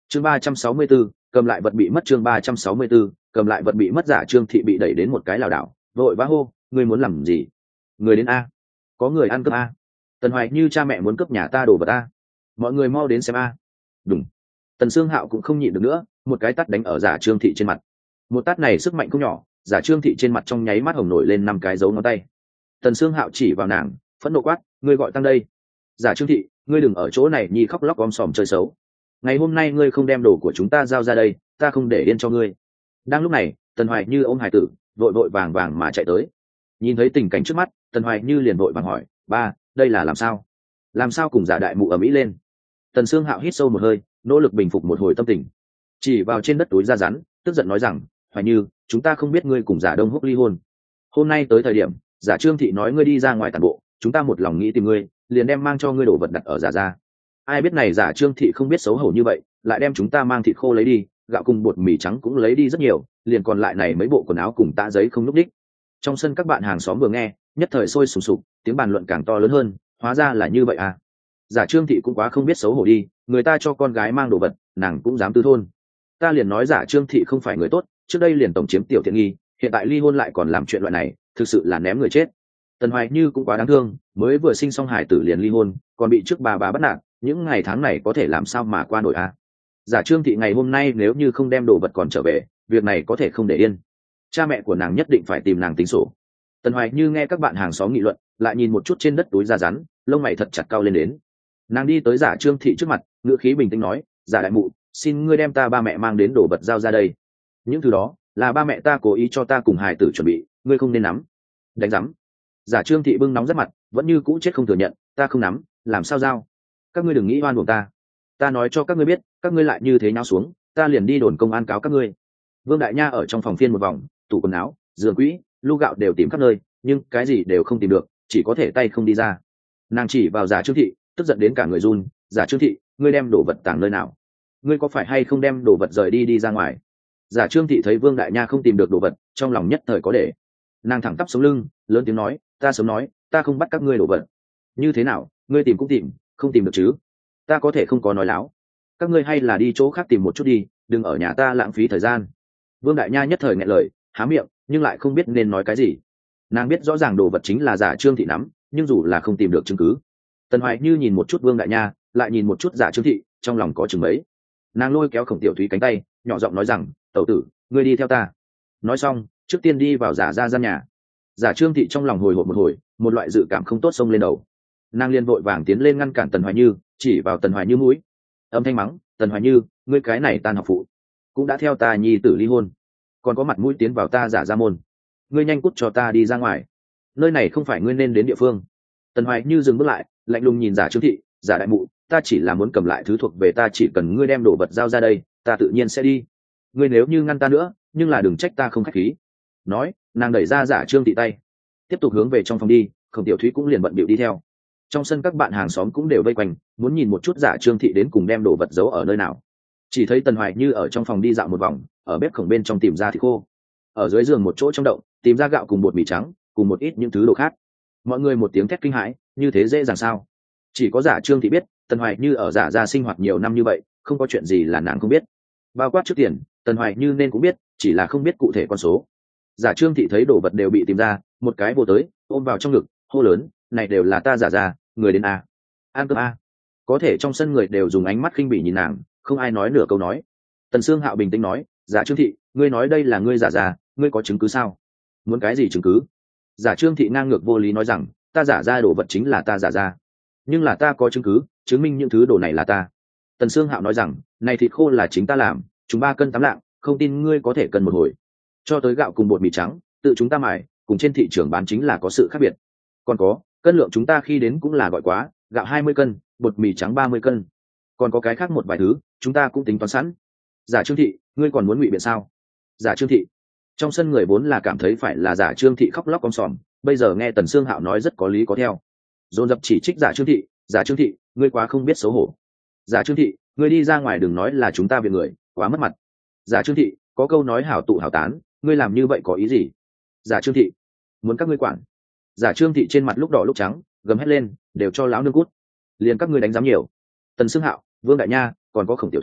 chương 364, cầm lại vật bị mất. chương 364, cầm lại vật bị mất. Giả Trương Thị bị đẩy đến một cái lảo đảo, vội vã hô, ngươi muốn làm gì? Người đến a, có người ăn cướp a. Tần Hoài Như cha mẹ muốn cướp nhà ta đồ vật a, mọi người mau đến xem a. Đúng. Tần Sương Hạo cũng không nhịn được nữa, một cái tát đánh ở Giả Trương Thị trên mặt. Một tát này sức mạnh không nhỏ, Giả Trương Thị trên mặt trong nháy mắt hồng nổi lên 5 cái dấu ngón tay. Tần Sương Hạo chỉ vào nàng, phẫn nộ quát, ngươi gọi tăng đây. Giả Trương Thị, ngươi đừng ở chỗ này nhi khóc lóc om sòm chơi xấu. Ngày hôm nay ngươi không đem đồ của chúng ta giao ra đây, ta không để yên cho ngươi. Đang lúc này, Tần Hoài Như ôm hài tử, vội vội vàng vàng mà chạy tới. Nhìn thấy tình cảnh trước mắt, Tần Hoài Như liền vội vàng hỏi, ba, đây là làm sao? Làm sao cùng Giả đại mụ ầm ĩ lên? Tần Sương Hạo hít sâu một hơi, nỗ lực bình phục một hồi tâm tình, chỉ vào trên đất túi da rắn, tức giận nói rằng, Hoài Như, chúng ta không biết ngươi cùng Giả Đông Húc ly hôn. Hôm nay tới thời điểm, Giả Trương Thị nói ngươi đi ra ngoài tản bộ, chúng ta một lòng nghĩ tìm ngươi, liền đem mang cho ngươi đồ vật đặt ở Giả gia. Ai biết này Giả Trương Thị không biết xấu hổ như vậy, lại đem chúng ta mang thịt khô lấy đi, gạo cùng bột mì trắng cũng lấy đi rất nhiều, liền còn lại này mấy bộ quần áo cùng tã giấy không núc đích. Trong sân các bạn hàng xóm vừa nghe, nhất thời sôi sùng sục, tiếng bàn luận càng to lớn hơn, hóa ra là như vậy à. Giả Trương Thị cũng quá không biết xấu hổ đi, người ta cho con gái mang đồ vật, nàng cũng dám tư thôn. Ta liền nói Giả Trương Thị không phải người tốt, trước đây liền tổng chiếm tiểu tiện nghi, hiện tại ly hôn lại còn làm chuyện loại này, thực sự là ném người chết. Tần Hoài Như cũng quá đáng thương, mới vừa sinh xong hài tử liền ly hôn, còn bị trước bà bắt nạt, những ngày tháng này có thể làm sao mà qua nổi à. Giả Trương Thị ngày hôm nay nếu như không đem đồ vật còn trở về, việc này có thể không để yên. Cha mẹ của nàng nhất định phải tìm nàng tính sổ. Tần Hoài Như nghe các bạn hàng xóm nghị luận, lại nhìn một chút trên đất túi da rắn, lông mày thật chặt cau lên đến. Nàng đi tới Giả Trương Thị trước mặt, ngữ khí bình tĩnh nói, Giả đại mụ, xin ngươi đem ta ba mẹ mang đến đồ vật giao ra đây. Những thứ đó là ba mẹ ta cố ý cho ta cùng hài tử chuẩn bị, ngươi không nên nắm. Đánh rắm. Giả Trương Thị bưng nóng rất mặt, vẫn như cũ chết không thừa nhận, ta không nắm, làm sao giao? Các ngươi đừng nghĩ oan uổng ta. Ta nói cho các ngươi biết, các ngươi lại như thế nháo xuống, ta liền đi đồn công an cáo các ngươi. Vương Đại Nha ở trong phòng phiên một vòng, tủ quần áo, giường quỹ, lu gạo đều tìm khắp nơi, nhưng cái gì đều không tìm được, chỉ có thể tay không đi ra. Nàng chỉ vào Giả Trương Thị, tức giận đến cả người run, Giả Trương Thị, ngươi đem đồ vật tàng nơi nào? Ngươi có phải hay không đem đồ vật rời đi ra ngoài? Giả Trương Thị thấy Vương Đại Nha không tìm được đồ vật, trong lòng nhất thời có để. Nàng thẳng tắp sống lưng, lớn tiếng nói, ta sớm nói, ta không bắt các ngươi đồ vật. Như thế nào, ngươi tìm cũng tìm, không tìm được chứ? Ta có thể không có nói láo. Các ngươi hay là đi chỗ khác tìm một chút đi, đừng ở nhà ta lãng phí thời gian. Vương Đại Nha nhất thời nghẹn lời, há miệng, nhưng lại không biết nên nói cái gì. Nàng biết rõ ràng đồ vật chính là Giả Trương Thị nắm, nhưng dù là không tìm được chứng cứ. Tần Hoài Như nhìn một chút Vương Đại Nha, lại nhìn một chút Giả Trương Thị, trong lòng có chừng mấy. Nàng lôi kéo Khổng Tiểu Thúy cánh tay, nhỏ giọng nói rằng, tẩu tử, ngươi đi theo ta. Nói xong, trước tiên đi vào Giả ra gian nhà. Giả Trương Thị trong lòng hồi hộp một hồi, một loại dự cảm không tốt xông lên đầu. Nàng liền vội vàng tiến lên ngăn cản Tần Hoài Như, chỉ vào Tần Hoài Như mũi, âm thanh mắng, Tần Hoài Như, ngươi cái này tan học phụ, cũng đã theo ta nhi tử ly hôn, còn có mặt mũi tiến vào ta Giả ra môn, ngươi nhanh cút cho ta đi ra ngoài, nơi này không phải ngươi nên đến địa phương. Tần Hoài Như dừng bước lại, lạnh lùng nhìn Giả Trương Thị, Giả đại mụ, ta chỉ là muốn cầm lại thứ thuộc về ta, chỉ cần ngươi đem đồ vật giao ra đây, ta tự nhiên sẽ đi. Ngươi nếu như ngăn ta nữa, nhưng là đừng trách ta không khách khí. Nói, nàng đẩy ra Giả Trương Thị tay, tiếp tục hướng về trong phòng đi. Khổng Tiểu Thúy cũng liền bận bịu đi theo. Trong sân các bạn hàng xóm cũng đều vây quanh, muốn nhìn một chút Giả Trương Thị đến cùng đem đồ vật giấu ở nơi nào. Chỉ thấy Tần Hoài Như ở trong phòng đi dạo một vòng, ở bếp khổng bên trong tìm ra thịt khô, ở dưới giường một chỗ trong động tìm ra gạo cùng bột mì trắng, cùng một ít những thứ đồ khác. Mọi người một tiếng thét kinh hãi, như thế dễ dàng sao? Chỉ có Giả Trương Thị biết, Tần Hoài Như ở Giả gia sinh hoạt nhiều năm như vậy, không có chuyện gì là nàng không biết. Bao quát trước tiền, Tần Hoài Như nên cũng biết, chỉ là không biết cụ thể con số. Giả Trương Thị thấy đồ vật đều bị tìm ra, một cái vô tới, ôm vào trong ngực, hô lớn, này đều là ta Giả gia, người đến a, an cơm a. Có thể trong sân người đều dùng ánh mắt khinh bỉ nhìn nàng, không ai nói nửa câu nói. Tần Sương Hạo bình tĩnh nói, Giả Trương Thị, ngươi nói đây là ngươi Giả gia, ngươi có chứng cứ sao? Muốn cái gì chứng cứ? Giả Trương Thị ngang ngược vô lý nói rằng, ta Giả gia đồ vật chính là ta Giả gia, nhưng là ta có chứng cứ chứng minh những thứ đồ này là ta. Tần Sương Hạo nói rằng, này thịt khô là chính ta làm, chúng 3 cân 8 lạng, không tin ngươi có thể cân một hồi. Cho tới gạo cùng bột mì trắng, tự chúng ta mài, cùng trên thị trường bán chính là có sự khác biệt. Còn có, cân lượng chúng ta khi đến cũng là gọi quá, gạo 20 cân, bột mì trắng 30 cân. Còn có cái khác một vài thứ, chúng ta cũng tính toán sẵn. Giả Trương Thị, ngươi còn muốn ngụy biện sao? Giả Trương Thị. Trong sân người vốn là cảm thấy phải là Giả Trương Thị khóc lóc om sòm, bây giờ nghe Tần Sương Hạo nói rất có lý có theo, dồn dập chỉ trích Giả Trương Thị, Giả Trương Thị, ngươi quá không biết xấu hổ. Giả Trương Thị, ngươi đi ra ngoài đừng nói là chúng ta viện người, quá mất mặt. Giả Trương Thị, có câu nói hảo tụ hảo tán, ngươi làm như vậy có ý gì? Giả Trương Thị, muốn các ngươi quản. Giả Trương Thị trên mặt lúc đỏ lúc trắng, gầm hét lên, đều cho lão nương cút, liền các ngươi đánh giám nhiều. Tần Sương Hạo, Vương Đại Nha, còn có Khổng Tiểu Thúy,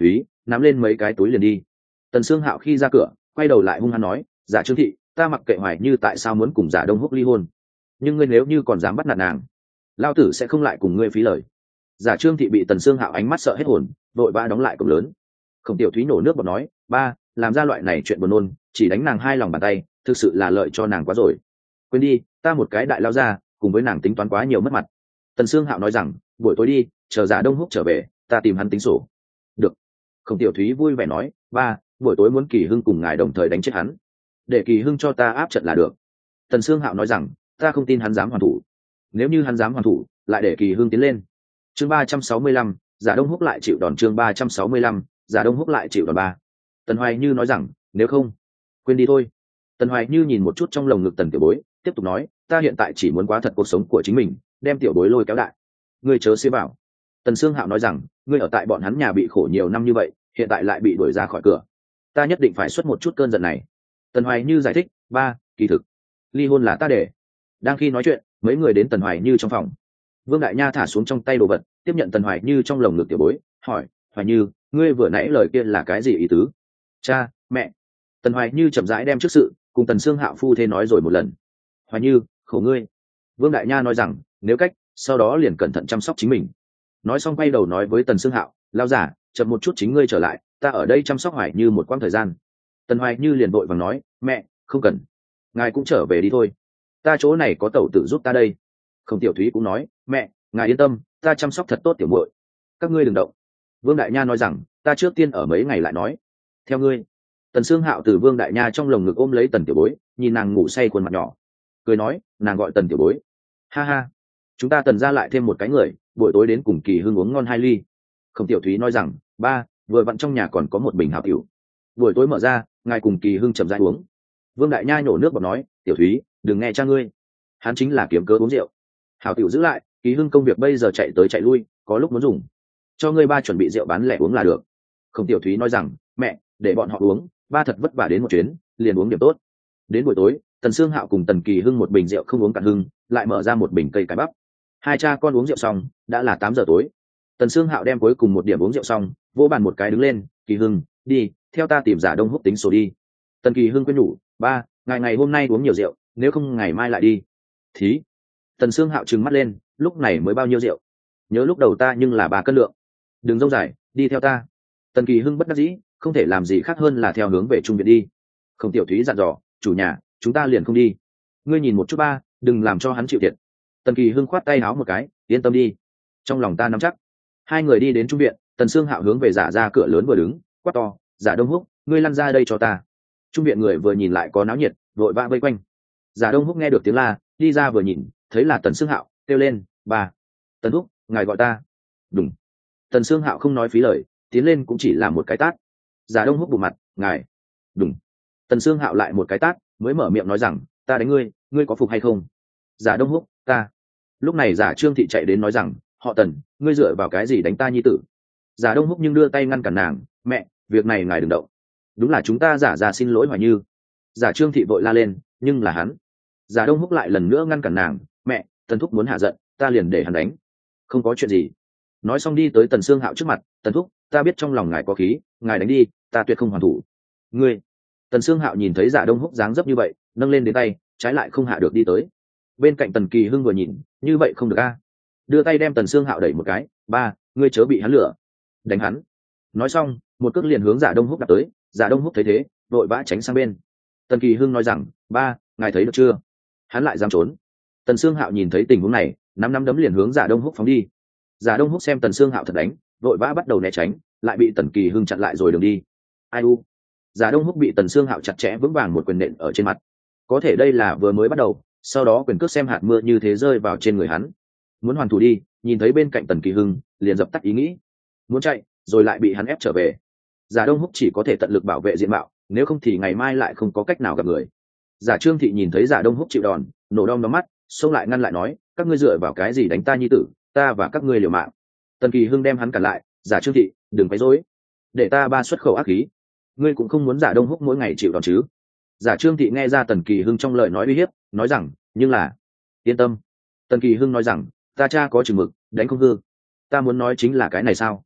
nắm lên mấy cái túi liền đi. Tần Sương Hạo khi ra cửa quay đầu lại hung hăng nói, giả Trương thị, ta mặc kệ Hoài Như tại sao muốn cùng giả Đông Húc ly hôn, nhưng ngươi nếu như còn dám bắt nạt nàng, lao tử sẽ không lại cùng ngươi phí lời. Giả Trương thị bị Tần Sương Hạo ánh mắt sợ hết hồn, vội vã đóng lại cổng lớn. Khổng Tiểu Thúy nổ nước bọt nói, ba, làm ra loại này chuyện buồn nôn, chỉ đánh nàng hai lòng bàn tay, thực sự là lợi cho nàng quá rồi. Quên đi, ta một cái đại lao ra, cùng với nàng tính toán quá nhiều mất mặt. Tần Sương Hạo nói rằng, buổi tối đi, chờ giả Đông Húc trở về, ta tìm hắn tính sổ. Được. Khổng Tiểu Thúy vui vẻ nói, ba, buổi tối muốn Kỳ Hưng cùng ngài đồng thời đánh chết hắn, để Kỳ Hưng cho ta áp trận là được. Tần Sương Hạo nói rằng, ta không tin hắn dám hoàn thủ, nếu như hắn dám hoàn thủ, lại để Kỳ Hưng tiến lên. Chương 365, giả Đông Húc lại chịu đòn. Chương 365, giả Đông Húc lại chịu đòn ba. Tần Hoài Như nói rằng, nếu không, quên đi thôi. Tần Hoài Như nhìn một chút trong lồng ngực Tần Tiểu Bối, tiếp tục nói, ta hiện tại chỉ muốn quá thật cuộc sống của chính mình, đem Tiểu Bối lôi kéo đại. Ngươi chớ xế vào. Tần Sương Hạo nói rằng, ngươi ở tại bọn hắn nhà bị khổ nhiều năm như vậy, hiện tại lại bị đuổi ra khỏi cửa, ta nhất định phải xuất một chút cơn giận này. Tần Hoài Như giải thích, ba, kỳ thực ly hôn là ta để. Đang khi nói chuyện, mấy người đến Tần Hoài Như trong phòng. Vương Đại Nha thả xuống trong tay đồ vật, tiếp nhận Tần Hoài Như trong lồng ngực Tiểu Bối, hỏi, Hoài Như, ngươi vừa nãy lời kia là cái gì ý tứ? Cha, mẹ. Tần Hoài Như chậm rãi đem trước sự cùng Tần Sương Hạo phu thê nói rồi một lần. Hoài Như, khổ ngươi. Vương Đại Nha nói rằng, nếu cách, sau đó liền cẩn thận chăm sóc chính mình. Nói xong quay đầu nói với Tần Sương Hạo, lao giả, chậm một chút chính ngươi trở lại, ta ở đây chăm sóc Hoài Như một quãng thời gian. Tần Hoài Như liền vội vàng nói, mẹ, không cần, ngài cũng trở về đi thôi, ta chỗ này có tẩu tử giúp ta đây. Khổng Tiểu Thúy cũng nói, mẹ, ngài yên tâm, ta chăm sóc thật tốt tiểu muội, các ngươi đừng động. Vương Đại Nha nói rằng, ta trước tiên ở mấy ngày lại nói, theo ngươi. Tần Sương Hạo từ Vương Đại Nha trong lồng ngực ôm lấy Tần Tiểu Bối, nhìn nàng ngủ say khuôn mặt nhỏ, cười nói, nàng gọi Tần Tiểu Bối, ha ha, chúng ta Tần ra lại thêm một cái người, buổi tối đến cùng Kỳ Hưng uống ngon 2 ly. Khổng Tiểu Thúy nói rằng, ba, vừa vặn trong nhà còn có một bình hảo tiểu, buổi tối mở ra, ngài cùng Kỳ Hưng chậm rãi uống. Vương Đại Nha nhổ nước bọt nói, Tiểu Thúy, đừng nghe cha ngươi, hắn chính là kiếm cớ uống rượu. Hảo tiểu giữ lại, Kỳ Hưng công việc bây giờ chạy tới chạy lui, có lúc muốn dùng, cho ngươi ba chuẩn bị rượu bán lẻ uống là được. Khổng Tiểu Thúy nói rằng, mẹ, để bọn họ uống, ba thật vất vả đến một chuyến, liền uống điểm tốt. Đến buổi tối, Tần Sương Hạo cùng Tần Kỳ Hưng một bình rượu không uống cạn hưng, lại mở ra một bình cây cái bắp. Hai cha con uống rượu xong, đã là 8 giờ tối. Tần Sương Hạo đem cuối cùng một điểm uống rượu xong, vỗ bàn một cái đứng lên, Kỳ Hưng, đi, theo ta tìm giả Đông Húc tính sổ đi. Tần Kỳ Hưng khuyên nhủ, ba, ngày hôm nay uống nhiều rượu, nếu không ngày mai lại đi. Thí. Tần Sương Hạo trừng mắt lên, lúc này mới bao nhiêu rượu? Nhớ lúc đầu ta nhưng là 3 cân lượng. Đừng rông dài, đi theo ta. Tần Kỳ Hưng bất đắc dĩ, không thể làm gì khác hơn là theo hướng về trung viện đi. Khổng Tiểu Thúy dặn dò, chủ nhà, chúng ta liền không đi. Ngươi nhìn một chút ba, đừng làm cho hắn chịu thiệt. Tần Kỳ Hưng khoát tay áo một cái, yên tâm đi, trong lòng ta nắm chắc. Hai người đi đến trung viện, Tần Sương Hạo hướng về giả ra cửa lớn vừa đứng, quát to, giả Đông Húc, ngươi lăn ra đây cho ta. Trung viện người vừa nhìn lại có náo nhiệt, vội vã vây quanh. Giả Đông Húc nghe được tiếng la, đi ra vừa nhìn, thấy là Tần Sương Hạo, kêu lên, ba, Tần Húc, ngài gọi ta. Đúng. Tần Sương Hạo không nói phí lời, tiến lên cũng chỉ là một cái tát. Giả Đông Húc bù mặt, ngài. Đúng. Tần Sương Hạo lại một cái tát, mới mở miệng nói rằng, ta đánh ngươi, ngươi có phục hay không? Giả Đông Húc, ta. Lúc này giả Trương thị chạy đến nói rằng, họ Tần, ngươi dựa vào cái gì đánh ta nhi tử? Giả Đông Húc nhưng đưa tay ngăn cản nàng, mẹ, việc này ngài đừng động, đúng là chúng ta giả ra xin lỗi Hoài Như. Giả Trương thị vội la lên, nhưng là hắn. Giả Đông Húc lại lần nữa ngăn cản nàng, mẹ, Tần Thúc muốn hạ giận, ta liền để hắn đánh, không có chuyện gì. Nói xong đi tới Tần Sương Hạo trước mặt, Tần Thúc, ta biết trong lòng ngài có khí, ngài đánh đi, ta tuyệt không hoàn thủ. Ngươi. Tần Sương Hạo nhìn thấy Giả Đông Húc dáng dấp như vậy, nâng lên đến tay, trái lại không hạ được đi tới. Bên cạnh Tần Kỳ Hưng vừa nhìn, như vậy không được a, đưa tay đem Tần Sương Hạo đẩy một cái, ba, ngươi chớ bị hắn lửa, đánh hắn. Nói xong, một cước liền hướng Giả Đông Húc đạp tới. Giả Đông Húc thấy thế, vội vã tránh sang bên. Tần Kỳ Hưng nói rằng, ba, ngài thấy được chưa, hắn lại dám trốn. Tần Sương Hạo nhìn thấy tình huống này, nắm đấm liền hướng Giả Đông Húc phóng đi. Giả Đông Húc xem Tần Sương Hạo thật đánh, vội vã bắt đầu né tránh, lại bị Tần Kỳ Hưng chặn lại rồi đường đi. Ai u. Giả Đông Húc bị Tần Sương Hạo chặt chẽ vững vàng một quyền nện ở trên mặt. Có thể đây là vừa mới bắt đầu, sau đó quyền cước xem hạt mưa như thế rơi vào trên người hắn. Muốn hoàn thủ đi, nhìn thấy bên cạnh Tần Kỳ Hưng, liền dập tắt ý nghĩ. Muốn chạy, rồi lại bị hắn ép trở về. Giả Đông Húc chỉ có thể tận lực bảo vệ diện mạo, nếu không thì ngày mai lại không có cách nào gặp người. Giả Trương thị nhìn thấy Giả Đông Húc chịu đòn, nổ đom đóm mắt, xông lại ngăn lại nói, các ngươi dựa vào cái gì đánh ta nhi tử, ta và các ngươi liều mạng. Tần Kỳ Hưng đem hắn cản lại, Giả Trương thị, đừng quấy rối, để ta ba xuất khẩu ác khí. Ngươi cũng không muốn Giả Đông Húc mỗi ngày chịu đòn chứ? Giả Trương thị nghe ra Tần Kỳ Hưng trong lời nói uy hiếp, nói rằng, nhưng là, yên tâm. Tần Kỳ Hưng nói rằng, ta cha có chừng mực, đánh không hư. Ta muốn nói chính là cái này sao?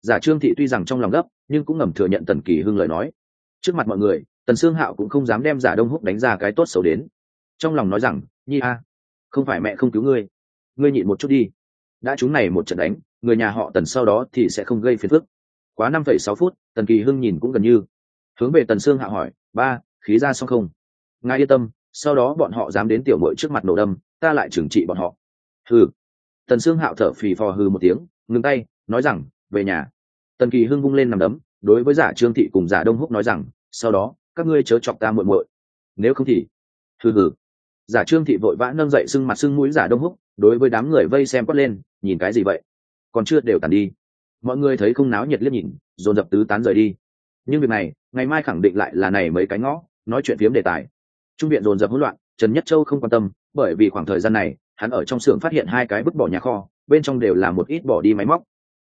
Giả Trương Thị tuy rằng trong lòng gấp nhưng cũng ngầm thừa nhận Tần Kỳ Hưng lời nói. Trước mặt mọi người Tần Sương Hạo cũng không dám đem Giả Đông Húc đánh ra cái tốt xấu đến, trong lòng nói rằng nhi a, không phải mẹ không cứu ngươi, ngươi nhịn một chút đi, đã chúng này một trận đánh người nhà họ Tần sau đó thì sẽ không gây phiền phức. Quá 5,6 phút, Tần Kỳ Hưng nhìn cũng gần như hướng về Tần Sương Hạo hỏi, ba, khí ra xong không? Ngài yên tâm, sau đó bọn họ dám đến tiểu muội trước mặt nổ đâm, ta lại trừng trị bọn họ. Hừ. Tần Sương Hạo thở phì phò hừ một tiếng, ngừng tay, nói rằng, về nhà. Tần Kỳ Hưng vung lên nằm đấm, đối với Giả Trương Thị cùng Giả Đông Húc nói rằng, sau đó các ngươi chớ chọc ta muội muội, nếu không thì hừ hừ. Giả Trương Thị vội vã nâng dậy sưng mặt sưng mũi Giả Đông Húc, đối với đám người vây xem quát lên, nhìn cái gì vậy, còn chưa đều tàn đi. Mọi người thấy không náo nhiệt liếc nhìn, dồn dập tứ tán rời đi. Nhưng việc này ngày mai khẳng định lại là này mấy cái ngõ nói chuyện phiếm đề tài. Trung viện dồn dập hỗn loạn, Trần Nhất Châu không quan tâm, bởi vì khoảng thời gian này hắn ở trong xưởng phát hiện 2 cái vứt bỏ nhà kho, bên trong đều là một ít bỏ đi máy móc,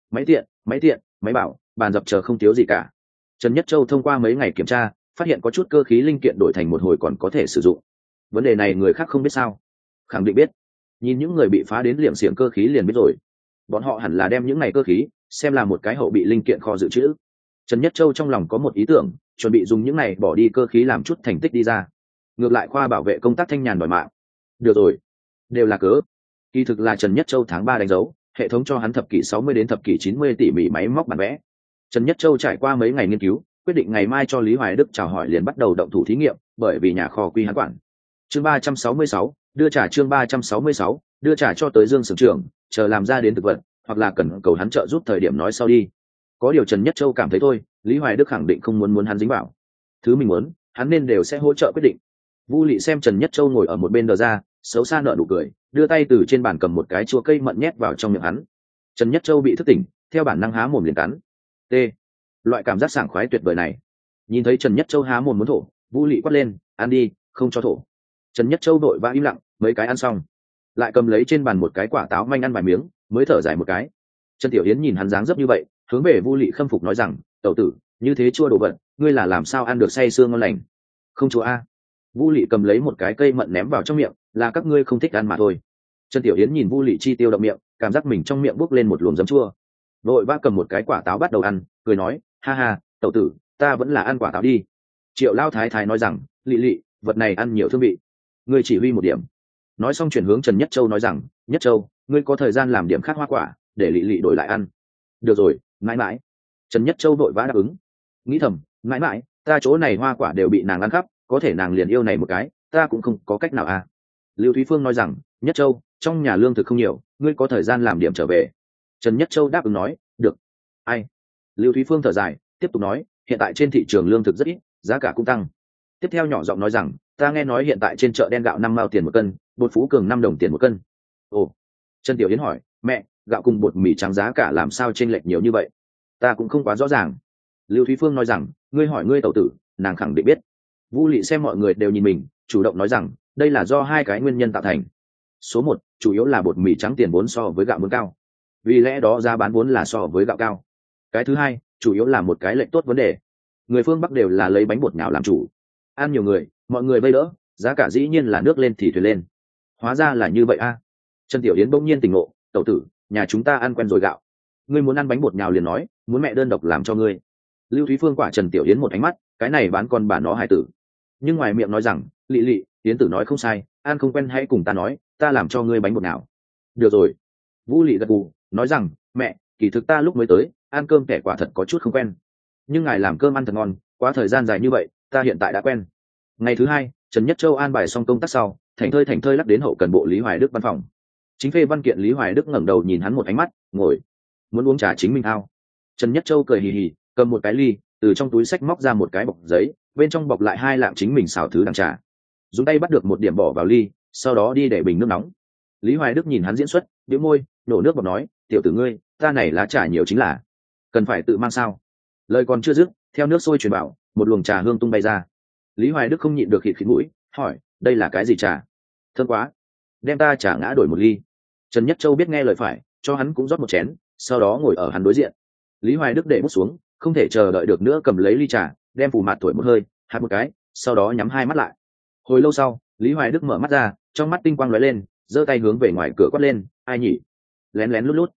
máy tiện, máy bảo, bàn dập chờ không thiếu gì cả. Trần Nhất Châu thông qua mấy ngày kiểm tra, phát hiện có chút cơ khí linh kiện đổi thành một hồi còn có thể sử dụng. Vấn đề này người khác không biết sao? Khẳng định biết. Nhìn những người bị phá đến liệm xiềng cơ khí liền biết rồi. Bọn họ hẳn là đem những này cơ khí xem là một cái hậu bị linh kiện kho dự trữ. Trần Nhất Châu trong lòng có một ý tưởng, chuẩn bị dùng những này bỏ đi cơ khí làm chút thành tích đi ra. Ngược lại khoa bảo vệ công tác thanh nhàn đòi mạng. Được rồi, đều là cớ. Kỳ thực là Trần Nhất Châu tháng 3 đánh dấu, hệ thống cho hắn thập kỷ 60 đến thập kỷ 90 tỉ mỉ máy móc bản vẽ. Trần Nhất Châu trải qua mấy ngày nghiên cứu, quyết định ngày mai cho Lý Hoài Đức chào hỏi liền bắt đầu động thủ thí nghiệm, bởi vì nhà kho quy hắn quản. Chương 366, đưa trả chương 366, đưa trả cho tới Dương xưởng trưởng, chờ làm ra đến thực vật, hoặc là cần cầu hắn trợ giúp thời điểm nói sau đi. Có điều Trần Nhất Châu cảm thấy thôi, Lý Hoài Đức khẳng định không muốn hắn dính vào. Thứ mình muốn, hắn nên đều sẽ hỗ trợ quyết định. Vu Lị xem Trần Nhất Châu ngồi ở một bên đờ ra, xấu xa nở nụ cười, đưa tay từ trên bàn cầm một cái chua cây mận nhét vào trong miệng hắn. Trần Nhất Châu bị thức tỉnh, theo bản năng há mồm liền cắn. T. Loại cảm giác sảng khoái tuyệt vời này. Nhìn thấy Trần Nhất Châu há mồm muốn thổ, Vu Lị quát lên, ăn đi, không cho thổ. Trần Nhất Châu đội vã im lặng, mấy cái ăn xong, lại cầm lấy trên bàn một cái quả táo manh ăn vài miếng, mới thở dài một cái. Trần Tiểu Yến nhìn hắn dáng dấp như vậy, hướng về Vu Lị khâm phục nói rằng, tẩu tử, như thế chua đồ vật, ngươi là làm sao ăn được say sưa ngon lành? Không chua a. Vu Lị cầm lấy một cái cây mận ném vào trong miệng, là các ngươi không thích ăn mà thôi. Trần Tiểu Yến nhìn Vu Lị chi tiêu động miệng, cảm giác mình trong miệng bốc lên một luồng giấm chua. Vội vã cầm một cái quả táo bắt đầu ăn, cười nói, ha ha, tẩu tử, ta vẫn là ăn quả táo đi. Triệu Lao Thái Thái nói rằng, Lị Lị, vật này ăn nhiều thương vị, ngươi chỉ huy một điểm. Nói xong chuyển hướng Trần Nhất Châu nói rằng, Nhất Châu, ngươi có thời gian làm điểm khác hoa quả, để Lị Lị đổi lại ăn. Được rồi, mãi mãi. Trần Nhất Châu vội vã đáp ứng, nghĩ thầm, mãi mãi, ta chỗ này hoa quả đều bị nàng ăn khắp, có thể nàng liền yêu này một cái, ta cũng không có cách nào à. Lưu Thúy Phương nói rằng, Nhất Châu, trong nhà lương thực không nhiều, ngươi có thời gian làm điểm trở về. Trần Nhất Châu đáp ứng nói, được. Ai? Lưu Thúy Phương thở dài, tiếp tục nói, hiện tại trên thị trường lương thực rất ít, giá cả cũng tăng. Tiếp theo nhỏ giọng nói rằng, ta nghe nói hiện tại trên chợ đen gạo 5 mao tiền một cân, bột Phú Cường 5 đồng tiền một cân. Ồ. Trần Tiểu Yến hỏi, mẹ, gạo cùng bột mì trắng giá cả làm sao chênh lệch nhiều như vậy? Ta cũng không quá rõ ràng. Lưu Thúy Phương nói rằng, ngươi hỏi ngươi tẩu tử, nàng khẳng định biết. Vu Lị xem mọi người đều nhìn mình, chủ động nói rằng, đây là do 2 cái nguyên nhân tạo thành. Số 1, chủ yếu là bột mì trắng tiền vốn so với gạo muốn cao, vì lẽ đó giá bán vốn là so với gạo cao. Cái thứ 2, chủ yếu là một cái lệnh tốt vấn đề. Người phương Bắc đều là lấy bánh bột nhào làm chủ, ăn nhiều người, mọi người vây đỡ, giá cả dĩ nhiên là nước lên thì thuyền lên. Hóa ra là như vậy a. Trần Tiểu Yến bỗng nhiên tỉnh ngộ, tẩu tử, nhà chúng ta ăn quen rồi gạo, ngươi muốn ăn bánh bột nhào liền nói, muốn mẹ đơn độc làm cho ngươi. Lưu Thúy Phương quả Trần Tiểu Yến một ánh mắt, cái này bán con bà nó hài tử. Nhưng ngoài miệng nói rằng, Lị Lị, Yến tử nói không sai, ăn không quen hãy cùng ta nói, ta làm cho ngươi bánh bột nhào. Được rồi. Vu Lị gật gù, nói rằng, mẹ, kỳ thực ta lúc mới tới, ăn cơm kẻ quả thật có chút không quen, nhưng ngài làm cơm ăn thật ngon, quá thời gian dài như vậy, ta hiện tại đã quen. Ngày thứ 2, Trần Nhất Châu an bài xong công tác sau, thành thơi lắc đến hậu cần bộ Lý Hoài Đức văn phòng. Chính phê văn kiện Lý Hoài Đức ngẩng đầu nhìn hắn một ánh mắt, ngồi, muốn uống trà chính mình ao. Trần Nhất Châu cười hì hì, cầm một cái ly, từ trong túi xách móc ra một cái bọc giấy, bên trong bọc lại 2 lạng chính mình xào thứ đằng trà, dùng tay bắt được một điểm bỏ vào ly, sau đó đi để bình nước nóng. Lý Hoài Đức nhìn hắn diễn xuất, bĩu môi, nổ nước bọt nói, tiểu tử ngươi, ta này lá trà nhiều chính là, cần phải tự mang sao? Lời còn chưa dứt, theo nước sôi truyền bảo, một luồng trà hương tung bay ra. Lý Hoài Đức không nhịn được khịt khịt mũi, hỏi, đây là cái gì trà? Thơm quá, đem ta trà ngã đổi một ly. Trần Nhất Châu biết nghe lời phải, cho hắn cũng rót một chén, sau đó ngồi ở hắn đối diện. Lý Hoài Đức để bút xuống, không thể chờ đợi được nữa cầm lấy ly trà, đem phù mạt thổi một hơi, hắt một cái, sau đó nhắm 2 mắt lại. Hồi lâu sau, Lý Hoài Đức mở mắt ra, trong mắt tinh quang lóe lên, giơ tay hướng về ngoài cửa quát lên, ai nhỉ? Lén lén lút lút.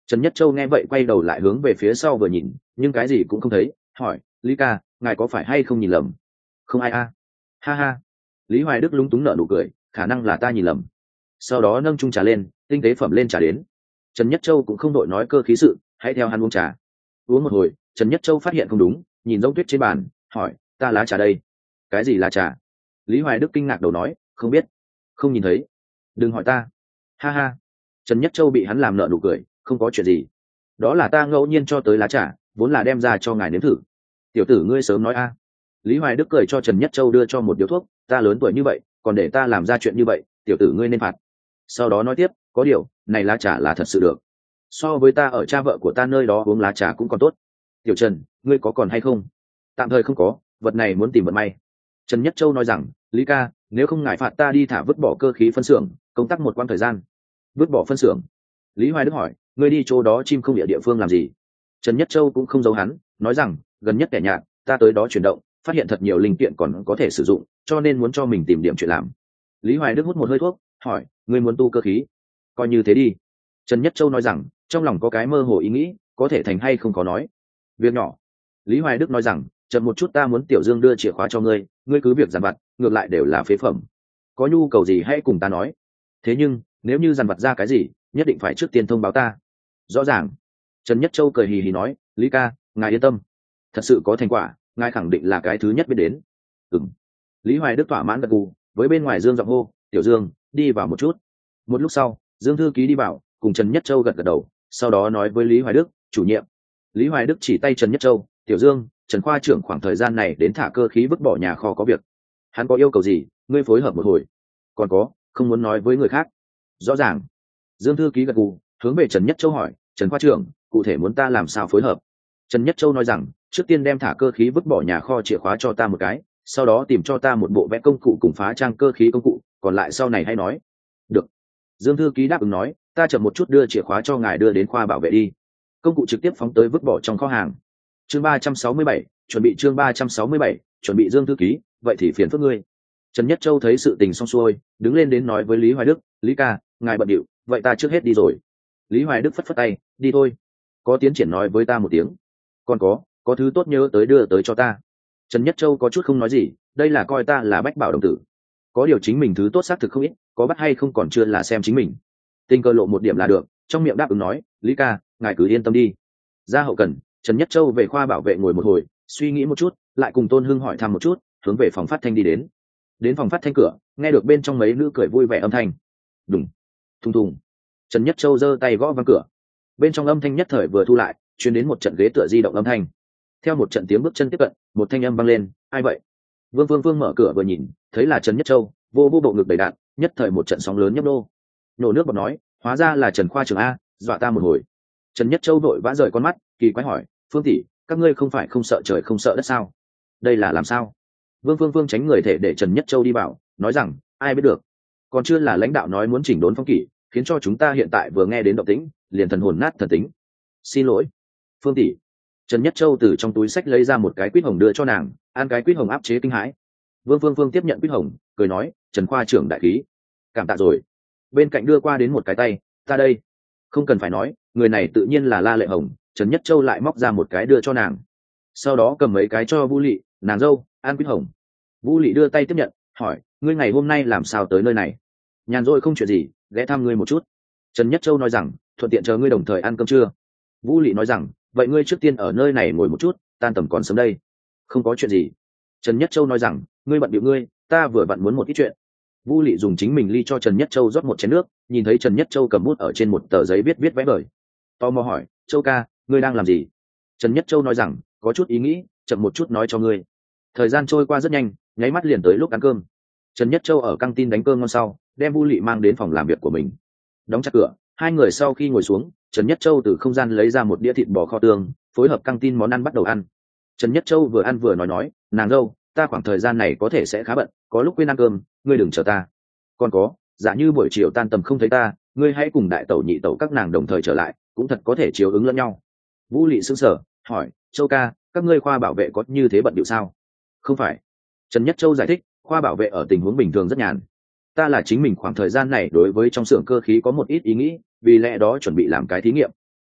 Trần Nhất Châu nghe vậy quay đầu lại hướng về phía sau vừa nhìn, nhưng cái gì cũng không thấy, hỏi, Lý ca, ngài có phải hay không nhìn lầm? Không ai a. Ha ha. Lý Hoài Đức lúng túng nở nụ cười, khả năng là ta nhìn lầm. Sau đó nâng chung trà lên, tinh tế phẩm lên trà đến. Trần Nhất Châu cũng không đội nói cơ khí sự, hãy theo hắn uống trà. Uống một hồi, Trần Nhất Châu phát hiện không đúng, nhìn giống tuyết trên bàn, hỏi, ta lá trà đây? Cái gì lá trà? Lý Hoài Đức kinh ngạc đầu nói, không biết, không nhìn thấy. Đừng hỏi ta. Ha ha. Trần Nhất Châu bị hắn làm nở nụ cười, không có chuyện gì. Đó là ta ngẫu nhiên cho tới lá trà, vốn là đem ra cho ngài nếm thử. Tiểu tử ngươi sớm nói a. Lý Hoài Đức cười cho Trần Nhất Châu đưa cho một điếu thuốc, ta lớn tuổi như vậy, còn để ta làm ra chuyện như vậy, tiểu tử ngươi nên phạt. Sau đó nói tiếp, có điều, này lá trà là thật sự được. So với ta ở cha vợ của ta nơi đó uống lá trà cũng còn tốt. Tiểu Trần, ngươi có còn hay không? Tạm thời không có, vật này muốn tìm vận may. Trần Nhất Châu nói rằng, Lý ca, nếu không ngại phạt ta đi thả vứt bỏ cơ khí phân xưởng, công tác một quãng thời gian. Vứt bỏ phân xưởng? Lý Hoài Đức hỏi, ngươi đi chỗ đó chim không địa địa phương làm gì? Trần Nhất Châu cũng không giấu hắn, nói rằng, gần nhất kẻ nhạt, ta tới đó chuyển động, phát hiện thật nhiều linh kiện còn có thể sử dụng, cho nên muốn cho mình tìm điểm chuyện làm. Lý Hoài Đức hút một hơi thuốc, hỏi, ngươi muốn tu cơ khí? Coi như thế đi. Trần Nhất Châu nói rằng, trong lòng có cái mơ hồ ý nghĩ, có thể thành hay không có nói. Việc nhỏ. Lý Hoài Đức nói rằng, chậm một chút ta muốn Tiểu Dương đưa chìa khóa cho ngươi, ngươi cứ việc dằn vặt, ngược lại đều là phế phẩm. Có nhu cầu gì hãy cùng ta nói. Thế nhưng, nếu như dằn vặt ra cái gì, nhất định phải trước tiên thông báo ta. Rõ ràng. Trần Nhất Châu cười hì hì nói, Lý ca, ngài yên tâm. Thật sự có thành quả, ngài khẳng định là cái thứ nhất biết đến. Ừm. Lý Hoài Đức thỏa mãn gật gù, với bên ngoài Dương giọng hô, Tiểu Dương, đi vào một chút. Một lúc sau, Dương thư ký đi vào, cùng Trần Nhất Châu gật gật đầu, sau đó nói với Lý Hoài Đức, chủ nhiệm. Lý Hoài Đức chỉ tay Trần Nhất Châu, Tiểu Dương, Trần khoa trưởng khoảng thời gian này đến thả cơ khí vứt bỏ nhà kho có việc. Hắn có yêu cầu gì, ngươi phối hợp một hồi. Còn có, không muốn nói với người khác. Rõ ràng. Dương thư ký gật gù, hướng về Trần Nhất Châu hỏi, Trần khoa trưởng, cụ thể muốn ta làm sao phối hợp? Trần Nhất Châu nói rằng, trước tiên đem thả cơ khí vứt bỏ nhà kho chìa khóa cho ta một cái, sau đó tìm cho ta một bộ vẽ công cụ cùng phá trang cơ khí công cụ, còn lại sau này hay nói. Được. Dương thư ký đáp ứng nói, ta chậm một chút đưa chìa khóa cho ngài đưa đến khoa bảo vệ đi. Công cụ trực tiếp phóng tới vứt bỏ trong kho hàng. Chương 367, chuẩn bị chương 367, chuẩn bị Dương thư ký, vậy thì phiền phức ngươi. Trần Nhất Châu thấy sự tình xong xuôi, đứng lên đến nói với Lý Hoài Đức, Lý ca, ngài bận điệu, vậy ta trước hết đi rồi. Lý Hoài Đức phất phất tay, đi thôi. Có tiến triển nói với ta một tiếng. Còn có thứ tốt nhớ tới đưa tới cho ta. Trần Nhất Châu có chút không nói gì, đây là coi ta là bách bảo đồng tử. Có điều chính mình thứ tốt xác thực không ít, có bắt hay không còn chưa là xem chính mình. Tình cờ lộ một điểm là được, trong miệng đáp ứng nói, Lý ca, ngài cứ yên tâm đi. Ra hậu cần, Trần Nhất Châu về khoa bảo vệ ngồi một hồi, suy nghĩ một chút, lại cùng Tôn Hưng hỏi thăm một chút, hướng về phòng phát thanh đi đến. Đến phòng phát thanh cửa, nghe được bên trong mấy nữ cười vui vẻ âm thanh. Đùng, thùng thùng. Trần Nhất Châu giơ tay gõ vang cửa. Bên trong âm thanh nhất thời vừa thu lại, truyền đến một trận ghế tựa di động âm thanh. Theo một trận tiếng bước chân tiếp cận, một thanh âm vang lên, ai vậy? Vương Vương mở cửa vừa nhìn, thấy là Trần Nhất Châu, vô bộ ngực đầy đạn, nhất thời một trận sóng lớn nhấp nô. Nổ nước bọt nói, hóa ra là Trần khoa trưởng a, dọa ta một hồi. Trần Nhất Châu vội vã rời con mắt, kỳ quái hỏi, Phương tỷ, các ngươi không phải không sợ trời không sợ đất sao? Đây là làm sao? Vương tránh người thể để Trần Nhất Châu đi vào, nói rằng, ai biết được, còn chưa là lãnh đạo nói muốn chỉnh đốn phong kỷ, khiến cho chúng ta hiện tại vừa nghe đến động tĩnh, liền thần hồn nát thần tính. Xin lỗi, Phương tỷ. Trần Nhất Châu từ trong túi sách lấy ra một cái quýt hồng đưa cho nàng, ăn cái quýt hồng áp chế kinh hãi. Vương tiếp nhận quýt hồng, cười nói, Trần khoa trưởng đại khí, cảm tạ rồi. Bên cạnh đưa qua đến một cái tay, ta đây. Không cần phải nói, người này tự nhiên là La Lệ Hồng. Trần Nhất Châu lại móc ra một cái đưa cho nàng, sau đó cầm mấy cái cho Vũ Lị, nàng dâu, ăn quýt hồng. Vũ Lị đưa tay tiếp nhận, hỏi, ngươi ngày hôm nay làm sao tới nơi này? Nhàn rỗi không chuyện gì, ghé thăm ngươi một chút. Trần Nhất Châu nói rằng, thuận tiện chờ ngươi đồng thời ăn cơm trưa. Vũ Lị nói rằng, vậy ngươi trước tiên ở nơi này ngồi một chút, tan tầm còn sớm đây. Không có chuyện gì. Trần Nhất Châu nói rằng, ngươi bận bịu ngươi, ta vừa vặn muốn một ít chuyện. Vũ Lị dùng chính mình ly cho Trần Nhất Châu rót một chén nước, nhìn thấy Trần Nhất Châu cầm bút ở trên một tờ giấy viết vẽ vời. Tò mò hỏi, Châu ca, ngươi đang làm gì? Trần Nhất Châu nói rằng, có chút ý nghĩ, chậm một chút nói cho ngươi. Thời gian trôi qua rất nhanh, nháy mắt liền tới lúc ăn cơm. Trần Nhất Châu ở căng tin đánh cơm ngon sau, đem Vũ Lị mang đến phòng làm việc của mình. Đóng chặt cửa, hai người sau khi ngồi xuống, Trần Nhất Châu từ không gian lấy ra một đĩa thịt bò kho tương, phối hợp căng tin món ăn bắt đầu ăn. Trần Nhất Châu vừa ăn vừa nói, nàng dâu, ta khoảng thời gian này có thể sẽ khá bận, có lúc quên ăn cơm, ngươi đừng chờ ta. Còn có, giả như buổi chiều tan tầm không thấy ta, ngươi hãy cùng đại tẩu nhị tẩu các nàng đồng thời trở lại, cũng thật có thể chiếu ứng lẫn nhau. Vũ Lị sững sờ, hỏi, Châu ca, các ngươi khoa bảo vệ có như thế bận điệu sao? Không phải. Trần Nhất Châu giải thích, khoa bảo vệ ở tình huống bình thường rất nhàn. Ta là chính mình khoảng thời gian này đối với trong xưởng cơ khí có một ít ý nghĩ, vì lẽ đó chuẩn bị làm cái thí nghiệm.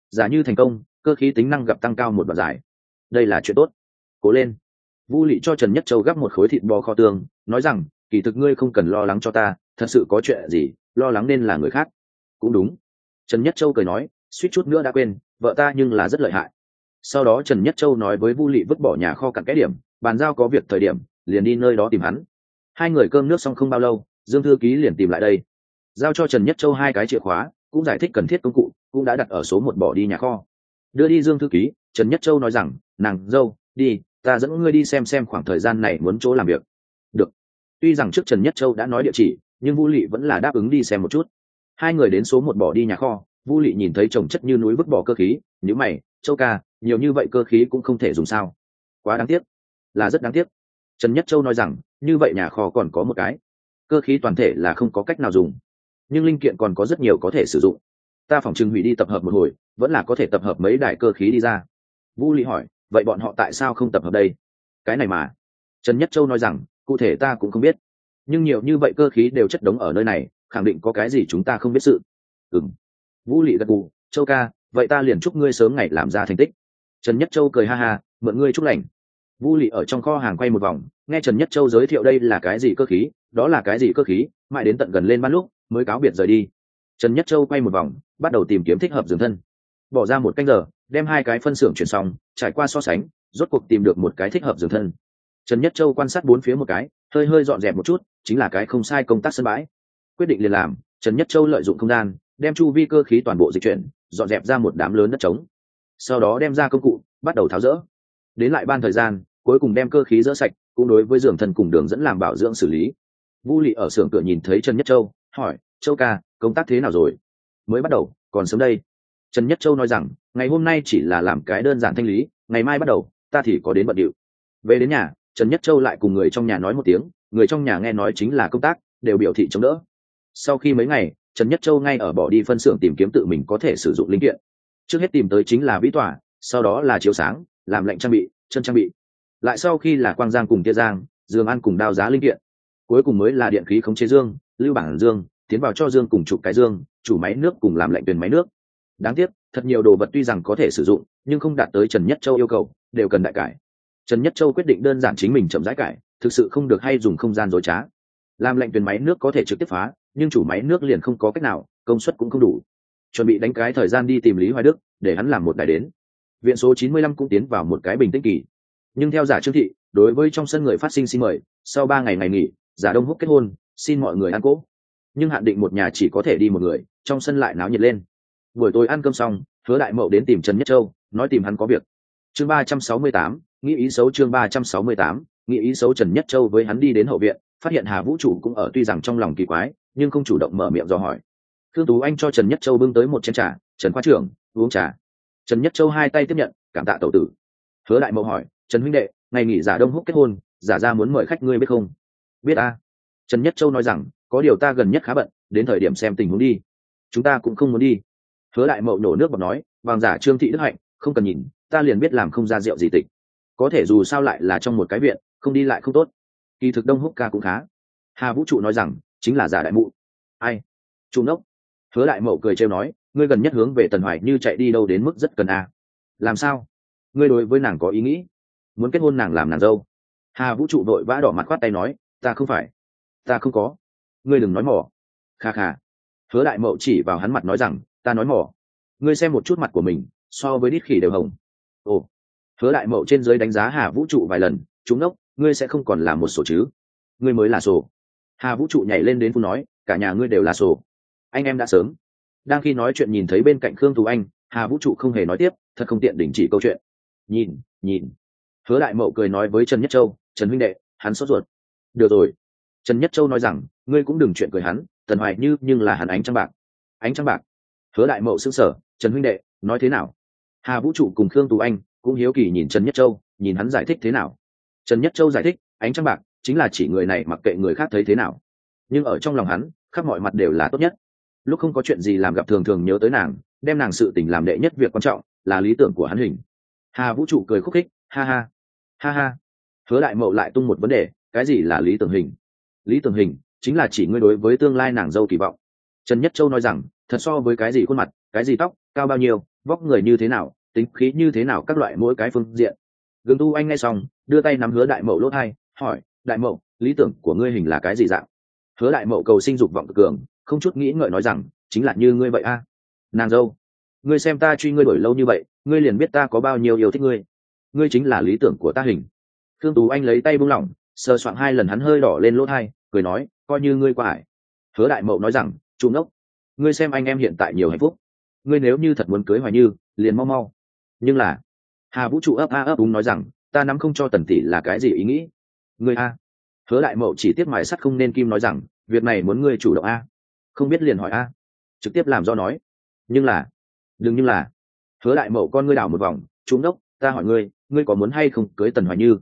giả như thành công, cơ khí tính năng gặp tăng cao một đoạn dài. Đây là chuyện tốt. Cố lên. Vu Lị cho Trần Nhất Châu gắp một khối thịt bò kho tương, nói rằng, kỳ thực ngươi không cần lo lắng cho ta, thật sự có chuyện gì, lo lắng nên là người khác. Cũng đúng. Trần Nhất Châu cười nói, suýt chút nữa đã quên, vợ ta nhưng là rất lợi hại. Sau đó Trần Nhất Châu nói với Vu Lị vứt bỏ nhà kho cặn cái điểm, bàn giao có việc thời điểm, liền đi nơi đó tìm hắn. Hai người cơm nước xong không bao lâu, Dương thư ký liền tìm lại đây, giao cho Trần Nhất Châu hai cái chìa khóa, cũng giải thích cần thiết công cụ, cũng đã đặt ở số 1 bỏ đi nhà kho. Đưa đi Dương thư ký, Trần Nhất Châu nói rằng, nàng dâu, đi, ta dẫn ngươi đi xem khoảng thời gian này muốn chỗ làm việc. Được. Tuy rằng trước Trần Nhất Châu đã nói địa chỉ, nhưng Vu Lị vẫn là đáp ứng đi xem một chút. Hai người đến số 1 bỏ đi nhà kho, Vu Lị nhìn thấy chồng chất như núi vứt bỏ cơ khí, nhíu mày, Châu ca, nhiều như vậy cơ khí cũng không thể dùng sao? Quá đáng tiếc. Là rất đáng tiếc. Trần Nhất Châu nói rằng, như vậy nhà kho còn có một cái. Cơ khí toàn thể là không có cách nào dùng, nhưng linh kiện còn có rất nhiều có thể sử dụng. Ta phỏng chừng hủy đi tập hợp một hồi, vẫn là có thể tập hợp mấy đại cơ khí đi ra. Vu Lị hỏi, vậy bọn họ tại sao không tập hợp đây? Cái này mà. Trần Nhất Châu nói rằng, cụ thể ta cũng không biết, nhưng nhiều như vậy cơ khí đều chất đống ở nơi này, khẳng định có cái gì chúng ta không biết sự. Vu Lị gật gù, Châu ca, vậy ta liền chúc ngươi sớm ngày làm ra thành tích. Trần Nhất Châu cười ha ha, mượn ngươi chúc lành. Vu Lị ở trong kho hàng quay một vòng, nghe Trần Nhất Châu giới thiệu đây là cái gì cơ khí, đó là cái gì cơ khí, mãi đến tận gần lên ban lúc mới cáo biệt rời đi. Trần Nhất Châu quay một vòng, bắt đầu tìm kiếm thích hợp giường thân. Bỏ ra một canh giờ, đem hai cái phân xưởng chuyển xong, trải qua so sánh, rốt cuộc tìm được một cái thích hợp giường thân. Trần Nhất Châu quan sát bốn phía một cái, hơi dọn dẹp một chút, chính là cái không sai công tác sân bãi. Quyết định liền làm, Trần Nhất Châu lợi dụng không gian, đem chu vi cơ khí toàn bộ dịch chuyển, dọn dẹp ra một đám lớn đất trống. Sau đó đem ra công cụ, bắt đầu tháo dỡ. Đến lại ban thời gian, cuối cùng đem cơ khí dỡ sạch, cũng đối với giường thân cùng đường dẫn làm bảo dưỡng xử lý. Vu Lị ở xưởng cửa nhìn thấy Trần Nhất Châu, hỏi, Châu ca, công tác thế nào rồi? Mới bắt đầu, còn sớm đây. Trần Nhất Châu nói rằng, ngày hôm nay chỉ là làm cái đơn giản thanh lý, ngày mai bắt đầu, ta thì có đến bận điệu. Về đến nhà, Trần Nhất Châu lại cùng người trong nhà nói một tiếng, người trong nhà nghe nói chính là công tác, đều biểu thị chống đỡ. Sau khi mấy ngày, Trần Nhất Châu ngay ở bỏ đi phân xưởng tìm kiếm tự mình có thể sử dụng linh kiện. Trước hết tìm tới chính là vĩ tỏa, sau đó là chiếu sáng, làm lạnh trang bị, chân trang bị. Lại sau khi là quang giang cùng tia giang, giường ăn cùng đao giá linh kiện. Cuối cùng mới là điện khí khống chế dương, lưu bảng dương, tiến vào cho dương cùng chụp cái dương, chủ máy nước cùng làm lạnh tuyển máy nước. Đáng tiếc, thật nhiều đồ vật tuy rằng có thể sử dụng, nhưng không đạt tới Trần Nhất Châu yêu cầu, đều cần đại cải. Trần Nhất Châu quyết định đơn giản chính mình chậm rãi cải, thực sự không được hay dùng không gian dối trá. Làm lạnh tuyển máy nước có thể trực tiếp phá, nhưng chủ máy nước liền không có cách nào, công suất cũng không đủ. Chuẩn bị đánh cái thời gian đi tìm Lý Hoài Đức, để hắn làm một đài đến. Viện số 95 cũng tiến vào một cái bình tĩnh kỳ. Nhưng theo giả Trương Thị, đối với trong sân người phát sinh xin mời, sau 3 ngày nghỉ, giả Đông Húc kết hôn, xin mọi người ăn cỗ. Nhưng hạn định một nhà chỉ có thể đi một người, trong sân lại náo nhiệt lên. Buổi tối ăn cơm xong, Hứa Đại Mậu đến tìm Trần Nhất Châu, nói tìm hắn có việc. Chương 368, nghĩ ý xấu. Chương 368, nghĩ ý xấu. Trần Nhất Châu với hắn đi đến hậu viện, phát hiện Hà Vũ Trụ cũng ở, tuy rằng trong lòng kỳ quái, nhưng không chủ động mở miệng dò hỏi. Thương Tú Anh cho Trần Nhất Châu bưng tới một chén trà, Trần khoa trưởng, uống trà. Trần Nhất Châu hai tay tiếp nhận, cảm tạ tẩu tử. Hứa Đại Mậu hỏi, Trần huynh đệ, ngày nghỉ giả Đông Húc kết hôn, giả ra muốn mời khách ngươi biết không? Biết a. Trần Nhất Châu nói rằng, có điều ta gần nhất khá bận, đến thời điểm xem tình huống đi. Chúng ta cũng không muốn đi. Hứa Đại Mậu nổ nước bọt nói, vàng giả Trương Thị đức hạnh, không cần nhìn, ta liền biết làm không ra rượu gì tịch. Có thể dù sao lại là trong một cái viện, không đi lại không tốt. Kỳ thực Đông Húc ca cũng khá. Hà Vũ Trụ nói rằng, chính là giả đại mụ. Ai? Trung đốc. Hứa Đại Mậu cười trêu nói, ngươi gần nhất hướng về Tần Hoài Như chạy đi đâu đến mức rất cần a. Làm sao? Ngươi đối với nàng có ý nghĩ, muốn kết hôn nàng làm nàng dâu? Hà Vũ Trụ đội vã đỏ mặt khoát tay nói, ta không phải, ta không có. Ngươi đừng nói mỏ. Kha kha. Hứa Đại Mậu chỉ vào hắn mặt nói rằng, ta nói mỏ. Ngươi xem một chút mặt của mình, so với đít khỉ đều hồng. Ồ. Hứa Đại Mậu trên dưới đánh giá Hà Vũ Trụ vài lần, chúng đốc, ngươi sẽ không còn là một sổ chứ? Ngươi mới là sổ. Hà Vũ Trụ nhảy lên đến phu nói, cả nhà ngươi đều là sổ. Anh em đã sớm. Đang khi nói chuyện nhìn thấy bên cạnh Khương Tú Anh, Hà Vũ Trụ không hề nói tiếp, thật không tiện đình chỉ câu chuyện. Nhìn. Hứa Đại Mậu cười nói với Trần Nhất Châu, Trần huynh đệ, hắn sốt ruột. Được rồi. Trần Nhất Châu nói rằng, ngươi cũng đừng chuyện cười hắn, Tần Hoài Như nhưng là hắn ánh trăng bạc. Ánh trăng bạc. Hứa Đại Mậu sững sờ, Trần huynh đệ, nói thế nào? Hà Vũ Trụ cùng Khương Tú Anh cũng hiếu kỳ nhìn Trần Nhất Châu, nhìn hắn giải thích thế nào. Trần Nhất Châu giải thích, ánh trăng bạc chính là chỉ người này mặc kệ người khác thấy thế nào, nhưng ở trong lòng hắn, khắp mọi mặt đều là tốt nhất. Lúc không có chuyện gì làm gặp thường thường nhớ tới nàng, đem nàng sự tình làm đệ nhất việc quan trọng, là lý tưởng của hắn hình. Hà Vũ Trụ cười khúc khích, ha ha. Hứa Đại Mậu lại tung một vấn đề, cái gì là lý tưởng hình? Lý tưởng hình chính là chỉ ngươi đối với tương lai nàng dâu kỳ vọng. Trần Nhất Châu nói rằng, thật so với cái gì khuôn mặt, cái gì tóc, cao bao nhiêu, vóc người như thế nào, tính khí như thế nào, các loại mỗi cái phương diện. Gương Tu Anh nghe xong đưa tay nắm Hứa Đại Mậu lỗ tai, hỏi: Đại Mậu, lý tưởng của ngươi hình là cái gì dạng? Hứa Đại Mậu cầu sinh dục vọng cực cường, không chút nghĩ ngợi nói rằng: chính là như ngươi vậy a. Nàng dâu, ngươi xem ta truy ngươi đổi lâu như vậy, ngươi liền biết ta có bao nhiêu yêu thích ngươi. Ngươi chính là lý tưởng của ta hình. Khương Tú Anh lấy tay buông lỏng, sờ soạng 2 lần hắn hơi đỏ lên lỗ tai, cười nói: coi như ngươi qua ải. Hứa Đại Mậu nói rằng: Chu ngốc, ngươi xem anh em hiện tại nhiều hạnh phúc, ngươi nếu như thật muốn cưới Hoài Như, liền mau mau. Nhưng là, Hà Vũ trụ ấp a ấp úng nói rằng: ta nắm không cho Tần tỷ là cái gì ý nghĩ. Ngươi a. Hứa Đại Mậu chỉ tiếp mài sắt không nên kim nói rằng: việc này muốn ngươi chủ động a. Không biết liền hỏi a. Trực tiếp làm do nói. Nhưng là, đừng nhưng là. Hứa Đại Mậu con ngươi đảo một vòng: Chu ngốc, ta hỏi ngươi, ngươi có muốn hay không cưới Tần Hoài Như?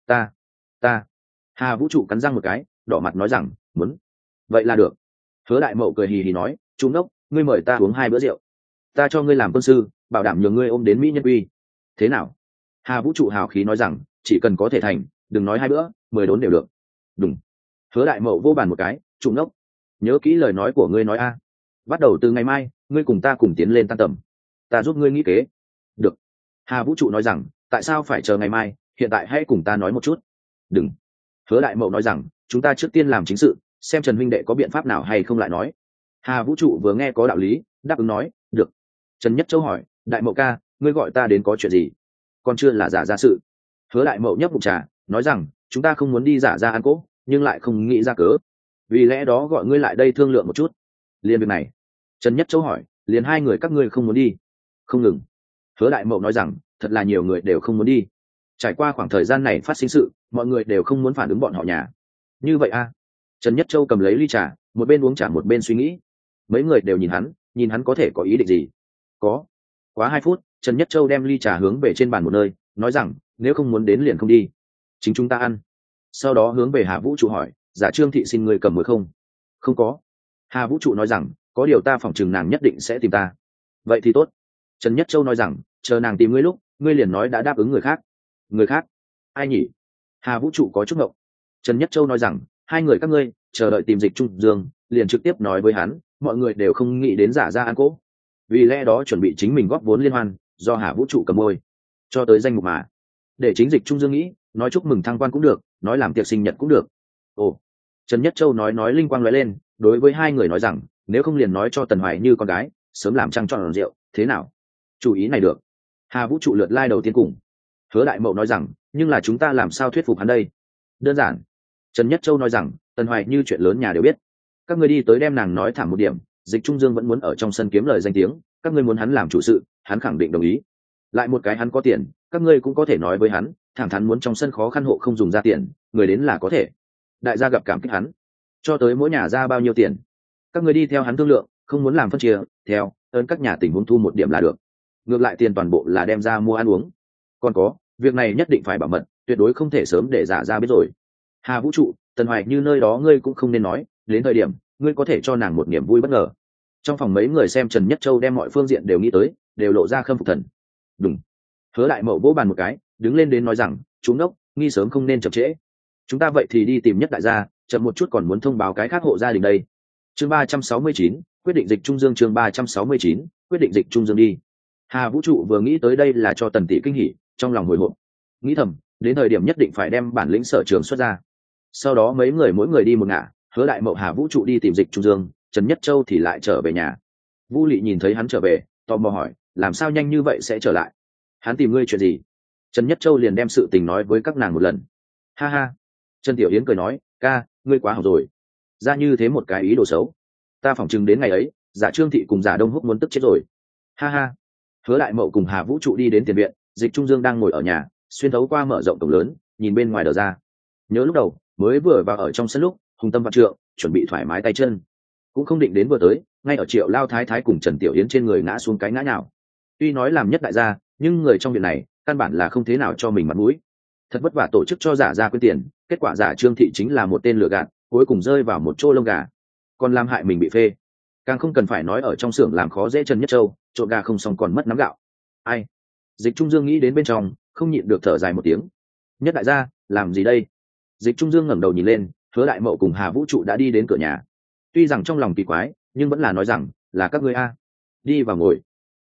Ta. Hà Vũ trụ cắn răng một cái, đỏ mặt nói rằng: muốn. Vậy là được. Hứa Đại Mậu cười hì hì nói: Chu ngốc, ngươi mời ta uống 2 bữa rượu, ta cho ngươi làm quân sư, bảo đảm nhường ngươi ôm đến mỹ nhân uy. Thế nào? Hà Vũ trụ hào khí nói rằng: chỉ cần có thể thành, đừng nói 2 bữa, 10 đốn đều được. Đúng. Hứa Đại Mậu vô bàn một cái: Chu ngốc, nhớ kỹ lời nói của ngươi nói a. Bắt đầu từ ngày mai, ngươi cùng ta cùng tiến lên tan tầm, ta giúp ngươi nghĩ kế. Được. Hà Vũ trụ nói rằng: tại sao phải chờ ngày mai, hiện tại hãy cùng ta nói một chút. Đừng. Hứa Đại Mậu nói rằng: chúng ta trước tiên làm chính sự, xem Trần huynh đệ có biện pháp nào hay không lại nói. Hà Vũ trụ vừa nghe có đạo lý, đáp ứng nói: được. Trần Nhất Châu hỏi: Đại Mậu ca, ngươi gọi ta đến có chuyện gì? Còn chưa là giả ra sự. Hứa Đại Mậu nhấp ngụm trà, nói rằng: chúng ta không muốn đi giả ra ăn cỗ, nhưng lại không nghĩ ra cớ, vì lẽ đó gọi ngươi lại đây thương lượng một chút. Liên việc này. Trần Nhất Châu hỏi: liền 2 người các ngươi không muốn đi? Không ngừng. Hứa Đại Mậu nói rằng: thật là nhiều người đều không muốn đi. Trải qua khoảng thời gian này phát sinh sự, mọi người đều không muốn phản ứng bọn họ nhà. Như vậy a. Trần Nhất Châu cầm lấy ly trà, một bên uống trà một bên suy nghĩ. Mấy người đều nhìn hắn có thể có ý định gì. Có. Quá 2 phút, Trần Nhất Châu đem ly trà hướng về trên bàn một nơi, nói rằng: nếu không muốn đến liền không đi, chính chúng ta ăn. Sau đó hướng về Hà Vũ trụ hỏi: giả Trương thị xin người cầm mới không? Không có. Hà Vũ trụ nói rằng: có điều ta phỏng chừng nàng nhất định sẽ tìm ta. Vậy thì tốt. Trần Nhất Châu nói rằng: chờ nàng tìm ngươi lúc, ngươi liền nói đã đáp ứng người khác. Người khác? Ai nhỉ? Hà Vũ trụ có chút ngộng. Trần Nhất Châu nói rằng: 2 người các ngươi chờ đợi tìm Dịch Trung Dương, liền trực tiếp nói với hắn, mọi người đều không nghĩ đến giả ra ăn cỗ, vì lẽ đó chuẩn bị chính mình góp vốn liên hoan, do Hà Vũ trụ cầm môi cho tới danh mục mà, để chính Dịch Trung Dương nghĩ, nói chúc mừng thăng quan cũng được, nói làm tiệc sinh nhật cũng được. Ồ. Trần Nhất Châu nói linh quang lóe lên, đối với 2 người nói rằng: nếu không liền nói cho Tần Hoài Như con gái sớm làm trăng tròn rượu, thế nào? Chủ ý này được. Hà Vũ trụ lượt lai đầu tiên cùng. Hứa Đại Mậu nói rằng: nhưng là chúng ta làm sao thuyết phục hắn đây? Đơn giản. Trần Nhất Châu nói rằng: Tần Hoài Như chuyện lớn nhà đều biết, các ngươi đi tới đem nàng nói thẳng một điểm, Dịch Trung Dương vẫn muốn ở trong sân kiếm lời danh tiếng, các ngươi muốn hắn làm chủ sự, hắn khẳng định đồng ý. Lại một cái hắn có tiền, các ngươi cũng có thể nói với hắn, thẳng thắn muốn trong sân khó khăn hộ không dùng ra tiền, người đến là có thể. Đại gia gặp cảm kích hắn, cho tới mỗi nhà ra bao nhiêu tiền, các ngươi đi theo hắn thương lượng, không muốn làm phân chia, theo ơn các nhà tình huống thu một điểm là được. Ngược lại tiền toàn bộ là đem ra mua ăn uống. Còn có, việc này nhất định phải bảo mật, tuyệt đối không thể sớm để giả ra biết rồi. Hà Vũ trụ, Tần Hoài Như nơi đó ngươi cũng không nên nói, đến thời điểm ngươi có thể cho nàng một niềm vui bất ngờ. Trong phòng mấy người xem Trần Nhất Châu đem mọi phương diện đều nghĩ tới, đều lộ ra khâm phục thần. Đúng. Hứa Đại Mậu vỗ bàn một cái, đứng lên đến nói rằng: chúng đốc, nghi sớm không nên chậm trễ, chúng ta vậy thì đi tìm Nhất đại gia, chậm một chút còn muốn thông báo cái khác hộ gia đình đây. Chương 369, quyết định Dịch Trung Dương. Chương 369, quyết định Dịch Trung Dương đi. Hà Vũ trụ vừa nghĩ tới đây là cho Tần tỷ kinh hỉ, trong lòng hồi hộp, nghĩ thầm, đến thời điểm nhất định phải đem bản lĩnh sở trường xuất ra. Sau đó mấy người mỗi người đi một ngả, Hứa Đại Mậu Hà Vũ trụ đi tìm Dịch Trung Dương, Trần Nhất Châu thì lại trở về nhà. Vu Lị nhìn thấy hắn trở về, tò mò hỏi: làm sao nhanh như vậy sẽ trở lại? Hắn tìm ngươi chuyện gì? Trần Nhất Châu liền đem sự tình nói với các nàng một lần. Ha ha. Trần Tiểu Yến cười nói: ca, ngươi quá học rồi, ra như thế một cái ý đồ xấu, ta phỏng chừng đến ngày ấy, giả Trương thị cùng giả Đông Húc muốn tức chết rồi. Ha ha. Hứa Đại Mậu cùng Hà Vũ trụ đi đến tiền viện, Dịch Trung Dương đang ngồi ở nhà, xuyên thấu qua mở rộng cổng lớn, nhìn bên ngoài đờ ra. Nhớ lúc đầu mới vừa vào ở trong sân lúc, hùng tâm vạn trượng, chuẩn bị thoải mái tay chân, cũng không định đến vừa tới, ngay ở Triệu Lao Thái Thái cùng Trần Tiểu Yến trên người ngã xuống cái ngã nhào. Tuy nói làm Nhất đại gia, nhưng người trong viện này căn bản là không thế nào cho mình mặt mũi. Thật vất vả tổ chức cho giả ra quyên tiền, kết quả giả Trương thị chính là một tên lừa gạt, cuối cùng rơi vào một chỗ lông gà, còn làm hại mình bị phê. Càng không cần phải nói ở trong xưởng làm khó dễ Trần Nhất Châu, trộn gà không xong còn mất nắm gạo. Ai? Dịch Trung Dương nghĩ đến bên trong, không nhịn được thở dài một tiếng. Nhất đại gia, làm gì đây? Dịch Trung Dương ngẩng đầu nhìn lên, Hứa Đại Mậu cùng Hà Vũ trụ đã đi đến cửa nhà. Tuy rằng trong lòng kỳ quái, nhưng vẫn là nói rằng: là các ngươi a, đi vào ngồi.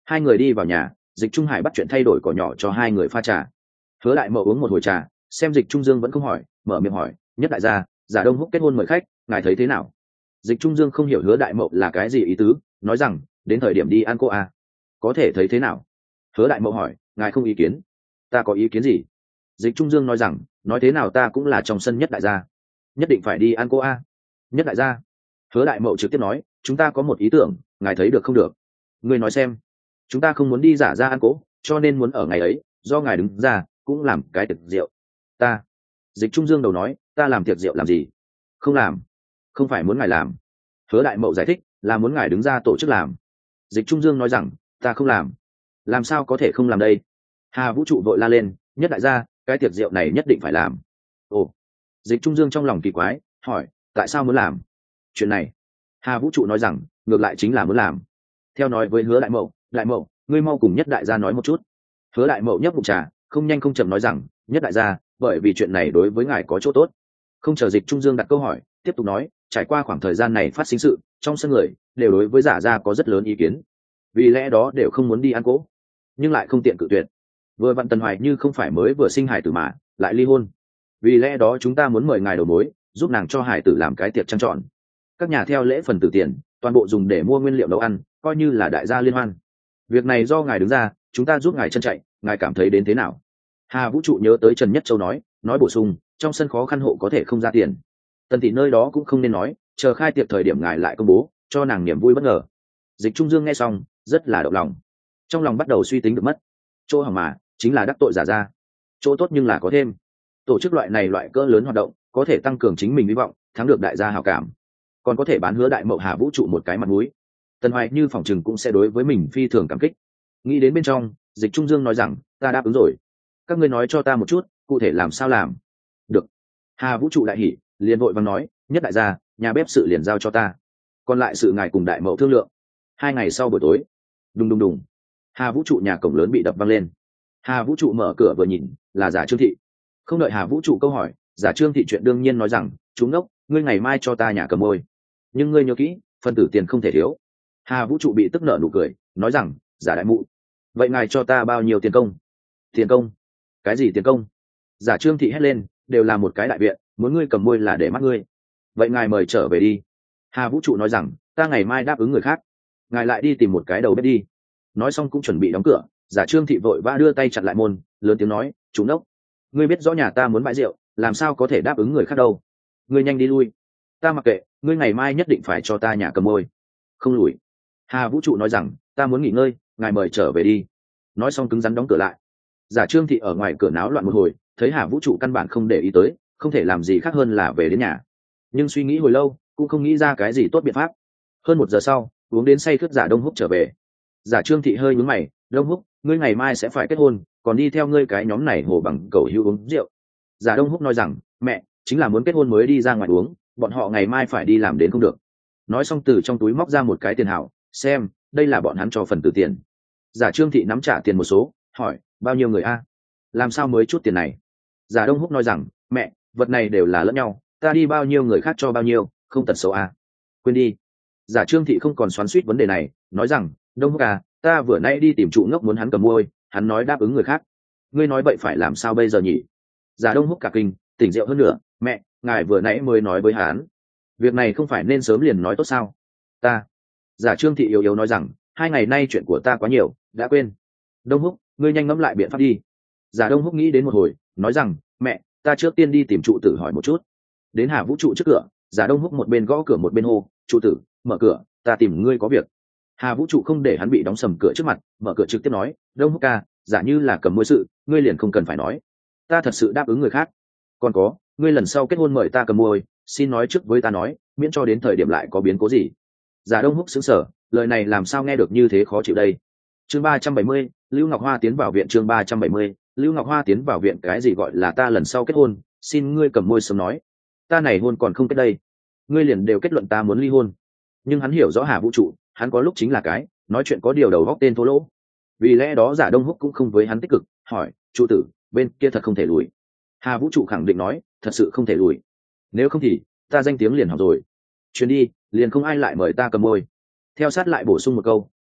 Hai người đi vào nhà, Dịch Trung Hải bắt chuyện thay đổi cỏ nhỏ cho hai người pha trà. Hứa Đại Mậu uống một hồi trà, xem Dịch Trung Dương vẫn không hỏi, mở miệng hỏi, nhất đại gia, Giả Đông Húc kết hôn mời khách, ngài thấy thế nào? Dịch Trung Dương không hiểu Hứa Đại Mậu là cái gì ý tứ, nói rằng, đến thời điểm đi ăn cô à? Có thể thấy thế nào? Hứa Đại Mậu hỏi, ngài không ý kiến? Ta có ý kiến gì? Dịch Trung Dương nói rằng, nói thế nào ta cũng là trong sân nhất đại gia, nhất định phải đi ăn cô à? Nhất đại gia. Hứa Đại Mậu trực tiếp nói, chúng ta có một ý tưởng, ngài thấy được không được? Ngươi nói xem. Chúng ta không muốn đi giả ra ăn cỗ, cho nên muốn ở ngày ấy, do ngài đứng ra, cũng làm cái tiệc rượu. Ta. Dịch Trung Dương đầu nói, ta làm tiệc rượu làm gì? Không làm. Không phải muốn ngài làm. Hứa Đại Mậu giải thích, là muốn ngài đứng ra tổ chức làm. Dịch Trung Dương nói rằng, ta không làm. Làm sao có thể không làm đây? Hà Vũ Trụ vội la lên, nhất đại gia, cái tiệc rượu này nhất định phải làm. Ồ. Dịch Trung Dương trong lòng kỳ quái, hỏi, tại sao muốn làm? Chuyện này. Hà Vũ Trụ nói rằng, ngược lại chính là muốn làm. Theo nói với Hứa Đại Mậu, ngươi mau cùng nhất đại gia nói một chút. Hứa Đại Mậu nhấp ngụm trà, không nhanh không chậm nói rằng, nhất đại gia, bởi vì chuyện này đối với ngài có chỗ tốt. Không chờ Dịch Trung Dương đặt câu hỏi, tiếp tục nói, trải qua khoảng thời gian này phát sinh sự, trong sân người đều đối với Giả gia có rất lớn ý kiến, vì lẽ đó đều không muốn đi ăn cỗ, nhưng lại không tiện cự tuyệt. Vừa vặn Tần Hoài Như không phải mới vừa sinh hải tử mà lại ly hôn, vì lẽ đó chúng ta muốn mời ngài đầu mối, giúp nàng cho hải tử làm cái tiệc trang trọn. Các nhà theo lễ phần tử tiền, toàn bộ dùng để mua nguyên liệu nấu ăn, coi như là đại gia liên hoan. Việc này do ngài đứng ra, chúng ta giúp ngài chân chạy, ngài cảm thấy đến thế nào? Hà Vũ Trụ nhớ tới Trần Nhất Châu nói bổ sung, trong sân khó khăn hộ có thể không ra tiền. Tần thị nơi đó cũng không nên nói, chờ khai tiệc thời điểm ngài lại công bố, cho nàng niềm vui bất ngờ. Dịch Trung Dương nghe xong, rất là động lòng, trong lòng bắt đầu suy tính được mất. Chỗ hỏng mà, chính là đắc tội Giả ra. Chỗ tốt nhưng là có thêm. Tổ chức loại cỡ lớn hoạt động, có thể tăng cường chính mình hy vọng, thắng được đại gia hảo cảm, còn có thể bán Hứa Đại Mậu Hà Vũ Trụ một cái mặt mũi. Tần Hoài Như phỏng chừng cũng sẽ đối với mình phi thường cảm kích. Nghĩ đến bên trong, Dịch Trung Dương nói rằng, ta đáp ứng rồi. Các ngươi nói cho ta một chút, cụ thể làm sao làm? Được. Hà Vũ Trụ đại hỉ, liền vội vàng nói, nhất đại gia, nhà bếp sự liền giao cho ta, còn lại sự ngài cùng Đại Mậu thương lượng. 2 ngày sau buổi tối, đùng đùng đùng, Hà Vũ Trụ nhà cổng lớn bị đập văng lên. Hà Vũ Trụ mở cửa vừa nhìn, là Giả Trương Thị. Không đợi Hà Vũ Trụ câu hỏi, Giả Trương Thị chuyện đương nhiên nói rằng, chú ngốc, ngươi ngày mai cho ta nhà cầm môi, nhưng ngươi nhớ kỹ, phân tử tiền không thể thiếu. Hà Vũ Trụ bị tức nợ nụ cười, nói rằng, Giả đại mụ, vậy ngài cho ta bao nhiêu tiền công? Tiền công? Cái gì tiền công? Giả Trương Thị hét lên, đều là một cái đại viện, muốn ngươi cầm môi là để mắt ngươi. Vậy ngài mời trở về đi. Hà Vũ Trụ nói rằng, ta ngày mai đáp ứng người khác, ngài lại đi tìm một cái đầu bếp đi. Nói xong cũng chuẩn bị đóng cửa, Giả Trương Thị vội vã đưa tay chặn lại môn, lớn tiếng nói, chú ngốc, ngươi biết rõ nhà ta muốn bãi rượu, làm sao có thể đáp ứng người khác đâu? Ngươi nhanh đi lui, ta mặc kệ, ngươi ngày mai nhất định phải cho ta nhà cầm môi. Không lùi. Hà Vũ Trụ nói rằng, ta muốn nghỉ ngơi, ngài mời trở về đi. Nói xong cứng rắn đóng cửa lại. Giả Trương Thị ở ngoài cửa náo loạn một hồi, thấy Hà Vũ Trụ căn bản không để ý tới, không thể làm gì khác hơn là về đến nhà. Nhưng suy nghĩ hồi lâu, cũng không nghĩ ra cái gì tốt biện pháp. Hơn 1 giờ sau, uống đến say khướt Giả Đông Húc trở về. Giả Trương Thị hơi nhướng mày, Đông Húc, ngươi ngày mai sẽ phải kết hôn, còn đi theo ngươi cái nhóm này hồ bằng cầu hữu uống rượu. Giả Đông Húc nói rằng, mẹ, chính là muốn kết hôn mới đi ra ngoài uống, bọn họ ngày mai phải đi làm đến không được. Nói xong từ trong túi móc ra một cái tiền hảo, xem, đây là bọn hắn cho phần tử tiền. Giả Trương Thị nắm trả tiền một số, hỏi, bao nhiêu người a? Làm sao mới chút tiền này? Giả Đông Húc nói rằng, mẹ, vật này đều là lẫn nhau, ta đi bao nhiêu người khác cho bao nhiêu, không tật xấu a. Quên đi. Giả Trương Thị không còn xoắn xuýt vấn đề này, nói rằng, Đông Húc à, ta vừa nay đi tìm trụ ngốc muốn hắn cầm môi, hắn nói đáp ứng người khác. Ngươi nói vậy phải làm sao bây giờ nhỉ? Giả Đông Húc cả kinh, tỉnh rượu hơn nữa, mẹ, ngài vừa nãy mới nói với hắn, việc này không phải nên sớm liền nói tốt sao? Ta. Giả Trương Thị yếu yếu nói rằng, 2 ngày nay chuyện của ta quá nhiều, đã quên. Đông Húc, ngươi nhanh ngẫm lại biện pháp đi. Giả Đông Húc nghĩ đến một hồi, nói rằng, mẹ, ta trước tiên đi tìm trụ tử hỏi một chút. Đến Hà Vũ Trụ trước cửa, Giả Đông Húc một bên gõ cửa một bên hô, trụ tử, mở cửa, ta tìm ngươi có việc. Hà Vũ Trụ không để hắn bị đóng sầm cửa trước mặt, mở cửa trực tiếp nói, Đông Húc ca, giả như là cầm môi sự, ngươi liền không cần phải nói, ta thật sự đáp ứng người khác. Còn có, ngươi lần sau kết hôn mời ta cầm môi, xin nói trước với ta nói, miễn cho đến thời điểm lại có biến cố gì. Giả Đông Húc sững sờ, lời này làm sao nghe được như thế khó chịu đây. Chương 370, Lưu Ngọc Hoa tiến vào viện. Chương 370, Lưu Ngọc Hoa tiến vào viện. Cái gì gọi là ta lần sau kết hôn, xin ngươi cầm môi sớm nói, ta này hôn còn không kết đây, ngươi liền đều kết luận ta muốn ly hôn. Nhưng hắn hiểu rõ Hà Vũ Trụ, hắn có lúc chính là cái nói chuyện có điều đầu góc tên thô lỗ, vì lẽ đó Giả Đông Húc cũng không với hắn tích cực, hỏi, trụ tử, bên kia thật không thể lùi? Hà Vũ Trụ khẳng định nói, thật sự không thể lùi, nếu không thì ta danh tiếng liền học rồi, chuyến đi liền không ai lại mời ta cầm môi. Theo sát lại bổ sung một câu,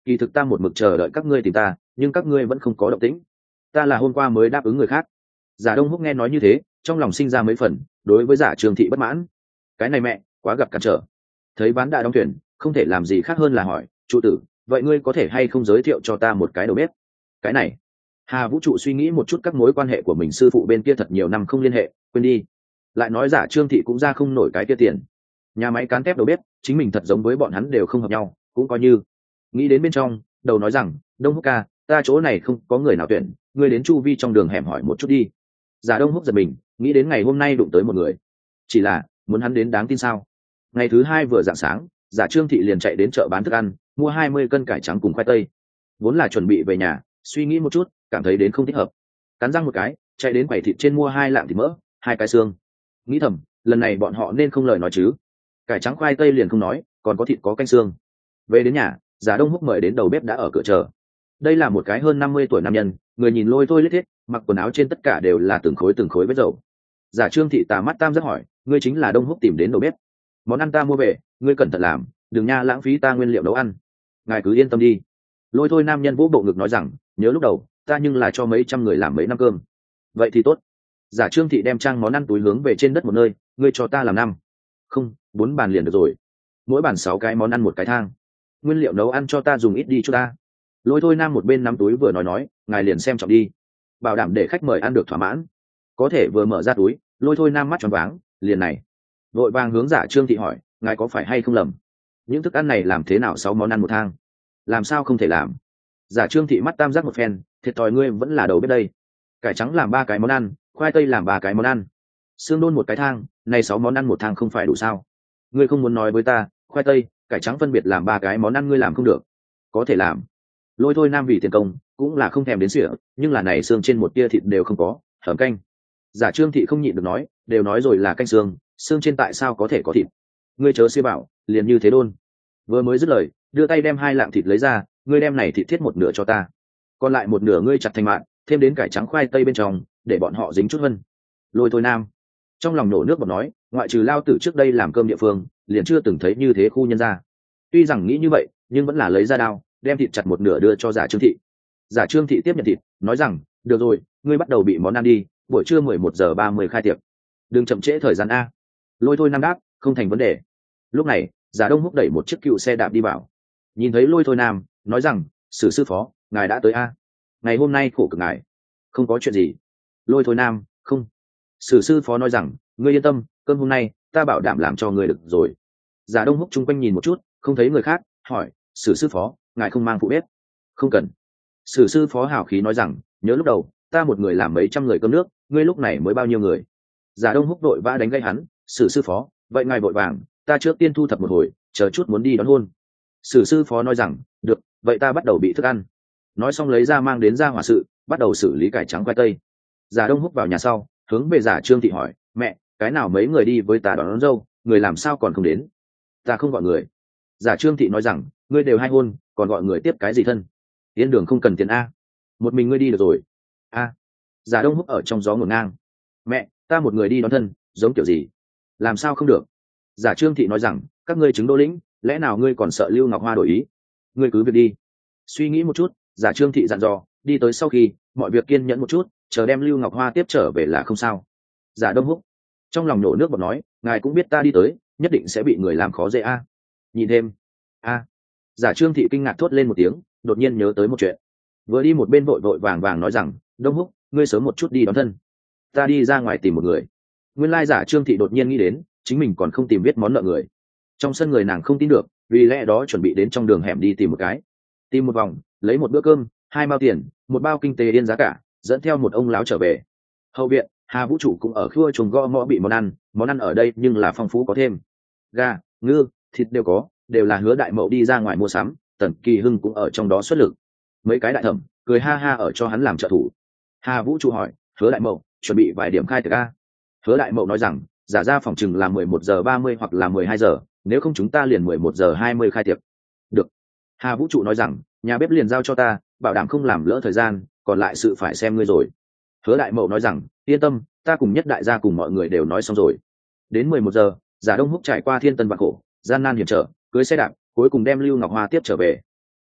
kỳ thực ta một mực chờ đợi các ngươi tìm ta, nhưng các ngươi vẫn không có động tĩnh. Ta là hôm qua mới đáp ứng người khác. Giả Đông Húc nghe nói như thế, trong lòng sinh ra mấy phần đối với Giả Trương Thị bất mãn. Cái này mẹ quá gặp cản trở. Thấy bán đã đóng thuyền, không thể làm gì khác hơn là hỏi trụ tử, vậy ngươi có thể hay không giới thiệu cho ta một cái đầu bếp? Cái này, Hà Vũ trụ suy nghĩ một chút các mối quan hệ của mình sư phụ bên kia thật nhiều năm không liên hệ, quên đi. Lại nói Giả Trương Thị cũng ra không nổi cái kia tiền. Nhà máy cán thép đầu bếp, chính mình thật giống với bọn hắn đều không hợp nhau, cũng coi như. Nghĩ đến bên trong, đầu nói rằng, Đông Húc ca, ta chỗ này không có người nào tuyển, ngươi đến chu vi trong đường hẻm hỏi một chút đi. Giả Đông Húc giật mình, nghĩ đến ngày hôm nay đụng tới một người, chỉ là muốn hắn đến đáng tin sao? Ngày thứ hai vừa rạng sáng, Giả Trương Thị liền chạy đến chợ bán thức ăn, mua 20 cân cải trắng cùng khoai tây. Vốn là chuẩn bị về nhà, suy nghĩ một chút, cảm thấy đến không thích hợp, cắn răng một cái, chạy đến quầy thịt trên mua 2 lạng thịt mỡ, 2 cái xương. Nghĩ thầm, lần này bọn họ nên không lời nói chứ. Cải trắng khoai tây liền không nói, còn có thịt có canh xương. Về đến nhà, Giả Đông Húc mời đến đầu bếp đã ở cửa chờ. Đây là một cái hơn 50 tuổi nam nhân, người nhìn lôi thôi lết thiết, mặc quần áo trên tất cả đều là từng khối vết dầu. Giả Trương Thị tà mắt tam giác hỏi, ngươi chính là Đông Húc tìm đến đầu bếp? Món ăn ta mua về, ngươi cẩn thận làm, đừng nha lãng phí ta nguyên liệu nấu ăn. Ngài cứ yên tâm đi. Lôi thôi nam nhân vỗ bộ ngực nói rằng, nhớ lúc đầu ta nhưng là cho mấy trăm người làm mấy năm cơm. Vậy thì tốt. Giả Trương Thị đem trang món ăn túi hướng về trên đất một nơi, ngươi cho ta làm 5, không 4 bàn liền được rồi, mỗi bàn 6 cái món ăn một cái thang. Nguyên liệu nấu ăn cho ta dùng ít đi cho ta. Lôi thôi nam một bên nắm túi vừa nói, ngài liền xem trọng đi, bảo đảm để khách mời ăn được thỏa mãn. Có thể vừa mở ra túi, lôi thôi nam mắt tròn váng, liền này vội vàng hướng Giả Trương Thị hỏi, ngài có phải hay không lầm, những thức ăn này làm thế nào 6 món ăn một thang, làm sao không thể làm? Giả Trương Thị mắt tam giác một phen, thiệt thòi ngươi vẫn là đầu bếp đây. Cải trắng làm 3 cái món ăn, khoai tây làm 3 cái món ăn, xương đôn một cái thang, này 6 món ăn một thang không phải đủ sao? Ngươi không muốn nói với ta, khoai tây cải trắng phân biệt làm 3 cái món ăn ngươi làm không được? Có thể làm. Lôi thôi nam vì tiền công cũng là không thèm đến sỉa, nhưng là này xương trên một tia thịt đều không có, hởm canh. Giả Trương Thị không nhịn được nói, đều nói rồi là canh xương, xương trên tại sao có thể có thịt? Ngươi chớ suy bảo, liền như thế đôn. Vừa mới dứt lời, đưa tay đem 2 lạng thịt lấy ra, ngươi đem này thịt thiết một nửa cho ta, còn lại một nửa ngươi chặt thành mạn, thêm đến cải trắng khoai tây bên trong, để bọn họ dính chút vân. Lôi thôi nam trong lòng nổ nước bọt nói, ngoại trừ lao tử trước đây làm cơm địa phương, liền chưa từng thấy như thế khu nhân gia. Tuy rằng nghĩ như vậy, nhưng vẫn là lấy ra đao, đem thịt chặt một nửa đưa cho Giả Trương Thị. Giả Trương Thị tiếp nhận thịt, nói rằng, được rồi, ngươi bắt đầu bị món ăn đi, buổi trưa 11:30 khai tiệc, đừng chậm trễ thời gian a. Lôi thôi nam đáp, không thành vấn đề. Lúc này, Giả Đông Húc đẩy một chiếc cựu xe đạp đi vào, nhìn thấy lôi thôi nam, nói rằng, Sử sư phó, ngài đã tới a. Ngày hôm nay khổ cực ngài. Không có chuyện gì. Lôi thôi nam, không. Sử sư phó nói rằng, ngươi yên tâm, cơm hôm nay ta bảo đảm làm cho ngươi được rồi. Giả Đông Húc chung quanh nhìn một chút, không thấy người khác, hỏi, Sử sư phó, ngài không mang phụ bếp? Không cần. Sử sư phó hào khí nói rằng, nhớ lúc đầu ta một người làm mấy trăm người cơm nước, ngươi lúc này mới bao nhiêu người? Giả Đông Húc vội vã đánh gây hắn, Sử sư phó, vậy ngài vội vàng, ta trước tiên thu thập một hồi, chờ chút muốn đi đón hôn. Sử sư phó nói rằng, được, vậy ta bắt đầu bị thức ăn. Nói xong lấy ra mang đến ra hỏa sự, bắt đầu xử lý cải trắng khoai tây. Giả Đông Húc vào nhà sau, hướng về Giả Trương Thị hỏi, mẹ, cái nào mấy người đi với ta đón dâu, người làm sao còn không đến? Ta không gọi người. Giả Trương Thị nói rằng, ngươi đều 2 hôn, còn gọi người tiếp cái gì thân? Tiến đường không cần tiền a, một mình ngươi đi được rồi. A. Giả Đông Húc ở trong gió ngổn ngang, mẹ, ta một người đi đón thân, giống kiểu gì? Làm sao không được? Giả Trương Thị nói rằng, các ngươi chứng đô lĩnh, lẽ nào ngươi còn sợ Lưu Ngọc Hoa đổi ý? Ngươi cứ việc đi. Suy nghĩ một chút, Giả Trương Thị dặn dò, đi tới sau khi mọi việc kiên nhẫn một chút, chờ đem Lưu Ngọc Hoa tiếp trở về là không sao. Giả Đông Húc trong lòng nổ nước bọt nói, ngài cũng biết ta đi tới nhất định sẽ bị người làm khó dễ a. Nhìn thêm a. Giả Trương Thị kinh ngạc thốt lên một tiếng, đột nhiên nhớ tới một chuyện, vừa đi một bên vội vội vàng vàng nói rằng, Đông Húc, ngươi sớm một chút đi đón thân, ta đi ra ngoài tìm một người. Nguyên lai Giả Trương Thị đột nhiên nghĩ đến, chính mình còn không tìm biết món nợ người. Trong sân người nàng không tin được, vì lẽ đó chuẩn bị đến trong đường hẻm đi tìm một cái. Tìm một vòng, lấy một bữa cơm, 2 bao tiền, một bao kinh tế yên giá cả, dẫn theo một ông lão trở về. Hậu viện, Hà Vũ Trụ cũng ở khua chuồng gõ mõ bị món ăn ở đây nhưng là phong phú có thêm. Gà, ngư, thịt đều có, đều là Hứa Đại Mậu đi ra ngoài mua sắm, Tần Kỳ Hưng cũng ở trong đó xuất lực. Mấy cái đại thẩm cười ha ha ở cho hắn làm trợ thủ. Hà Vũ Trụ hỏi, Hứa Đại Mậu, chuẩn bị vài điểm khai tiệc a? Hứa Đại Mậu nói rằng, giả ra phòng chừng là 11:30 hoặc là 12 giờ, nếu không chúng ta liền 11:20 khai tiệc. Được. Hà Vũ Trụ nói rằng, nhà bếp liền giao cho ta, bảo đảm không làm lỡ thời gian, còn lại sự phải xem ngươi rồi. Hứa Đại Mậu nói rằng, yên tâm, ta cùng Nhất đại gia cùng mọi người đều nói xong rồi. Đến 11 giờ, Giả Đông Húc trải qua thiên tân vạn khổ, gian nan hiểm trở, cưới xe đạp, cuối cùng đem Lưu Ngọc Hoa tiếp trở về.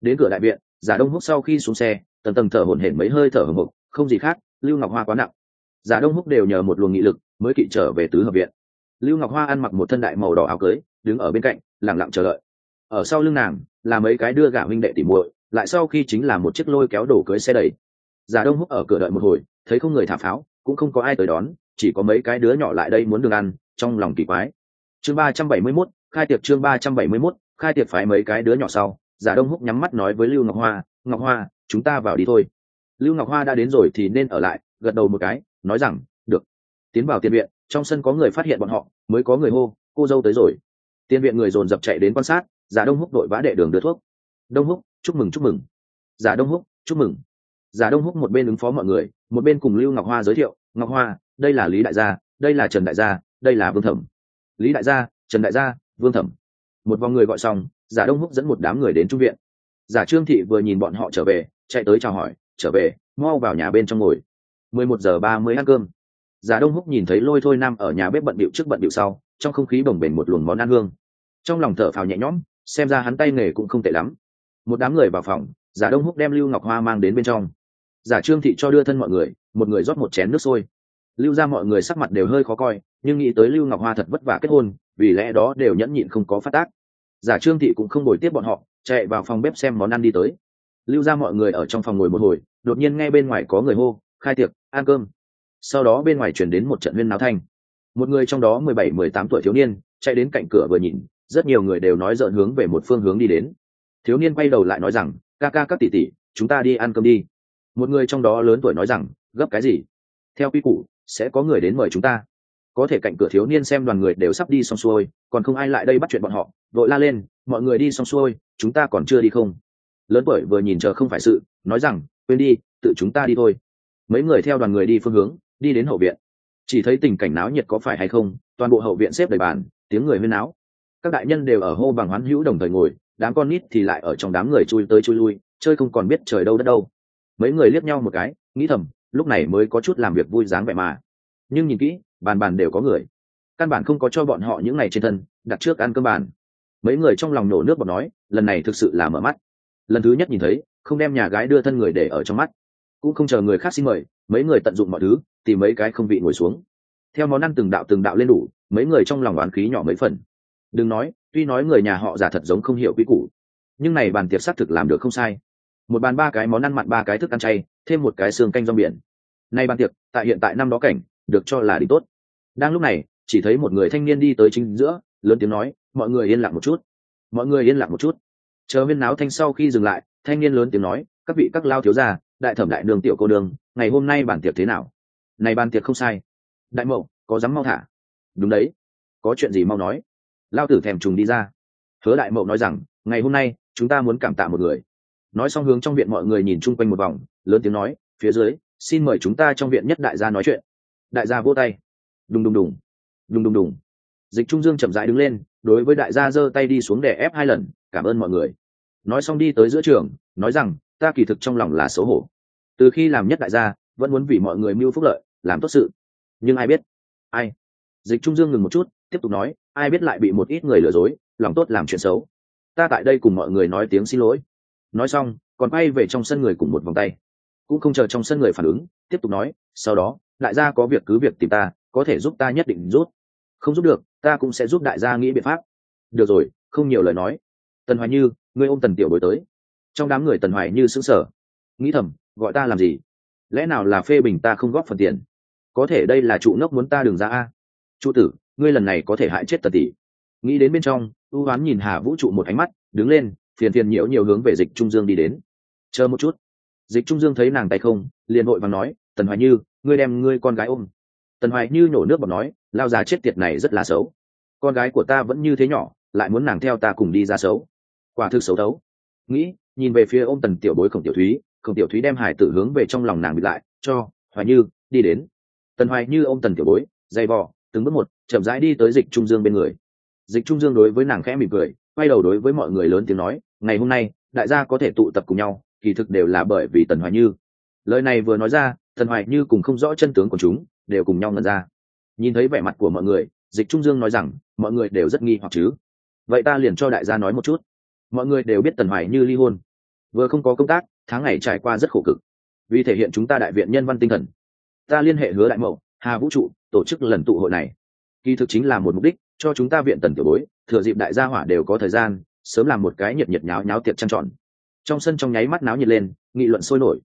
Đến cửa đại viện, Giả Đông Húc sau khi xuống xe, tầng tầng thở hổn hển mấy hơi thở hổn hộc, không gì khác, Lưu Ngọc Hoa quá nặng. Giả Đông Húc đều nhờ một luồng nghị lực mới kỵ trở về tứ hợp viện. Lưu Ngọc Hoa ăn mặc một thân đại màu đỏ áo cưới, đứng ở bên cạnh, lặng lặng chờ đợi. Ở sau lưng nàng là mấy cái đưa gả huynh đệ tỉ muội, lại sau khi chính là một chiếc lôi kéo đổ cưới xe đẩy. Giả Đông Húc ở cửa đợi một hồi, thấy không người thả pháo, cũng không có ai tới đón, chỉ có mấy cái đứa nhỏ lại đây muốn đường ăn, trong lòng kỳ quái. Chương 371, khai tiệc. Chương 371, khai tiệc. Phái mấy cái đứa nhỏ sau, Giả Đông Húc nhắm mắt nói với Lưu Ngọc Hoa, Ngọc Hoa, chúng ta vào đi thôi. Lưu Ngọc Hoa đã đến rồi thì nên ở lại, gật đầu một cái, nói rằng được. Tiến vào tiền viện, trong sân có người phát hiện bọn họ, mới có người hô, cô dâu tới rồi. Tiền viện người dồn dập chạy đến quan sát. Giả Đông Húc đội vã đệ đường đưa thuốc. Đông Húc, chúc mừng chúc mừng. Giả Đông Húc, chúc mừng. Giả Đông Húc một bên ứng phó mọi người, một bên cùng Lưu Ngọc Hoa giới thiệu, Ngọc Hoa, đây là Lý đại gia, đây là Trần đại gia, đây là Vương Thẩm. Lý đại gia, Trần đại gia, Vương Thẩm. Một vòng người gọi xong, Giả Đông Húc dẫn một đám người đến trung viện. Giả Trương Thị vừa nhìn bọn họ trở về, chạy tới chào hỏi, trở về, mau vào nhà bên trong ngồi. 11:30 ăn cơm. Giả Đông Húc nhìn thấy Lôi Thôi Nam ở nhà bếp bận bịu trước bận bịu sau, trong không khí bồng bềnh một luồng món ăn hương. Trong lòng thở phào nhẹ nhõm, xem ra hắn tay nghề cũng không tệ lắm. Một đám người vào phòng, Giả Đông Húc đem Lưu Ngọc Hoa mang đến bên trong. Giả Trương Thị cho đưa thân mọi người, một người rót một chén nước sôi. Lưu ra mọi người sắc mặt đều hơi khó coi, nhưng nghĩ tới Lưu Ngọc Hoa thật vất vả kết hôn, vì lẽ đó đều nhẫn nhịn không có phát tác. Giả Trương Thị cũng không bồi tiếp bọn họ, chạy vào phòng bếp xem món ăn đi tới. Lưu ra mọi người ở trong phòng ngồi một hồi, đột nhiên nghe bên ngoài có người hô, khai tiệc, ăn cơm. Sau đó bên ngoài truyền đến một trận huyên náo thanh. Một người trong đó 17-18 tuổi thiếu niên chạy đến cạnh cửa vừa nhìn, rất nhiều người đều nói rợn hướng về một phương hướng đi đến. Thiếu niên quay đầu lại nói rằng, ca ca các tỷ tỷ, chúng ta đi ăn cơm đi. Một người trong đó lớn tuổi nói rằng, gấp cái gì? Theo quy củ sẽ có người đến mời chúng ta. Có thể cạnh cửa thiếu niên xem đoàn người đều sắp đi xong xuôi, còn không ai lại đây bắt chuyện bọn họ, vội la lên, mọi người đi xong xuôi, chúng ta còn chưa đi không? Lớn tuổi vừa nhìn chờ không phải sự, nói rằng, quên đi, tự chúng ta đi thôi. Mấy người theo đoàn người đi phương hướng, đi đến hậu viện. Chỉ thấy tình cảnh náo nhiệt có phải hay không, toàn bộ hậu viện xếp đầy bàn, tiếng người huyên náo. Các đại nhân đều ở hô bằng hoán hữu đồng thời ngồi, đám con nít thì lại ở trong đám người chui tới chui lui, chơi không còn biết trời đâu đất đâu. Mấy người liếc nhau một cái, nghĩ thầm, lúc này mới có chút làm việc vui dáng vẻ mà. Nhưng nhìn kỹ, bàn bàn đều có người, căn bản không có cho bọn họ những ngày trên thân đặt trước ăn cơm bàn. Mấy người trong lòng nổ nước bọt nói, lần này thực sự là mở mắt. Lần thứ nhất nhìn thấy, không đem nhà gái đưa thân người để ở trong mắt, cũng không chờ người khác xin mời, mấy người tận dụng mọi thứ, tìm mấy cái không vị ngồi xuống. Theo món ăn từng đạo lên đủ, mấy người trong lòng oán khí nhỏ mấy phần. Đừng nói, tuy nói người nhà họ Giả thật giống không hiểu quy củ, nhưng này bàn tiệc xác thực làm được không sai. Một bàn 3 cái món ăn mặn, 3 cái thức ăn chay, thêm một cái xương canh rong biển. Nay bàn tiệc, tại hiện tại năm đó cảnh, được cho là đi tốt. Đang lúc này, chỉ thấy một người thanh niên đi tới chính giữa, lớn tiếng nói, mọi người yên lặng một chút, mọi người yên lặng một chút. Chờ viên náo thanh sau khi dừng lại, thanh niên lớn tiếng nói, các vị các lao thiếu gia, đại thẩm đại nương tiểu cô nương, ngày hôm nay bàn tiệc thế nào? Này bàn tiệc không sai. Đại mậu, có dám mau thả? Đúng đấy, có chuyện gì mau nói. Lao tử thèm trùng đi ra. Hứa đại mậu nói rằng, ngày hôm nay chúng ta muốn cảm tạ một người. Nói xong hướng trong viện mọi người nhìn chung quanh một vòng, lớn tiếng nói, phía dưới xin mời chúng ta trong viện nhất đại gia nói chuyện. Đại gia vỗ tay. Đùng đùng đùng, đùng đùng đùng. Dịch Trung Dương chậm rãi đứng lên, đối với đại gia giơ tay đi xuống để ép 2 lần, cảm ơn mọi người. Nói xong đi tới giữa trường, nói rằng, ta kỳ thực trong lòng là xấu hổ. Từ khi làm nhất đại gia, vẫn muốn vì mọi người mưu phúc lợi, làm tốt sự. Nhưng ai biết, ai? Dịch Trung Dương ngừng một chút, tiếp tục nói, ai biết lại bị một ít người lừa dối, lòng tốt làm chuyện xấu. Ta tại đây cùng mọi người nói tiếng xin lỗi. Nói xong, còn quay về trong sân người cùng một vòng tay. Cũng không chờ trong sân người phản ứng, tiếp tục nói, sau đó, đại gia có việc cứ việc tìm ta, có thể giúp ta nhất định giúp. Không giúp được, ta cũng sẽ giúp đại gia nghĩ biện pháp. Được rồi, không nhiều lời nói. Tần Hoài Như, ngươi ôm Tần tiểu bối tới. Trong đám người Tần Hoài Như sững sờ, nghĩ thầm, gọi ta làm gì? Lẽ nào là phê bình ta không góp phần tiền? Có thể đây là trụ ngốc muốn ta đừng ra a. Trụ tử, ngươi lần này có thể hại chết Tần tỷ. Nghĩ đến bên trong, ưu ám nhìn Hà Vũ Trụ một ánh mắt, đứng lên, phiền phiền nhiễu nhiều hướng về Dịch Trung Dương đi đến. Chờ một chút. Dịch Trung Dương thấy nàng tay không, liền vội vàng nói, Tần Hoài Như, ngươi đem ngươi con gái ôm. Tần Hoài Như nổ nước bọt nói, lao già chết tiệt này rất là xấu. Con gái của ta vẫn như thế nhỏ, lại muốn nàng theo ta cùng đi ra xấu. Quả thực xấu đấu. Nghĩ, nhìn về phía ôm Tần tiểu bối Khổng Tiểu Thúy đem hải tử hướng về trong lòng nàng bịt lại, cho Hoài Như đi đến. Tần Hoài Như ôm Tần tiểu bối, dày vò, từng bước một, chậm rãi đi tới Dịch Trung Dương bên người. Dịch Trung Dương đối với nàng khẽ mỉm cười, quay đầu đối với mọi người lớn tiếng nói, ngày hôm nay đại gia có thể tụ tập cùng nhau, kỳ thực đều là bởi vì Tần Hoài Như. Lời này vừa nói ra, Tần Hoài Như cùng không rõ chân tướng của chúng, đều cùng nhau ngẩn ra. Nhìn thấy vẻ mặt của mọi người, Dịch Trung Dương nói rằng, mọi người đều rất nghi hoặc chứ. Vậy ta liền cho đại gia nói một chút. Mọi người đều biết Tần Hoài Như ly hôn. vừa không có công tác, tháng ngày trải qua rất khổ cực. Vì thể hiện chúng ta đại viện nhân văn tinh thần, ta liên hệ Hứa Đại Mậu, Hà Vũ Trụ tổ chức lần tụ hội này, kỳ thực chính là một mục đích, cho chúng ta viện Tần tiểu bối thừa dịp đại gia hỏa đều có thời gian, sớm làm một cái nhiệt nhiệt nháo nháo tiệc trăng tròn. Trong sân trong nháy mắt náo nhiệt lên, nghị luận sôi nổi.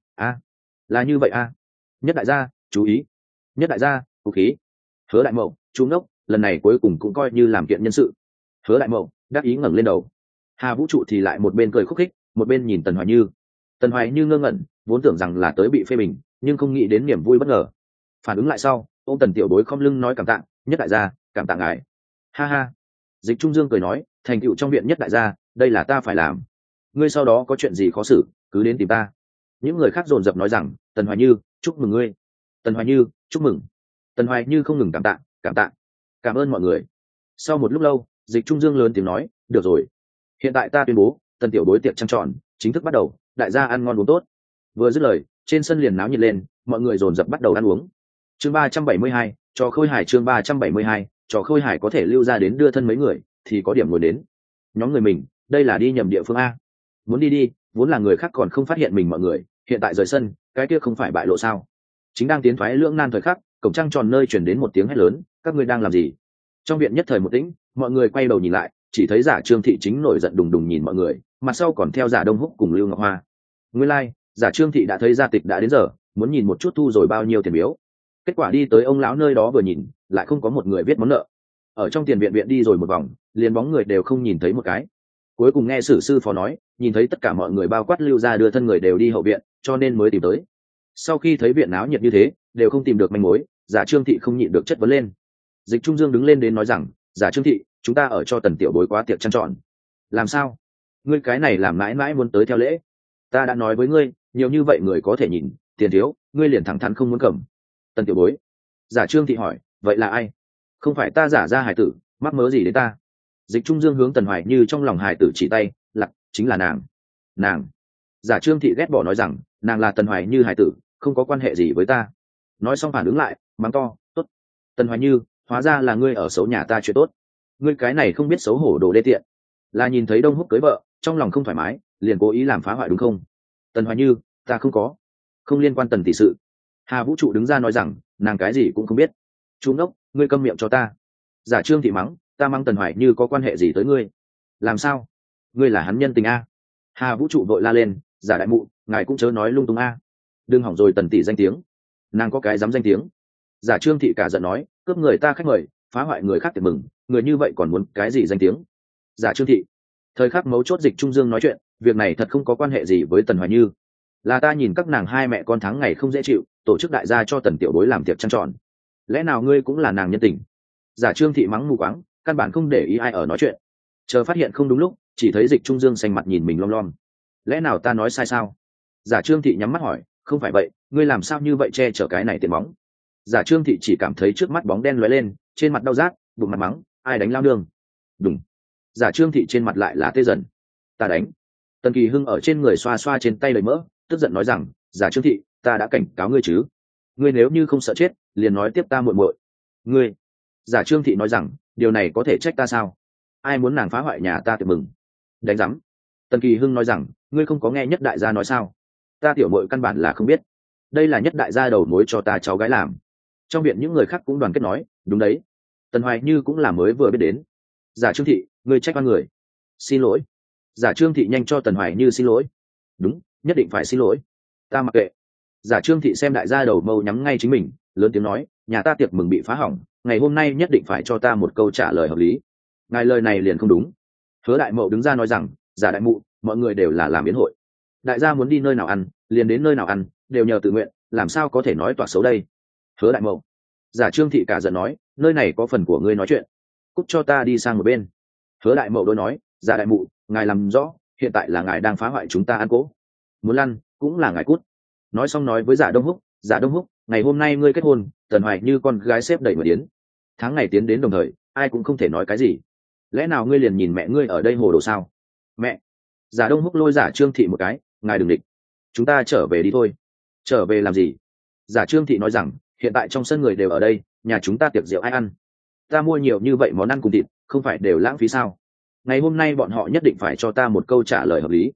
Là như vậy Nhất đại gia chú ý, Nhất đại gia vũ khí. Hứa Đại Mậu, chú ngốc, lần này cuối cùng cũng coi như làm kiện nhân sự. Hứa Đại Mậu đắc ý ngẩng lên đầu. Hà Vũ Trụ thì lại một bên cười khúc khích, một bên nhìn Tần Hoài Như. Tần Hoài Như ngơ ngẩn, vốn tưởng rằng là tới bị phê bình, nhưng không nghĩ đến niềm vui bất ngờ. Phản ứng lại sau, ông Tần tiểu bối khom lưng nói cảm tạ, Nhất đại gia cảm tạ ngài. Ha ha. Dịch Trung Dương cười nói, thành tựu trong viện Nhất đại gia, đây là ta phải làm. Ngươi sau đó có chuyện gì khó xử, cứ đến tìm ta. Những người khác dồn dập nói rằng, Tần Hoài Như chúc mừng ngươi. Tần Hoài Như chúc mừng. Tần Hoài Như không ngừng cảm tạ, cảm ơn mọi người. Sau một lúc lâu, Dịch Trung Dương lớn tiếng nói, được rồi, hiện tại ta tuyên bố Tần tiểu bối tiệc trăng tròn chính thức bắt đầu, đại gia ăn ngon uống tốt. Vừa dứt lời, trên sân liền náo nhiệt lên, mọi người dồn dập bắt đầu ăn uống. Chương 372, trò khôi hài. Chương 372, trò khôi hài có thể lưu ra đến đưa thân mấy người thì có điểm ngồi đến. Nhóm người mình, đây là đi nhầm địa phương a. Muốn đi, vốn là người khác còn không phát hiện mình mọi người, hiện tại rời sân, cái kia không phải bại lộ sao? Chính đang tiến thoái lưỡng nan thời khắc, cổng trăng tròn nơi chuyển đến một tiếng hét lớn, các ngươi đang làm gì? Trong viện nhất thời một tĩnh, mọi người quay đầu nhìn lại, chỉ thấy giả Trương Thị chính nổi giận đùng đùng nhìn mọi người, mặt sau còn theo giả Đông Húc cùng Lưu Ngọc Hoa. Nguyên lai, giả Trương Thị đã thấy gia tịch đã đến giờ, muốn nhìn một chút thu rồi bao nhiêu tiền biếu. Kết quả đi tới ông lão nơi đó vừa nhìn, lại không có một người viết món nợ. Ở trong tiền viện đi rồi một vòng, liền bóng người đều không nhìn thấy một cái. Cuối cùng nghe sử sư phó nói, nhìn thấy tất cả mọi người bao quát Lưu ra đưa thân người đều đi hậu viện, cho nên mới tìm tới. Sau khi thấy viện náo nhiệt như thế, đều không tìm được manh mối, giả Trương Thị không nhịn được chất vấn lên. Dịch Trung Dương đứng lên đến nói rằng, giả Trương Thị, chúng ta ở cho Tần tiểu bối quá tiệc trăng tròn. Làm sao? Ngươi cái này làm mãi mãi muốn tới theo lễ. Ta đã nói với ngươi, nhiều như vậy người có thể nhìn, tiền thiếu, ngươi liền thẳng thắn không muốn cầm. Tần tiểu bối. Giả Trương Thị hỏi, vậy là ai? Không phải ta giả ra hài tử, mắc mớ gì đến ta? Dịch Trung Dương hướng Tần Hoài Như trong lòng hài tử chỉ tay, lặc, chính là nàng. Giả Trương Thị ghét bỏ nói rằng, nàng là Tần Hoài Như hài tử, không có quan hệ gì với ta. Nói xong phản ứng lại, mắng to, tốt. Tần Hoài Như, hóa ra là ngươi ở xấu nhà ta chuyện tốt. Ngươi cái này không biết xấu hổ đồ đê tiện, là nhìn thấy Đông Húc cưới vợ, trong lòng không thoải mái, liền cố ý làm phá hoại đúng không? Tần Hoài Như, ta không liên quan Tần tỷ sự. Hà Vũ Trụ đứng ra nói rằng, nàng cái gì cũng không biết. Chú ngốc, ngươi câm miệng cho ta. Giả Trương Thị mắng, ta mắng Tần Hoài Như có quan hệ gì tới ngươi? Làm sao? Ngươi là hắn nhân tình a? Hà Vũ Trụ vội la lên, giả đại mụ, ngài cũng chớ nói lung tung a. Đừng hỏng rồi Tần tỷ danh tiếng. Nàng có cái dám danh tiếng. Giả Trương Thị cả giận nói, cướp người ta khách mời, phá hoại người khác tiệc mừng, người như vậy còn muốn cái gì danh tiếng? Giả Trương Thị. Thời khắc mấu chốt Dịch Trung Dương nói chuyện, việc này thật không có quan hệ gì với Tần Hoài Như. Là ta nhìn các nàng hai mẹ con tháng ngày không dễ chịu, tổ chức đại gia cho Tần tiểu bối làm tiệc trăng tròn. Lẽ nào ngươi cũng là nàng nhân tình? Giả Trương Thị mắng mù quáng, căn bản không để ý ai ở nói chuyện. Chờ phát hiện không đúng lúc, chỉ thấy Dịch Trung Dương xanh mặt nhìn mình lom lom. Lẽ nào ta nói sai sao? Giả Trương Thị nhắm mắt hỏi, không phải vậy, ngươi làm sao như vậy che chở cái này tiền bóng? Giả Trương Thị chỉ cảm thấy trước mắt bóng đen lóe lên, trên mặt đau rát, bụng mặt mắng, ai đánh lao đường? Đúng. Giả Trương Thị trên mặt lại là tê dần. Ta đánh. Tần Kỳ Hưng ở trên người xoa xoa trên tay đầy mỡ, tức giận nói rằng, Giả Trương Thị, ta đã cảnh cáo ngươi chứ? Ngươi nếu như không sợ chết, liền nói tiếp ta muội muội. Ngươi. Giả Trương Thị nói rằng, điều này có thể trách ta sao? Ai muốn nàng phá hoại nhà ta tiệc mừng? Đánh rắm. Tần Kỳ Hưng nói rằng, ngươi không có nghe Nhất đại gia nói sao? Ta tiểu muội căn bản là không biết. Đây là Nhất đại gia đầu mối cho ta cháu gái làm. Trong viện những người khác cũng đoàn kết nói, đúng đấy. Tần Hoài Như cũng là mới vừa biết đến. Giả Trương Thị, ngươi trách oan người. Xin lỗi. Giả Trương Thị nhanh cho Tần Hoài Như xin lỗi. Đúng, nhất định phải xin lỗi. Ta mặc kệ. Giả Trương Thị xem đại gia đầu mâu nhắm ngay chính mình, lớn tiếng nói, nhà ta tiệc mừng bị phá hỏng, ngày hôm nay nhất định phải cho ta một câu trả lời hợp lý. Ngài lời này liền không đúng. Hứa Đại Mậu đứng ra nói rằng, Giả đại mụ, mọi người đều là làm yến hội, đại gia muốn đi nơi nào ăn liền đến nơi nào ăn, đều nhờ tự nguyện, làm sao có thể nói toạc xấu đây? Hứa Đại Mậu. Giả Trương Thị cả giận nói, nơi này có phần của ngươi nói chuyện, cút cho ta đi sang một bên. Hứa Đại Mậu đối nói, Giả đại mụ, ngài làm rõ, hiện tại là ngài đang phá hoại chúng ta ăn cỗ, muốn lăn cũng là ngài cút. Nói xong nói với Giả Đông Húc, Giả Đông Húc, ngày hôm nay ngươi kết hôn, Tần Hoài Như con gái xếp đẩy mở điến, tháng ngày tiến đến đồng thời, ai cũng không thể nói cái gì. Lẽ nào ngươi liền nhìn mẹ ngươi ở đây hồ đồ sao? Mẹ. Giả Đông Húc lôi Giả Trương Thị một cái, ngài đừng địch, chúng ta trở về đi thôi. Trở về làm gì? Giả Trương Thị nói rằng, hiện tại trong sân người đều ở đây, nhà chúng ta tiệc rượu ai ăn? Ta mua nhiều như vậy món ăn cùng thịt, không phải đều lãng phí sao? Ngày hôm nay bọn họ nhất định phải cho ta một câu trả lời hợp lý.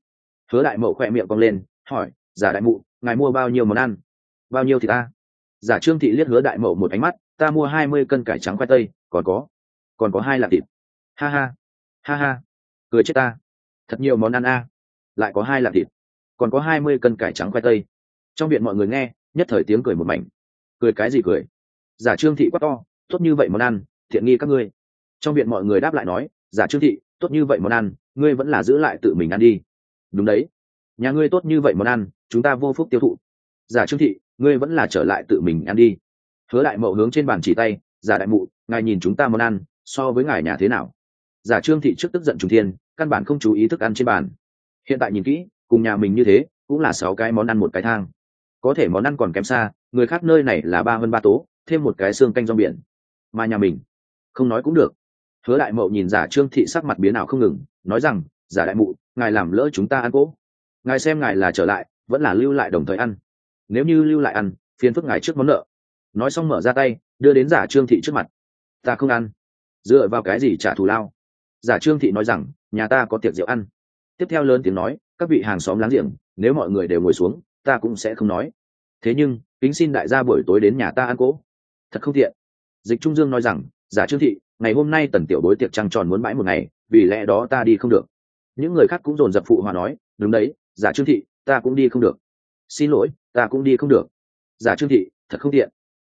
Hứa đại mậu khỏe miệng cong lên hỏi, giả đại mụ ngài mua bao nhiêu món ăn? Bao nhiêu thì ta? Giả Trương Thị liếc Hứa đại mậu một ánh mắt, ta mua 20 cân cải trắng khoai tây, còn có 2 lạng thịt. Ha ha, ha ha, cười chết ta, thật nhiều món ăn a. Lại có 2 lạng thịt, còn có 20 cân cải trắng khoai tây. Trong viện mọi người nghe nhất thời tiếng cười một mảnh. Cười cái gì cười? Giả Trương Thị quát to, tốt như vậy món ăn, thiện nghi các ngươi. Trong viện mọi người đáp lại nói, Giả Trương Thị, tốt như vậy món ăn, ngươi vẫn là giữ lại tự mình ăn đi. Đúng đấy, nhà ngươi tốt như vậy món ăn, chúng ta vô phúc tiêu thụ. Giả Trương Thị, ngươi vẫn là trở lại tự mình ăn đi. Hứa đại mậu hướng trên bàn chỉ tay, giả đại mụ ngài nhìn chúng ta món ăn so với ngài nhà thế nào? Giả Trương Thị trước tức giận trùng thiên, căn bản không chú ý thức ăn trên bàn. Hiện tại nhìn kỹ, cùng nhà mình như thế cũng là 6 cái món ăn một cái thang, có thể món ăn còn kém xa, người khác nơi này là 3 hơn 3 tố thêm một cái xương canh rong biển, mà nhà mình không nói cũng được. Hứa đại mậu nhìn Giả Trương Thị sắc mặt biến ảo không ngừng, nói rằng, giả đại mụ ngài làm lỡ chúng ta ăn cỗ, ngài xem ngài là trở lại vẫn là lưu lại đồng thời ăn? Nếu như lưu lại ăn, phiền phức ngài trước món nợ. Nói xong mở ra tay đưa đến Giả Trương Thị trước mặt. Ta không ăn. Dựa vào cái gì trả thù lao? Giả Trương Thị nói rằng, nhà ta có tiệc rượu ăn. Tiếp theo lớn tiếng nói, các vị hàng xóm láng giềng, nếu mọi người đều ngồi xuống ta cũng sẽ không nói, thế nhưng kính xin đại gia buổi tối đến nhà ta ăn cỗ. Thật không tiện. Dịch Trung Dương nói rằng, Giả Trương Thị ngày hôm nay tần tiểu bối tiệc trăng tròn muốn bãi một ngày, vì lẽ đó ta đi không được. Những người khác cũng dồn dập phụ hòa nói, đúng đấy, Giả Trương Thị ta cũng đi không được. Xin lỗi, ta cũng đi không được. Giả Trương Thị thật không tiện.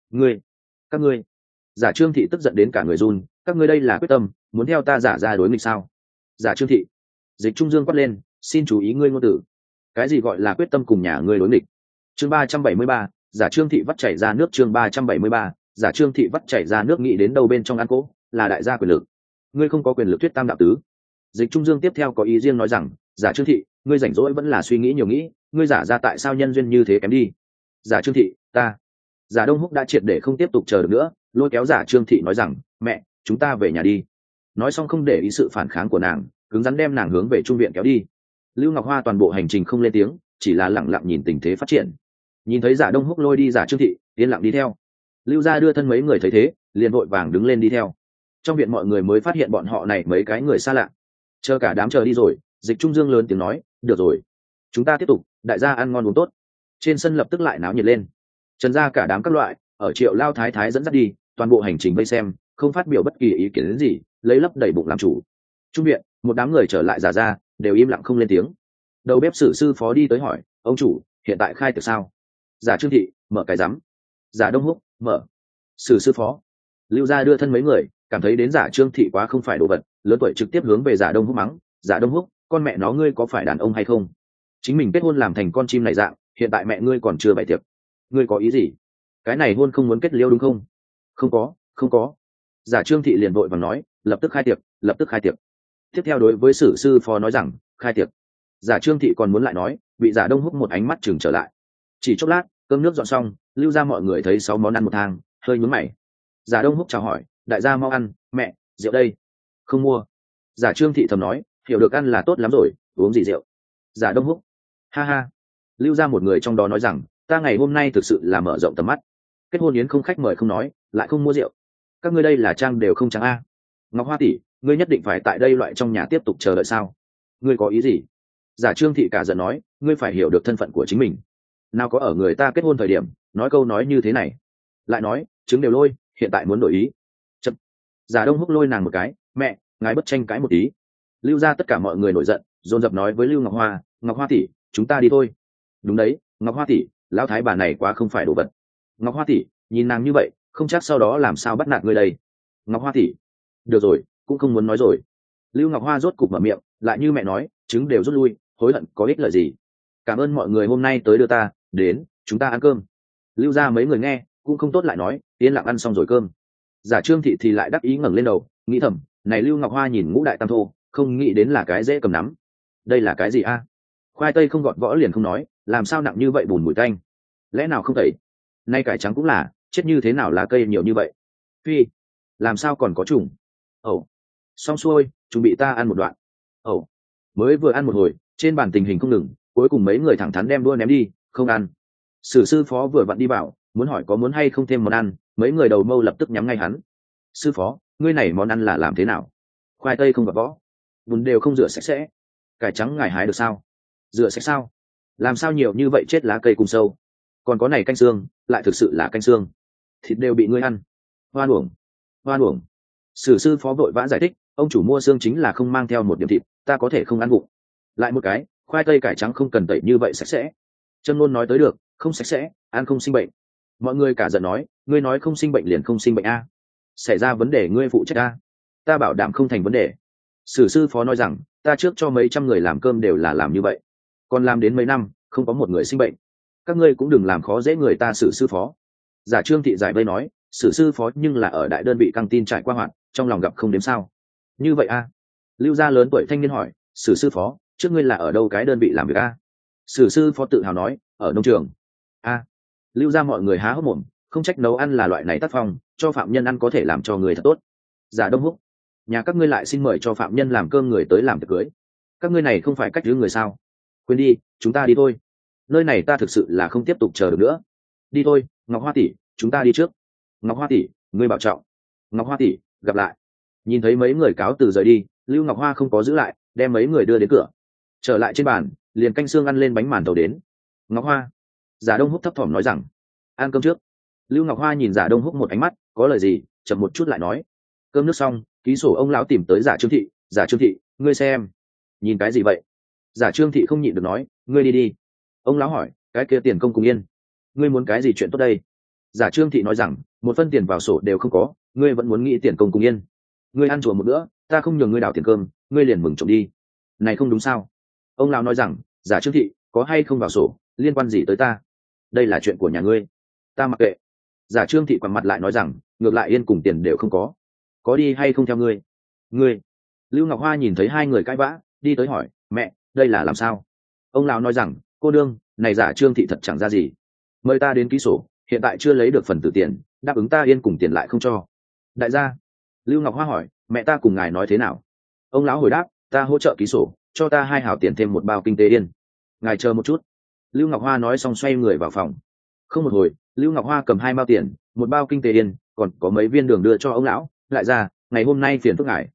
Các ngươi. Giả Trương Thị tức giận đến cả người run, các ngươi đây là quyết tâm muốn theo ta giả ra đối nghịch sao? Giả Trương Thị. Dịch Trung Dương quát lên, xin chú ý ngươi ngôn tử. Cái gì gọi là quyết tâm cùng nhà ngươi đối nghịch? Chương 373, Giả Trương Thị vắt chảy ra nước. Chương 373, Giả Trương Thị vắt chảy ra nước. Nghĩ đến đâu bên trong ăn cỗ là đại gia quyền lực, ngươi không có quyền lực thuyết tam đạo tứ. Dịch Trung Dương tiếp theo có ý riêng nói rằng, Giả Trương Thị ngươi rảnh rỗi vẫn là suy nghĩ nhiều nghĩ, ngươi giả ra tại sao nhân duyên như thế kém đi? Giả Trương Thị ta. Giả Đông Húc đã triệt để không tiếp tục chờ được nữa, lôi kéo Giả Trương Thị nói rằng, mẹ chúng ta về nhà đi. Nói xong không để ý sự phản kháng của nàng, cứng rắn đem nàng hướng về trung viện kéo đi. Lưu Ngọc Hoa toàn bộ hành trình không lên tiếng, chỉ là lặng lặng nhìn tình thế phát triển. Nhìn thấy Giả Đông Húc lôi đi Giả Trương Thị, yên lặng đi theo. Lưu gia đưa thân mấy người thấy thế liền vội vàng đứng lên đi theo. Trong viện mọi người mới phát hiện bọn họ này mấy cái người xa lạ. Chờ cả đám chờ đi rồi, Dịch Trung Dương lớn tiếng nói, được rồi, chúng ta tiếp tục, đại gia ăn ngon uống tốt. Trên sân lập tức lại náo nhiệt lên. Trần gia cả đám các loại ở Triệu Lao Thái Thái dẫn dắt đi, toàn bộ hành trình vây xem, không phát biểu bất kỳ ý kiến gì, lấy lấp đầy bụng làm chủ. Trung viện một đám người trở lại Giả ra đều im lặng không lên tiếng. Đầu bếp Sử sư phó đi tới hỏi, ông chủ hiện tại khai tiệc sao? Giả Trương Thị mở cái rắm. Giả Đông Húc mở. Sử sư phó. Lưu gia đưa thân mấy người cảm thấy đến Giả Trương Thị quá không phải đồ vật, lớn tuổi trực tiếp hướng về Giả Đông Húc mắng, Giả Đông Húc con mẹ nó ngươi có phải đàn ông hay không? Chính mình kết hôn làm thành con chim này dạng, hiện tại mẹ ngươi còn chưa bày tiệc, ngươi có ý gì? Cái này hôn không muốn kết liễu đúng không? Không có. Giả Trương Thị liền vội vàng nói, lập tức khai tiệc. Tiếp theo đối với Sử sư phó nói rằng, khai tiệc. Giả Trương Thị còn muốn lại nói, bị Giả Đông Húc một ánh mắt chừng trở lại. Chỉ chốc lát cơm nước dọn xong, Lưu ra mọi người thấy 6 món ăn một thang, hơi nhướng mày. Giả Đông Húc chào hỏi, đại gia mau ăn, mẹ rượu đây. Không mua. Giả Trương Thị thầm nói, hiểu được ăn là tốt lắm rồi, uống gì rượu? Giả Đông Húc ha ha. Lưu ra một người trong đó nói rằng, ta ngày hôm nay thực sự là mở rộng tầm mắt, kết hôn yến không khách mời không nói, lại không mua rượu, các ngươi đây là trang đều không trắng a. Ngọc Hoa tỷ, ngươi nhất định phải tại đây loại trong nhà tiếp tục chờ đợi sao? Ngươi có ý gì? Giả Trương Thị cả giận nói, ngươi phải hiểu được thân phận của chính mình, nào có ở người ta kết hôn thời điểm nói câu nói như thế này. Lại nói trứng đều lôi, hiện tại muốn đổi ý. Chậm. Giả Đông Húc lôi nàng một cái, mẹ ngài bất tranh cãi một tí. Lưu ra tất cả mọi người nổi giận, dồn dập nói với Lưu Ngọc Hoa, Ngọc Hoa tỷ chúng ta đi thôi. Đúng đấy, Ngọc Hoa tỷ lão thái bà này quá không phải đồ vật. Ngọc Hoa tỷ nhìn nàng như vậy không chắc sau đó làm sao bắt nạt ngươi đây. Ngọc Hoa tỷ được rồi, cũng không muốn nói rồi. Lưu Ngọc Hoa rốt cục mở miệng, lại như mẹ nói, trứng đều rút lui, hối hận có ích lợi gì? Cảm ơn mọi người hôm nay tới đưa ta đến, chúng ta ăn cơm. Lưu ra mấy người nghe cũng không tốt lại nói, yên lặng ăn xong rồi cơm. Giả Trương Thị thì lại đắc ý ngẩng lên đầu, nghĩ thầm, này Lưu Ngọc Hoa nhìn ngũ đại tam thô, không nghĩ đến là cái dễ cầm nắm. Đây là cái gì a? Khoai tây không gọt võ liền không nói, làm sao nặng như vậy bùn mùi tanh? Lẽ nào không tẩy? Nay cải trắng cũng là, chết như thế nào lá cây nhiều như vậy? Phi, làm sao còn có trùng? Ồ, xong xuôi, chuẩn bị ta ăn một đoạn. Ồ, mới vừa ăn một hồi, trên bàn tình hình không ngừng, cuối cùng mấy người thẳng thắn đem đua ném đi, không ăn. Sử sư phó vừa vặn đi bảo, muốn hỏi có muốn hay không thêm món ăn, mấy người đầu mâu lập tức nhắm ngay hắn. Sư phó, ngươi này món ăn là làm thế nào? Khoai tây không gọt võ, bùn đều không rửa sạch sẽ, cải trắng ngài hái được sao? rửa sạch sao? Làm sao nhiều như vậy chết lá cây cùng sâu, còn có này canh xương, lại thực sự là canh xương, thịt đều bị ngươi ăn. Hoan uổng, hoan uổng. Sử sư phó vội vã giải thích, ông chủ mua xương chính là không mang theo một điểm thịt, ta có thể không ăn vụng. Lại một cái, khoai tây cải trắng không cần tẩy như vậy sạch sẽ. Trâm Nôn nói tới được, không sạch sẽ, ăn không sinh bệnh. Mọi người cả giận nói, ngươi nói không sinh bệnh liền không sinh bệnh a, xảy ra vấn đề ngươi phụ trách a, ta bảo đảm không thành vấn đề. Sử sư phó nói rằng, ta trước cho mấy trăm người làm cơm đều là làm như vậy, còn làm đến mấy năm không có một người sinh bệnh, các ngươi cũng đừng làm khó dễ người ta. Sử sư phó, giả Trương Thị giải vây nói, sử sư phó nhưng là ở đại đơn vị căng tin trải qua hoạt, trong lòng gặp không đếm sao. Như vậy a? Lưu gia lớn tuổi thanh niên hỏi, sử sư phó, trước ngươi là ở đâu cái đơn vị làm việc a? Sử sư phó tự hào nói, ở nông trường. A. Lưu gia mọi người há hốc mồm, không trách nấu ăn là loại này tác phong, cho phạm nhân ăn có thể làm cho người thật tốt. Giả Đông Húc, nhà các ngươi lại xin mời cho phạm nhân làm cơm người tới làm tiệc cưới, các ngươi này không phải cách giữ người sao? Quên đi, chúng ta đi thôi, nơi này ta thực sự là không tiếp tục chờ được nữa. Đi thôi, Ngọc Hoa tỷ, chúng ta đi trước. Ngọc Hoa tỷ, ngươi bảo trọng. Ngọc Hoa tỷ, gặp lại. Nhìn thấy mấy người cáo từ rời đi, Lưu Ngọc Hoa không có giữ lại, đem mấy người đưa đến cửa. Trở lại trên bàn, liền canh xương ăn lên bánh màn tàu đến. Ngọc Hoa, Giả Đông Húc thấp thỏm nói rằng, ăn cơm trước. Lưu Ngọc Hoa nhìn Giả Đông Húc một ánh mắt, có lời gì chậm một chút lại nói. Cơm nước xong, ký sổ ông lão tìm tới Giả Trương Thị. Giả Trương Thị, ngươi xem. Nhìn cái gì vậy? Giả Trương Thị không nhịn được nói, ngươi đi đi. Ông lão hỏi, cái kia tiền công cùng yên, ngươi muốn cái gì chuyện tốt đây? Giả Trương Thị nói rằng, một phân tiền vào sổ đều không có, ngươi vẫn muốn nghĩ tiền công cùng yên. Ngươi ăn chùa một bữa, ta không nhường ngươi đào tiền cơm, ngươi liền mừng trộm đi. Này không đúng sao? Ông lão nói rằng, Giả Trương Thị, có hay không vào sổ liên quan gì tới ta? Đây là chuyện của nhà ngươi, ta mặc kệ. Giả Trương Thị quằn mặt lại nói rằng, ngược lại yên cùng tiền đều không có đi hay không theo ngươi? Ngươi. Lưu Ngọc Hoa nhìn thấy hai người cãi vã, đi tới hỏi, mẹ, đây là làm sao? Ông lão nói rằng, cô đương, này Giả Trương Thị thật chẳng ra gì, mời ta đến ký sổ, hiện tại chưa lấy được phần tử tiền, đáp ứng ta yên cùng tiền lại không cho. Đại gia. Lưu Ngọc Hoa hỏi, mẹ ta cùng ngài nói thế nào? Ông lão hồi đáp, ta hỗ trợ ký sổ, cho ta 2 hào tiền thêm một bao kinh tế yên. Ngài chờ một chút. Lưu Ngọc Hoa nói xong xoay người vào phòng. Không một hồi, Lưu Ngọc Hoa cầm 2 bao tiền, một bao kinh tế yên, còn có mấy viên đường đưa cho ông lão. Lại ra, ngày hôm nay phiền phức ngài.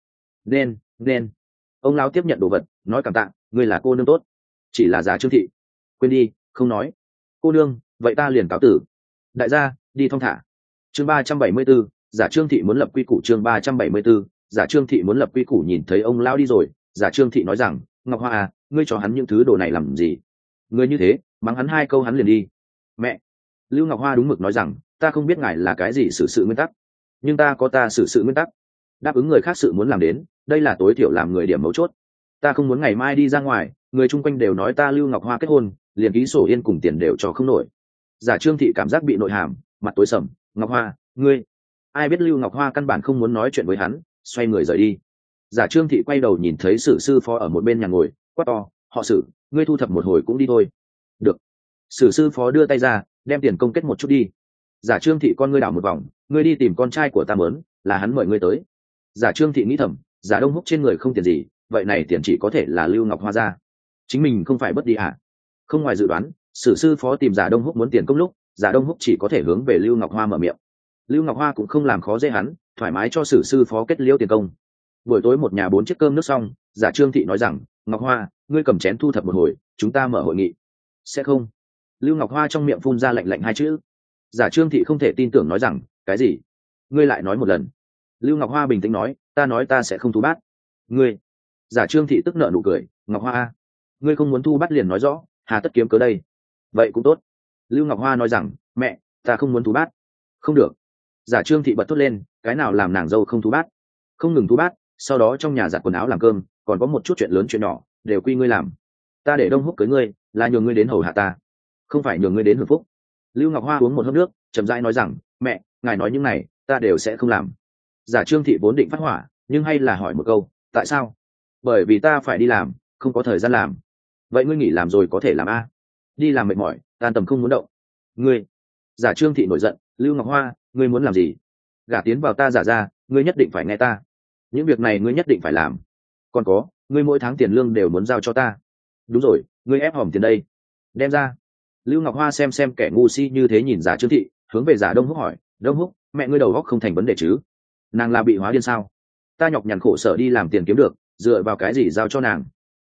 Nên. Ông lão tiếp nhận đồ vật, nói cảm tạ, ngươi là cô nương tốt. Chỉ là Giả Trương Thị. Quên đi, không nói. Cô nương, vậy ta liền cáo tử. Đại gia, đi thong thả. Chương 374, Giả Trương Thị muốn lập quy củ. Chương 374, Giả Trương Thị muốn lập quy củ. Nhìn thấy ông lão đi rồi, Giả Trương Thị nói rằng, Ngọc Hoa à, ngươi cho hắn những thứ đồ này làm gì? Ngươi như thế, mắng hắn 2 câu hắn liền đi. Mẹ. Lưu Ngọc Hoa đúng mực nói rằng, ta không biết ngài là cái gì xử sự nguyên tắc, nhưng ta có ta xử sự nguyên tắc. Đáp ứng người khác sự muốn làm đến, đây là tối thiểu làm người điểm mấu chốt. Ta không muốn ngày mai đi ra ngoài, người chung quanh đều nói ta Lưu Ngọc Hoa kết hôn, liền ký sổ yên cùng tiền đều cho không nổi. Giả Trương Thị cảm giác bị nội hàm, mặt tối sầm. Ngọc Hoa, ngươi. Ai biết Lưu Ngọc Hoa căn bản không muốn nói chuyện với hắn, xoay người rời đi. Giả Trương Thị quay đầu nhìn thấy Sử sư phó ở một bên nhà ngồi, quát to, họ Sử, ngươi thu thập một hồi cũng đi thôi. Được. Sử sư phó đưa tay ra, đem tiền công kết một chút đi. Giả Trương Thị con ngươi đảo một vòng, ngươi đi tìm con trai của ta mớn, là hắn mời ngươi tới. Giả Trương Thị nghĩ thầm, Giả Đông Húc trên người không tiền gì, vậy này tiền chỉ có thể là Lưu Ngọc Hoa ra. Chính mình không phải bất đi à? Không ngoài dự đoán, Sử sư phó tìm Giả Đông Húc muốn tiền công lúc, Giả Đông Húc chỉ có thể hướng về Lưu Ngọc Hoa mở miệng. Lưu Ngọc Hoa cũng không làm khó dễ hắn, thoải mái cho Sử sư phó kết liễu tiền công. Buổi tối một nhà 4 chiếc cơm nước xong, Giả Trương Thị nói rằng, Ngọc Hoa, ngươi cầm chén thu thập một hồi, chúng ta mở hội nghị. Sẽ không. Lưu Ngọc Hoa trong miệng phun ra lạnh lạnh 2 chữ. Giả Trương Thị không thể tin tưởng nói rằng, cái gì? Ngươi lại nói một lần. Lưu Ngọc Hoa bình tĩnh nói, ta nói ta sẽ không thu bát. Ngươi. Giả Trương Thị tức nợ nụ cười, Ngọc Hoa, ngươi không muốn thu bát liền nói rõ, hà tất kiếm cớ đây. Vậy cũng tốt. Lưu Ngọc Hoa nói rằng, mẹ, ta không muốn thu bát. Không được. Giả Trương Thị bật thốt lên, cái nào làm nàng dâu không thu bát? Không ngừng thu bát, sau đó trong nhà giặt quần áo làm cơm, còn có một chút chuyện lớn chuyện nhỏ, đều quy ngươi làm. Ta để Đông Húc cưới ngươi, là nhường ngươi đến hầu hạ ta, không phải nhường ngươi đến hưởng phúc. Lưu Ngọc Hoa uống một hớp nước, chậm rãi nói rằng, mẹ, ngài nói những này, ta đều sẽ không làm. Giả Trương Thị vốn định phát hỏa, nhưng hay là hỏi một câu, tại sao? Bởi vì ta phải đi làm, không có thời gian làm. Vậy ngươi nghỉ làm rồi có thể làm a? Đi làm mệt mỏi, tan tầm không muốn động. Ngươi. Giả Trương Thị nổi giận, Lưu Ngọc Hoa, ngươi muốn làm gì? Gả tiến vào ta Giả ra, ngươi nhất định phải nghe ta. Những việc này ngươi nhất định phải làm. Còn có, ngươi mỗi tháng tiền lương đều muốn giao cho ta. Đúng rồi, ngươi ép hòm tiền đây, đem ra. Lưu Ngọc Hoa xem kẻ ngu si như thế nhìn Giả Trương Thị, hướng về Giả Đông Húc hỏi, Đông Húc, mẹ ngươi đầu óc không thành vấn đề chứ? Nàng là bị hóa điên sao? Ta nhọc nhằn khổ sở đi làm tiền kiếm được, dựa vào cái gì giao cho nàng?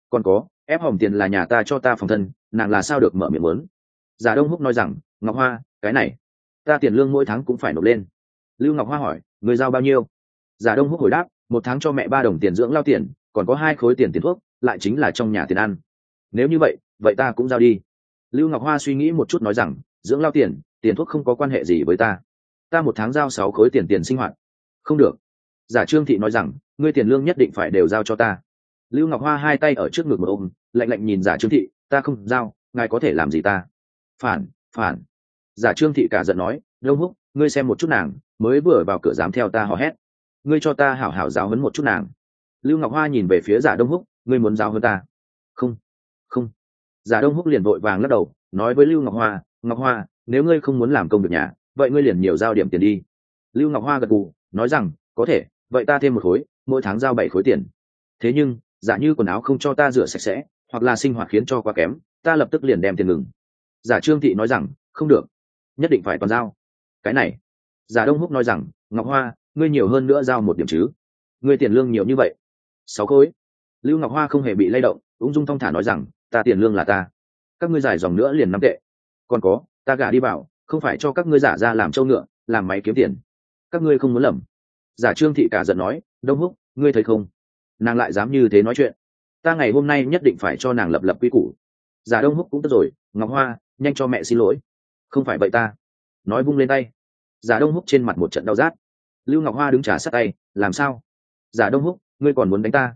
còn có ép hòm tiền là nhà ta cho ta phòng thân, nàng là sao được mở miệng muốn. Giả Đông Húc nói rằng, Ngọc Hoa, cái này ta tiền lương mỗi tháng cũng phải nộp lên. Lưu Ngọc Hoa hỏi, người giao bao nhiêu? Giả Đông Húc hồi đáp, một tháng cho mẹ 3 đồng tiền dưỡng lao tiền, còn có 2 khối tiền thuốc, lại chính là trong nhà tiền ăn. Nếu như vậy, vậy ta cũng giao đi. Lưu Ngọc Hoa suy nghĩ một chút nói rằng, dưỡng lao tiền thuốc không có quan hệ gì với ta một tháng giao 6 khối tiền sinh hoạt. Không được. Giả Trương Thị nói rằng, ngươi tiền lương nhất định phải đều giao cho ta. Lưu Ngọc Hoa hai tay ở trước ngực một ôm, lạnh lạnh nhìn Giả Trương Thị, ta không giao, ngài có thể làm gì ta? Phản. Giả Trương Thị cả giận nói, Đông Húc, ngươi xem một chút nàng, mới vừa vào cửa dám theo ta hò hét, ngươi cho ta hảo hảo giáo huấn một chút nàng. Lưu Ngọc Hoa nhìn về phía Giả Đông Húc, ngươi muốn giáo huấn ta? Không. Giả Đông Húc liền vội vàng lắc đầu, nói với Lưu Ngọc Hoa, Ngọc Hoa, nếu ngươi không muốn làm công việc nhà, vậy ngươi liền nhiều giao điểm tiền đi. Lưu Ngọc Hoa gật gù, nói rằng, có thể, vậy ta thêm 1 khối, mỗi tháng giao 7 khối tiền. Thế nhưng, giả như quần áo không cho ta rửa sạch sẽ, hoặc là sinh hoạt khiến cho quá kém, ta lập tức liền đem tiền ngừng. Giả Trương Thị nói rằng, không được, nhất định phải toàn giao. Cái này. Giả Đông Húc nói rằng, Ngọc Hoa, ngươi nhiều hơn nữa giao 1 điểm chứ? Ngươi tiền lương nhiều như vậy. 6 khối. Lưu Ngọc Hoa không hề bị lay động, ung dung thong thả nói rằng, ta tiền lương là ta. Các ngươi giải dòng nữa liền 5 tệ. Còn có, ta gả đi bảo, không phải cho các ngươi giả ra làm trâu ngựa, làm máy kiếm tiền. Các ngươi không muốn lầm. Giả Trương Thị cả giận nói, Đông Húc, ngươi thấy không? Nàng lại dám như thế nói chuyện. Ta ngày hôm nay nhất định phải cho nàng lập quy củ. Giả Đông Húc cũng tức rồi, Ngọc Hoa, nhanh cho mẹ xin lỗi. Không phải vậy ta. Nói vung lên tay. Giả Đông Húc trên mặt một trận đau rát. Lưu Ngọc Hoa đứng trả sát tay, làm sao? Giả Đông Húc, ngươi còn muốn đánh ta?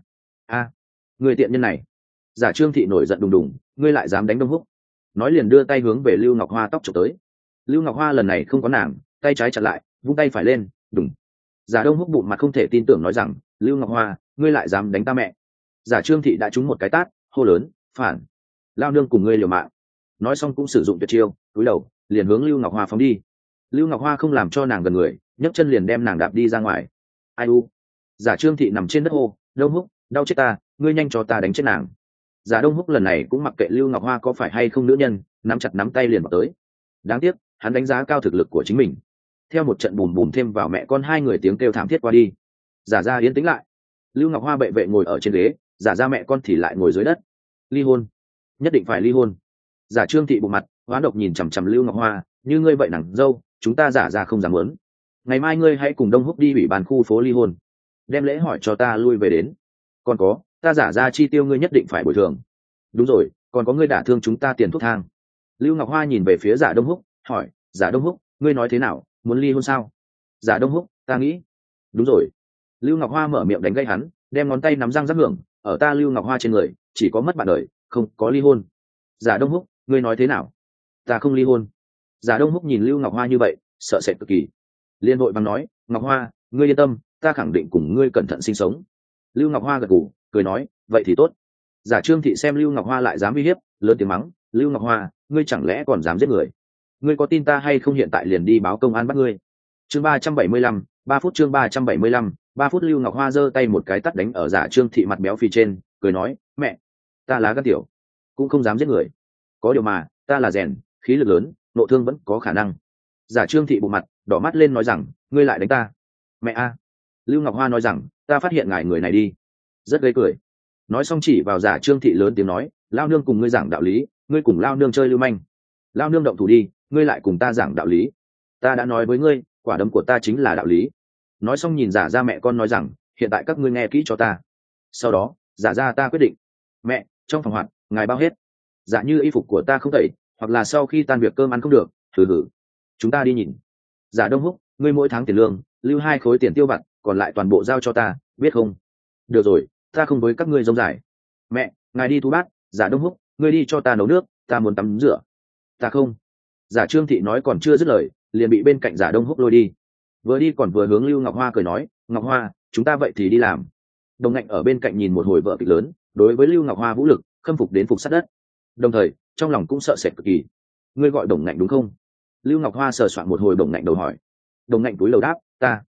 Ngươi tiện nhân này. Giả Trương Thị nổi giận đùng đùng, ngươi lại dám đánh Đông Húc? Nói liền đưa tay hướng về Lưu Ngọc Hoa tóc chụp tới. Lưu Ngọc Hoa lần này không có nàng, tay trái chặn lại, vung tay phải lên, đùng. Giả Đông Húc bụng mặt không thể tin tưởng nói rằng, Lưu Ngọc Hoa, ngươi lại dám đánh ta mẹ? Giả Trương Thị đã trúng một cái tát, hô lớn, phản. Lao nương cùng ngươi liều mạng. Nói xong cũng sử dụng tuyệt chiêu, cúi đầu liền hướng Lưu Ngọc Hoa phóng đi. Lưu Ngọc Hoa không làm cho nàng gần người, nhấc chân liền đem nàng đạp đi ra ngoài. Ai u. Giả Trương Thị nằm trên đất hô, Đông Húc, đau chết ta, ngươi nhanh cho ta đánh chết nàng. Giả Đông Húc lần này cũng mặc kệ Lưu Ngọc Hoa có phải hay không nữ nhân, nắm chặt nắm tay liền vào tới. Đáng tiếc, hắn đánh giá cao thực lực của chính mình. Theo một trận bùm bùm thêm vào mẹ con hai người tiếng kêu thảm thiết qua đi. Giả ra yên tĩnh lại. Lưu Ngọc Hoa bệ vệ ngồi ở trên ghế, giả ra mẹ con thì lại ngồi dưới đất. Ly hôn, nhất định phải ly hôn. Giả Trương Thị bụng mặt, hoán độc nhìn chằm chằm Lưu Ngọc Hoa, như ngươi vậy nàng dâu, chúng ta giả ra không dám muốn. Ngày mai ngươi hãy cùng Đông Húc đi ủy ban khu phố ly hôn, đem lễ hỏi cho ta lui về đến. Còn có, ta giả ra chi tiêu ngươi nhất định phải bồi thường. Đúng rồi, còn có ngươi đả thương chúng ta tiền thuốc thang. Lưu Ngọc Hoa nhìn về phía Giả Đông Húc, hỏi, Giả Đông Húc, ngươi nói thế nào, muốn ly hôn sao? Giả Đông Húc, ta nghĩ. Đúng rồi. Lưu Ngọc Hoa mở miệng đánh gây hắn, đem ngón tay nắm răng rắc hưởng, ở ta Lưu Ngọc Hoa trên người, chỉ có mất bạn đời, không có ly hôn. Giả Đông Húc, ngươi nói thế nào? Ta không ly hôn. Giả Đông Húc nhìn Lưu Ngọc Hoa như vậy, sợ sệt cực kỳ. Liên vội bằng nói, Ngọc Hoa, ngươi yên tâm, ta khẳng định cùng ngươi cẩn thận sinh sống. Lưu Ngọc Hoa gật gù, cười nói, vậy thì tốt. Giả Trương Thị xem Lưu Ngọc Hoa lại dám uy hiếp, lớn tiếng mắng, Lưu Ngọc Hoa, ngươi chẳng lẽ còn dám giết người? Ngươi có tin ta hay không hiện tại liền đi báo công an bắt ngươi? Chương 375, 3 phút chương 375, 3 phút. Lưu Ngọc Hoa giơ tay một cái tát đánh ở Giả Trương Thị mặt béo phì trên, cười nói, mẹ, ta lá gan tiểu, cũng không dám giết người. Có điều mà, ta là rèn, khí lực lớn, nội thương vẫn có khả năng. Giả Trương Thị bụng mặt, đỏ mắt lên nói rằng, ngươi lại đánh ta? Mẹ a. Lưu Ngọc Hoa nói rằng, ta phát hiện ngài người này đi, rất gây cười. Nói xong chỉ vào Giả Trương Thị lớn tiếng nói, lao nương cùng ngươi giảng đạo lý, ngươi cùng lao nương chơi lưu manh. Lao nương động thủ đi, ngươi lại cùng ta giảng đạo lý. Ta đã nói với ngươi, quả đấm của ta chính là đạo lý. Nói xong nhìn Giả ra mẹ con nói rằng, hiện tại các ngươi nghe kỹ cho ta. Sau đó, Giả ra ta quyết định. Mẹ, trong phòng hoạt, ngài bao hết. Giả như y phục của ta không tẩy, hoặc là sau khi tan việc cơm ăn không được, thử hử. Chúng ta đi nhìn. Giả Đông Húc, ngươi mỗi tháng tiền lương, lưu 2 khối tiền tiêu vặt, còn lại toàn bộ giao cho ta, biết không? Được rồi, ta không với các ngươi rông dài. Mẹ, ngài đi thu bát. Giả Đông Húc, ngươi đi cho ta nấu nước, ta muốn tắm rửa. Ta không. Giả Trương Thị nói còn chưa dứt lời, liền bị bên cạnh Giả Đông Húc lôi đi. Vừa đi còn vừa hướng Lưu Ngọc Hoa cười nói, Ngọc Hoa, chúng ta vậy thì đi làm. Đồng Ngạnh ở bên cạnh nhìn một hồi vợ kịch lớn, đối với Lưu Ngọc Hoa vũ lực khâm phục đến phục sát đất, đồng thời trong lòng cũng sợ sệt cực kỳ. Ngươi gọi Đồng Ngạnh đúng không? Lưu Ngọc Hoa sờ soạn một hồi Đồng Ngạnh đầu hỏi. Đồng Ngạnh túi lầu đáp,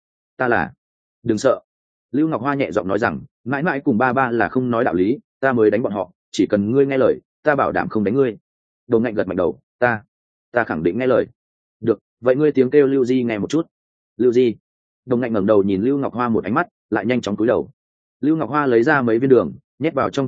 ta là. Đừng sợ. Lưu Ngọc Hoa nhẹ giọng nói rằng, mãi mãi cùng ba là không nói đạo lý, ta mới đánh bọn họ, chỉ cần ngươi nghe lời, ta bảo đảm không đánh ngươi. Đồng Ngạnh gật mạnh đầu, ta khẳng định nghe lời. Được, vậy ngươi tiếng kêu Lưu Di nghe một chút. Lưu Di. Đồng Ngạnh ngẩng đầu nhìn Lưu Ngọc Hoa một ánh mắt, lại nhanh chóng cúi đầu. Lưu Ngọc Hoa lấy ra mấy viên đường, nhét vào trong tay hắn,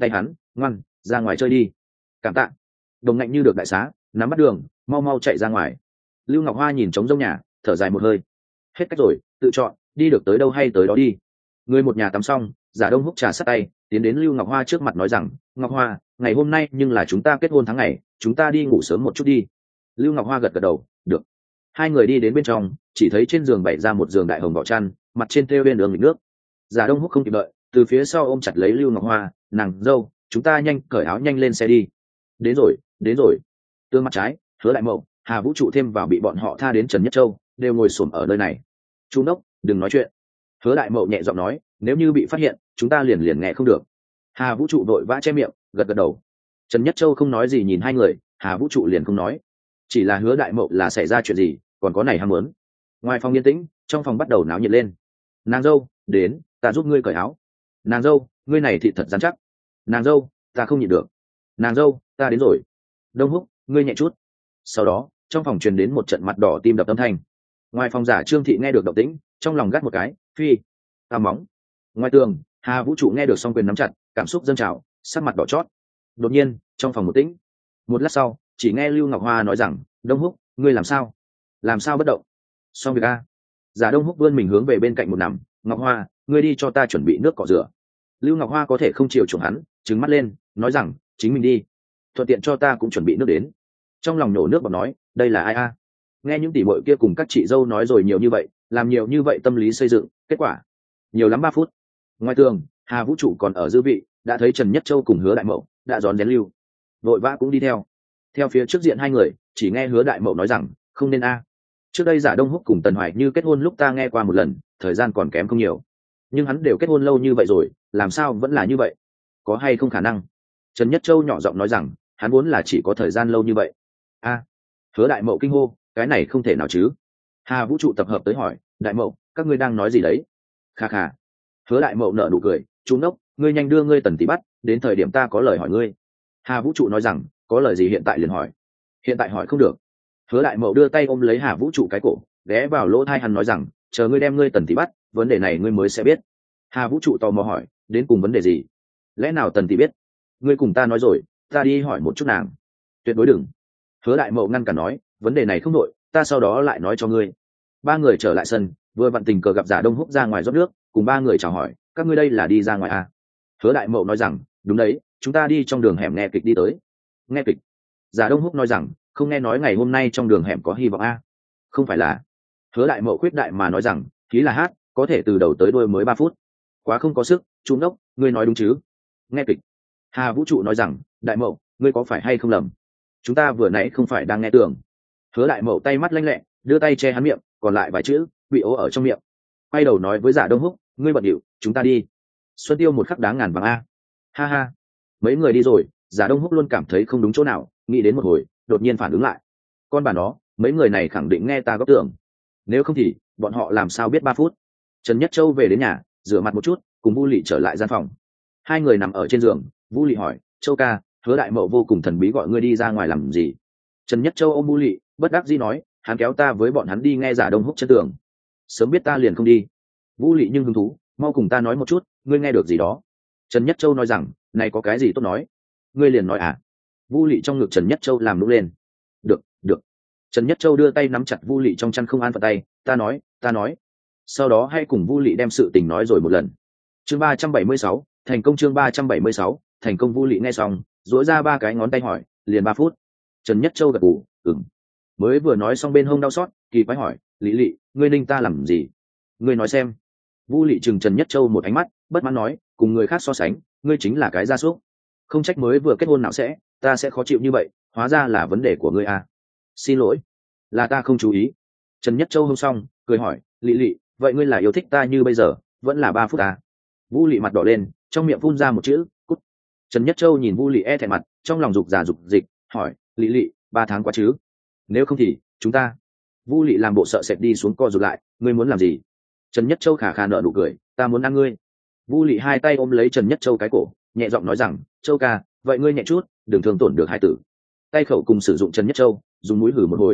ngoan, ra ngoài chơi đi. Cảm tạ. Đồng ngạnh như được đại xá, nắm bắt đường, mau mau chạy ra ngoài. Lưu Ngọc Hoa nhìn trống rông nhà, thở dài một hơi. Hết cách rồi, tự chọn, đi được tới đâu hay tới đó đi. Người một nhà tắm xong, Giả Đông Húc trà sát tay, tiến đến Lưu Ngọc Hoa trước mặt nói rằng, Ngọc Hoa, ngày hôm nay nhưng là chúng ta kết hôn tháng ngày, chúng ta đi ngủ sớm một chút đi. Lưu Ngọc Hoa gật gật đầu, được. Hai người đi đến bên trong, chỉ thấy trên giường bày ra một giường đại hồng đỏ chăn, mặt trên thêu bên đường nghịch nước. Giả Đông Húc không kịp đợi, từ phía sau ôm chặt lấy Lưu Ngọc Hoa, nàng dâu, chúng ta nhanh cởi áo nhanh lên xe đi. Đến rồi, đến rồi. Tương mặt trái, Hứa Đại Mậu, Hà Vũ Trụ thêm vào bị bọn họ tha đến Trần Nhất Châu, đều ngồi xổm ở nơi này. Chu đốc, đừng nói chuyện. Hứa Đại Mậu nhẹ giọng nói, nếu như bị phát hiện, chúng ta liền liền nghe không được. Hà Vũ Trụ đội vã che miệng, gật gật đầu. Trần Nhất Châu không nói gì nhìn hai người, Hà Vũ Trụ liền không nói. Chỉ là Hứa Đại Mậu là xảy ra chuyện gì, còn có này ham muốn. Ngoài phòng yên tĩnh, trong phòng bắt đầu náo nhiệt lên. Nàng dâu, đến, ta giúp ngươi cởi áo. Nàng dâu, ngươi này thị thật rắn chắc. Nàng dâu, ta không nhịn được. Nàng dâu, ta đến rồi. Đông Húc, ngươi nhẹ chút. Sau đó, trong phòng truyền đến một trận mặt đỏ tim đập âm thanh. Ngoài phòng giả Trương Thị nghe được động tĩnh, trong lòng gắt một cái, phi, ta móng. Ngoài tường, Hà Vũ Trụ nghe được song quyền nắm chặt, cảm xúc dâng trào, sắc mặt đỏ chót. Đột nhiên, trong phòng một tĩnh. Một lát sau, chỉ nghe Lưu Ngọc Hoa nói rằng, Đông Húc, ngươi làm sao? Làm sao bất động? Xong việc a. Giả Đông Húc vươn mình hướng về bên cạnh một nằm, Ngọc Hoa, ngươi đi cho ta chuẩn bị nước cọ rửa. Lưu Ngọc Hoa có thể không chịu chuộng hắn, trừng mắt lên, nói rằng, chính mình đi, thuận tiện cho ta cũng chuẩn bị nước đến. Trong lòng nổ nước bọt nói, đây là ai a? Nghe những tỷ muội kia cùng các chị dâu nói rồi nhiều như vậy, làm nhiều như vậy tâm lý xây dựng, kết quả nhiều lắm 3 phút. Ngoài tường, Hà Vũ Trụ còn ở dư vị, đã thấy Trần Nhất Châu cùng Hứa Đại Mậu đã rón rén lưu, vội vã cũng đi theo. Theo phía trước diện hai người, chỉ nghe Hứa Đại Mậu nói rằng, không nên a. Trước đây Giả Đông Húc cùng Tần Hoài Như kết hôn lúc ta nghe qua một lần, thời gian còn kém không nhiều, nhưng hắn đều kết hôn lâu như vậy rồi, làm sao vẫn là như vậy? Có hay không khả năng? Trần Nhất Châu nhỏ giọng nói rằng, hắn muốn là chỉ có thời gian lâu như vậy. A. Hứa Đại Mậu kinh hô, cái này không thể nào chứ. Hà Vũ Trụ tập hợp tới hỏi, Đại Mậu, các ngươi đang nói gì đấy? Kha kha. Hứa Đại Mậu nở nụ cười, chú ngốc, ngươi nhanh đưa ngươi Tần tỷ bắt, đến thời điểm ta có lời hỏi ngươi. Hà Vũ Trụ nói rằng, có lời gì hiện tại liền hỏi. Hiện tại hỏi không được. Hứa Đại Mậu đưa tay ôm lấy Hà Vũ Trụ cái cổ, ghé vào lỗ tai hắn nói rằng, chờ ngươi đem ngươi Tần tỷ bắt, vấn đề này ngươi mới sẽ biết. Hà Vũ Trụ tò mò hỏi, đến cùng vấn đề gì? Lẽ nào Tần tỷ biết? Ngươi cùng ta nói rồi, ta đi hỏi một chút nàng. Tuyệt đối đừng. Hứa Đại Mậu ngăn cản nói, vấn đề này không nội, ta sau đó lại nói cho ngươi. Ba người trở lại sân, vừa vặn tình cờ gặp Giả Đông Húc ra ngoài rót nước, cùng ba người chào hỏi, các ngươi đây là đi ra ngoài à? Hứa Đại Mậu nói rằng, đúng đấy, chúng ta đi trong đường hẻm nghe kịch đi tới. Nghe kịch? Giả Đông Húc nói rằng, không nghe nói ngày hôm nay trong đường hẻm có hy vọng à? Không phải là? Hứa Đại Mậu khuyết đại mà nói rằng, khí là hát, có thể từ đầu tới đuôi mới 3 phút. Quá không có sức, chú ngốc, ngươi nói đúng chứ? Nghe kịch. Hà Vũ Trụ nói rằng, Đại Mậu, ngươi có phải hay không lầm? Chúng ta vừa nãy không phải đang nghe tưởng. Hứa Đại Mậu tay mắt lanh lẹ, đưa tay che hắn miệng, còn lại vài chữ bị ố ở trong miệng. Quay đầu nói với Giả Đông Húc, ngươi bận điệu, chúng ta đi. Xuân Tiêu một khắc đáng ngàn vàng a. Ha ha. Mấy người đi rồi, Giả Đông Húc luôn cảm thấy không đúng chỗ nào, nghĩ đến một hồi, đột nhiên phản ứng lại. Con bà nó, mấy người này khẳng định nghe ta góp tưởng. Nếu không thì, bọn họ làm sao biết 3 phút? Trần Nhất Châu về đến nhà, rửa mặt một chút, cùng Vu Lị trở lại gian phòng. Hai người nằm ở trên giường, Vu Lị hỏi, Châu ca, Hứa Đại Mậu vô cùng thần bí gọi ngươi đi ra ngoài làm gì? Trần Nhất Châu ôm Vu Lị, bất đắc dĩ nói, hắn kéo ta với bọn hắn đi nghe Giả Đông Húc chân tường. Sớm biết ta liền không đi. Vu Lị nhưng hứng thú, mau cùng ta nói một chút, ngươi nghe được gì đó? Trần Nhất Châu nói rằng, này có cái gì tốt nói? Ngươi liền nói à? Vu Lị trong ngực Trần Nhất Châu làm nũng lên. Được, được. Trần Nhất Châu đưa tay nắm chặt Vu Lị trong chăn không an phận tay, ta nói. Sau đó hay cùng Vu Lị đem sự tình nói rồi một lần. Chương 376, thành công. Chương 376, thành công. Vu Lị nghe xong, duỗi ra 3 cái ngón tay hỏi, liền 3 phút. Trần Nhất Châu gật gù, ừm. Mới vừa nói xong bên hông đau xót, kỳ quái hỏi, Lý Lị, ngươi ninh ta làm gì? Ngươi nói xem. Vu Lị chừng Trần Nhất Châu một ánh mắt, bất mãn nói, cùng người khác so sánh, ngươi chính là cái gia súc. Không trách mới vừa kết hôn nào sẽ, ta sẽ khó chịu như vậy, hóa ra là vấn đề của ngươi à? Xin lỗi, là ta không chú ý. Trần Nhất Châu hôm xong, cười hỏi, Lý Lị, vậy ngươi là yêu thích ta như bây giờ, vẫn là 3 phút à? Vu Lị mặt đỏ lên, trong miệng phun ra một chữ, cút. Trần Nhất Châu nhìn Vu Lị e thẹn mặt, trong lòng dục già dục dịch, hỏi, Lý Lị, 3 tháng quá chứ? Nếu không thì chúng ta. Vu Lị làm bộ sợ sệt đi xuống co rụt lại, ngươi muốn làm gì? Trần Nhất Châu khà khà nở nụ cười, ta muốn ăn ngươi. Vu Lị hai tay ôm lấy Trần Nhất Châu cái cổ, nhẹ giọng nói rằng, Châu ca, vậy ngươi nhẹ chút, đừng thương tổn được hai tử. Tay khẩu cùng sử dụng Trần Nhất Châu, dùng mũi hử một hồi,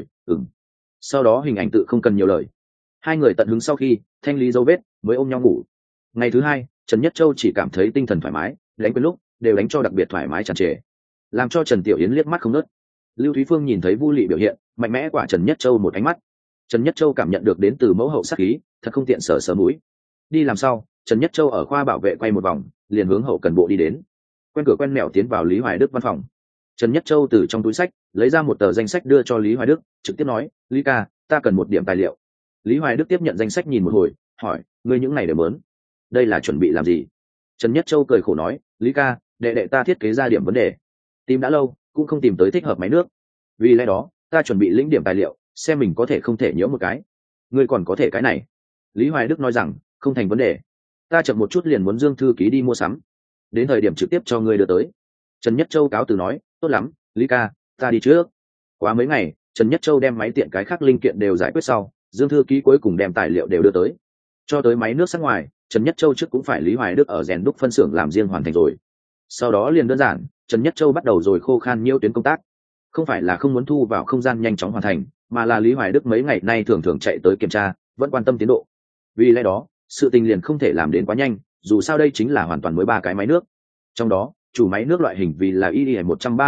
sau đó hình ảnh tự không cần nhiều lời. Hai người tận hứng sau khi thanh lý dấu vết, mới ôm nhau ngủ. Ngày thứ hai, Trần Nhất Châu chỉ cảm thấy tinh thần thoải mái, đánh quên lúc đều đánh cho đặc biệt thoải mái tràn trề, làm cho Trần Tiểu Yến liếc mắt không ngớt. Lưu Thúy Phương nhìn thấy Vu Lị biểu hiện mạnh mẽ quả Trần Nhất Châu một ánh mắt. Trần Nhất Châu cảm nhận được đến từ mẫu hậu sát khí, thật không tiện sờ mũi. Đi làm sau, Trần Nhất Châu ở khoa bảo vệ quay một vòng, liền hướng hậu cần bộ đi đến. Quen cửa quen mẹo tiến vào Lý Hoài Đức văn phòng. Trần Nhất Châu từ trong túi sách lấy ra một tờ danh sách đưa cho Lý Hoài Đức, trực tiếp nói: "Lý ca, ta cần một điểm tài liệu." Lý Hoài Đức tiếp nhận danh sách nhìn một hồi, hỏi: "Ngươi những này đều mớn? Đây là chuẩn bị làm gì?" Trần Nhất Châu cười khổ nói: "Lý ca, đệ ta thiết kế ra điểm vấn đề, tìm đã lâu cũng không tìm tới thích hợp máy nước, vì lẽ đó ta chuẩn bị lĩnh điểm tài liệu, xem mình có thể không thể nhiễu một cái. Ngươi còn có thể cái này?" Lý Hoài Đức nói rằng: "Không thành vấn đề, ta chậm một chút liền muốn Dương thư ký đi mua sắm, đến thời điểm trực tiếp cho ngươi đưa tới." Trần Nhất Châu cáo từ nói: "Tốt lắm, Lý ca, ta đi trước." Quá mấy ngày, Trần Nhất Châu đem máy tiện cái khác linh kiện đều giải quyết sau, Dương thư ký cuối cùng đem tài liệu đều đưa tới. Cho tới máy nước sắc ngoài, Trần Nhất Châu trước cũng phải Lý Hoài Đức ở rèn đúc phân xưởng làm riêng hoàn thành rồi. Sau đó liền đơn giản, Trần Nhất Châu bắt đầu rồi khô khan nhiêu tuyến công tác. Không phải là không muốn thu vào không gian nhanh chóng hoàn thành, mà là Lý Hoài Đức mấy ngày nay thường thường chạy tới kiểm tra, vẫn quan tâm tiến độ. Vì lẽ đó, sự tình liền không thể làm đến quá nhanh, dù sao đây chính là hoàn toàn mới 3 cái máy nước. Trong đó, chủ máy nước loại hình vì là IE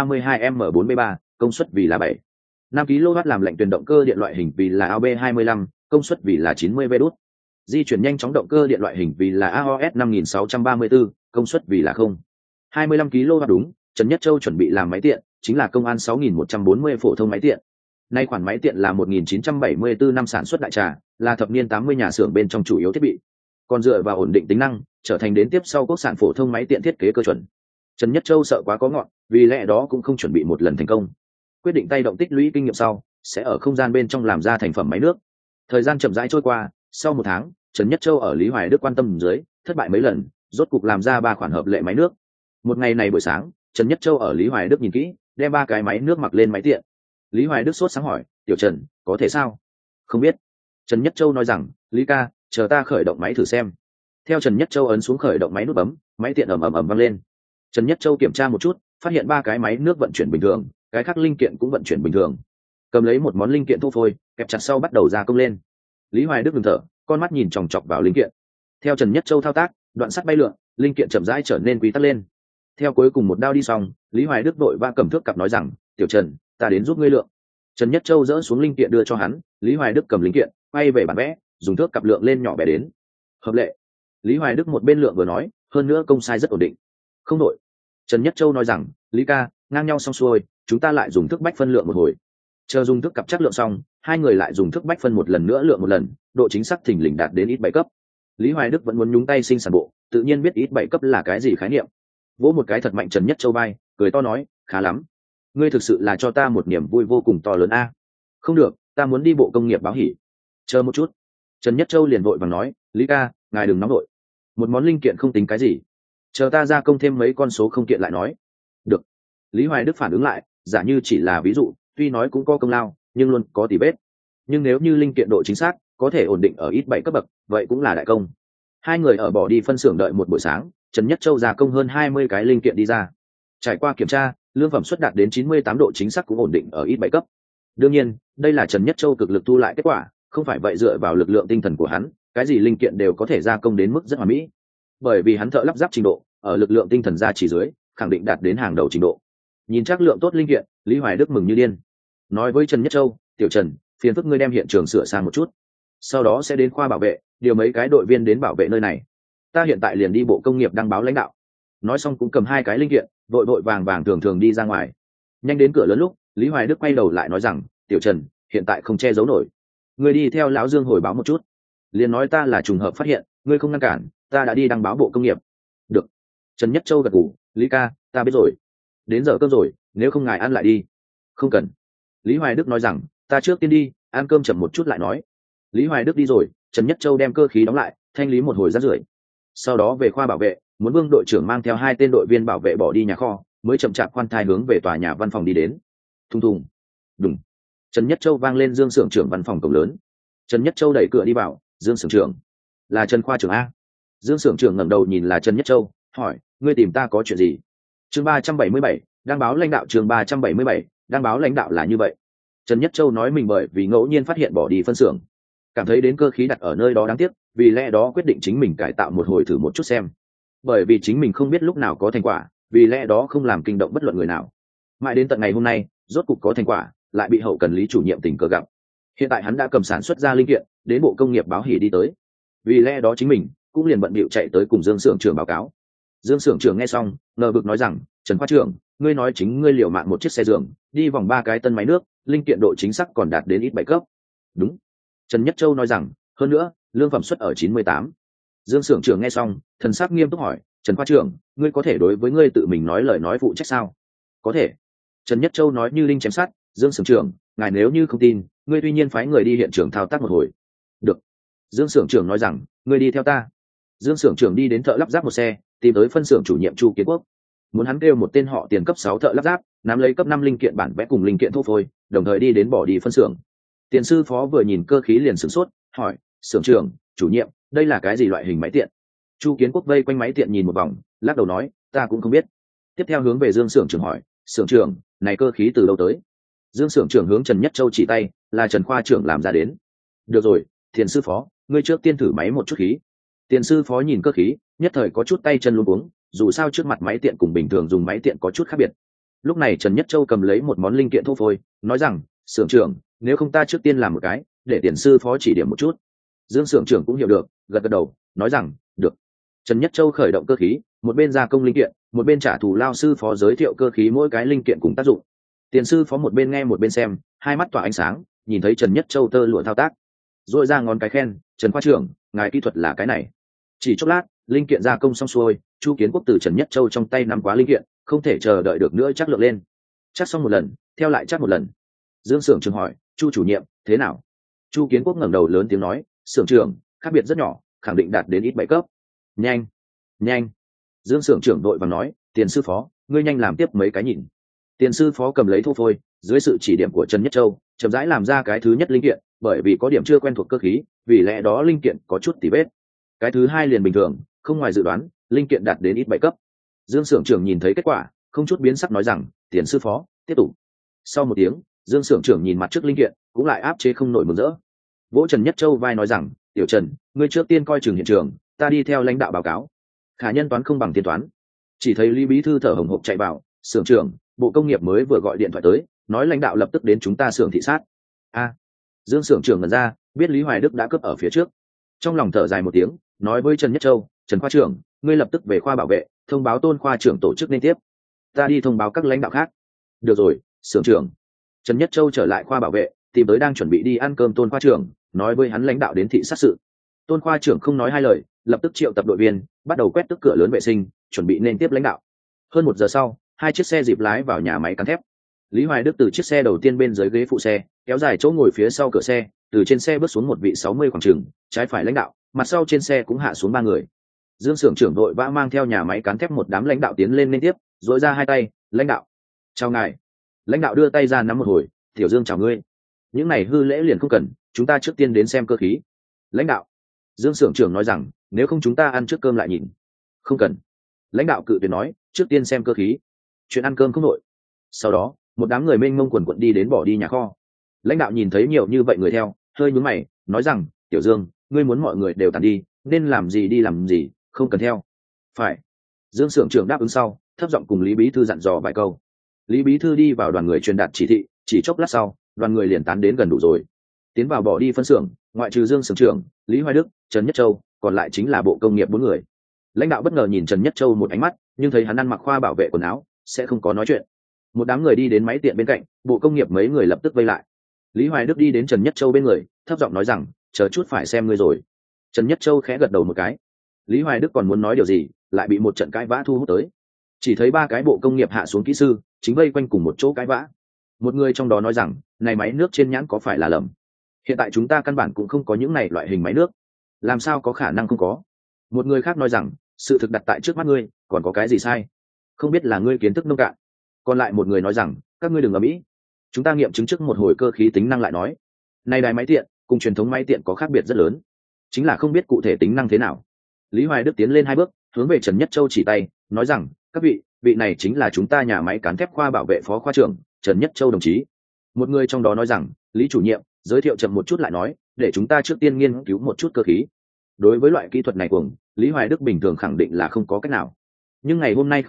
132M43, công suất vì là 7,5 kW, làm lạnh tuyển động cơ điện loại hình vì là AB25, công suất vì là 90V đút. Di chuyển nhanh chóng động cơ điện loại hình vì là AOS 5634, công suất vì là 0,25 kW đúng. Trần Nhất Châu chuẩn bị làm máy tiện, chính là công an 6140 phổ thông máy tiện. Nay khoản máy tiện là 1974 năm sản xuất đại trà, là thập niên 80 nhà xưởng bên trong chủ yếu thiết bị. Còn dựa vào ổn định tính năng, trở thành đến tiếp sau quốc sản phổ thông máy tiện thiết kế cơ chuẩn. Trần Nhất Châu sợ quá có ngọn, vì lẽ đó cũng không chuẩn bị một lần thành công. Quyết định tay động tích lũy kinh nghiệm sau, sẽ ở không gian bên trong làm ra thành phẩm máy nước. Thời gian chậm rãi trôi qua, sau 1 tháng, Trần Nhất Châu ở Lý Hoài Đức quan tâm dưới, thất bại mấy lần, rốt cục làm ra 3 khoản hợp lệ máy nước. Một ngày này buổi sáng, Trần Nhất Châu ở Lý Hoài Đức nhìn kỹ, đem 3 cái máy nước mặc lên máy tiện. Lý Hoài Đức sốt sáng hỏi: "Tiểu Trần, có thể sao?" "Không biết." Trần Nhất Châu nói rằng: "Lý ca, chờ ta khởi động máy thử xem." Theo Trần Nhất Châu ấn xuống khởi động máy nút bấm, máy tiện ầm ầm ầm vang lên. Trần Nhất Châu kiểm tra một chút, phát hiện 3 cái máy nước vận chuyển bình thường, cái khác linh kiện cũng vận chuyển bình thường. Cầm lấy một món linh kiện thô phôi, kẹp chặt sau bắt đầu gia công lên. Lý Hoài Đức ngừng thở, con mắt nhìn chòng chọc vào linh kiện. Theo Trần Nhất Châu thao tác, đoạn sắt bay lượn, linh kiện chậm rãi trở nên quy tắc lên. Theo cuối cùng một đao đi xong, Lý Hoài Đức vội vã cầm thước cặp nói rằng: "Tiểu Trần, ta đến giúp ngươi lượng." Trần Nhất Châu dỡ xuống linh kiện đưa cho hắn, Lý Hoài Đức cầm linh kiện, quay về bản vẽ, dùng thước cặp lượng lên nhỏ bé đến. "Hợp lệ." Lý Hoài Đức một bên lượng vừa nói, hơn nữa công sai rất ổn định. "Không đổi." Trần Nhất Châu nói rằng: "Lý ca, ngang nhau xong xuôi, chúng ta lại dùng thước bách phân lượng một hồi." Chờ dùng thước cặp chắc lượng xong, hai người lại dùng thước bách phân một lần nữa lượng một lần, độ chính xác thình lình đạt đến ít 7 cấp. Lý Hoài Đức vẫn muốn nhúng tay sinh sản bộ, tự nhiên biết ít 7 cấp là cái gì khái niệm. Vỗ một cái thật mạnh Trần Nhất Châu vai, cười to nói: "Khá lắm, ngươi thực sự là cho ta một niềm vui vô cùng to lớn a." "Không được, ta muốn đi bộ công nghiệp báo hỉ." "Chờ một chút." Trần Nhất Châu liền vội vàng nói: "Lý ca, ngài đừng nóng vội, một món linh kiện không tính cái gì, chờ ta gia công thêm mấy con số không kiện lại nói." "Được." Lý Hoài Đức phản ứng lại, giả như chỉ là ví dụ, tuy nói cũng có công lao, nhưng luôn có tỉ vết. Nhưng nếu như linh kiện độ chính xác có thể ổn định ở ít 7 cấp bậc, vậy cũng là đại công. Hai người ở bỏ đi phân xưởng đợi một buổi sáng, Trần Nhất Châu gia công hơn 20 cái linh kiện đi ra. Trải qua kiểm tra, lương phẩm suất đạt đến 98 độ chính xác cũng ổn định ở ít 7 cấp. Đương nhiên, đây là Trần Nhất Châu cực lực thu lại kết quả, không phải vậy dựa vào lực lượng tinh thần của hắn, cái gì linh kiện đều có thể gia công đến mức rất hoàn mỹ. Bởi vì hắn thợ lắp ráp trình độ, ở lực lượng tinh thần gia chỉ dưới, khẳng định đạt đến hàng đầu trình độ. Nhìn chắc lượng tốt linh kiện, Lý Hoài Đức mừng như điên. Nói với Trần Nhất Châu: "Tiểu Trần, phiền phức ngươi đem hiện trường sửa sang một chút, sau đó sẽ đến khoa bảo vệ, điều mấy cái đội viên đến bảo vệ nơi này. Ta hiện tại liền đi bộ công nghiệp đăng báo lãnh đạo." Nói xong cũng cầm 2 cái linh kiện, vội vội vàng vàng thường thường đi ra ngoài. Nhanh đến cửa lớn lúc, Lý Hoài Đức quay đầu lại nói rằng: "Tiểu Trần, hiện tại không che giấu nổi, ngươi đi theo lão Dương hồi báo một chút, liền nói ta là trùng hợp phát hiện, ngươi không ngăn cản, ta đã đi đăng báo bộ công nghiệp." "Được." Trần Nhất Châu gật gù: "Lý ca, ta biết rồi. Đến giờ cơm rồi, nếu không ngài ăn lại đi." "Không cần." Lý Hoài Đức nói rằng: "Ta trước tiên đi, ăn cơm chậm một chút lại nói." Lý Hoài Đức đi rồi, Trần Nhất Châu đem cơ khí đóng lại, thanh lý một hồi rác rưởi. Sau đó về khoa bảo vệ, muốn Vương đội trưởng mang theo 2 tên đội viên bảo vệ bỏ đi nhà kho, mới chậm chạp khoan thai hướng về tòa nhà văn phòng đi đến. Thùng thùng, đùng. Trần Nhất Châu vang lên Dương xưởng trưởng văn phòng cổng lớn. Trần Nhất Châu đẩy cửa đi vào: "Dương xưởng trưởng." "Là Trần khoa trưởng a." Dương xưởng trưởng ngẩng đầu nhìn là Trần Nhất Châu, hỏi: "Ngươi tìm ta có chuyện gì?" Chương 377, đăng báo lãnh đạo. Chương 377, đăng báo lãnh đạo là như vậy. Trần Nhất Châu nói mình bởi vì ngẫu nhiên phát hiện bỏ đi phân xưởng, cảm thấy đến cơ khí đặt ở nơi đó đáng tiếc, vì lẽ đó quyết định chính mình cải tạo một hồi thử một chút xem. Bởi vì chính mình không biết lúc nào có thành quả, vì lẽ đó không làm kinh động bất luận người nào. Mãi đến tận ngày hôm nay rốt cục có thành quả, lại bị hậu cần lý chủ nhiệm tình cờ gặp. Hiện tại hắn đã cầm sản xuất ra linh kiện đến bộ công nghiệp báo hỉ đi tới, vì lẽ đó chính mình cũng liền bận bịu chạy tới cùng Dương xưởng trưởng báo cáo. Dương xưởng trưởng nghe xong ngờ vực nói rằng, Trần khoa trưởng, ngươi nói chính ngươi liều mạng một chiếc xe giường đi vòng 3 cái tân máy nước, linh kiện độ chính xác còn đạt đến ít 7 cấp. Đúng. Trần Nhất Châu nói rằng, hơn nữa lương phẩm suất ở 98. Dương xưởng trưởng nghe xong thần sắc nghiêm túc hỏi, Trần khoa trưởng, ngươi có thể đối với ngươi tự mình nói lời nói phụ trách sao? Có thể. Trần Nhất Châu nói như linh chém sắt. Dương xưởng trưởng, ngài nếu như không tin, ngươi tuy nhiên phái người đi hiện trường thao tác một hồi. Được. Dương xưởng trưởng nói rằng, ngươi đi theo ta. Dương xưởng trưởng đi đến thợ lắp ráp một xe, tìm tới phân xưởng chủ nhiệm Chu Kiến Quốc, muốn hắn kêu một tên họ tiền cấp 6 thợ lắp ráp nắm lấy cấp 5 linh kiện bản vẽ cùng linh kiện thô phôi, đồng thời đi đến bỏ đi phân xưởng. Tiền sư phó vừa nhìn cơ khí liền sửng sốt, hỏi, xưởng trưởng, chủ nhiệm, đây là cái gì loại hình máy tiện? Chu Kiến Quốc vây quanh máy tiện nhìn một vòng, lắc đầu nói, ta cũng không biết. Tiếp theo hướng về Dương xưởng trưởng hỏi, xưởng trưởng, này cơ khí từ đâu tới? Dương xưởng trưởng hướng Trần Nhất Châu chỉ tay, là Trần khoa trưởng làm ra đến. Được rồi, Tiền sư phó, ngươi trước tiên thử máy một chút khí. Tiền sư phó nhìn cơ khí, nhất thời có chút tay chân luống cuống, dù sao trước mặt máy tiện cùng bình thường dùng máy tiện có chút khác biệt. Lúc này Trần Nhất Châu cầm lấy một món linh kiện thô phôi, nói rằng, xưởng trưởng, nếu không ta trước tiên làm một cái, để tiền sư phó chỉ điểm một chút. Dương xưởng trưởng cũng hiểu được, gật gật đầu, nói rằng, được. Trần Nhất Châu khởi động cơ khí, một bên gia công linh kiện, một bên trả thù lao sư phó giới thiệu cơ khí mỗi cái linh kiện cùng tác dụng. Tiền sư phó một bên nghe một bên xem, hai mắt tỏa ánh sáng, nhìn thấy Trần Nhất Châu tơ lụa thao tác, rồi ra ngón cái khen, Trần khoa trưởng, ngài kỹ thuật là cái này. Chỉ chốc lát, linh kiện gia công xong xuôi, Chu Kiến Quốc từ Trần Nhất Châu trong tay nắm quá linh kiện, không thể chờ đợi được nữa chắc lượng lên. Chắc xong một lần, theo lại chắc một lần. Dương xưởng trưởng hỏi, Chu chủ nhiệm, thế nào? Chu Kiến Quốc ngẩng đầu lớn tiếng nói, xưởng trưởng, khác biệt rất nhỏ, khẳng định đạt đến ít 7 cấp. Nhanh, nhanh. Dương xưởng trưởng đội vàng nói, tiền sư phó, ngươi nhanh làm tiếp mấy cái nhìn. Tiền sư phó cầm lấy thô phôi, dưới sự chỉ điểm của Trần Nhất Châu, chậm rãi làm ra cái thứ nhất linh kiện, bởi vì có điểm chưa quen thuộc cơ khí, vì lẽ đó linh kiện có chút tỉ vết. Cái thứ hai liền bình thường, không ngoài dự đoán, linh kiện đạt đến ít 7 cấp. Dương xưởng trưởng nhìn thấy kết quả, không chút biến sắc nói rằng, tiền sư phó, tiếp tục. Sau một tiếng, Dương xưởng trưởng nhìn mặt trước linh kiện, cũng lại áp chế không nổi mừng rỡ. Vỗ Trần Nhất Châu vai nói rằng, tiểu Trần, ngươi trước tiên coi chừng hiện trường, ta đi theo lãnh đạo báo cáo. Khả nhân toán không bằng tiên toán. Chỉ thấy Lý bí thư thở hổn hộc chạy vào, xưởng trưởng, bộ công nghiệp mới vừa gọi điện thoại tới, nói lãnh đạo lập tức đến chúng ta xưởng thị sát. A. Dương xưởng trưởng ngẩn ra, biết Lý Hoài Đức đã cướp ở phía trước. Trong lòng thở dài một tiếng, nói với Trần Nhất Châu, Trần khoa trưởng, ngươi lập tức về khoa bảo vệ, thông báo Tôn khoa trưởng tổ chức nên tiếp. Ta đi thông báo các lãnh đạo khác. Được rồi, xưởng trưởng. Trần Nhất Châu trở lại khoa bảo vệ, tìm tới đang chuẩn bị đi ăn cơm Tôn khoa trưởng, nói với hắn lãnh đạo đến thị sát sự. Tôn khoa trưởng không nói hai lời, lập tức triệu tập đội viên, bắt đầu quét tức cửa lớn vệ sinh, chuẩn bị nên tiếp lãnh đạo. Hơn 1 giờ sau, 2 chiếc xe dịp lái vào nhà máy cán thép. Lý Hoài Đức từ chiếc xe đầu tiên bên dưới ghế phụ xe, kéo dài chỗ ngồi phía sau cửa xe, từ trên xe bước xuống một vị 60 khoảng chừng, trái phải lãnh đạo, mặt sau trên xe cũng hạ xuống 3 người. Dương xưởng trưởng đội vã mang theo nhà máy cán thép một đám lãnh đạo tiến lên liên tiếp, duỗi ra hai tay, lãnh đạo, chào ngài. Lãnh đạo đưa tay ra nắm một hồi, tiểu Dương chào ngươi. Những này hư lễ liền không cần, chúng ta trước tiên đến xem cơ khí. Lãnh đạo. Dương xưởng trưởng nói rằng, nếu không chúng ta ăn trước cơm lại nhìn. Không cần. Lãnh đạo cự tuyệt nói, trước tiên xem cơ khí. Chuyện ăn cơm không nội. Sau đó, một đám người mênh mông quần quận đi đến bỏ đi nhà kho. Lãnh đạo nhìn thấy nhiều như vậy người theo, hơi nhướng mày, nói rằng, tiểu Dương, ngươi muốn mọi người đều tàn đi, nên làm gì đi làm gì, không cần theo. Phải. Dương xưởng trưởng đáp ứng sau, thấp giọng cùng Lý bí thư dặn dò vài câu. Lý bí thư đi vào đoàn người truyền đạt chỉ thị, chỉ chốc lát sau, đoàn người liền tán đến gần đủ rồi. Tiến vào bỏ đi phân xưởng, ngoại trừ Dương xưởng trưởng, Lý Hoài Đức, Trần Nhất Châu, còn lại chính là bộ công nghiệp 4 người. Lãnh đạo bất ngờ nhìn Trần Nhất Châu một ánh mắt, nhưng thấy hắn ăn mặc khoa bảo vệ quần áo, sẽ không có nói chuyện. Một đám người đi đến máy tiện bên cạnh, bộ công nghiệp mấy người lập tức vây lại. Lý Hoài Đức đi đến Trần Nhất Châu bên người, thấp giọng nói rằng, chờ chút phải xem ngươi rồi. Trần Nhất Châu khẽ gật đầu một cái. Lý Hoài Đức còn muốn nói điều gì, lại bị một trận cãi vã thu hút tới. Chỉ thấy 3 cái bộ công nghiệp hạ xuống kỹ sư, chính vây quanh cùng một chỗ cãi vã. Một người trong đó nói rằng, này máy nước trên nhãn có phải là lầm? Hiện tại chúng ta căn bản cũng không có những này loại hình máy nước, làm sao có khả năng không có? Một người khác nói rằng, sự thực đặt tại trước mắt ngươi, còn có cái gì sai? Không biết là ngươi kiến thức nông cạn. Còn lại một người nói rằng, các ngươi đừng ầm ĩ, chúng ta nghiệm chứng trước một hồi cơ khí tính năng lại nói. Này đài máy tiện cùng truyền thống máy tiện có khác biệt rất lớn, chính là không biết cụ thể tính năng thế nào. Lý Hoài Đức tiến lên 2 bước, hướng về Trần Nhất Châu chỉ tay, nói rằng, các vị này chính là chúng ta nhà máy cán thép khoa bảo vệ phó khoa trưởng Trần Nhất Châu đồng chí. Một người trong đó nói rằng, Lý chủ nhiệm, giới thiệu chậm một chút lại nói, để chúng ta trước tiên nghiên cứu một chút cơ khí. Đối với loại kỹ thuật này của Lý Hoài Đức bình thường khẳng định là không có cách nào, nhưng ngày hôm nay không giống,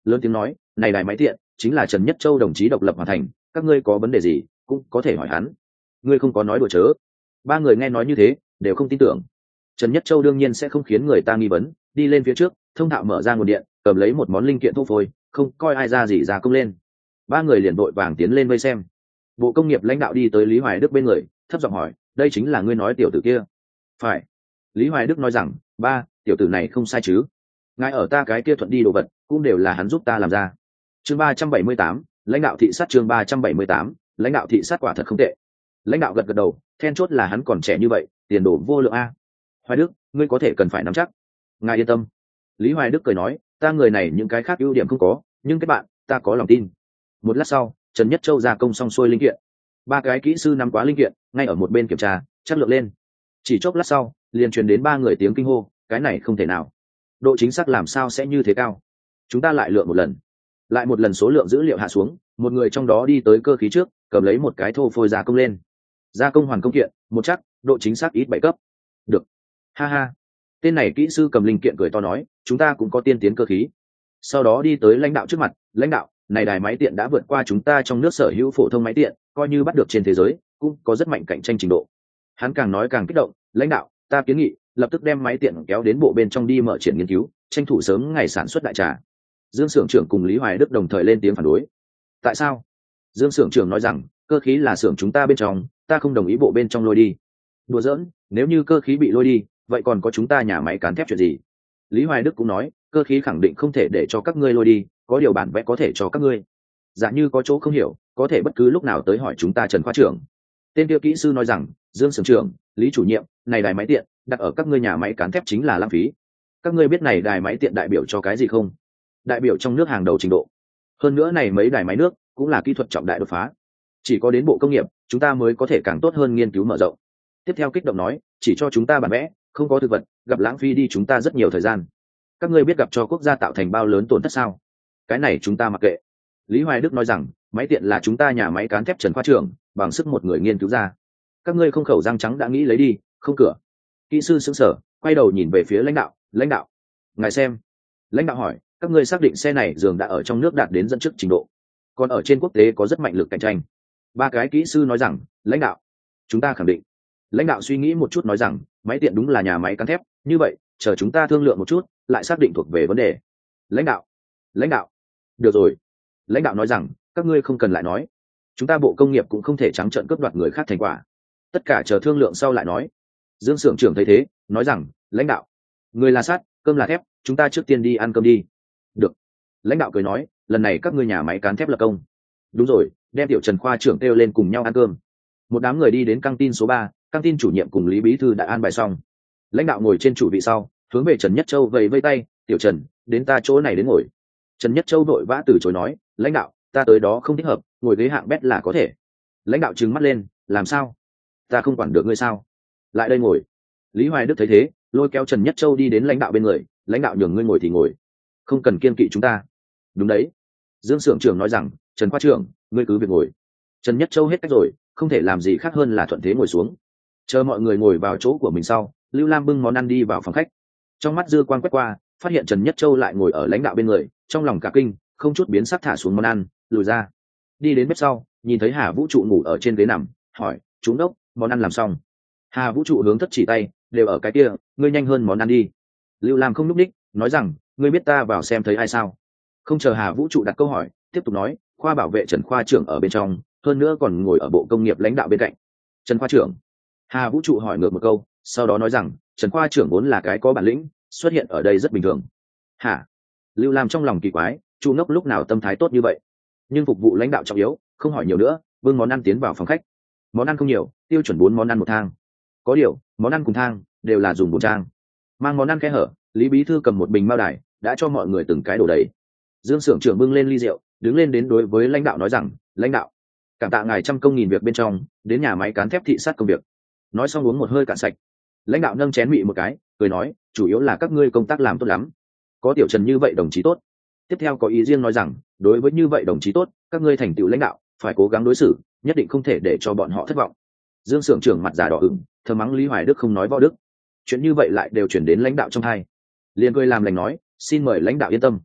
lớn tiếng nói, này đài máy tiện chính là Trần Nhất Châu đồng chí độc lập hoàn thành, các ngươi có vấn đề gì cũng có thể hỏi hắn. Ngươi không có nói đùa chớ. Ba người nghe nói như thế đều không tin tưởng. Trần Nhất Châu đương nhiên sẽ không khiến người ta nghi vấn, đi lên phía trước thông thạo mở ra nguồn điện, cầm lấy một món linh kiện thô phôi, không coi ai ra gì ra công lên. Ba người liền vội vàng tiến lên vây xem. Bộ công nghiệp lãnh đạo đi tới Lý Hoài Đức bên người, thấp giọng hỏi, đây chính là ngươi nói tiểu tử kia? Phải. Lý Hoài Đức nói rằng, ba, tiểu tử này không sai chứ? Ngài ở ta cái kia thuận đi đồ vật cũng đều là hắn giúp ta làm ra. Chương 378, lãnh đạo thị sát. Chương 378, lãnh đạo thị sát quả thật không tệ. Lãnh đạo gật gật đầu, then chốt là hắn còn trẻ như vậy, tiền đồ vô lượng a. Hoài Đức, ngươi có thể cần phải nắm chắc. Ngài yên tâm. Lý Hoài Đức cười nói, ta người này những cái khác ưu điểm không có, nhưng các bạn, ta có lòng tin. Một lát sau, Trần Nhất Châu gia công xong xuôi linh kiện. Ba cái kỹ sư nắm quá linh kiện, ngay ở một bên kiểm tra, chất lượng lên. Chỉ chốc lát sau, liền truyền đến ba người tiếng kinh hô, cái này không thể nào. Độ chính xác làm sao sẽ như thế cao? Chúng ta lại lượng một lần. Lại một lần số lượng dữ liệu hạ xuống, một người trong đó đi tới cơ khí trước, cầm lấy một cái thô phôi gia công lên. Gia công hoàn công kiện, một chắc, độ chính xác ít 7 cấp. Được. Ha ha. Tên này kỹ sư cầm linh kiện cười to nói, chúng ta cũng có tiên tiến cơ khí. Sau đó đi tới lãnh đạo trước mặt, lãnh đạo, này đài máy tiện đã vượt qua chúng ta trong nước sở hữu phổ thông máy tiện, coi như bắt được trên thế giới, cũng có rất mạnh cạnh tranh trình độ. Hắn càng nói càng kích động, lãnh đạo, ta kiến nghị lập tức đem máy tiện kéo đến bộ bên trong đi mở triển nghiên cứu, tranh thủ sớm ngày sản xuất đại trà. Dương xưởng trưởng cùng Lý Hoài Đức đồng thời lên tiếng phản đối. Tại sao? Dương xưởng trưởng nói rằng, cơ khí là xưởng chúng ta bên trong, ta không đồng ý bộ bên trong lôi đi. Đùa giỡn, nếu như cơ khí bị lôi đi, vậy còn có chúng ta nhà máy cán thép chuyện gì? Lý Hoài Đức cũng nói, cơ khí khẳng định không thể để cho các ngươi lôi đi, có điều bản vẽ có thể cho các ngươi. Giả như có chỗ không hiểu, có thể bất cứ lúc nào tới hỏi chúng ta Trần khoa trưởng. Tên kia kỹ sư nói rằng, Dương xưởng trưởng, Lý chủ nhiệm, này đài máy tiện đặt ở các ngươi nhà máy cán thép chính là lãng phí. Các ngươi biết này đài máy tiện đại biểu cho cái gì không? Đại biểu trong nước hàng đầu trình độ. Hơn nữa này mấy đài máy nước cũng là kỹ thuật trọng đại đột phá. Chỉ có đến bộ công nghiệp, chúng ta mới có thể càng tốt hơn nghiên cứu mở rộng. Tiếp theo kích động nói, chỉ cho chúng ta bản vẽ, không có thực vật, gặp lãng phí đi chúng ta rất nhiều thời gian. Các ngươi biết gặp cho quốc gia tạo thành bao lớn tổn thất sao? Cái này chúng ta mặc kệ. Lý Hoài Đức nói rằng, máy tiện là chúng ta nhà máy cán thép Trần khoa trưởng bằng sức một người nghiên cứu ra. Các ngươi không khẩu răng trắng đã nghĩ lấy đi, không cửa. Kỹ sư sững sờ, quay đầu nhìn về phía lãnh đạo, ngài xem. Lãnh đạo hỏi, các ngươi xác định xe này dường đã ở trong nước đạt đến dẫn trước trình độ, còn ở trên quốc tế có rất mạnh lực cạnh tranh. Ba cái kỹ sư nói rằng, lãnh đạo, chúng ta khẳng định. Lãnh đạo suy nghĩ một chút nói rằng, máy tiện đúng là nhà máy cán thép, như vậy chờ chúng ta thương lượng một chút, lại xác định thuộc về vấn đề. Lãnh đạo, được rồi. Lãnh đạo nói rằng, các ngươi không cần lại nói, chúng ta bộ công nghiệp cũng không thể trắng trợn cướp đoạt người khác thành quả, tất cả chờ thương lượng sau lại nói. Dương xưởng trưởng thấy thế, nói rằng, lãnh đạo, người là sắt, cơm là thép, chúng ta trước tiên đi ăn cơm đi. Được. Lãnh đạo cười nói, lần này các ngươi nhà máy cán thép lập công. Đúng rồi, đem tiểu Trần khoa trưởng kêu lên cùng nhau ăn cơm. Một đám người đi đến căng tin số 3, căng tin chủ nhiệm cùng Lý bí thư đã an bài xong. Lãnh đạo ngồi trên chủ vị sau, hướng về Trần Nhất Châu vẫy vây tay, tiểu Trần, đến ta chỗ này đến ngồi. Trần Nhất Châu vội vã từ chối nói, lãnh đạo, ta tới đó không thích hợp, ngồi ghế hạng bét là có thể. Lãnh đạo trừng mắt lên, làm sao? Ta không quản được ngươi sao? Lại đây ngồi. Lý Hoài Đức thấy thế, lôi kéo Trần Nhất Châu đi đến lãnh đạo bên người, lãnh đạo nhường ngươi ngồi thì ngồi, không cần kiêng kỵ chúng ta. Đúng đấy. Dương xưởng trưởng nói rằng, Trần khoa trưởng, ngươi cứ việc ngồi. Trần Nhất Châu hết cách rồi, không thể làm gì khác hơn là thuận thế ngồi xuống. Chờ mọi người ngồi vào chỗ của mình sau, Lưu Lam bưng món ăn đi vào phòng khách. Trong mắt dư quan quét qua, phát hiện Trần Nhất Châu lại ngồi ở lãnh đạo bên người, trong lòng cả kinh, không chút biến sắc thả xuống món ăn, lùi ra. Đi đến bếp sau, nhìn thấy Hà Vũ Trụ ngủ ở trên ghế nằm, hỏi, chú đốc, món ăn làm xong. Hà Vũ Trụ hướng thất chỉ tay, đều ở cái kia, ngươi nhanh hơn món ăn đi. Lưu Lam không nhúc ních, nói rằng, ngươi biết ta vào xem thấy ai sao? Không chờ Hà Vũ Trụ đặt câu hỏi, tiếp tục nói, khoa bảo vệ Trần khoa trưởng ở bên trong, hơn nữa còn ngồi ở bộ công nghiệp lãnh đạo bên cạnh. Trần khoa trưởng. Hà Vũ Trụ hỏi ngược một câu, sau đó nói rằng, Trần khoa trưởng vốn là cái có bản lĩnh, xuất hiện ở đây rất bình thường. Hả? Lưu Lam trong lòng kỳ quái, Chu Ngốc lúc nào tâm thái tốt như vậy? Nhưng phục vụ lãnh đạo trọng yếu, không hỏi nhiều nữa, bưng món ăn tiến vào phòng khách. Món ăn không nhiều, tiêu chuẩn 4 món ăn một thang. Có điều, món ăn cùng thang đều là dùng bột trang. Mang món ăn kẽ hở, Lý bí thư cầm một bình mao đài, đã cho mọi người từng cái đổ đầy. Dương xưởng trưởng bưng lên ly rượu, đứng lên đến đối với lãnh đạo nói rằng, lãnh đạo, cảm tạ ngài trăm công nghìn việc bên trong, đến nhà máy cán thép thị sát công việc. Nói xong uống một hơi cạn sạch. Lãnh đạo nâng chén mị một cái, cười nói, chủ yếu là các ngươi công tác làm tốt lắm, có tiểu Trần như vậy đồng chí tốt. Tiếp theo có ý riêng nói rằng, đối với như vậy đồng chí tốt, các ngươi thành tựu lãnh đạo phải cố gắng đối xử, nhất định không thể để cho bọn họ thất vọng. Dương xưởng trưởng mặt già đỏ ửng, thầm mắng Lý Hoài Đức không nói võ đức, chuyện như vậy lại đều chuyển đến lãnh đạo trong hai, liền cười làm lành nói, xin mời lãnh đạo yên tâm,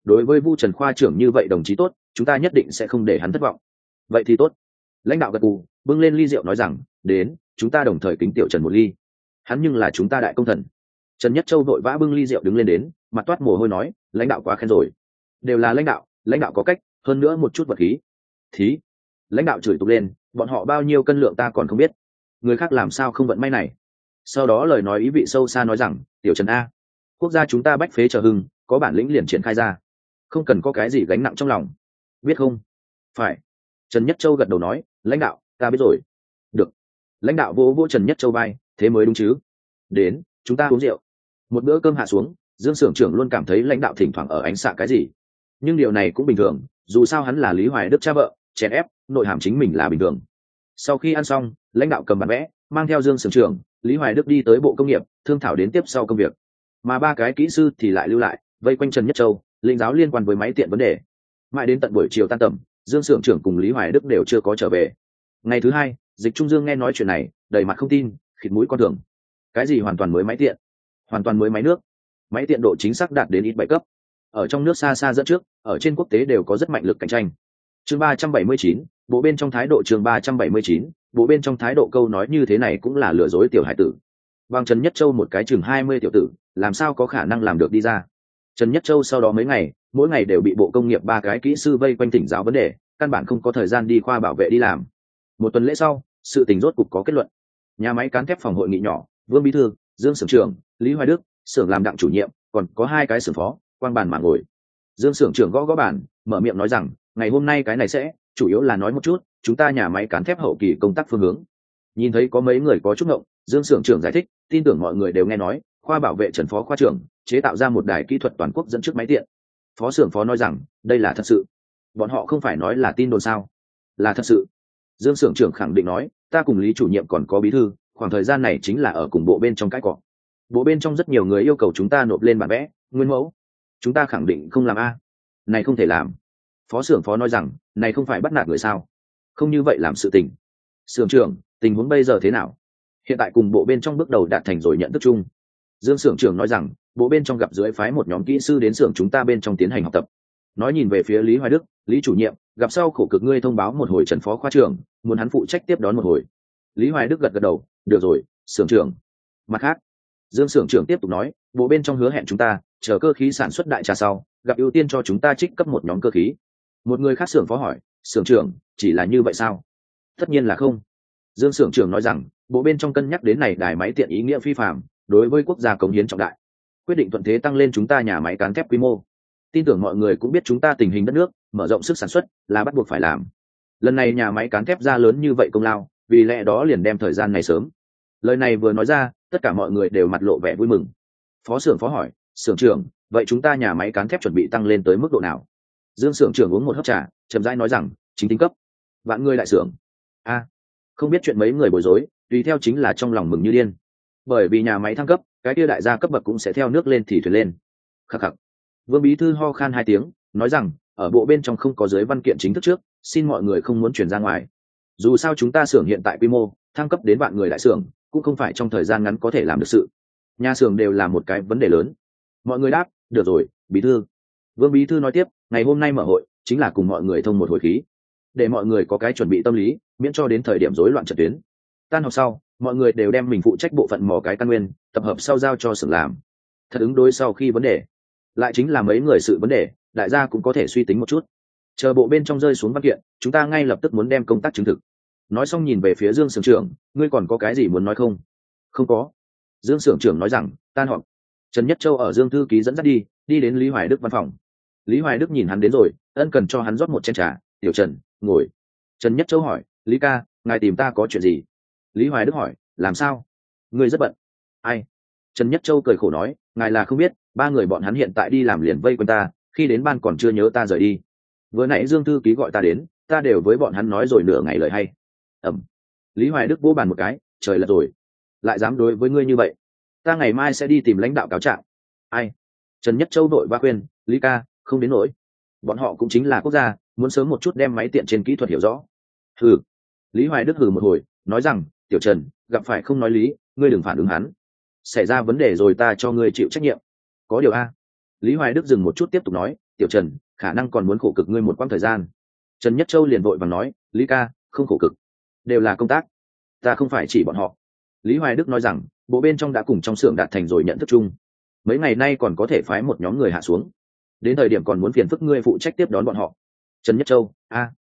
đối với Vu Trần khoa trưởng như vậy đồng chí tốt, chúng ta nhất định sẽ không để hắn thất vọng. Vậy thì tốt. Lãnh đạo gật gù, bưng lên ly rượu nói rằng, đến, chúng ta đồng thời kính tiểu Trần một ly. Hắn nhưng là chúng ta đại công thần. Trần Nhất Châu vội vã bưng ly rượu đứng lên đến, mặt toát mồ hôi nói, lãnh đạo quá khen rồi. Đều là lãnh đạo có cách, hơn nữa một chút vật khí. Thí. Lãnh đạo chửi tục lên, bọn họ bao nhiêu cân lượng ta còn không biết, người khác làm sao không vận may này. Sau đó lời nói ý vị sâu xa nói rằng, tiểu Trần a, quốc gia chúng ta bách phế chờ hưng, có bản lĩnh liền triển khai ra, không cần có cái gì gánh nặng trong lòng, biết không? Phải. Trần Nhất Châu gật đầu nói, lãnh đạo ta biết rồi. Được. Lãnh đạo vỗ vỗ Trần Nhất Châu vai, thế mới đúng chứ. Đến, chúng ta uống rượu. Một bữa cơm hạ xuống, Dương Xưởng trưởng luôn cảm thấy lãnh đạo thỉnh thoảng ở ánh xạ cái gì, nhưng điều này cũng bình thường, dù sao hắn là Lý Hoài Đức cha vợ, chèn ép nội hàm chính mình là bình thường. Sau khi ăn xong, lãnh đạo cầm bản vẽ, mang theo Dương Xưởng trưởng, Lý Hoài Đức đi tới Bộ Công nghiệp thương thảo đến tiếp sau công việc, mà ba cái kỹ sư thì lại lưu lại vây quanh Trần Nhất Châu lĩnh giáo liên quan với máy tiện vấn đề. Mãi đến tận buổi chiều tan tầm, Dương Xưởng trưởng cùng Lý Hoài Đức đều chưa có trở về. Ngày thứ hai, Dịch Trung Dương nghe nói chuyện này, đầy mặt không tin, khịt mũi con thường. Cái gì hoàn toàn mới máy tiện? Hoàn toàn mới máy nước? Máy tiện độ chính xác đạt đến ít 7 cấp, ở trong nước xa xa dẫn trước, ở trên quốc tế đều có rất mạnh lực cạnh tranh. Chương 379, bộ bên trong thái độ. Chương 379, bộ bên trong thái độ. Câu nói như thế này cũng là lừa dối tiểu hải tử. Bằng Trần Nhất Châu một cái chừng 20 tiểu tử, làm sao có khả năng làm được đi ra. Trần Nhất Châu sau đó mấy ngày, mỗi ngày đều bị Bộ Công nghiệp ba cái kỹ sư vây quanh thỉnh giáo vấn đề, căn bản không có thời gian đi khoa bảo vệ đi làm. Một tuần lễ sau, sự tình rốt cục có kết luận. Nhà máy cán thép phòng hội nghị nhỏ, Vương Bí thư, Dương Xưởng trưởng, Lý Hoài Đức, xưởng làm đặng chủ nhiệm, còn có hai cái xưởng phó, quang bàn mà ngồi. Dương Xưởng trưởng gõ gõ bàn, mở miệng nói rằng, ngày hôm nay cái này sẽ chủ yếu là nói một chút chúng ta nhà máy cán thép hậu kỳ công tác phương hướng. Nhìn thấy có mấy người có chút ngộng, Dương Xưởng trưởng giải thích, tin tưởng mọi người đều nghe nói, khoa bảo vệ Trần phó khoa trưởng chế tạo ra một đài kỹ thuật toàn quốc dẫn trước máy tiện. Phó xưởng phó nói rằng, đây là thật sự. Bọn họ không phải nói là tin đồn sao? Là thật sự. Dương Xưởng trưởng khẳng định nói, ta cùng Lý chủ nhiệm còn có bí thư, khoảng thời gian này chính là ở cùng bộ bên trong cái cọ. Bộ bên trong rất nhiều người yêu cầu chúng ta nộp lên bản vẽ, nguyên mẫu. Chúng ta khẳng định không làm a. Này không thể làm. Phó xưởng phó nói rằng, này không phải bắt nạt người sao? Không như vậy làm sự tình. Xưởng trưởng, tình huống bây giờ thế nào? Hiện tại cùng bộ bên trong bước đầu đạt thành rồi nhận thức chung. Dương xưởng trưởng nói rằng, bộ bên trong gặp dưới phái một nhóm kỹ sư đến xưởng chúng ta bên trong tiến hành học tập. Nói nhìn về phía Lý Hoài Đức, Lý chủ nhiệm, gặp sau khổ cực ngươi thông báo một hồi Trần phó khoa trưởng, muốn hắn phụ trách tiếp đón một hồi. Lý Hoài Đức gật gật đầu, được rồi, xưởng trưởng. Mặt khác, Dương xưởng trưởng tiếp tục nói, bộ bên trong hứa hẹn chúng ta, chờ cơ khí sản xuất đại trà sau, gặp ưu tiên cho chúng ta trích cấp một nhóm cơ khí. Một người khác xưởng phó hỏi, xưởng trưởng, chỉ là như vậy sao? Tất nhiên là không. Dương xưởng trưởng nói rằng, bộ bên trong cân nhắc đến này đài máy tiện ý nghĩa phi phạm, đối với quốc gia cống hiến trọng đại, quyết định thuận thế tăng lên chúng ta nhà máy cán thép quy mô. Tin tưởng mọi người cũng biết chúng ta tình hình đất nước, mở rộng sức sản xuất là bắt buộc phải làm. Lần này nhà máy cán thép ra lớn như vậy công lao, vì lẽ đó liền đem thời gian này sớm. Lời này vừa nói ra, tất cả mọi người đều mặt lộ vẻ vui mừng. Phó xưởng phó hỏi, xưởng trưởng, vậy chúng ta nhà máy cán thép chuẩn bị tăng lên tới mức độ nào? Dương xưởng trưởng uống một hớp trà, chậm rãi nói rằng, chính tính cấp. Vạn người đại xưởng. A, không biết chuyện mấy người bối rối, tùy theo chính là trong lòng mừng như điên. Bởi vì nhà máy thăng cấp, cái kia đại gia cấp bậc cũng sẽ theo nước lên thì thuyền lên. Khắc khắc. Vương bí thư ho khan 2 tiếng, nói rằng, ở bộ bên trong không có giới văn kiện chính thức trước, xin mọi người không muốn truyền ra ngoài. Dù sao chúng ta xưởng hiện tại quy mô, thăng cấp đến vạn người đại xưởng, cũng không phải trong thời gian ngắn có thể làm được sự. Nhà xưởng đều là một cái vấn đề lớn. Mọi người đáp, được rồi, bí thư. Vương bí thư nói tiếp, ngày hôm nay mở hội, chính là cùng mọi người thông một hồi khí, để mọi người có cái chuẩn bị tâm lý, miễn cho đến thời điểm rối loạn trận tuyến. Tan học sau, mọi người đều đem mình phụ trách bộ phận mò cái căn nguyên, tập hợp sau giao cho xưởng làm. Thật ứng đối sau khi vấn đề, lại chính là mấy người sự vấn đề, đại gia cũng có thể suy tính một chút. Chờ bộ bên trong rơi xuống văn kiện, chúng ta ngay lập tức muốn đem công tác chứng thực. Nói xong nhìn về phía Dương xưởng trưởng, ngươi còn có cái gì muốn nói không? Không có. Dương xưởng trưởng nói rằng, tan họp. Trần Nhất Châu ở Dương thư ký dẫn dắt đi đến Lý Hoài Đức văn phòng. Lý Hoài Đức nhìn hắn đến rồi, ân cần cho hắn rót một chén trà, tiểu Trần, ngồi. Trần Nhất Châu hỏi, Lý ca, ngài tìm ta có chuyện gì? Lý Hoài Đức hỏi, làm sao? Ngươi rất bận. Ai? Trần Nhất Châu cười khổ nói, ngài là không biết, 3 người bọn hắn hiện tại đi làm liền vây quanh ta, khi đến ban còn chưa nhớ ta rời đi. Vừa nãy Dương thư ký gọi ta đến, ta đều với bọn hắn nói rồi nửa ngày lời hay. Lý Hoài Đức vỗ bàn một cái, trời lật rồi, lại dám đối với ngươi như vậy, ta ngày mai sẽ đi tìm lãnh đạo cáo trạng. Ai? Trần Nhất Châu đội ba khuyên, Lý ca, không đến nỗi, bọn họ cũng chính là quốc gia, muốn sớm một chút đem máy tiện trên kỹ thuật hiểu rõ. Hừ. Lý Hoài Đức hừ một hồi, nói rằng, tiểu Trần, gặp phải không nói lý, ngươi đừng phản ứng hắn, xảy ra vấn đề rồi ta cho ngươi chịu trách nhiệm. Có điều a. Lý Hoài Đức dừng một chút tiếp tục nói, tiểu Trần khả năng còn muốn khổ cực ngươi một quãng thời gian. Trần Nhất Châu liền vội vàng nói, Lý ca không khổ cực, đều là công tác, ta không phải chỉ bọn họ. Lý Hoài Đức nói rằng bộ bên trong đã cùng trong xưởng đạt thành rồi nhận thức chung, mấy ngày nay còn có thể phái một nhóm người hạ xuống, đến thời điểm còn muốn phiền phức ngươi phụ trách tiếp đón bọn họ. Trần Nhất Châu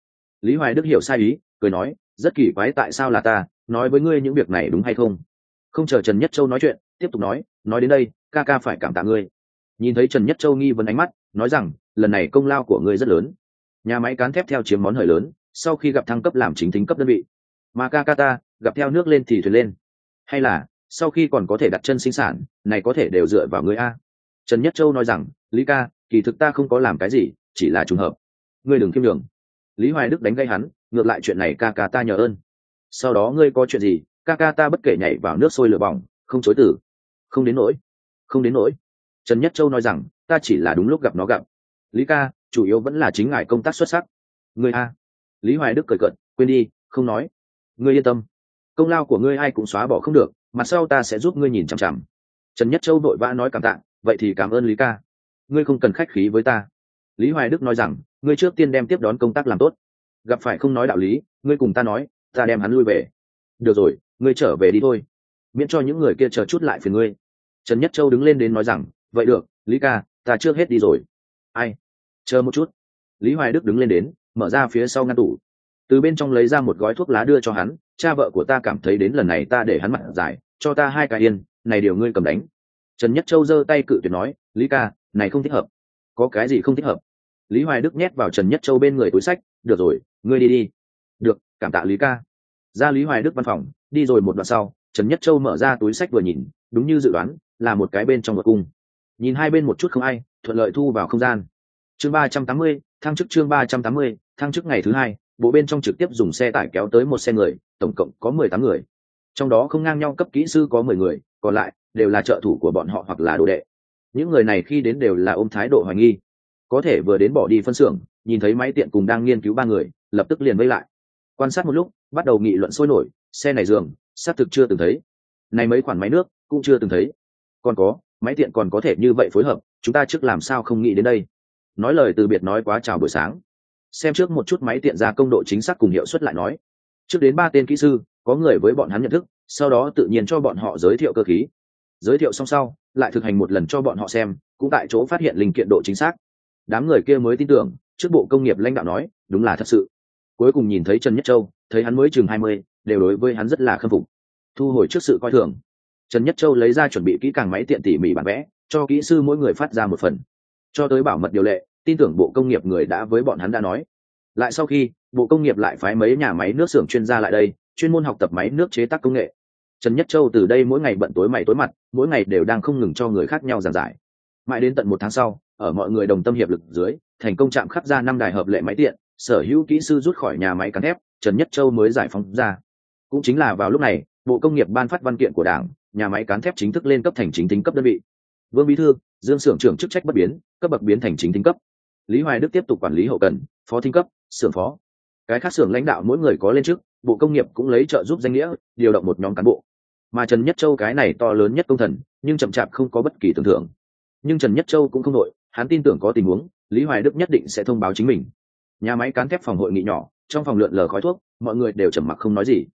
Lý Hoài Đức hiểu sai ý, cười nói, rất kỳ quái, tại sao là ta nói với ngươi những việc này đúng hay không? Không chờ Trần Nhất Châu nói chuyện, tiếp tục nói đến đây, ca ca phải cảm tạ ngươi. Nhìn thấy Trần Nhất Châu nghi vấn ánh mắt, nói rằng lần này công lao của ngươi rất lớn, nhà máy cán thép theo chiếm món hời lớn, sau khi gặp thăng cấp làm chính thính cấp đơn vị, mà ca ca ta gặp theo nước lên thì thuyền lên, hay là sau khi còn có thể đặt chân sinh sản, này có thể đều dựa vào ngươi a. Trần Nhất Châu nói rằng, Lý ca, kỳ thực ta không có làm cái gì, chỉ là trùng hợp, ngươi đừng khiêm đường. Lý Hoài Đức đánh gây hắn, ngược lại chuyện này ca ca ta nhờ ơn, sau đó ngươi có chuyện gì ca ca ta bất kể nhảy vào nước sôi lửa bỏng không chối từ. Không đến nỗi. Trần Nhất Châu nói rằng, ta chỉ là đúng lúc gặp nó gặp. Lý ca, chủ yếu vẫn là chính ngài công tác xuất sắc. Ngươi Lý Hoài Đức cười cợt, quên đi, không nói. Ngươi yên tâm, công lao của ngươi ai cũng xóa bỏ không được, mặt sau ta sẽ giúp ngươi nhìn chằm chằm. Trần Nhất Châu vội vã nói cảm tạ, vậy thì cảm ơn Lý ca, ngươi không cần khách khí với ta. Lý Hoài Đức nói rằng, ngươi trước tiên đem tiếp đón công tác làm tốt, gặp phải không nói đạo lý, ngươi cùng ta nói, ta đem hắn lui về. Được rồi, ngươi trở về đi thôi, miễn cho những người kia chờ chút lại phiền ngươi. Trần Nhất Châu đứng lên đến nói rằng, vậy được, Lý ca, ta trước hết đi rồi. Ai? Chờ một chút. Lý Hoài Đức đứng lên đến, mở ra phía sau ngăn tủ, từ bên trong lấy ra một gói thuốc lá đưa cho hắn. Cha vợ của ta cảm thấy đến lần này ta để hắn mặt dài, cho ta 2 cái yên, này điều ngươi cầm đánh. Trần Nhất Châu giơ tay cự tuyệt nói, Lý ca, này không thích hợp. Có cái gì không thích hợp? Lý Hoài Đức nhét vào Trần Nhất Châu bên người túi sách, được rồi, ngươi đi. Được, cảm tạ Lý ca. Ra Lý Hoài Đức văn phòng, đi rồi một đoạn sau, Trần Nhất Châu mở ra túi sách vừa nhìn, đúng như dự đoán, là một cái bên trong một cung. Nhìn hai bên một chút không ai, thuận lợi thu vào không gian. Chương 380, thăng chức. Chương 380, thăng chức. Ngày thứ 2, bộ bên trong trực tiếp dùng xe tải kéo tới một xe người, tổng cộng có 18 người. Trong đó không ngang nhau cấp kỹ sư có 10 người, còn lại đều là trợ thủ của bọn họ hoặc là đồ đệ. Những người này khi đến đều là ôm thái độ hoài nghi, có thể vừa đến bỏ đi phân xưởng, nhìn thấy máy tiện cùng đang nghiên cứu 3 người, lập tức liền vây lại. Quan sát một lúc, bắt đầu nghị luận sôi nổi, xe này giường, xác thực chưa từng thấy. Này mấy khoản máy nước cũng chưa từng thấy. Còn có, máy tiện còn có thể như vậy phối hợp, chúng ta trước làm sao không nghĩ đến đây. Nói lời từ biệt nói quá chào buổi sáng. Xem trước một chút máy tiện ra công độ chính xác cùng hiệu suất lại nói. Trước đến 3 tên kỹ sư, có người với bọn hắn nhận thức, sau đó tự nhiên cho bọn họ giới thiệu cơ khí. Giới thiệu xong sau, lại thực hành một lần cho bọn họ xem, cũng tại chỗ phát hiện linh kiện độ chính xác. Đám người kia mới tin tưởng, trước bộ công nghiệp lãnh đạo nói, đúng là thật sự. Cuối cùng nhìn thấy Trần Nhất Châu, thấy hắn mới chừng 20, đều đối với hắn rất là khâm phục. Thu hồi trước sự coi thường, Trần Nhất Châu lấy ra chuẩn bị kỹ càng máy tiện tỉ mỉ bản vẽ, cho kỹ sư mỗi người phát ra một phần. Cho tới bảo mật điều lệ, tin tưởng bộ công nghiệp người đã với bọn hắn đã nói. Lại sau khi, bộ công nghiệp lại phái mấy nhà máy nước xưởng chuyên gia lại đây, chuyên môn học tập máy nước chế tác công nghệ. Trần Nhất Châu từ đây mỗi ngày bận tối mày tối mặt, mỗi ngày đều đang không ngừng cho người khác nhau giảng giải. Mãi đến tận 1 tháng sau, ở mọi người đồng tâm hiệp lực dưới, thành công chạm khắc ra 5 đài hợp lệ máy tiện, sở hữu kỹ sư rút khỏi nhà máy cán thép, Trần Nhất Châu mới giải phóng ra. Cũng chính là vào lúc này, bộ công nghiệp ban phát văn kiện của đảng, nhà máy cán thép chính thức lên cấp thành chính tính cấp đơn vị. Vương bí thư, Dương xưởng trưởng chức trách bất biến, cấp bậc biến thành chính tính cấp. Lý Hoài Đức tiếp tục quản lý hậu cần, phó thính cấp, xưởng phó. Cái khác xưởng lãnh đạo mỗi người có lên chức, bộ công nghiệp cũng lấy trợ giúp danh nghĩa, điều động một nhóm cán bộ. Mà Trần Nhất Châu cái này to lớn nhất công thần, nhưng chậm chạp không có bất kỳ tưởng thưởng. Nhưng Trần Nhất Châu cũng không đội, hắn tin tưởng có tình huống, Lý Hoài Đức nhất định sẽ thông báo chính mình. Nhà máy cán thép phòng hội nghị nhỏ, trong phòng lượn lờ khói thuốc, mọi người đều trầm mặc không nói gì.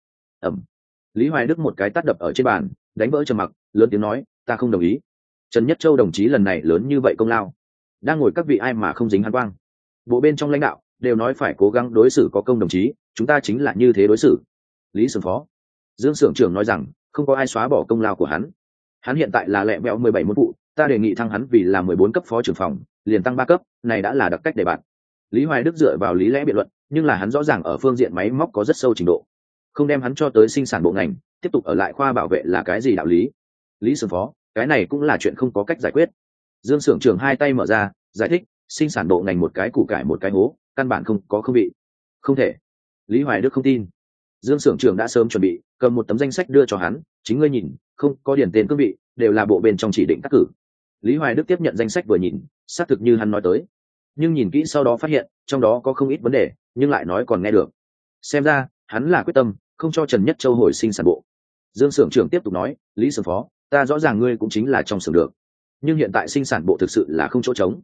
Lý Hoài Đức một cái tát đập ở trên bàn, đánh vỡ trầm mặc, lớn tiếng nói, ta không đồng ý. Trần Nhất Châu đồng chí lần này lớn như vậy công lao, đang ngồi các vị ai mà không dính hắn quang. Bộ bên trong lãnh đạo đều nói phải cố gắng đối xử có công đồng chí, chúng ta chính là như thế đối xử. Lý xưởng phó, Dương xưởng trưởng nói rằng, không có ai xóa bỏ công lao của hắn. Hắn hiện tại là lẹ vẹo 17 môn vụ, ta đề nghị thăng hắn vì là 14 cấp phó trưởng phòng, liền tăng 3 cấp, này đã là đặc cách để bạn. Lý Hoài Đức dựa vào lý lẽ biện luận, nhưng là hắn rõ ràng ở phương diện máy móc có rất sâu trình độ, không đem hắn cho tới sinh sản bộ ngành, tiếp tục ở lại khoa bảo vệ là cái gì đạo lý. Lý xưởng phó, cái này cũng là chuyện không có cách giải quyết. Dương xưởng trưởng hai tay mở ra, giải thích, sinh sản bộ ngành một cái củ cải một cái hố, căn bản không có không bị. Không thể. Lý Hoài Đức không tin. Dương xưởng trưởng đã sớm chuẩn bị, cầm một tấm danh sách đưa cho hắn, chính ngươi nhìn, không có điển tên cương vị, đều là bộ bên trong chỉ định cắt cử. Lý Hoài Đức tiếp nhận danh sách vừa nhìn, xác thực như hắn nói tới, nhưng nhìn kỹ sau đó phát hiện trong đó có không ít vấn đề, nhưng lại nói còn nghe được. Xem ra hắn là quyết tâm không cho Trần Nhất Châu hồi sinh sản bộ. Dương xưởng trưởng tiếp tục nói, Lý xưởng phó, ta rõ ràng ngươi cũng chính là trong xưởng được, nhưng hiện tại sinh sản bộ thực sự là không chỗ trống.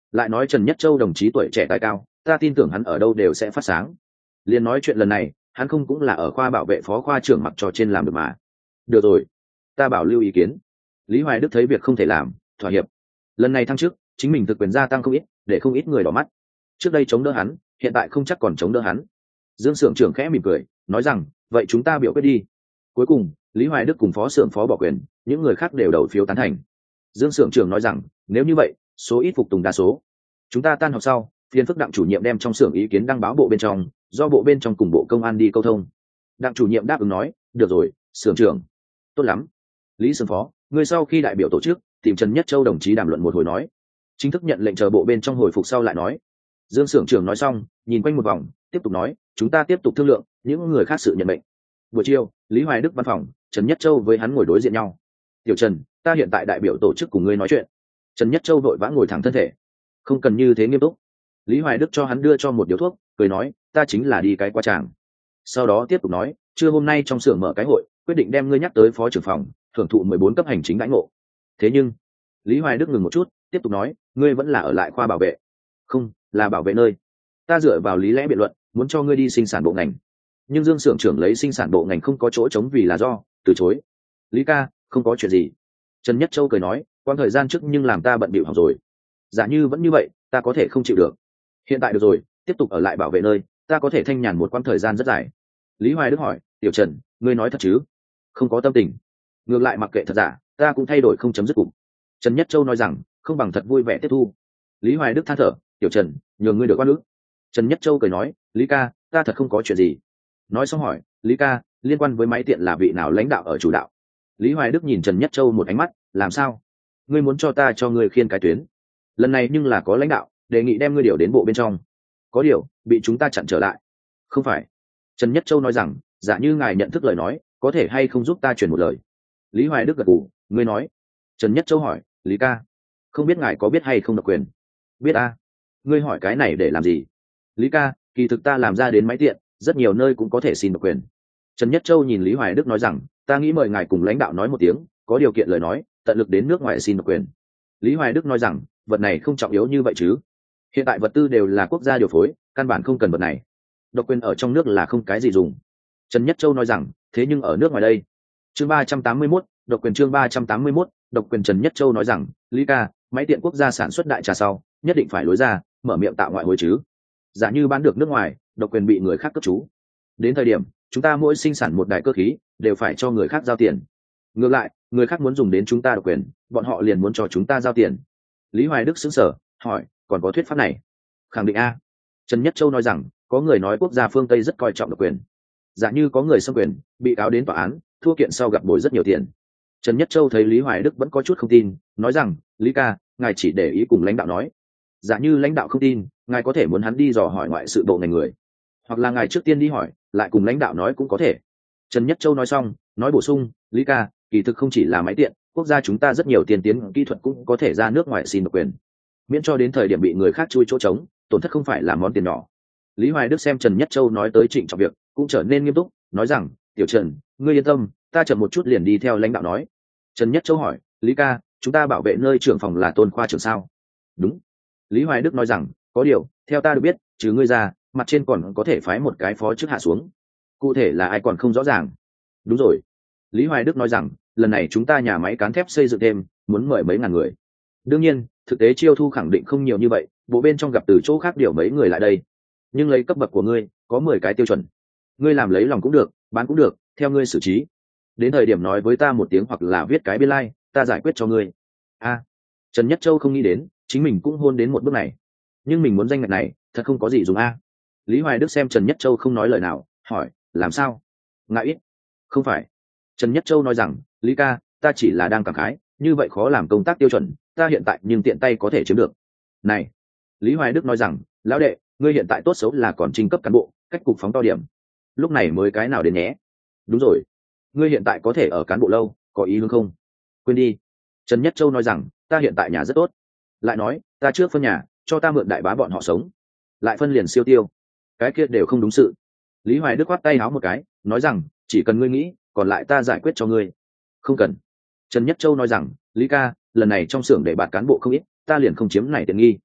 lại nói Trần Nhất Châu đồng chí tuổi trẻ tài cao, ta tin tưởng hắn ở đâu đều sẽ phát sáng. Liền nói chuyện lần này hắn không cũng là ở khoa bảo vệ phó khoa trưởng mặc trò trên làm được mà. Được rồi, ta bảo lưu ý kiến. Lý Hoài Đức thấy việc không thể làm, thỏa hiệp. Lần này thăng chức chính mình thực quyền gia tăng không ít, để không ít người đỏ mắt. Trước đây chống đỡ hắn, hiện tại không chắc còn chống đỡ hắn. Dương Sưởng trưởng khẽ mỉm cười nói rằng, vậy chúng ta biểu quyết đi. Cuối cùng Lý Hoài Đức cùng phó xưởng phó bỏ quyền, những người khác đều đầu phiếu tán thành. Dương Sưởng trưởng nói rằng, nếu như vậy số ít phục tùng đa số. Chúng ta tan học sau, phiền phức Đặng chủ nhiệm đem trong xưởng ý kiến đăng báo bộ bên trong, do bộ bên trong cùng bộ công an đi câu thông. Đặng chủ nhiệm đáp ứng nói, được rồi xưởng trưởng. Tốt lắm. Lý xưởng phó, người sau khi đại biểu tổ chức tìm Trần Nhất Châu đồng chí đàm luận một hồi nói, chính thức nhận lệnh chờ bộ bên trong hồi phục sau lại nói. Dương xưởng trưởng nói xong nhìn quanh một vòng tiếp tục nói, chúng ta tiếp tục thương lượng những người khác sự nhận mệnh. Buổi chiều Lý Hoài Đức văn phòng, Trần Nhất Châu với hắn ngồi đối diện nhau. Tiểu Trần, ta hiện tại đại biểu tổ chức cùng ngươi nói chuyện. Trần Nhất Châu vội vã ngồi thẳng thân thể. Không cần như thế nghiêm túc. Lý Hoài Đức cho hắn đưa cho một điếu thuốc, cười nói, ta chính là đi cái qua tràng. Sau đó tiếp tục nói, trưa hôm nay trong xưởng mở cái hội, quyết định đem ngươi nhắc tới phó trưởng phòng, thưởng thụ 14 cấp hành chính đãi ngộ. Thế nhưng Lý Hoài Đức ngừng một chút tiếp tục nói, ngươi vẫn là ở lại khoa bảo vệ. Không, là bảo vệ nơi. Ta dựa vào lý lẽ biện luận, muốn cho ngươi đi sinh sản bộ ngành. Nhưng Dương xưởng trưởng lấy sinh sản bộ ngành không có chỗ trống vì là do từ chối. Lý ca, không có chuyện gì. Trần Nhất Châu cười nói, quãng thời gian trước nhưng làm ta bận bịu hỏng rồi. Giả như vẫn như vậy ta có thể không chịu được. Hiện tại được rồi, tiếp tục ở lại bảo vệ nơi, ta có thể thanh nhàn một quãng thời gian rất dài. Lý Hoài Đức hỏi, Tiểu Trần, ngươi nói thật chứ? Không có tâm tình. Ngược lại mặc kệ thật giả, ta cũng thay đổi không chấm dứt cục. Trần Nhất Châu nói rằng, không bằng thật vui vẻ tiếp thu. Lý Hoài Đức than thở, Tiểu Trần, nhường ngươi được oan ức. Trần Nhất Châu cười nói, Lý ca, ta thật không có chuyện gì. Nói xong hỏi, Lý ca, liên quan với máy tiện là vị nào lãnh đạo ở chủ đạo? Lý Hoài Đức nhìn Trần Nhất Châu một ánh mắt, làm sao? Ngươi muốn cho ta cho ngươi khiên cái tuyến? Lần này nhưng là có lãnh đạo đề nghị đem ngươi điều đến bộ bên trong. Có điều bị chúng ta chặn trở lại. Không phải. Trần Nhất Châu nói rằng, giả như ngài nhận thức lời nói, có thể hay không giúp ta truyền một lời? Lý Hoài Đức gật gù, ngươi nói. Trần Nhất Châu hỏi, Lý ca, không biết ngài có biết hay không độc quyền? Biết a. Ngươi hỏi cái này để làm gì? Lý ca, kỳ thực ta làm ra đến máy tiện, rất nhiều nơi cũng có thể xin độc quyền. Trần Nhất Châu nhìn Lý Hoài Đức nói rằng, ta nghĩ mời ngài cùng lãnh đạo nói một tiếng, có điều kiện lời nói, tận lực đến nước ngoài xin độc quyền. Lý Hoài Đức nói rằng, vật này không trọng yếu như vậy chứ? Hiện tại vật tư đều là quốc gia điều phối, căn bản không cần vật này. Độc quyền ở trong nước là không cái gì dùng. Trần Nhất Châu nói rằng, thế nhưng ở nước ngoài đây. Chương 381, độc quyền chương 381, độc quyền. Trần Nhất Châu nói rằng, Lý ca, máy tiện quốc gia sản xuất đại trà sau, nhất định phải lối ra, mở miệng tạo ngoại hối chứ. Giả như bán được nước ngoài, độc quyền bị người khác cấp chú. Đến thời điểm chúng ta mỗi sinh sản một đại cơ khí đều phải cho người khác giao tiền. Ngược lại người khác muốn dùng đến chúng ta độc quyền, bọn họ liền muốn cho chúng ta giao tiền. Lý Hoài Đức sững sờ hỏi, còn có thuyết pháp này? Khẳng định a. Trần Nhất Châu nói rằng, có người nói quốc gia phương Tây rất coi trọng độc quyền. Giả như có người xâm quyền bị cáo đến tòa án, thua kiện sau gặp bồi rất nhiều tiền. Trần Nhất Châu thấy Lý Hoài Đức vẫn có chút không tin, nói rằng, Lý ca, ngài chỉ để ý cùng lãnh đạo nói. Giả như lãnh đạo không tin, ngài có thể muốn hắn đi dò hỏi ngoại sự bộ ngành người, hoặc là ngài trước tiên đi hỏi lại cùng lãnh đạo nói cũng có thể. Trần Nhất Châu nói xong nói bổ sung, Lý ca, kỳ thực không chỉ là máy tiện, quốc gia chúng ta rất nhiều tiên tiến kỹ thuật cũng có thể ra nước ngoài xin độc quyền, miễn cho đến thời điểm bị người khác chui chỗ trống, tổn thất không phải là món tiền nhỏ. Lý Hoài Đức xem Trần Nhất Châu nói tới trịnh trọng việc cũng trở nên nghiêm túc, nói rằng, Tiểu Trần, ngươi yên tâm, ta chậm một chút liền đi theo lãnh đạo nói. Trần Nhất Châu hỏi, Lý ca, chúng ta bảo vệ nơi trưởng phòng là Tôn khoa trưởng sao? Đúng. Lý Hoài Đức nói rằng, có điều theo ta được biết, trừ ngươi ra, mặt trên còn có thể phái một cái phó chức hạ xuống, cụ thể là ai còn không rõ ràng. Đúng rồi. Lý Hoài Đức nói rằng, lần này chúng ta nhà máy cán thép xây dựng thêm, muốn mời mấy ngàn người. Đương nhiên thực tế chiêu thu khẳng định không nhiều như vậy, bộ bên trong gặp từ chỗ khác điều mấy người lại đây, nhưng lấy cấp bậc của ngươi có 10 cái tiêu chuẩn, ngươi làm lấy lòng cũng được, bán cũng được, theo ngươi xử trí. Đến thời điểm nói với ta một tiếng hoặc là viết cái biên lai, ta giải quyết cho ngươi. A. Trần Nhất Châu không nghĩ đến chính mình cũng hôn đến một bước này, nhưng mình muốn danh ngạch này thật không có gì dùng a. Lý Hoài Đức xem Trần Nhất Châu không nói lời nào, hỏi, làm sao? Ngại ít. Không phải. Trần Nhất Châu nói rằng, Lý ca, ta chỉ là đang cảm khái, như vậy khó làm công tác tiêu chuẩn, ta hiện tại nhưng tiện tay có thể chiếm được. Này. Lý Hoài Đức nói rằng, lão đệ, ngươi hiện tại tốt xấu là còn trình cấp cán bộ, cách cục phóng to điểm. Lúc này mới cái nào đến nhé? Đúng rồi. Ngươi hiện tại có thể ở cán bộ lâu, có ý hướng không? Quên đi. Trần Nhất Châu nói rằng, ta hiện tại nhà rất tốt. Lại nói, ta trước phân nhà, cho ta mượn đại bá bọn họ sống. Lại phân liền siêu tiêu. Cái kia đều không đúng sự. Lý Hoài Đức khoát tay háo một cái, nói rằng, chỉ cần ngươi nghĩ, còn lại ta giải quyết cho ngươi. Không cần. Trần Nhất Châu nói rằng, Lý ca, lần này trong xưởng để bạt cán bộ không ít, ta liền không chiếm này tiện nghi.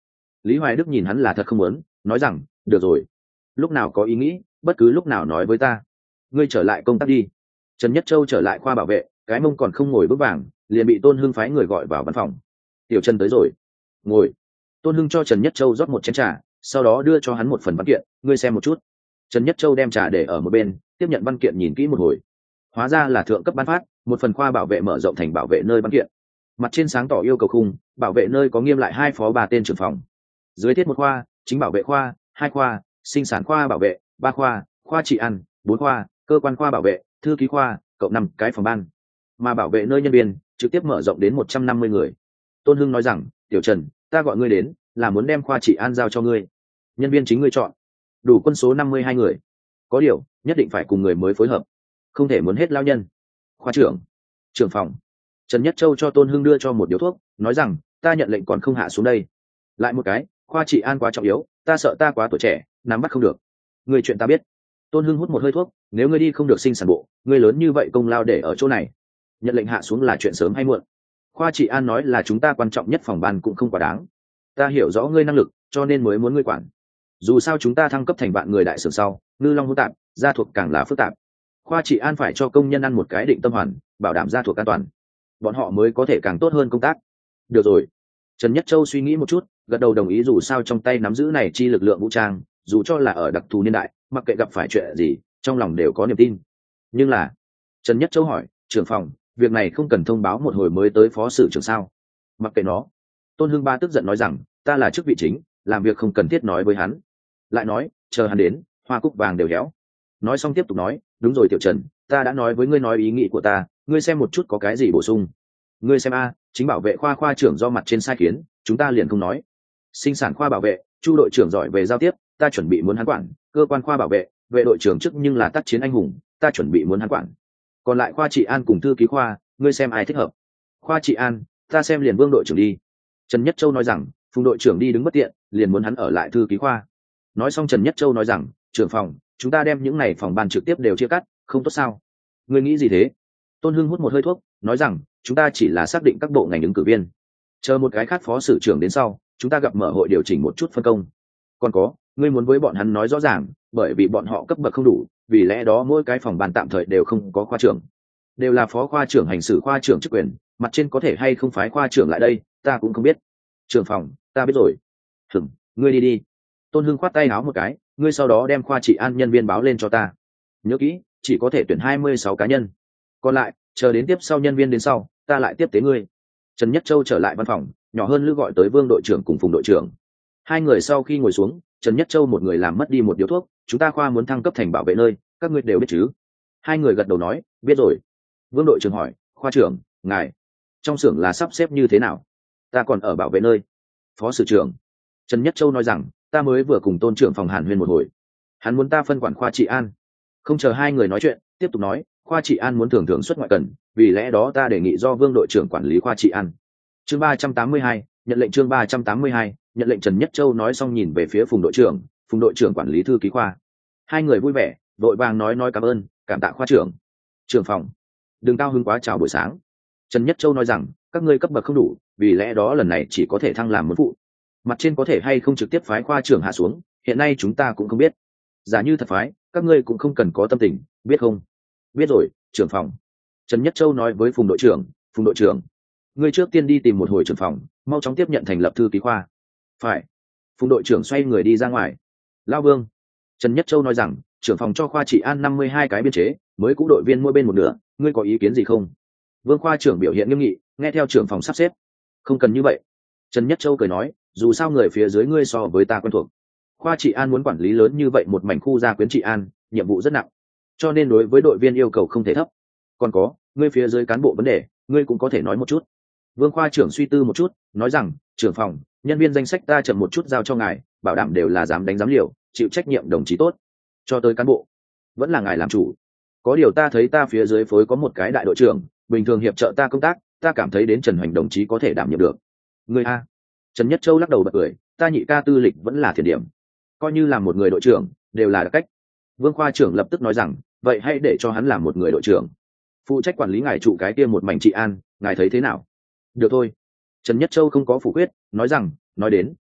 Lý Hoài Đức nhìn hắn là thật không muốn, nói rằng được rồi, lúc nào có ý nghĩ bất cứ lúc nào nói với ta. Ngươi trở lại công tác đi. Trần Nhất Châu trở lại khoa bảo vệ, cái mông còn không ngồi vững vàng liền bị Tôn Hưng phái người gọi vào văn phòng. Tiểu Trần tới rồi. Ngồi. Tôn Hưng cho Trần Nhất Châu rót một chén trà, sau đó đưa cho hắn một phần văn kiện, ngươi xem một chút. Trần Nhất Châu đem trà để ở một bên, tiếp nhận văn kiện nhìn kỹ một hồi. Hóa ra là thượng cấp ban phát, một phần khoa bảo vệ mở rộng thành bảo vệ nơi văn kiện. Mặt trên sáng tỏ yêu cầu khung, bảo vệ nơi có nghiêm lại 2 phó 3 tên trưởng phòng. Dưới thiết 1 khoa, chính bảo vệ khoa, 2 khoa, sinh sản khoa bảo vệ, 3 khoa, khoa trị ăn, 4 khoa, cơ quan khoa bảo vệ, thư ký khoa, cộng 5 cái phòng ban. Mà bảo vệ nơi nhân viên trực tiếp mở rộng đến 150 người. Tôn Hưng nói rằng, Tiểu Trần, ta gọi ngươi đến là muốn đem khoa trị an giao cho ngươi, nhân viên chính ngươi chọn, đủ quân số 52 người. Có điều nhất định phải cùng người mới phối hợp, không thể muốn hết lao nhân. Khoa trưởng, trưởng phòng. Trần Nhất Châu cho Tôn Hưng đưa cho một điếu thuốc, nói rằng ta nhận lệnh còn không hạ xuống đây. Lại một cái, khoa trị an quá trọng yếu, ta sợ ta quá tuổi trẻ nắm bắt không được. Người chuyện ta biết. Tôn Hưng hút một hơi thuốc, nếu ngươi đi không được sinh sản bộ, ngươi lớn như vậy công lao để ở chỗ này, nhận lệnh hạ xuống là chuyện sớm hay muộn. Khoa trị an nói là chúng ta quan trọng nhất phòng ban cũng không quá đáng. Ta hiểu rõ ngươi năng lực, cho nên mới muốn ngươi quản. Dù sao chúng ta thăng cấp thành vạn người đại xưởng sau, ngư long hỗn tạp, gia thuộc càng là phức tạp. Khoa trị an phải cho công nhân ăn một cái định tâm hoàn, bảo đảm gia thuộc an toàn, bọn họ mới có thể càng tốt hơn công tác. Được rồi. Trần Nhất Châu suy nghĩ một chút, gật đầu đồng ý, dù sao trong tay nắm giữ này chi lực lượng vũ trang, dù cho là ở đặc thù niên đại, mặc kệ gặp phải chuyện gì, trong lòng đều có niềm tin. Nhưng là, Trần Nhất Châu hỏi, trưởng phòng, việc này không cần thông báo một hồi mới tới phó sử trưởng sao? Mặc kệ nó. Tôn Hưng Ba tức giận nói rằng, ta là chức vị chính, làm việc không cần thiết nói với hắn. Lại nói, chờ hắn đến, hoa cúc vàng đều héo. Nói xong tiếp tục nói, đúng rồi Tiểu Trần, ta đã nói với ngươi nói ý nghĩ của ta, ngươi xem một chút có cái gì bổ sung. Ngươi xem a, chính bảo vệ khoa khoa trưởng do mặt trên sai khiến, chúng ta liền không nói. Sinh sản khoa bảo vệ, Chu đội trưởng giỏi về giao tiếp, ta chuẩn bị muốn hắn quản. Cơ quan khoa bảo vệ, vệ đội trưởng chức nhưng là tác chiến anh hùng, ta chuẩn bị muốn hắn quản. Còn lại khoa trị an cùng thư ký khoa, ngươi xem ai thích hợp. Khoa trị an, ta xem liền Vương đội trưởng đi. Trần Nhất Châu nói rằng, Phùng đội trưởng đi đứng bất tiện, liền muốn hắn ở lại thư ký khoa. Nói xong Trần Nhất Châu nói rằng, trưởng phòng, chúng ta đem những này phòng ban trực tiếp đều chia cắt, không tốt sao? Ngươi nghĩ gì thế? Tôn Hưng hút một hơi thuốc, nói rằng, chúng ta chỉ là xác định các bộ ngành ứng cử viên, chờ một cái khác phó sử trưởng đến sau, chúng ta gặp mở hội điều chỉnh một chút phân công. Còn có, ngươi muốn với bọn hắn nói rõ ràng, bởi vì bọn họ cấp bậc không đủ, vì lẽ đó mỗi cái phòng ban tạm thời đều không có khoa trưởng, đều là phó khoa trưởng hành xử khoa trưởng chức quyền, mặt trên có thể hay không phái khoa trưởng lại đây, ta cũng không biết. Trưởng phòng, ta biết rồi. Ngươi đi đi. Tôn Hưng khoát tay áo một cái, ngươi sau đó đem khoa trị an nhân viên báo lên cho ta. Nhớ kỹ, chỉ có thể tuyển 26 cá nhân. Còn lại, chờ đến tiếp sau nhân viên đến sau, ta lại tiếp tế ngươi. Trần Nhất Châu trở lại văn phòng, nhỏ hơn Lữ gọi tới Vương đội trưởng cùng Phùng đội trưởng. Hai người sau khi ngồi xuống, Trần Nhất Châu một người làm mất đi một điếu thuốc, chúng ta khoa muốn thăng cấp thành bảo vệ nơi, các ngươi đều biết chứ? Hai người gật đầu nói, biết rồi. Vương đội trưởng hỏi, khoa trưởng, ngài trong xưởng là sắp xếp như thế nào? Ta còn ở bảo vệ nơi. Phó sử trưởng Trần Nhất Châu nói rằng, ta mới vừa cùng Tôn trưởng phòng hàn huyên một hồi, hắn muốn ta phân quản khoa trị an. Không chờ hai người nói chuyện, tiếp tục nói, khoa trị an muốn thường thường xuất ngoại cần, vì lẽ đó ta đề nghị do Vương đội trưởng quản lý khoa trị an. Chương 382, nhận lệnh. Chương 382, nhận lệnh. Trần Nhất Châu nói xong nhìn về phía Phùng đội trưởng quản lý thư ký khoa. Hai người vui vẻ, vội vàng nói cảm ơn, cảm tạ khoa trưởng. Trưởng phòng, đừng cao hứng quá, chào buổi sáng. Trần Nhất Châu nói rằng, các ngươi cấp bậc không đủ, vì lẽ đó lần này chỉ có thể thăng làm muốn phụ. Mặt trên có thể hay không trực tiếp phái khoa trưởng hạ xuống, hiện nay chúng ta cũng không biết. Giả như thật phái, các ngươi cũng không cần có tâm tình, biết không? Biết rồi, trưởng phòng. Trần Nhất Châu nói với Phùng đội trưởng, ngươi trước tiên đi tìm một hồi trưởng phòng, mau chóng tiếp nhận thành lập thư ký khoa. Phải. Phùng đội trưởng xoay người đi ra ngoài. Lao Vương. Trần Nhất Châu nói rằng, trưởng phòng cho khoa trị an 52 cái biên chế, mới cũ đội viên mỗi bên một nửa, ngươi có ý kiến gì không? Vương khoa trưởng biểu hiện nghiêm nghị, nghe theo trưởng phòng sắp xếp. Không cần như vậy. Trần Nhất Châu cười nói, dù sao người phía dưới ngươi so với ta quen thuộc. Khoa trị an muốn quản lý lớn như vậy một mảnh khu gia quyến trị an, nhiệm vụ rất nặng, cho nên đối với đội viên yêu cầu không thể thấp. Còn có, ngươi phía dưới cán bộ vấn đề, ngươi cũng có thể nói một chút. Vương khoa trưởng suy tư một chút, nói rằng, trưởng phòng, nhân viên danh sách ta chậm một chút giao cho ngài, bảo đảm đều là dám đánh dám liều, chịu trách nhiệm đồng chí tốt. Cho tới cán bộ, vẫn là ngài làm chủ. Có điều ta thấy ta phía dưới phối có một cái đại đội trưởng, bình thường hiệp trợ ta công tác, ta cảm thấy đến Trần Hoành đồng chí có thể đảm nhiệm được. Ngươi a? Trần Nhất Châu lắc đầu bật cười, ta nhị ca tư lịch vẫn là thiệt điểm, coi như là một người đội trưởng đều là cách. Vương khoa trưởng lập tức nói rằng, vậy hãy để cho hắn làm một người đội trưởng, phụ trách quản lý ngài trụ cái kia một mảnh trị an, ngài thấy thế nào? Được thôi. Trần Nhất Châu không có phủ quyết, nói rằng, nói đến,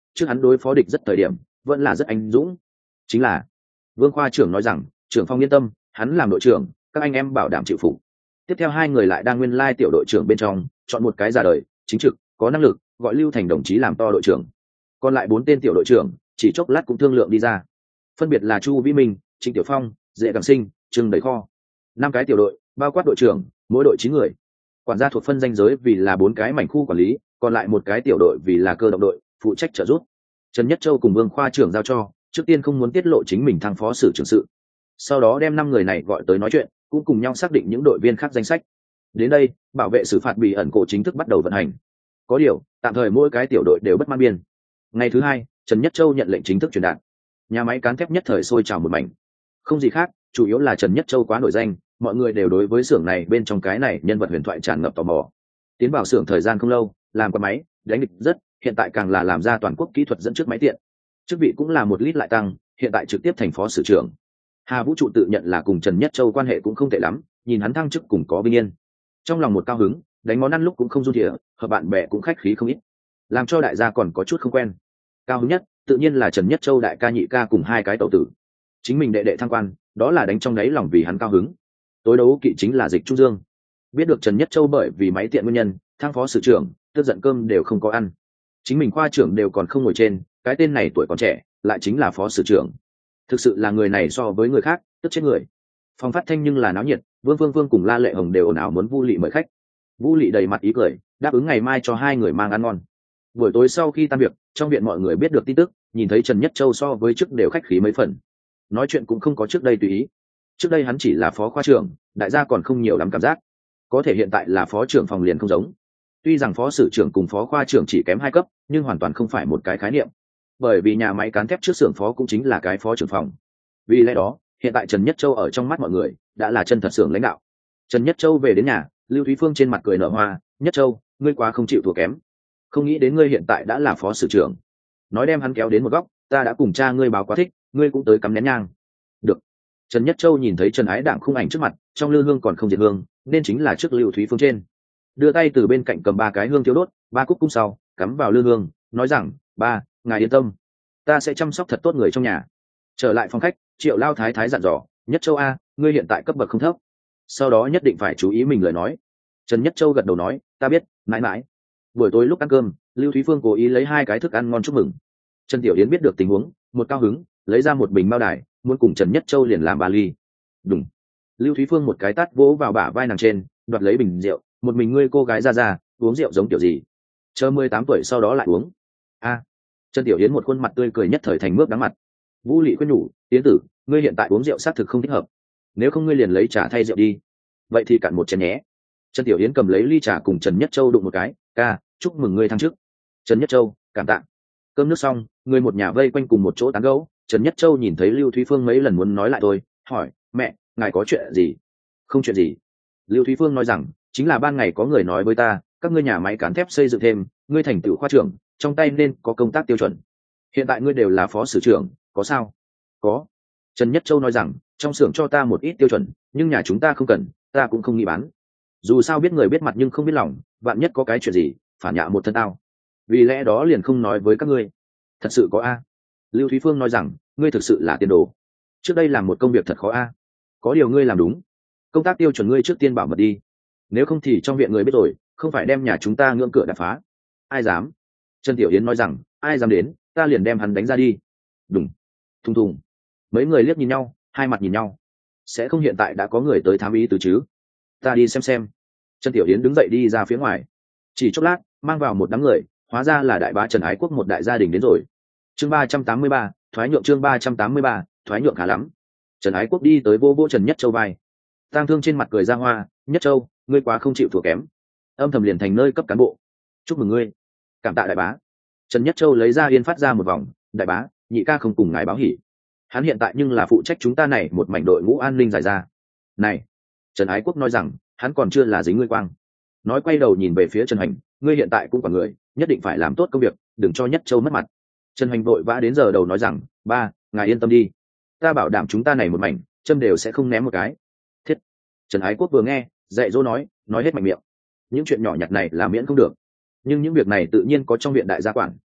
trước hắn đối phó địch rất thời điểm vẫn là rất anh dũng. Chính là Vương khoa trưởng nói rằng trưởng phong yên tâm, hắn làm đội trưởng, các anh em bảo đảm chịu phục. Tiếp theo hai người lại đang nguyên lai tiểu đội trưởng bên trong chọn một cái ra đời chính trực có năng lực, gọi Lưu Thành đồng chí làm to đội trưởng. Còn lại 4 tên tiểu đội trưởng chỉ chốc lát cũng thương lượng đi ra, phân biệt là Chu Vĩ Minh, Trịnh Tiểu Phong, Dễ Càng Sinh, Trương Đầy Kho. 5 cái tiểu đội bao quát đội trưởng, mỗi đội 9 người. Quản gia thuộc phân danh giới vì là 4 cái mảnh khu quản lý, còn lại một cái tiểu đội vì là cơ động đội phụ trách trợ giúp. Trần Nhất Châu cùng Vương khoa trưởng giao cho, trước tiên không muốn tiết lộ chính mình thăng phó sử trưởng sự, sau đó đem 5 người này gọi tới nói chuyện, cũng cùng nhau xác định những đội viên khác danh sách. Đến đây, bảo vệ xử phạt bị ẩn cổ chính thức bắt đầu vận hành. Có điều, tạm thời mỗi cái tiểu đội đều bất man biên. Ngày thứ 2, Trần Nhất Châu nhận lệnh chính thức truyền đạt. Nhà máy cán thép nhất thời sôi trào một mảnh. Không gì khác, chủ yếu là Trần Nhất Châu quá nổi danh, mọi người đều đối với xưởng này bên trong cái này nhân vật huyền thoại tràn ngập tò mò. Tiến vào xưởng thời gian không lâu, làm qua máy, đánh địch rất, hiện tại càng là làm ra toàn quốc kỹ thuật dẫn trước máy tiện. Chức vị cũng là một lít lại tăng, hiện tại trực tiếp thành phó sử trưởng. Hà Vũ trụ tự nhận là cùng Trần Nhất Châu quan hệ cũng không tệ lắm, nhìn hắn thăng chức cùng có vinh yên, trong lòng một cao hứng, đánh món ăn lúc cũng không run rỉa, hợp bạn bè cũng khách khí không ít, làm cho đại gia còn có chút không quen. Cao hứng nhất tự nhiên là Trần Nhất Châu đại ca nhị ca cùng 2 cái tẩu tử, chính mình đệ đệ thăng quan, đó là đánh trong đáy lòng vì hắn cao hứng. Tối đấu kỵ chính là Dịch Trung Dương, biết được Trần Nhất Châu bởi vì máy tiện nguyên nhân thăng phó sử trưởng, tức giận cơm đều không có ăn, chính mình khoa trưởng đều còn không ngồi trên, cái tên này tuổi còn trẻ lại chính là phó sử trưởng, thực sự là người này so với người khác tức chết người. Phòng phát thanh nhưng là náo nhiệt, Vương Phương Phương cùng La Lệ Hồng đều ồn ào muốn Vu Lị mời khách. Vu Lị đầy mặt ý cười, đáp ứng ngày mai cho 2 người mang ăn ngon. Buổi tối sau khi tan việc, trong viện mọi người biết được tin tức, nhìn thấy Trần Nhất Châu so với trước đều khách khí mấy phần, nói chuyện cũng không có trước đây tùy ý. Trước đây hắn chỉ là phó khoa trưởng, đại gia còn không nhiều lắm cảm giác, có thể hiện tại là phó trưởng phòng liền không giống. Tuy rằng phó sử trưởng cùng phó khoa trưởng chỉ kém 2 cấp, nhưng hoàn toàn không phải một cái khái niệm, bởi vì nhà máy cán thép trước xưởng phó cũng chính là cái phó trưởng phòng. Vì lẽ đó, hiện tại Trần Nhất Châu ở trong mắt mọi người đã là chân thật xưởng lãnh đạo. Trần Nhất Châu về đến nhà, Lưu Thúy Phương trên mặt cười nở hoa. Nhất Châu, ngươi quá không chịu thua kém, không nghĩ đến ngươi hiện tại đã là phó sử trưởng. Nói đem hắn kéo đến một góc, ta đã cùng cha ngươi báo quá thích, ngươi cũng tới cắm nén nhang. Được. Trần Nhất Châu nhìn thấy Trần Ái Đạm khung ảnh trước mặt, trong lư hương còn không diệt hương, nên chính là trước Lưu Thúy Phương trên. Đưa tay từ bên cạnh cầm 3 cái hương thiêu đốt, 3 cúc cung sau, cắm vào lư hương, nói rằng, ba, ngài yên tâm, ta sẽ chăm sóc thật tốt người trong nhà. Trở lại phòng khách, Triệu Lao Thái Thái dặn dò, Nhất Châu a, ngươi hiện tại cấp bậc không thấp, sau đó nhất định phải chú ý mình lời nói. Trần Nhất Châu gật đầu nói, ta biết, mãi mãi. Buổi tối lúc ăn cơm, Lưu Thúy Phương cố ý lấy 2 cái thức ăn ngon chúc mừng. Trần Tiểu Yến biết được tình huống, một cao hứng, lấy ra một bình bao đài, muốn cùng Trần Nhất Châu liền làm 3 ly. Đúng. Lưu Thúy Phương một cái tát vỗ vào bả vai nàng trên, đoạt lấy bình rượu, một mình ngươi cô gái ra uống rượu giống kiểu gì? Chờ 18 tuổi sau đó lại uống. A. Trần Tiểu Yến một khuôn mặt tươi cười nhất thời thành mướp đắng mặt. Vũ Lị khuyên nhủ, Yến tử, ngươi hiện tại uống rượu xác thực không thích hợp, nếu không ngươi liền lấy trà thay rượu đi. Vậy thì cạn một chén nhé. Trần Tiểu Yến cầm lấy ly trà cùng Trần Nhất Châu đụng một cái, ca, chúc mừng ngươi thăng chức. Trần Nhất Châu, cảm tạ. Cơm nước xong, người một nhà vây quanh cùng một chỗ tán gẫu. Trần Nhất Châu nhìn thấy Lưu Thúy Phương mấy lần muốn nói lại tôi, hỏi, mẹ, ngài có chuyện gì? Không chuyện gì. Lưu Thúy Phương nói rằng, chính là ban ngày có người nói với ta, các ngươi nhà máy cán thép xây dựng thêm, ngươi thành tựu khoa trưởng, trong tay nên có công tác tiêu chuẩn. Hiện tại ngươi đều là phó sử trưởng, có sao? Có. Trần Nhất Châu nói rằng, trong xưởng cho ta một ít tiêu chuẩn, nhưng nhà chúng ta không cần, ta cũng không nghĩ bán. Dù sao biết người biết mặt nhưng không biết lòng, vạn nhất có cái chuyện gì, phản nhạ một thân tao. Vì lẽ đó liền không nói với các ngươi. Thật sự có a. Lưu Thúy Phương nói rằng, ngươi thực sự là tiền đồ. Trước đây làm một công việc thật khó a. Có điều ngươi làm đúng. Công tác tiêu chuẩn ngươi trước tiên bảo mật đi. Nếu không thì trong viện người biết rồi, không phải đem nhà chúng ta ngưỡng cửa đập phá. Ai dám? Trần Tiểu Yến nói rằng, ai dám đến, ta liền đem hắn đánh ra đi. Đúng. Thùng thùng. Mấy người liếc nhìn nhau, hai mặt nhìn nhau. Sẽ không hiện tại đã có người tới thám ý từ chứ? Ta đi xem. Trần Tiểu Yến đứng dậy đi ra phía ngoài. Chỉ chốc lát, mang vào một đám người, hóa ra là đại bá Trần Ái Quốc một đại gia đình đến rồi. Chương 383, thoái nhượng chương 383, thoái nhượng khá lắm. Trần Ái Quốc đi tới vô Trần Nhất Châu vai. Tang Thương trên mặt cười ra hoa, Nhất Châu, ngươi quá không chịu thua kém. Âm thầm liền thành nơi cấp cán bộ. Chúc mừng ngươi. Cảm tạ đại bá. Trần Nhất Châu lấy ra yên phát ra một vòng, đại bá, nhị ca không cùng ngài báo hỉ. Hắn hiện tại nhưng là phụ trách chúng ta này một mảnh đội ngũ an ninh giải ra. Này, Trần Ái Quốc nói rằng, hắn còn chưa là dính ngươi quang. Nói quay đầu nhìn về phía Trần Hành, ngươi hiện tại cũng còn người, nhất định phải làm tốt công việc, đừng cho Nhất Châu mất mặt. Trần Hành vội vã đến giờ đầu nói rằng, ba, ngài yên tâm đi, ta bảo đảm chúng ta này một mảnh, châm đều sẽ không ném một cái. Thiết. Trần Ái Quốc vừa nghe, dạy dỗ nói hết mạnh miệng. Những chuyện nhỏ nhặt này là miễn không được, nhưng những việc này tự nhiên có trong viện đại gia quản.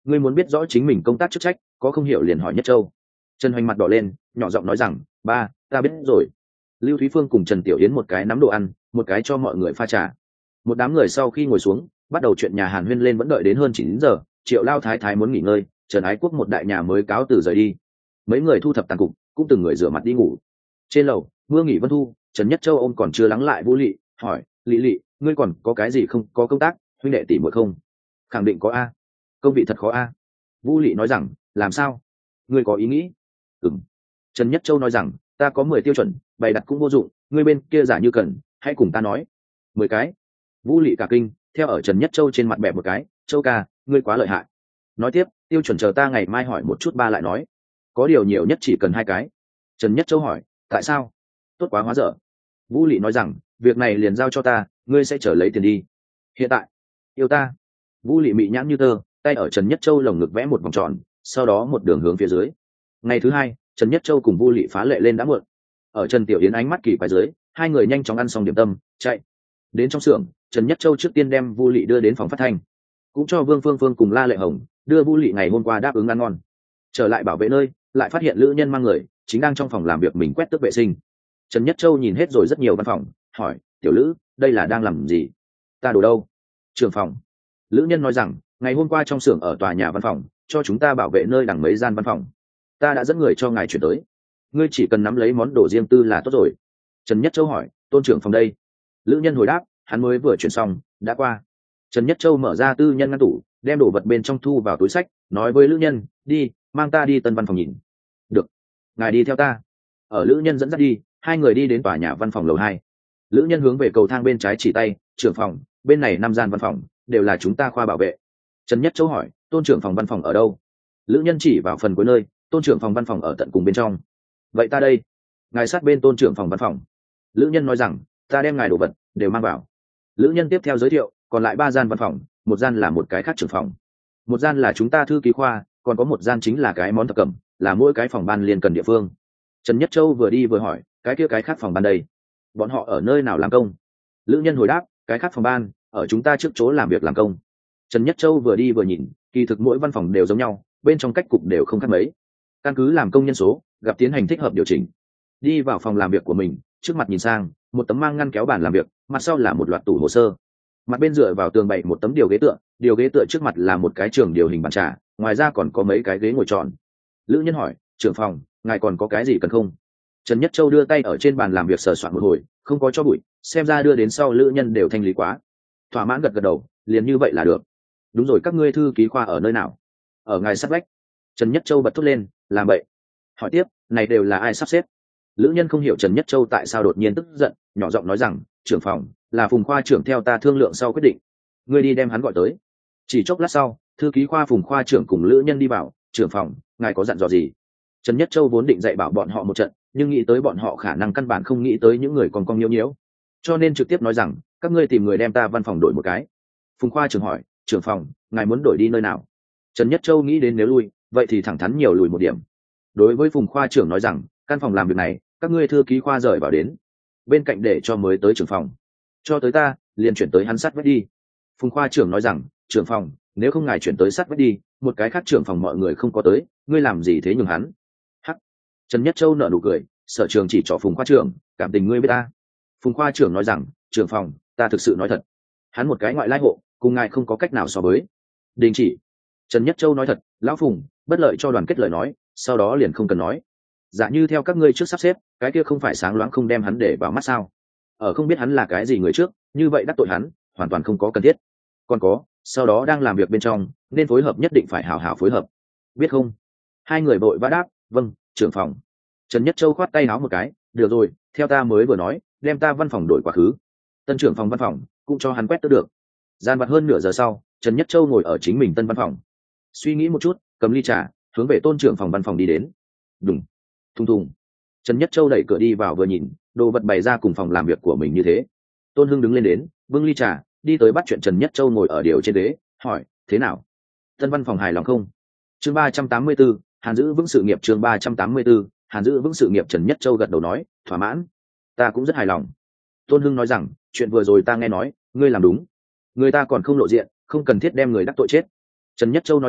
ngươi muốn biết rõ chính mình công tác chức trách, có không hiểu liền hỏi Nhất Châu. Trần Hoành mặt đỏ lên, nhỏ giọng nói rằng, ba, ta biết rồi. Lưu Thúy Phương cùng Trần Tiểu Yến một cái nắm đồ ăn, một cái cho mọi người pha trà. Một đám người sau khi ngồi xuống, bắt đầu chuyện nhà hàn huyên lên, vẫn đợi đến hơn 9 giờ. Triệu Lao Thái Thái muốn nghỉ ngơi, Trần Ái Quốc một đại nhà mới cáo từ rời đi. Mấy người thu thập tàn cục, cũng từng người rửa mặt đi ngủ. Trên lầu, mưa nghỉ vân thu, Trần Nhất Châu ôm còn chưa lắng lại Vũ Lị, hỏi, Lị Lị, ngươi còn có cái gì không có công tác, huynh đệ tỷ muội không? Khẳng định có a. Công vị thật khó a. Vũ Lị nói rằng, làm sao? Ngươi có ý nghĩ? Ừm. Trần Nhất Châu nói rằng, ta có 10 tiêu chuẩn, bày đặt cũng vô dụng, ngươi bên kia giả như cần, hãy cùng ta nói. 10 cái. Vũ Lị cả kinh, theo ở Trần Nhất Châu trên mặt bẹp một cái, Châu ca, ngươi quá lợi hại. Nói tiếp, tiêu chuẩn chờ ta ngày mai hỏi một chút ba lại nói. Có điều nhiều nhất chỉ cần 2 cái. Trần Nhất Châu hỏi, tại sao? Tốt quá hóa dở. Vũ Lị nói rằng, việc này liền giao cho ta, ngươi sẽ trở lấy tiền đi. Hiện tại, yêu ta. Vũ Lị mị nhãn như tơ, tay ở Trần Nhất Châu lồng ngực vẽ một vòng tròn, sau đó một đường hướng phía dưới. Ngày thứ hai, Trần Nhất Châu cùng Vũ Lị phá lệ lên đã muộn. Ở Trần Tiểu Yến ánh mắt kỳ quái dưới, hai người nhanh chóng ăn xong điểm tâm, chạy đến trong xưởng. Trần Nhất Châu trước tiên đem Vũ Lị đưa đến phòng phát thanh, cũng cho Vương Phương Phương cùng La Lệ Hồng đưa Vũ Lị ngày hôm qua đáp ứng ăn ngon. Trở lại bảo vệ nơi, lại phát hiện lữ nhân mang người chính đang trong phòng làm việc mình quét tước vệ sinh. Trần Nhất Châu nhìn hết rồi rất nhiều văn phòng, hỏi, tiểu lữ, đây là đang làm gì? Ta đổ đâu? Trưởng phòng. Lữ nhân nói rằng, ngày hôm qua trong xưởng ở tòa nhà văn phòng cho chúng ta bảo vệ nơi đằng mấy gian văn phòng, ta đã dẫn người cho ngài chuyển tới, ngươi chỉ cần nắm lấy món đồ riêng tư là tốt rồi. Trần Nhất Châu hỏi, tôn trưởng phòng đây? Lữ nhân hồi đáp, hắn mới vừa chuyển xong, đã qua. Trần Nhất Châu mở ra tư nhân ngăn tủ, đem đồ vật bên trong thu vào túi sách, nói với lữ nhân, đi, mang ta đi tân văn phòng nhìn. Được, ngài đi theo ta. Ở lữ nhân dẫn dắt đi, hai người đi đến tòa nhà văn phòng lầu 2. Lữ nhân hướng về cầu thang bên trái chỉ tay, trưởng phòng, bên này 5 gian văn phòng đều là chúng ta khoa bảo vệ. Trần Nhất Châu hỏi, tôn trưởng phòng văn phòng ở đâu? Lữ nhân chỉ vào phần cuối nơi, tôn trưởng phòng văn phòng ở tận cùng bên trong. Vậy ta đây? Ngài sát bên tôn trưởng phòng văn phòng. Lữ nhân nói rằng, ta đem ngài đồ vật đều mang vào. Lữ nhân tiếp theo giới thiệu, còn lại 3 gian văn phòng, một gian là một cái khác trưởng phòng, một gian là chúng ta thư ký khoa, còn có một gian chính là cái món thập cẩm, là mỗi cái phòng ban liên cần địa phương. Trần Nhất Châu vừa đi vừa hỏi, cái kia cái khác phòng ban đây, bọn họ ở nơi nào làm công? Lữ nhân hồi đáp, cái khác phòng ban ở chúng ta trước chỗ làm việc làm công. Trần Nhất Châu vừa đi vừa nhìn, kỳ thực mỗi văn phòng đều giống nhau, bên trong cách cục đều không khác mấy. Căn cứ làm công nhân số, gặp tiến hành thích hợp điều chỉnh. Đi vào phòng làm việc của mình, trước mặt nhìn sang, một tấm mang ngăn kéo bàn làm việc, mặt sau là một loạt tủ hồ sơ. Mặt bên dựa vào tường bày một tấm điều ghế tựa trước mặt là một cái trường điều hình bàn trà, ngoài ra còn có mấy cái ghế ngồi tròn. Lữ nhân hỏi, trưởng phòng, ngài còn có cái gì cần không? Trần Nhất Châu đưa tay ở trên bàn làm việc sờ soạn một hồi, không có cho bụi, xem ra đưa đến sau lữ nhân đều thanh lý quá. Thỏa mãn gật gật đầu, liền như vậy là được. Đúng rồi, các ngươi thư ký khoa ở nơi nào? Ở ngài sát vách. Trần Nhất Châu bật thốt lên, làm vậy. Hỏi tiếp, này đều là ai sắp xếp? Lữ nhân không hiểu Trần Nhất Châu tại sao đột nhiên tức giận, nhỏ giọng nói rằng, trưởng phòng là Phùng khoa trưởng theo ta thương lượng sau quyết định, ngươi đi đem hắn gọi tới. Chỉ chốc lát sau, thư ký khoa Phùng khoa trưởng cùng lữ nhân đi vào, trưởng phòng, ngài có dặn dò gì? Trần Nhất Châu vốn định dạy bảo bọn họ một trận, nhưng nghĩ tới bọn họ khả năng căn bản không nghĩ tới những người còn cong nhiễu nhiễu, cho nên trực tiếp nói rằng, các ngươi tìm người đem ta văn phòng đổi một cái. Phùng khoa trưởng hỏi, trưởng phòng, ngài muốn đổi đi nơi nào? Trần Nhất Châu nghĩ đến nếu lui, vậy thì thẳng thắn nhiều lùi một điểm. Đối với Phùng khoa trưởng nói rằng, căn phòng làm việc này các ngươi thư ký khoa rời vào đến bên cạnh để cho mới tới trưởng phòng, cho tới ta liền chuyển tới hắn sát vách đi. Phùng khoa trưởng nói rằng, trưởng phòng, nếu không ngài chuyển tới sát vách đi, một cái khác trưởng phòng mọi người không có tới, ngươi làm gì thế nhường hắn? Hắc. Trần Nhất Châu nở nụ cười, sở trường chỉ cho Phùng khoa trưởng, cảm tình ngươi biết ta. Phùng khoa trưởng nói rằng, trưởng phòng, ta thực sự nói thật, hắn một cái ngoại lai hộ, cùng ngài không có cách nào so với. Đình chỉ. Trần Nhất Châu nói thật, lão Phùng, bất lợi cho đoàn kết lời nói, sau đó liền không cần nói. Dạ như theo các ngươi trước sắp xếp, cái kia không phải sáng loáng không đem hắn để vào mắt sao? Ở không biết hắn là cái gì người trước, như vậy đắc tội hắn, hoàn toàn không có cần thiết. Còn có, sau đó đang làm việc bên trong, nên phối hợp nhất định phải hảo hảo phối hợp. Biết không? Hai người vội vã đáp, vâng, trưởng phòng. Trần Nhất Châu khoát tay áo một cái, được rồi, theo ta mới vừa nói, đem ta văn phòng đổi quá khứ. Tân trưởng phòng văn phòng, cũng cho hắn quét tước được. Gian vặt hơn nửa giờ sau, Trần Nhất Châu ngồi ở chính mình tân văn phòng. Suy nghĩ một chút, cầm ly trà, hướng về tôn trưởng phòng văn phòng đi đến. Đùng, thùng thùng. Trần Nhất Châu đẩy cửa đi vào vừa nhìn, đồ vật bày ra cùng phòng làm việc của mình như thế. Tôn Hưng đứng lên đến, bưng ly trà, đi tới bắt chuyện Trần Nhất Châu ngồi ở điều trên ghế, hỏi, thế nào? Tân văn phòng hài lòng không? Chương 384, Hàn giữ vững sự nghiệp. Chương 384, Hàn giữ vững sự nghiệp. Trần Nhất Châu gật đầu nói, thỏa mãn. Ta cũng rất hài lòng. Tôn Hưng nói rằng, chuyện vừa rồi ta nghe nói, ngươi làm đúng. Người ta còn không lộ diện, không cần thiết đem người đắc tội chết. Trần Nhất Châu nói rằng,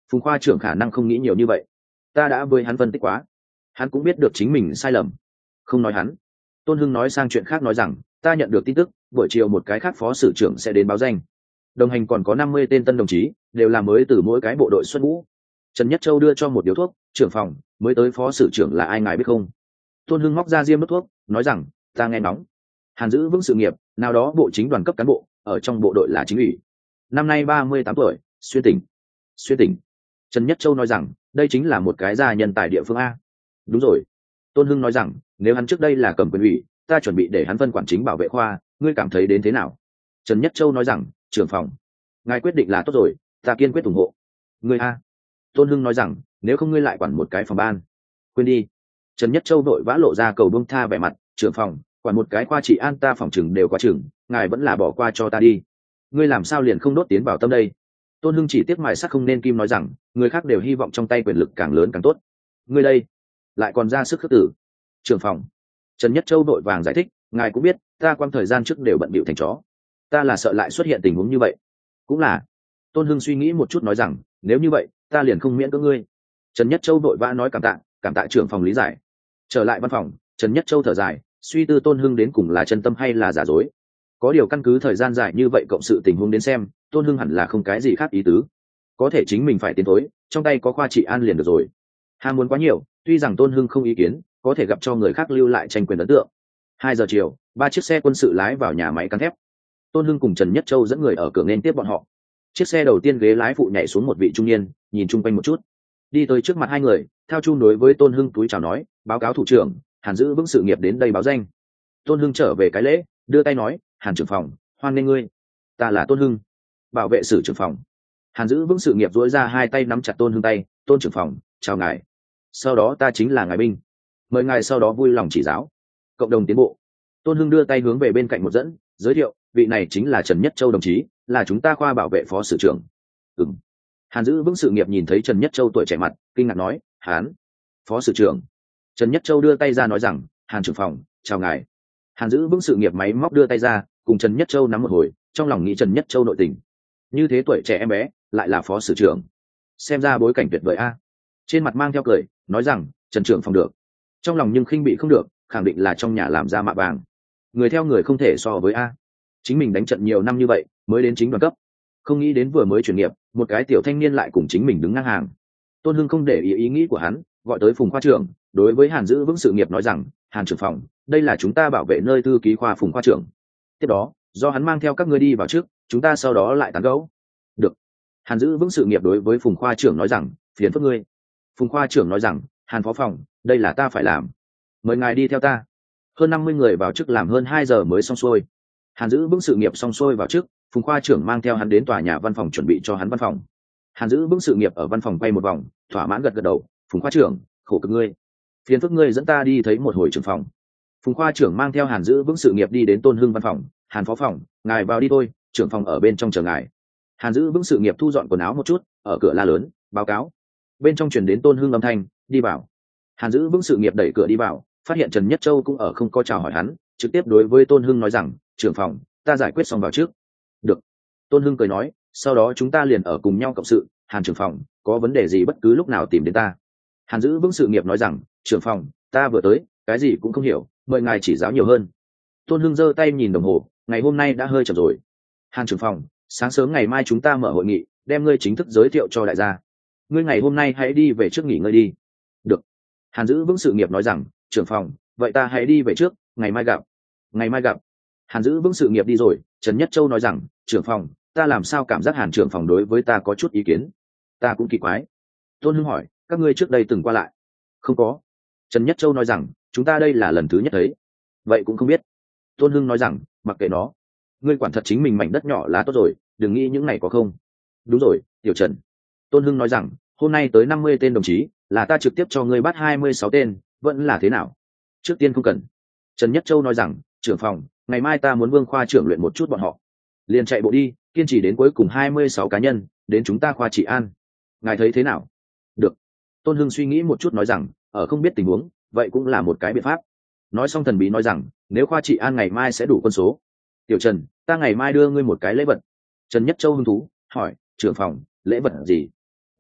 Phùng khoa trưởng khả năng không nghĩ nhiều như vậy, ta đã với hắn phân tích quá, hắn cũng biết được chính mình sai lầm. Không nói hắn. Tôn Hưng nói sang chuyện khác nói rằng, ta nhận được tin tức buổi chiều một cái khác phó sử trưởng sẽ đến báo danh, đồng hành còn có 50 tên tân đồng chí, đều là mới từ mỗi cái bộ đội xuất ngũ. Trần Nhất Châu đưa cho một điếu thuốc, trưởng phòng, mới tới phó sử trưởng là ai ngài biết không? Tôn Hưng móc ra diêm đốt thuốc, nói rằng, ta nghe nóng. Hàn giữ vững sự nghiệp, nào đó bộ chính đoàn cấp cán bộ, ở trong bộ đội là chính ủy. Năm nay 38 tuổi, xuyên tỉnh. Xuyên tỉnh. Trần Nhất Châu nói rằng, đây chính là một cái gia nhân tài địa phương A. Đúng rồi. Tôn Hưng nói rằng, nếu hắn trước đây là cầm quyền ủy, ta chuẩn bị để hắn phân quản chính bảo vệ khoa, ngươi cảm thấy đến thế nào? Trần Nhất Châu nói rằng, trưởng phòng, ngài quyết định là tốt rồi, ta kiên quyết ủng hộ. Ngươi A. Tôn Hưng nói rằng, nếu không ngươi lại quản một cái phòng ban. Quên đi. Trần Nhất Châu vội vã lộ ra cầu bông tha vẻ mặt, trưởng phòng, quản một cái khoa trị an ta phòng chừng đều qua chừng, ngài vẫn là bỏ qua cho ta đi. Ngươi làm sao liền không đốt tiến vào tâm đây? Tôn Hưng chỉ tiếc mài sắt không nên kim nói rằng, người khác đều hy vọng trong tay quyền lực càng lớn càng tốt. Ngươi đây, lại còn ra sức khước tử. Trưởng phòng. Trần Nhất Châu vội vàng giải thích, ngài cũng biết, ta quang thời gian trước đều bận bịu thành chó. Ta là sợ lại xuất hiện tình huống như vậy. Cũng là. Tôn Hưng suy nghĩ một chút nói rằng, nếu như vậy, ta liền không miễn cưỡng ngươi. Trần Nhất Châu vội vã nói cảm tạ trưởng phòng lý giải. Trở lại văn phòng, Trần Nhất Châu thở dài, suy tư Tôn Hưng đến cùng là chân tâm hay là giả dối. Có điều căn cứ thời gian dài như vậy cộng sự tình huống đến xem, Tôn Hưng hẳn là không cái gì khác ý tứ. Có thể chính mình phải tiến thối, trong tay có khoa trị an liền được rồi. Ham muốn quá nhiều, tuy rằng Tôn Hưng không ý kiến, có thể gặp cho người khác lưu lại tranh quyền ấn tượng. 2 giờ chiều, 3 chiếc xe quân sự lái vào nhà máy cán thép. Tôn Hưng cùng Trần Nhất Châu dẫn người ở cửa nên tiếp bọn họ. Chiếc xe đầu tiên ghế lái phụ nhảy xuống một vị trung niên, nhìn chung quanh một chút, đi tới trước mặt hai người, thao chung đối với Tôn Hưng túi chào nói, báo cáo thủ trưởng, Hàn giữ vững sự nghiệp đến đây báo danh. Tôn Hưng trở về cái lễ, đưa tay nói, Hàn trưởng phòng, hoan nghênh ngươi. Ta là Tôn Hưng, bảo vệ sử trưởng phòng. Hàn giữ vững sự nghiệp duỗi ra hai tay nắm chặt Tôn Hưng tay, Tôn trưởng phòng, chào ngài. Sau đó ta chính là ngài binh, mời ngài sau đó vui lòng chỉ giáo, cộng đồng tiến bộ. Tôn Hưng đưa tay hướng về bên cạnh một dẫn, giới thiệu, vị này chính là Trần Nhất Châu đồng chí, là chúng ta khoa bảo vệ phó sử trưởng. Ừm. Hàn giữ vững sự nghiệp nhìn thấy Trần Nhất Châu tuổi trẻ mặt, kinh ngạc nói, Hán, phó sử trưởng. Trần Nhất Châu đưa tay ra nói rằng, Hàn trưởng phòng, chào ngài. Hàn giữ vững sự nghiệp máy móc đưa tay ra, cùng Trần Nhất Châu nắm một hồi, trong lòng nghĩ Trần Nhất Châu nội tình. Như thế tuổi trẻ em bé, lại là phó sử trưởng. Xem ra bối cảnh tuyệt vời a. Trên mặt mang theo cười, nói rằng, Trần trưởng phòng được. Trong lòng nhưng khinh bị không được, khẳng định là trong nhà làm ra mạ vàng. Người theo người không thể so với a. Chính mình đánh trận nhiều năm như vậy, mới đến chính đoàn cấp. Không nghĩ đến vừa mới chuyển nghiệp, một cái tiểu thanh niên lại cùng chính mình đứng ngang hàng. Tôn Hưng không để ý nghĩ của hắn, gọi tới Phùng khoa trưởng, đối với Hàn giữ vững sự nghiệp nói rằng, Hàn trưởng phòng, đây là chúng ta bảo vệ nơi thư ký khoa Phùng khoa trưởng. Tiếp đó, do hắn mang theo các ngươi đi vào trước, chúng ta sau đó lại tán gẫu. Được. Hàn giữ vững sự nghiệp đối với Phùng khoa trưởng nói rằng, phiền phức ngươi. Phùng khoa trưởng nói rằng, Hàn phó phòng, đây là ta phải làm, mời ngài đi theo ta. Hơn 50 người vào trước làm hơn 2 giờ mới xong xuôi. Hàn giữ vững sự nghiệp xong xuôi vào trước, Phùng khoa trưởng mang theo hắn đến tòa nhà văn phòng chuẩn bị cho hắn văn phòng. Hàn giữ vững sự nghiệp ở văn phòng quay một vòng, thỏa mãn gật gật đầu, Phùng khoa trưởng, khổ cực ngươi, phiền phức ngươi dẫn ta đi thấy một hồi trưởng phòng. Phùng khoa trưởng mang theo Hàn giữ vững sự nghiệp đi đến Tôn Hưng văn phòng. Hàn phó phòng, ngài vào đi thôi, trưởng phòng ở bên trong chờ ngài. Hàn giữ vững sự nghiệp thu dọn quần áo một chút, ở cửa la lớn, báo cáo. Bên trong truyền đến Tôn Hưng âm thanh, đi vào. Hàn giữ vững sự nghiệp đẩy cửa đi vào, phát hiện Trần Nhất Châu cũng ở, không có chào hỏi hắn, trực tiếp đối với Tôn Hưng nói rằng, trưởng phòng, ta giải quyết xong vào trước. Được. Tôn Hưng cười nói, sau đó chúng ta liền ở cùng nhau cộng sự. Hàn trưởng phòng, có vấn đề gì bất cứ lúc nào tìm đến ta. Hàn giữ vững sự nghiệp nói rằng, trưởng phòng, ta vừa tới, cái gì cũng không hiểu, mời ngài chỉ giáo nhiều hơn. Tôn Hưng giơ tay nhìn đồng hồ, ngày hôm nay đã hơi chậm rồi. Hàn trưởng phòng, sáng sớm ngày mai chúng ta mở hội nghị, đem ngươi chính thức giới thiệu cho đại gia. Ngươi ngày hôm nay hãy đi về trước nghỉ ngơi đi. Được. Hàn giữ vững sự nghiệp nói rằng, trưởng phòng, vậy ta hãy đi về trước, ngày mai gặp. Ngày mai gặp. Hàn giữ vững sự nghiệp đi rồi. Trần Nhất Châu nói rằng, trưởng phòng, ta làm sao cảm giác Hàn trưởng phòng đối với ta có chút ý kiến. Ta cũng kỳ quái. Tôn Hưng hỏi, các ngươi trước đây từng qua lại? Không có. Trần Nhất Châu nói rằng, chúng ta đây là lần thứ nhất thấy. Vậy cũng không biết. Tôn Hưng nói rằng, mặc kệ nó, ngươi quản thật chính mình mảnh đất nhỏ là tốt rồi, đừng nghĩ những này có không. Đúng rồi, tiểu Trần. Tôn Hưng nói rằng, hôm nay tới 50 tên đồng chí, là ta trực tiếp cho ngươi bắt 26 tên, vẫn là thế nào? Trước tiên không cần. Trần Nhất Châu nói rằng, trưởng phòng, ngày mai ta muốn Vương khoa trưởng luyện một chút bọn họ, liền chạy bộ đi, kiên trì đến cuối cùng 26 cá nhân, đến chúng ta khoa trị an. Ngài thấy thế nào? Được. Tôn Hưng suy nghĩ một chút nói rằng, ở không biết tình huống, vậy cũng là một cái biện pháp. Nói xong thần bí nói rằng, nếu khoa trị an ngày mai sẽ đủ quân số. Tiểu Trần, ta ngày mai đưa ngươi một cái lễ vật. Trần Nhất Châu hứng thú hỏi, trưởng phòng, lễ vật gì?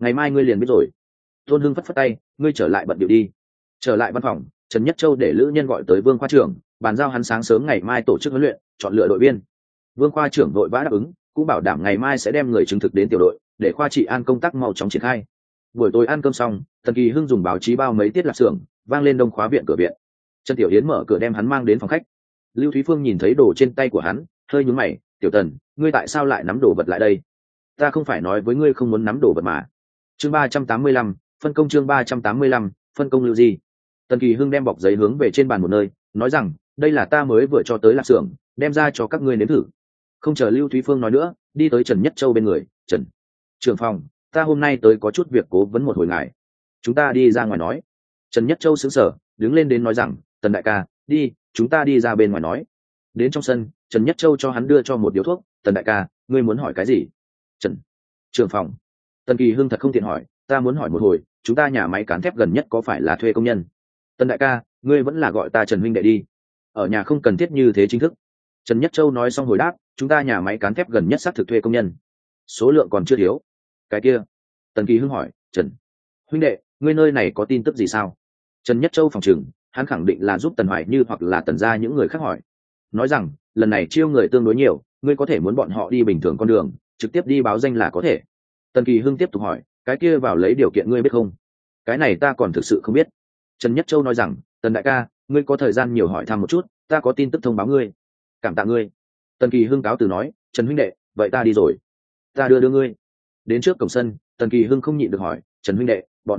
ngày mai ngươi liền biết rồi. Tôn Hưng phất phất tay, ngươi trở lại bận điệu đi. Trở lại văn phòng, Trần Nhất Châu để lữ nhân gọi tới Vương khoa trưởng, bàn giao hắn sáng sớm ngày mai tổ chức huấn luyện, chọn lựa đội viên. Vương khoa trưởng vội vã đáp ứng, cũng bảo đảm ngày mai sẽ đem người chứng thực đến tiểu đội, để khoa trị an công tác mau chóng triển khai. Buổi tối ăn cơm xong, Tần Kỳ Hưng dùng báo chí bao mấy tiết lạp xưởng, vang lên đông khóa viện cửa viện. Trần Tiểu Yến mở cửa đem hắn mang đến phòng khách. Lưu Thúy Phương nhìn thấy đồ trên tay của hắn, hơi nhướng mày, "Tiểu Tần, ngươi tại sao lại nắm đồ vật lại đây? Ta không phải nói với ngươi không muốn nắm đồ vật mà." Chương 385, phân công chương 385, phân công Lưu Di. Tần Kỳ Hưng đem bọc giấy hướng về trên bàn một nơi, nói rằng, "Đây là ta mới vừa cho tới lạp xưởng, đem ra cho các ngươi nếm thử." Không chờ Lưu Thúy Phương nói nữa, đi tới Trần Nhất Châu bên người, "Trần trưởng phòng, ta hôm nay tới có chút việc cố vấn một hồi ngài, chúng ta đi ra ngoài nói." Trần Nhất Châu sững sờ, đứng lên đến nói rằng, "Tần đại ca, đi, chúng ta đi ra bên ngoài nói." Đến trong sân, Trần Nhất Châu cho hắn đưa cho một điếu thuốc, "Tần đại ca, ngươi muốn hỏi cái gì?" "Trần trưởng phòng." Tần Kỳ Hưng thật không tiện hỏi, "Ta muốn hỏi một hồi, chúng ta nhà máy cán thép gần nhất có phải là thuê công nhân?" "Tần đại ca, ngươi vẫn là gọi ta Trần huynh đệ đi, ở nhà không cần thiết như thế chính thức." Trần Nhất Châu nói xong hồi đáp, "Chúng ta nhà máy cán thép gần nhất xác thực thuê công nhân, số lượng còn chưa thiếu." "Cái kia?" Tần Kỳ Hưng hỏi, "Trần huynh đệ, ngươi nơi này có tin tức gì sao?" Trần Nhất Châu phòng trừng, hắn khẳng định là giúp Tần Hoài Như hoặc là Tần gia những người khác hỏi, nói rằng, lần này chiêu người tương đối nhiều, ngươi có thể muốn bọn họ đi bình thường con đường, trực tiếp đi báo danh là có thể. Tần Kỳ Hưng tiếp tục hỏi, "Cái kia vào lấy điều kiện ngươi biết không?" "Cái này ta còn thực sự không biết." Trần Nhất Châu nói rằng, "Tần đại ca, ngươi có thời gian nhiều hỏi thăm một chút, ta có tin tức thông báo ngươi." "Cảm tạ ngươi." Tần Kỳ Hưng cáo từ nói, "Trần huynh đệ, vậy ta đi rồi." "Ta đưa ngươi." Đến trước cổng sân, Tần Kỳ Hưng không nhịn được hỏi, "Trần huynh đệ,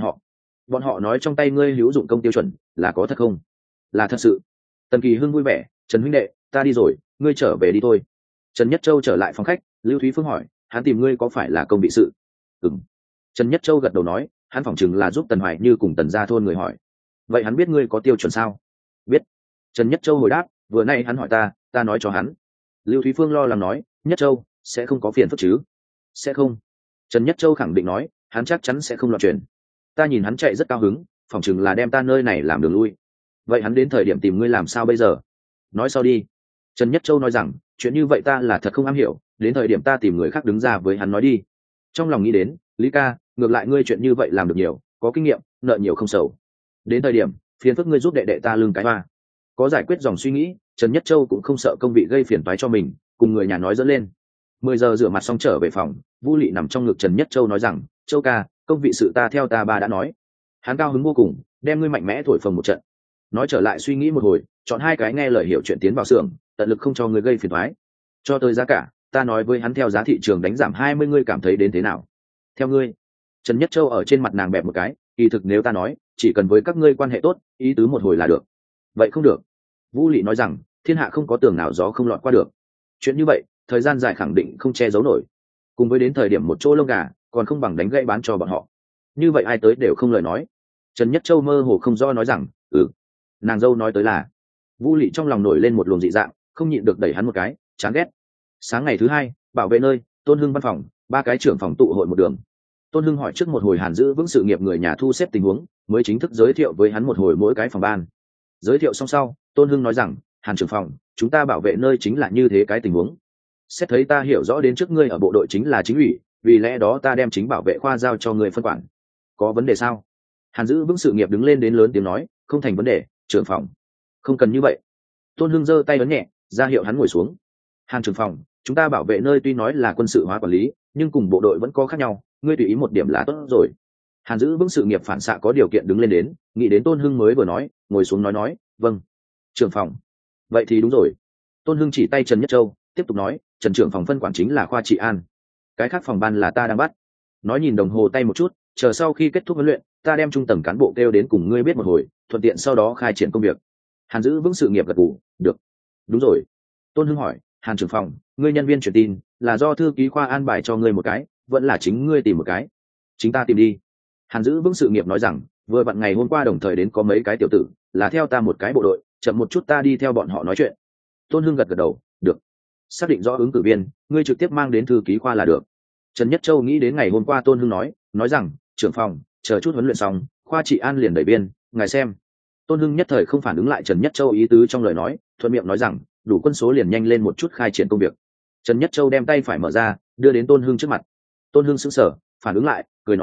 bọn họ nói trong tay ngươi hữu dụng công tiêu chuẩn, là có thật không?" "Là thật sự." Tần Kỳ Hưng vui vẻ, "Trần huynh đệ, ta đi rồi, ngươi trở về đi thôi." Trần Nhất Châu trở lại phòng khách, Lưu Thúy Phương hỏi, "Hắn tìm ngươi có phải là công bị sự?" "Ừm." Trần Nhất Châu gật đầu nói, "Hắn phỏng chừng là giúp Tần Hoài Như cùng Tần gia thôn người hỏi." "Vậy hắn biết ngươi có tiêu chuẩn sao?" "Biết." Trần Nhất Châu hồi đáp, "Vừa nay hắn hỏi ta nói cho hắn." Lưu Thúy Phương lo lắng nói, "Nhất Châu, sẽ không có phiền phức chứ?" "Sẽ không." Trần Nhất Châu khẳng định nói, "Hắn chắc chắn sẽ không loạn truyền. Ta nhìn hắn chạy rất cao hứng, phỏng chừng là đem ta nơi này làm đường lui." "Vậy hắn đến thời điểm tìm ngươi làm sao bây giờ?" "Nói sau đi." Trần Nhất Châu nói rằng, "Chuyện như vậy ta là thật không am hiểu, đến thời điểm ta tìm người khác đứng ra với hắn nói đi." Trong lòng nghĩ đến, "Lý ca, ngược lại ngươi chuyện như vậy làm được nhiều, có kinh nghiệm, nợ nhiều không sầu. Đến thời điểm phiền phức ngươi giúp đệ đệ ta lưng cái hoa." Có giải quyết dòng suy nghĩ, Trần Nhất Châu cũng không sợ công vị gây phiền toái cho mình, cùng người nhà nói dẫn lên. 10 giờ rửa mặt xong trở về phòng, Vu Lị nằm trong ngực Trần Nhất Châu nói rằng, "Châu ca, công vị sự ta theo ta ba đã nói." Hắn cao hứng vô cùng, đem ngươi mạnh mẽ thổi phồng một trận. Nói trở lại suy nghĩ một hồi, chọn hai cái nghe lời hiểu chuyện tiến vào xưởng, tận lực không cho người gây phiền toái. Cho tới giá cả, ta nói với hắn theo giá thị trường đánh giảm 20, ngươi cảm thấy đến thế nào? Theo ngươi. Trần Nhất Châu ở trên mặt nàng bẹp một cái, kỳ thực nếu ta nói, chỉ cần với các ngươi quan hệ tốt, ý tứ một hồi là được. Vậy không được. Vũ Lị nói rằng, thiên hạ không có tường nào gió không lọt qua được. Chuyện như vậy, thời gian dài khẳng định không che giấu nổi. Cùng với đến thời điểm một chỗ lông gà, còn không bằng đánh gãy bán cho bọn họ. Như vậy ai tới đều không lời nói. Trần Nhất Châu mơ hồ không do nói rằng, nàng dâu nói tới là. Vũ Lị trong lòng nổi lên một luồng dị dạng, không nhịn được đẩy hắn một cái, chán ghét. Sáng ngày thứ hai, bảo vệ nơi, Tôn Hưng văn phòng, ba cái trưởng phòng tụ hội một đường. Tôn Hưng hỏi trước một hồi Hàn giữ vững sự nghiệp người nhà thu xếp tình huống, mới chính thức giới thiệu với hắn một hồi mỗi cái phòng ban. Giới thiệu xong sau, Tôn Hưng nói rằng, "Hàn trưởng phòng, chúng ta bảo vệ nơi chính là như thế cái tình huống. Xét thấy ta hiểu rõ đến trước ngươi ở bộ đội chính là chính ủy, vì lẽ đó ta đem chính bảo vệ khoa giao cho ngươi phân quản. Có vấn đề sao?" Hàn giữ vững sự nghiệp đứng lên đến lớn tiếng nói, "Không thành vấn đề, trưởng phòng." "Không cần như vậy." Tôn Hưng giơ tay ấn nhẹ, ra hiệu hắn ngồi xuống. "Hàn trưởng phòng, chúng ta bảo vệ nơi tuy nói là quân sự hóa quản lý, nhưng cùng bộ đội vẫn có khác nhau, ngươi tùy ý một điểm là tốt rồi." Hàn giữ vững sự nghiệp phản xạ có điều kiện đứng lên đến, nghĩ đến Tôn Hưng mới vừa nói, ngồi xuống nói, "Vâng, trưởng phòng." "Vậy thì đúng rồi." Tôn Hưng chỉ tay Trần Nhất Châu, tiếp tục nói, "Trần trưởng phòng phân quản chính là khoa trị an, cái khác phòng ban là ta đang bắt." Nói nhìn đồng hồ tay một chút, chờ sau khi kết thúc huấn luyện, ta đem trung tầng cán bộ kêu đến cùng ngươi biết một hồi, thuận tiện sau đó khai triển công việc. Hàn giữ vững sự nghiệp gật gù, "Được." "Đúng rồi." Tôn Hưng hỏi, "Hàn trưởng phòng, ngươi nhân viên truyền tin là do thư ký khoa an bài cho ngươi một cái, vẫn là chính ngươi tìm một cái?" "Chính ta tìm đi." Hàn giữ vững sự nghiệp nói rằng, "Vừa vặn ngày hôm qua đồng thời đến có mấy cái tiểu tử, là theo ta một cái bộ đội, chậm một chút ta đi theo bọn họ nói chuyện." Tôn Hưng gật gật đầu, "Được." Xác định rõ ứng cử viên, ngươi trực tiếp mang đến thư ký khoa là được. Trần Nhất Châu nghĩ đến ngày hôm qua Tôn Hưng nói rằng, "Trưởng phòng, chờ chút huấn luyện xong, khoa trị an liền đẩy biên, ngài xem." Tôn Hưng nhất thời không phản ứng lại Trần Nhất Châu ý tứ trong lời nói, thuận miệng nói rằng, "Đủ quân số liền nhanh lên một chút khai triển công việc." Trần Nhất Châu đem tay phải mở ra, đưa đến Tôn Hưng trước mặt. Tôn Hưng sững sờ, phản ứng lại, cười nói,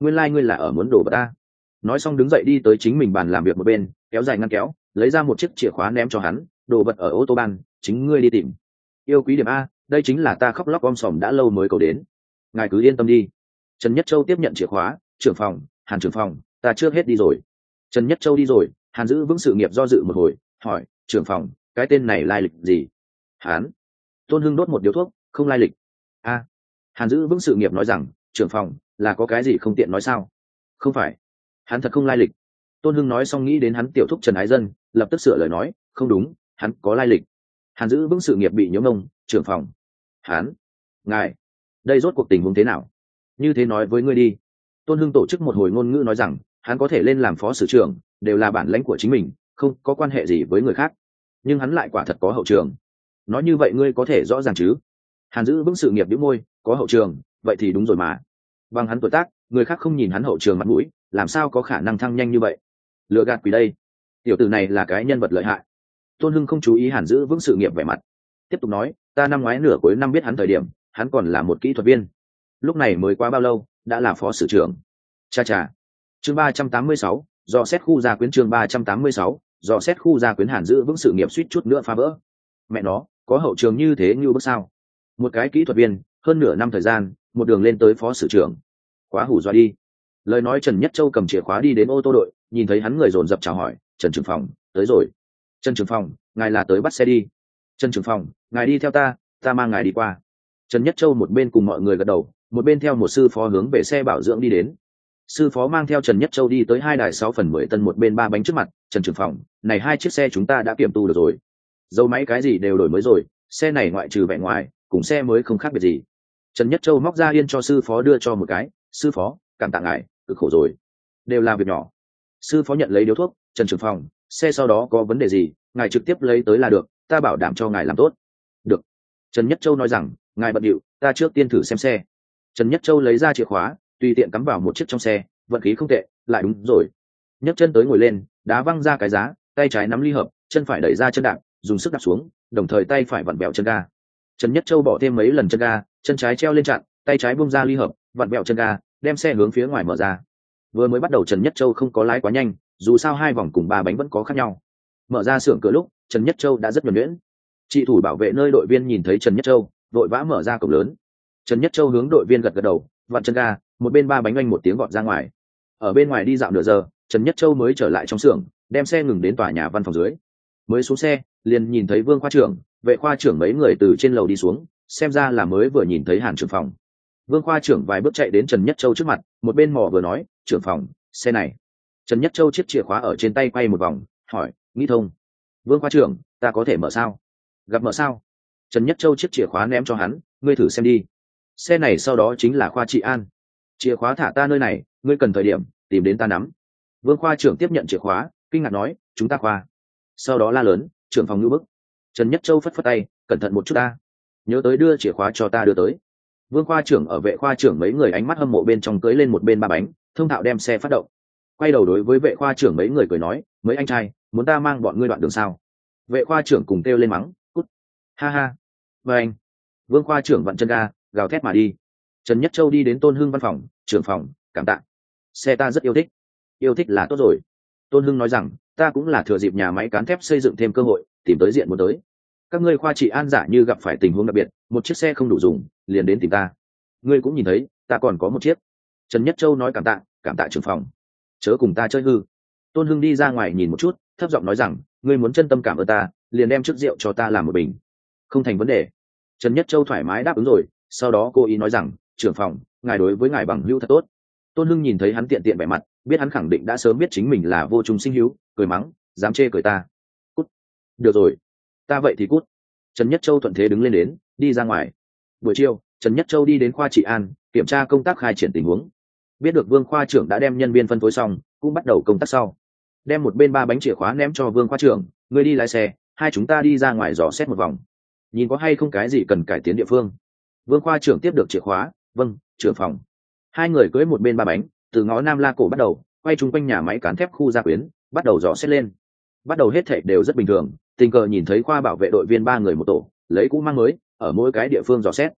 nguyên lai ngươi là ở muốn đổ vào ta. Nói xong đứng dậy đi tới chính mình bàn làm việc một bên, kéo dài ngăn kéo, lấy ra một chiếc chìa khóa ném cho hắn, đồ vật ở ô tô ban, chính ngươi đi tìm. Yêu quý điểm a, đây chính là ta khóc lóc om sòm đã lâu mới cầu đến. Ngài cứ yên tâm đi. Trần Nhất Châu tiếp nhận chìa khóa, trưởng phòng, Hàn trưởng phòng, ta trước hết đi rồi. Trần Nhất Châu đi rồi, Hàn giữ vững sự nghiệp do dự một hồi, hỏi, trưởng phòng, cái tên này lai lịch gì? Hán. Tôn Hưng đốt một điếu thuốc, không lai lịch. A. Hàn giữ vững sự nghiệp nói rằng, trưởng phòng, là có cái gì không tiện nói sao? Không phải. Hắn thật không lai lịch. Tôn Hưng nói xong nghĩ đến hắn tiểu thúc Trần Ái Dân, lập tức sửa lời nói, không đúng, hắn có lai lịch. Hàn giữ vững sự nghiệp bị nhiễu ngông, trưởng phòng. Hắn. Ngài. Đây rốt cuộc tình huống thế nào? Như thế nói với ngươi đi. Tôn Hưng tổ chức một hồi ngôn ngữ nói rằng, hắn có thể lên làm phó sử trưởng, đều là bản lãnh của chính mình, không có quan hệ gì với người khác. Nhưng hắn lại quả thật có hậu trường. Nói như vậy ngươi có thể rõ ràng chứ? Hàn giữ vững sự nghiệp đĩu môi, có hậu trường, vậy thì đúng rồi mà. Bằng hắn tuổi tác, người khác không nhìn hắn hậu trường mặt mũi, làm sao có khả năng thăng nhanh như vậy? Lừa gạt quỷ đây. Tiểu tử này là cái nhân vật lợi hại. Tôn Hưng không chú ý Hàn giữ vững sự nghiệp vẻ mặt, tiếp tục nói, ta năm ngoái nửa cuối năm biết hắn thời điểm, hắn còn là một kỹ thuật viên. Lúc này mới qua bao lâu, đã là phó sử trưởng. Cha cha. Chương 386, do xét khu gia quyến chương 386, do xét khu gia quyến. Hàn giữ vững sự nghiệp suýt chút nữa phá vỡ. Mẹ nó, có hậu trường như thế như bước sao? Một cái kỹ thuật viên, hơn nửa năm thời gian, một đường lên tới phó sử trưởng. Quá hủ dọa đi. Lời nói Trần Nhất Châu cầm chìa khóa đi đến ô tô đội, nhìn thấy hắn người dồn dập chào hỏi, Trần trưởng phòng, tới rồi. Trần trưởng phòng, ngài là tới bắt xe đi. Trần trưởng phòng, ngài đi theo ta mang ngài đi qua. Trần Nhất Châu một bên cùng mọi người gật đầu, một bên theo một sư phó hướng về xe bảo dưỡng đi đến. Sư phó mang theo Trần Nhất Châu đi tới 2 đài 6/10 tân một bên 3 bánh trước mặt. Trần trưởng phòng, này 2 chiếc xe chúng ta đã kiểm tu được rồi, dầu máy cái gì đều đổi mới rồi, xe này ngoại trừ vẻ ngoài cùng xe mới không khác biệt gì. Trần Nhất Châu móc ra yên cho sư phó đưa cho một cái, sư phó, cảm tạ ngài, cực khổ rồi, đều là việc nhỏ. Sư phó nhận lấy điếu thuốc, Trần trưởng phòng, xe sau đó có vấn đề gì ngài trực tiếp lấy tới là được, ta bảo đảm cho ngài làm tốt. Được. Trần Nhất Châu nói rằng, ngài bận điệu, ta trước tiên thử xem xe. Trần Nhất Châu lấy ra chìa khóa, tùy tiện cắm vào một chiếc trong xe, vận khí không tệ, lại đúng rồi. Nhấc chân tới ngồi lên, đá văng ra cái giá, tay trái nắm ly hợp, chân phải đẩy ra chân đạp, dùng sức đạp xuống, đồng thời tay phải vặn bẹo chân ga. Trần Nhất Châu bỏ thêm mấy lần chân ga, chân trái treo lên chặn, tay trái bung ra ly hợp, vặn bẹo chân ga, đem xe hướng phía ngoài mở ra. Vừa mới bắt đầu Trần Nhất Châu không có lái quá nhanh, dù sao 2 vòng cùng 3 bánh vẫn có khác nhau. Mở ra xưởng cửa lúc, Trần Nhất Châu đã rất nhuần nhuyễn. Chị thủ bảo vệ nơi đội viên nhìn thấy Trần Nhất Châu, vội vã mở ra cổng lớn. Trần Nhất Châu hướng đội viên gật gật đầu, vặn chân ga, một bên 3 bánh oanh một tiếng vọt ra ngoài. Ở bên ngoài đi dạo nửa giờ, Trần Nhất Châu mới trở lại trong xưởng, đem xe ngừng đến tòa nhà văn phòng dưới. Mới xuống xe, liền nhìn thấy Vương khoa trưởng, vệ khoa trưởng mấy người từ trên lầu đi xuống, xem ra là mới vừa nhìn thấy Hàn trưởng phòng. Vương khoa trưởng vài bước chạy đến Trần Nhất Châu trước mặt, một bên mò vừa nói, trưởng phòng, xe này. Trần Nhất Châu chiếc chìa khóa ở trên tay quay một vòng, hỏi, nghĩ thông. Vương khoa trưởng, ta có thể mở sao? Gặp mở sao? Trần Nhất Châu chiếc chìa khóa ném cho hắn, ngươi thử xem đi. Xe này sau đó chính là khoa trị an. Chìa khóa thả ta nơi này, ngươi cần thời điểm tìm đến ta nắm. Vương khoa trưởng tiếp nhận chìa khóa, kinh ngạc nói, chúng ta khoa. Sau đó la lớn, trưởng phòng ngữ bức. Trần Nhất Châu phất phất tay, cẩn thận một chút ta, nhớ tới đưa chìa khóa cho ta đưa tới. Vương khoa trưởng ở vệ khoa trưởng mấy người ánh mắt hâm mộ bên trong cưới lên một bên 3 bánh, thông thạo đem xe phát động. Quay đầu đối với vệ khoa trưởng mấy người cười nói, mấy anh trai, muốn ta mang bọn ngươi đoạn đường sao? Vệ khoa trưởng cùng kêu lên mắng, cút. Ha ha. Và anh. Vương khoa trưởng vặn chân ga, gào thét mà đi. Trần Nhất Châu đi đến Tôn Hưng văn phòng, trưởng phòng, cảm tạ. Xe ta rất yêu thích. Yêu thích là tốt rồi. Tôn Hưng nói rằng, ta cũng là thừa dịp nhà máy cán thép xây dựng thêm cơ hội, tìm tới diện muốn tới. Các ngươi khoa trị an giả như gặp phải tình huống đặc biệt, một chiếc xe không đủ dùng, liền đến tìm ta. Ngươi cũng nhìn thấy, ta còn có một chiếc. Trần Nhất Châu nói cảm tạ trưởng phòng. Chớ cùng ta chơi hư. Tôn Hưng đi ra ngoài nhìn một chút, thấp giọng nói rằng, ngươi muốn chân tâm cảm ơn ta, liền đem trước rượu cho ta làm một bình. Không thành vấn đề. Trần Nhất Châu thoải mái đáp ứng rồi, sau đó cô ý nói rằng, trưởng phòng, ngài đối với ngài bằng hữu thật tốt. Tôn Hưng nhìn thấy hắn tiện tiện vẻ mặt, biết hắn khẳng định đã sớm biết chính mình là vô trung sinh hữu, cười mắng, dám chê cười ta. Cút. Được rồi, ta vậy thì cút. Trần Nhất Châu thuận thế đứng lên đến, đi ra ngoài. Buổi chiều, Trần Nhất Châu đi đến khoa trị an, kiểm tra công tác khai triển tình huống. Biết được Vương khoa trưởng đã đem nhân viên phân phối xong, cũng bắt đầu công tác sau. Đem một bên 3 bánh chìa khóa ném cho Vương khoa trưởng, ngươi đi lái xe, hai chúng ta đi ra ngoài dò xét một vòng, nhìn có hay không cái gì cần cải tiến địa phương. Vương khoa trưởng tiếp được chìa khóa, vâng, trưởng phòng. Hai người cưỡi một bên 3 bánh, từ ngõ Nam La Cổ bắt đầu, quay chung quanh nhà máy cán thép khu gia quyến, bắt đầu dò xét lên. Bắt đầu hết thảy đều rất bình thường, tình cờ nhìn thấy khoa bảo vệ đội viên 3 người một tổ, lấy cũ mang mới, ở mỗi cái địa phương dò xét.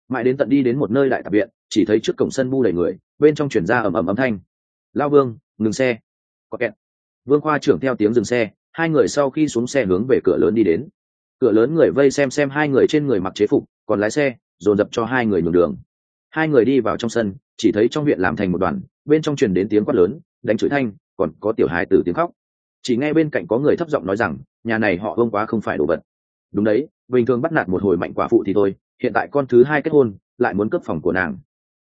mãi đến tận đi đến một nơi đại tạp viện, chỉ thấy trước cổng sân bu đầy người, bên trong chuyển ra ầm ầm âm thanh. Lao Vương, ngừng xe. Có kẹt. Vương khoa trưởng theo tiếng dừng xe, hai người sau khi xuống xe hướng về cửa lớn đi đến. Cửa lớn người vây xem hai người trên người mặc chế phục, còn lái xe dồn dập cho hai người nhường đường. Hai người đi vào trong sân, chỉ thấy trong viện làm thành một đoàn, bên trong truyền đến tiếng quát lớn, đánh chửi thanh, còn có tiểu hài tử tiếng khóc. Chỉ nghe bên cạnh có người thấp giọng nói rằng, nhà này họ Vương quá không phải đồ vật. Đúng đấy, bình thường bắt nạt một hồi Mạnh quả phụ thì thôi, hiện tại con thứ hai kết hôn, lại muốn cướp phòng của nàng.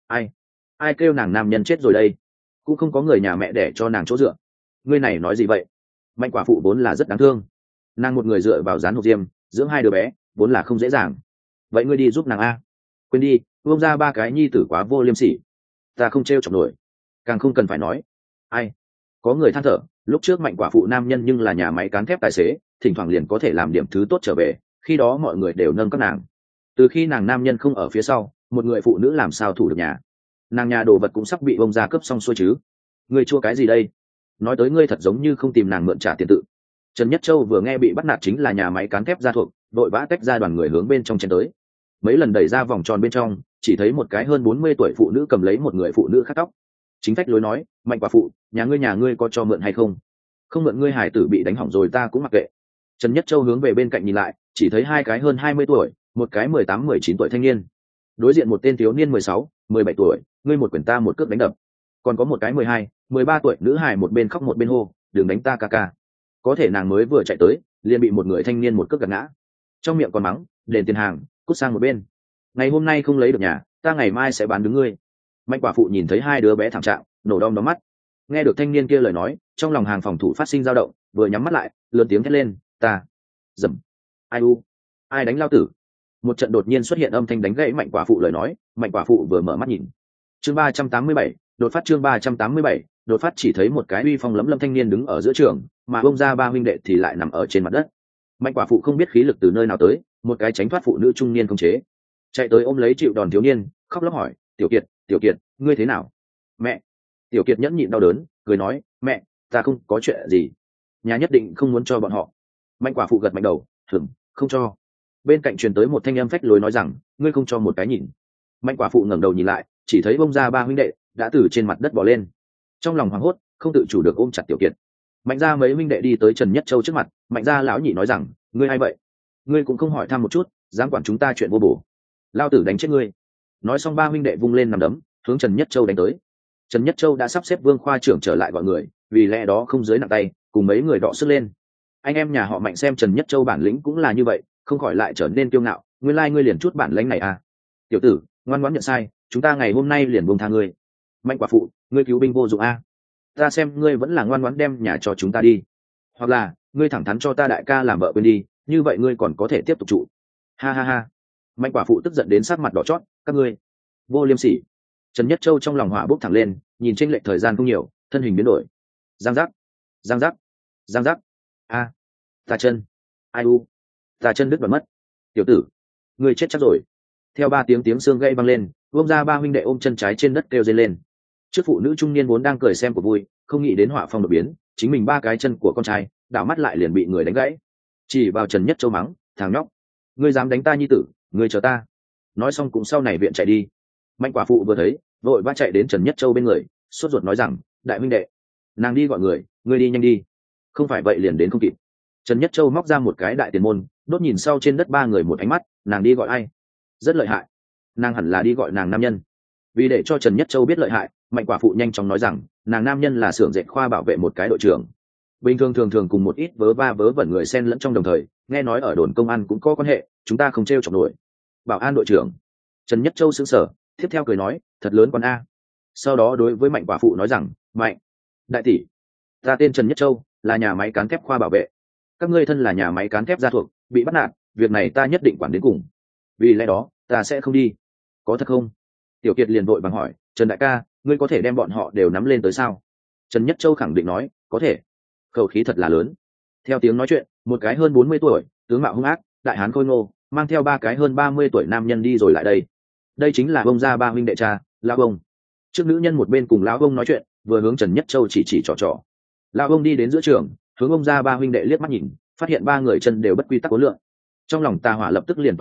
Ai kêu nàng nam nhân chết rồi đây? Cũng không có người nhà mẹ để cho nàng chỗ dựa. Ngươi này nói gì vậy? Mạnh quả phụ vốn là rất đáng thương, nàng một người dựa vào dán hộp diêm dưỡng hai đứa bé vốn là không dễ dàng. Vậy ngươi đi giúp nàng a. Quên đi, Vương ra ba cái nhi tử quá vô liêm sỉ, ta không trêu chọc nổi. Càng không cần phải nói. Ai? Có người than thở, lúc trước Mạnh quả phụ nam nhân nhưng là nhà máy cán thép tài xế, thỉnh thoảng liền có thể làm điểm thứ tốt trở về, khi đó mọi người đều nâng các nàng. Từ khi nàng nam nhân không ở phía sau, một người phụ nữ làm sao thủ được nhà. Nàng nhà đồ vật cũng sắp bị ông ra cướp xong xuôi chứ. Ngươi chua cái gì đây? Nói tới ngươi thật giống như không tìm nàng mượn trả tiền tự. Trần Nhất Châu vừa nghe bị bắt nạt chính là nhà máy cán thép gia thuộc, đội vã tách ra đoàn người hướng bên trong chen tới. Mấy lần đẩy ra vòng tròn bên trong, chỉ thấy một cái hơn 40 tuổi phụ nữ cầm lấy một người phụ nữ khác tóc. Chính phách lối nói, Mạnh quả phụ, nhà ngươi có cho mượn hay không? Không mượn ngươi hải tử bị đánh hỏng rồi ta cũng mặc kệ. Trần Nhất Châu hướng về bên cạnh nhìn lại, chỉ thấy hai cái hơn 20 tuổi, một cái 18-19 tuổi thanh niên. Đối diện một tên thiếu niên 16-17 tuổi, ngươi một quyền ta một cước đánh đập. Còn có một cái 12-13 tuổi nữ hài một bên khóc một bên hô, đừng đánh ta ca ca. Có thể nàng mới vừa chạy tới, liền bị một người thanh niên một cước gạt ngã. Trong miệng còn mắng, đền tiền hàng, cút sang một bên. Ngày hôm nay không lấy được nhà, ta ngày mai sẽ bán đứng ngươi. Mạnh quả phụ nhìn thấy hai đứa bé thảm trạng, nổ đom đóm mắt. Nghe được thanh niên kia lời nói, trong lòng hàng phòng thủ phát sinh dao động, vừa nhắm mắt lại, lớn tiếng thét lên, ta. Dầm. Ai đánh lao tử? Một trận đột nhiên xuất hiện âm thanh đánh gãy Mạnh quả phụ lời nói. Mạnh quả phụ vừa mở mắt nhìn. Chương 387, đột phát. Chương 387, đột phát. Chỉ thấy một cái uy phong lẫm lâm thanh niên đứng ở giữa trường, mà ông ra ba huynh đệ thì lại nằm ở trên mặt đất. Mạnh quả phụ không biết khí lực từ nơi nào tới, một cái tránh thoát phụ nữ trung niên không chế, chạy tới ôm lấy chịu đòn thiếu niên, khóc lóc hỏi, tiểu kiệt, ngươi thế nào? Mẹ. Tiểu kiệt nhẫn nhịn đau đớn, cười nói, mẹ, ta không có chuyện gì, nhà nhất định không muốn cho bọn họ. Mạnh quả phụ gật mạnh đầu, không cho. Bên cạnh truyền tới một thanh âm phách lối nói rằng, ngươi không cho một cái nhìn. Mạnh quả phụ ngẩng đầu nhìn lại, chỉ thấy bông ra ba huynh đệ đã từ trên mặt đất bò lên, trong lòng hoảng hốt, không tự chủ được ôm chặt tiểu kiệt. Mạnh ra mấy huynh đệ đi tới Trần Nhất Châu trước mặt, Mạnh ra lão nhị nói rằng, ngươi ai vậy? Ngươi cũng không hỏi thăm một chút, dám quản chúng ta chuyện vô bổ, lao tử đánh chết ngươi. Nói xong ba huynh đệ vung lên nằm đấm hướng Trần Nhất Châu đánh tới. Trần Nhất Châu đã sắp xếp Vương khoa trưởng trở lại gọi người, vì lẽ đó không dưới nặng tay, cùng mấy người đọ sức lên. Anh em nhà họ Mạnh xem Trần Nhất Châu bản lĩnh cũng là như vậy, không khỏi lại trở nên kiêu ngạo, nguyên lai ngươi liền chút bản lĩnh này à? Tiểu tử, ngoan ngoãn nhận sai, chúng ta ngày hôm nay liền buông tha ngươi. Mạnh quả phụ, ngươi cứu binh vô dụng a. Ta xem ngươi vẫn là ngoan ngoãn đem nhà cho chúng ta đi, hoặc là ngươi thẳng thắn cho ta đại ca làm vợ quên đi, như vậy ngươi còn có thể tiếp tục trụ. Ha ha ha. Mạnh quả phụ tức giận đến sắc mặt đỏ chót, các ngươi vô liêm sỉ. Trần Nhất Châu trong lòng hỏa bốc thẳng lên, nhìn chênh lệch thời gian không nhiều, thân hình biến đổi. Giang giác, giang giác, giang giác. A, ta chân. Ta chân đứt đoạn mất. Tiểu tử, ngươi chết chắc rồi. Theo ba tiếng xương gãy vang lên, Vương ra ba huynh đệ ôm chân trái trên đất kêu dây lên. Trước phụ nữ trung niên vốn đang cười xem của vui, không nghĩ đến họa phong đột biến, chính mình ba cái chân của con trai, đảo mắt lại liền bị người đánh gãy. Chỉ vào Trần Nhất Châu mắng, thằng nhóc, ngươi dám đánh ta nhi tử, ngươi chờ ta. Nói xong cũng sau này viện chạy đi. Mạnh quả phụ vừa thấy, vội vã chạy đến Trần Nhất Châu bên người, sốt ruột nói rằng, đại huynh đệ, nàng đi gọi người, ngươi đi nhanh đi, không phải vậy liền đến không kịp. Trần Nhất Châu móc ra một cái đại tiền môn, đốt nhìn sau trên đất ba người một ánh mắt, nàng đi gọi ai? Rất lợi hại, nàng hẳn là đi gọi nàng nam nhân. Vì để cho Trần Nhất Châu biết lợi hại, Mạnh quả phụ nhanh chóng nói rằng, nàng nam nhân là xưởng dệt khoa bảo vệ một cái đội trưởng, bình thường cùng một ít vớ va vớ vẩn người xen lẫn trong đồng thời, nghe nói ở đồn công an cũng có quan hệ, chúng ta không trêu chọc nổi. Bảo an đội trưởng. Trần Nhất Châu sững sờ, tiếp theo cười nói, thật lớn con a. Sau đó đối với Mạnh quả phụ nói rằng, Mạnh đại tỷ, ta tên Trần Nhất Châu, là nhà máy cán thép khoa bảo vệ, các ngươi thân là nhà máy cán thép gia thuộc, bị bắt nạt, việc này ta nhất định quản đến cùng, vì lẽ đó ta sẽ không đi. Có thật không? Tiểu Kiệt liền vội vàng hỏi, Trần đại ca, ngươi có thể đem bọn họ đều nắm lên tới sao? Trần Nhất Châu khẳng định nói, có thể. Khẩu khí thật là lớn. Theo tiếng nói chuyện, một cái hơn 40 tuổi, tướng mạo hung ác, đại hán khôi ngô, mang theo ba cái hơn 30 tuổi nam nhân đi rồi lại đây. Đây chính là bông ra ba huynh đệ cha, lão bông. Trước nữ nhân một bên cùng lão bông nói chuyện, vừa hướng Trần Nhất Châu chỉ trò. Lão bông đi đến giữa trường, hướng ông ra ba huynh đệ liếc mắt nhìn, phát hiện ba người chân đều bất quy tắc cố lượng. Trong lòng tà hỏa lập tức liền tỏa ra,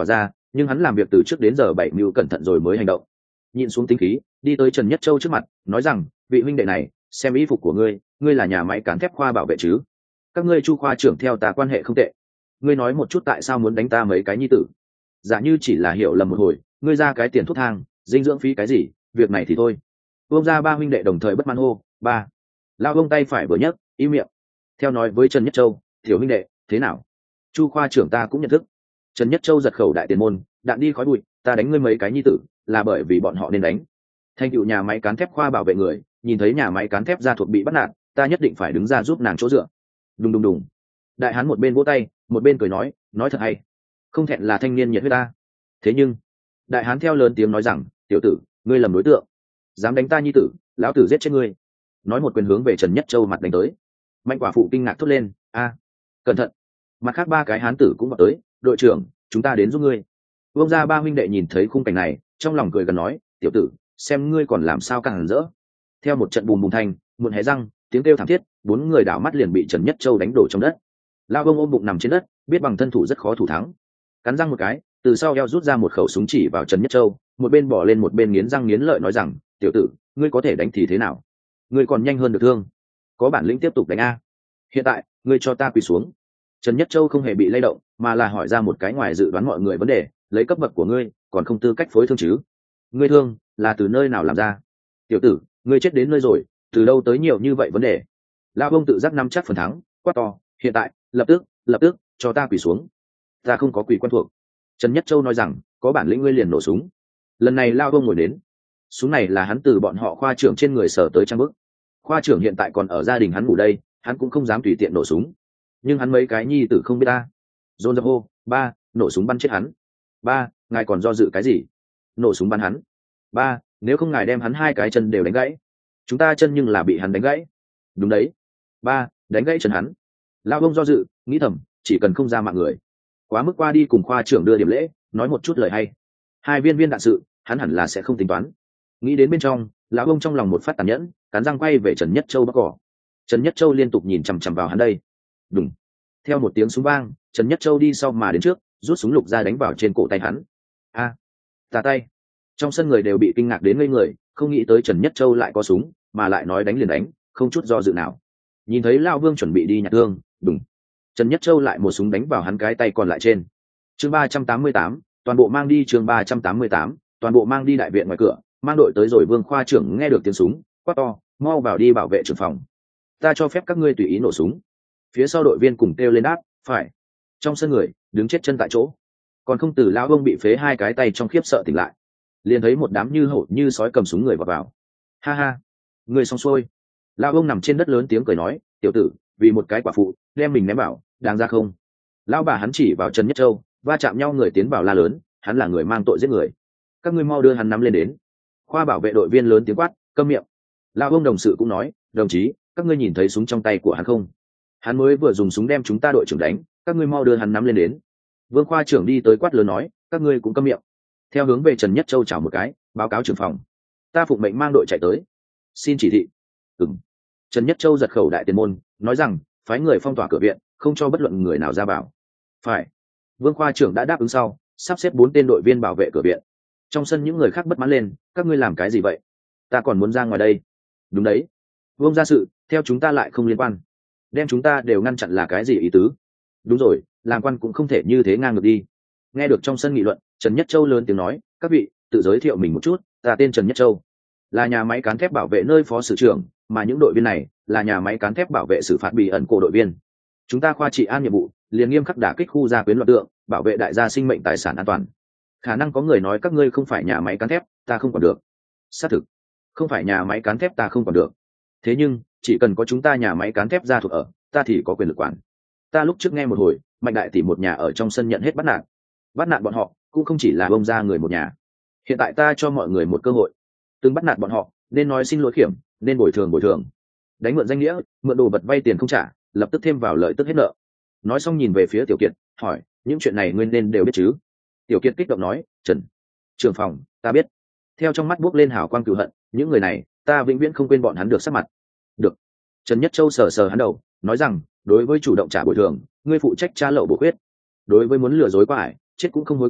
nhưng hắn làm việc từ trước đến giờ bảy mưu cẩn thận rồi mới hành động. Nhìn xuống tính khí, đi tới Trần Nhất Châu trước mặt, nói rằng, vị huynh đệ này, xem y phục của ngươi, ngươi là nhà máy cán thép khoa bảo vệ chứ? Các ngươi Chu khoa trưởng theo ta quan hệ không tệ, ngươi nói một chút tại sao muốn đánh ta mấy cái nhi tử? Giả như chỉ là hiểu lầm một hồi, ngươi ra cái tiền thuốc thang, dinh dưỡng phí cái gì, việc này thì thôi. Vương gia ba huynh đệ đồng thời bất mãn hô, ba. Lao Vương tay phải vừa nhấc, im miệng. Theo nói với Trần Nhất Châu, tiểu huynh đệ, thế nào? Chu khoa trưởng ta cũng nhận thức. Trần Nhất Châu giật khẩu đại tiền môn, đạn đi khói bụi, ta đánh ngươi mấy cái nhi tử, là bởi vì bọn họ nên đánh. Thành tựu nhà máy cán thép khoa bảo vệ người, nhìn thấy nhà máy cán thép gia thuộc bị bắt nạt, ta nhất định phải đứng ra giúp nàng chỗ dựa. Đùng đùng đùng. Đại hán một bên vỗ tay, một bên cười nói thật hay. Không thẹn là thanh niên nhiệt huyết ta. Thế nhưng, đại hán theo lớn tiếng nói rằng, tiểu tử, ngươi lầm đối tượng, dám đánh ta nhi tử, lão tử giết chết ngươi. Nói một quyền hướng về Trần Nhất Châu mặt đánh tới. Mạnh quả phụ kinh ngạc thốt lên, a, cẩn thận. Mặt khác ba cái hán tử cũng vào tới, đội trưởng, chúng ta đến giúp ngươi. Vương gia ba huynh đệ nhìn thấy khung cảnh này, trong lòng cười gần nói, tiểu tử, xem ngươi còn làm sao càng rỡ. Theo một trận bùm bùm thanh, muộn hé răng, tiếng kêu thảm thiết, bốn người đảo mắt liền bị Trần Nhất Châu đánh đổ trong đất. Lao Bông ôm bụng nằm trên đất, biết bằng thân thủ rất khó thủ thắng. Cắn răng một cái, từ sau eo rút ra một khẩu súng chỉ vào Trần Nhất Châu, một bên bỏ lên một bên nghiến răng nghiến lợi nói rằng, tiểu tử, ngươi có thể đánh thì thế nào? Ngươi còn nhanh hơn được thương. Có bản lĩnh tiếp tục đánh a. Hiện tại, ngươi cho ta quỳ xuống. Trần Nhất Châu không hề bị lay động, mà là hỏi ra một cái ngoài dự đoán mọi người vấn đề, lấy cấp bậc của ngươi, còn không tư cách phối thương chứ? Ngươi thương là từ nơi nào làm ra? Tiểu tử, ngươi chết đến nơi rồi, từ đâu tới nhiều như vậy vấn đề? Lão Bông tự giác nắm chắc phần thắng, quát to, hiện tại, lập tức, cho ta quỳ xuống. Ta không có quỳ quen thuộc. Trần Nhất Châu nói rằng, có bản lĩnh ngươi liền nổ súng. Lần này Lão Bông ngồi đến, súng này là hắn từ bọn họ khoa trưởng trên người sở tới trang bức. Khoa trưởng hiện tại còn ở gia đình hắn ngủ đây, hắn cũng không dám tùy tiện nổ súng. Nhưng hắn mấy cái nhi tử không biết ta. Dồn dập hô, ba, nổ súng bắn chết hắn. Ba, ngài còn do dự cái gì? Nổ súng bắn hắn. Ba, nếu không ngài đem hắn hai cái chân đều đánh gãy. Chúng ta chân nhưng là bị hắn đánh gãy. Đúng đấy. Ba, đánh gãy chân hắn. Lão Bông do dự, nghĩ thầm, chỉ cần không ra mạng người. Quá mức qua đi cùng khoa trưởng đưa điểm lễ, nói một chút lời hay. Hai viên đạn sự, hắn hẳn là sẽ không tính toán. Nghĩ đến bên trong, Lão Bông trong lòng một phát tàn nhẫn, cắn răng quay về Trần Nhất Châu bắt cỏ. Trần Nhất Châu liên tục nhìn chằm chằm vào hắn đây. Đùng. Theo một tiếng súng vang, Trần Nhất Châu đi sau mà đến trước, rút súng lục ra đánh vào trên cổ tay hắn. A, tà tay. Trong sân người đều bị kinh ngạc đến ngây người, không nghĩ tới Trần Nhất Châu lại có súng, mà lại nói đánh liền đánh, không chút do dự nào. Nhìn thấy Lão Vương chuẩn bị đi nhặt thương, đùng. Trần Nhất Châu lại một súng đánh vào hắn cái tay còn lại trên. Chương 388, toàn bộ mang đi. Chương 388, toàn bộ mang đi. Đại viện ngoài cửa, mang đội tới rồi. Vương khoa trưởng nghe được tiếng súng, quát to, mau vào đi bảo vệ trưởng phòng. Ta cho phép các ngươi tùy ý nổ súng. Phía sau đội viên cùng kêu lên đáp, phải. Trong sân người đứng chết chân tại chỗ, còn không từ Lão Vương bị phế hai cái tay trong khiếp sợ tỉnh lại, liền thấy một đám như hổ như sói cầm súng người vào. Ha ha, người xong xuôi. Lão Vương nằm trên đất lớn tiếng cười nói, tiểu tử, vì một cái quả phụ đem mình ném bảo, đáng ra không? Lão bà hắn chỉ vào Trần Nhất Châu, va chạm nhau người tiến vào la lớn, hắn là người mang tội giết người, các ngươi mau đưa hắn nắm lên đến. Khoa bảo vệ đội viên lớn tiếng quát, câm miệng. Lão Vương đồng sự cũng nói, đồng chí, các ngươi nhìn thấy súng trong tay của hắn không? Hắn mới vừa dùng súng đem chúng ta đội trưởng đánh, các ngươi mau đưa hắn nắm lên đến. Vương khoa trưởng đi tới quát lớn nói, các ngươi cũng câm miệng. Theo hướng về Trần Nhất Châu chào một cái, báo cáo trưởng phòng, ta phụng mệnh mang đội chạy tới. Xin chỉ thị. Ừm. Trần Nhất Châu giật khẩu đại tiền môn, nói rằng, phái người phong tỏa cửa viện, không cho bất luận người nào ra vào. Phải. Vương khoa trưởng đã đáp ứng sau, sắp xếp 4 tên đội viên bảo vệ cửa viện. Trong sân những người khác bất mãn lên, các ngươi làm cái gì vậy? Ta còn muốn ra ngoài đây. Đúng đấy. Vương gia sự, theo chúng ta lại không liên quan. Đem chúng ta đều ngăn chặn là cái gì ý tứ? Đúng rồi, làm quan cũng không thể như thế ngang ngược đi. Nghe được trong sân nghị luận, Trần Nhất Châu lớn tiếng nói, các vị, tự giới thiệu mình một chút, ta tên Trần Nhất Châu, là nhà máy cán thép bảo vệ nơi phó sử trưởng, mà những đội viên này là nhà máy cán thép bảo vệ xử phạt bị ẩn cổ đội viên. Chúng ta khoa trị an nhiệm vụ liền nghiêm khắc đả kích khu gia quyến loạn tượng, bảo vệ đại gia sinh mệnh tài sản an toàn. Khả năng có người nói các ngươi không phải nhà máy cán thép, ta không còn được. Xác thực, không phải nhà máy cán thép ta không còn được. Thế nhưng chỉ cần có chúng ta nhà máy cán thép ra thuộc ở, ta thì có quyền lực quản. Ta lúc trước nghe một hồi, Mạnh đại tỷ một nhà ở trong sân nhận hết bắt nạt bọn họ, cũng không chỉ là bông ra người một nhà. Hiện tại ta cho mọi người một cơ hội, từng bắt nạt bọn họ, nên nói xin lỗi khiểm, nên bồi thường. Đánh mượn danh nghĩa, mượn đồ vật vay tiền không trả, lập tức thêm vào lợi tức hết nợ. Nói xong nhìn về phía Tiểu Kiệt, hỏi, những chuyện này nguyên nên đều biết chứ? Tiểu Kiệt kích động nói, Trần trưởng phòng, ta biết. Theo trong mắt buốc lên hào quang cừu hận, những người này, ta vĩnh viễn không quên bọn hắn được sắc mặt. Được. Trần Nhất Châu sờ sờ hắn đầu, nói rằng, đối với chủ động trả bồi thường, ngươi phụ trách tra lậu bổ khuyết. Đối với muốn lừa dối qua ải, chết cũng không hối cải,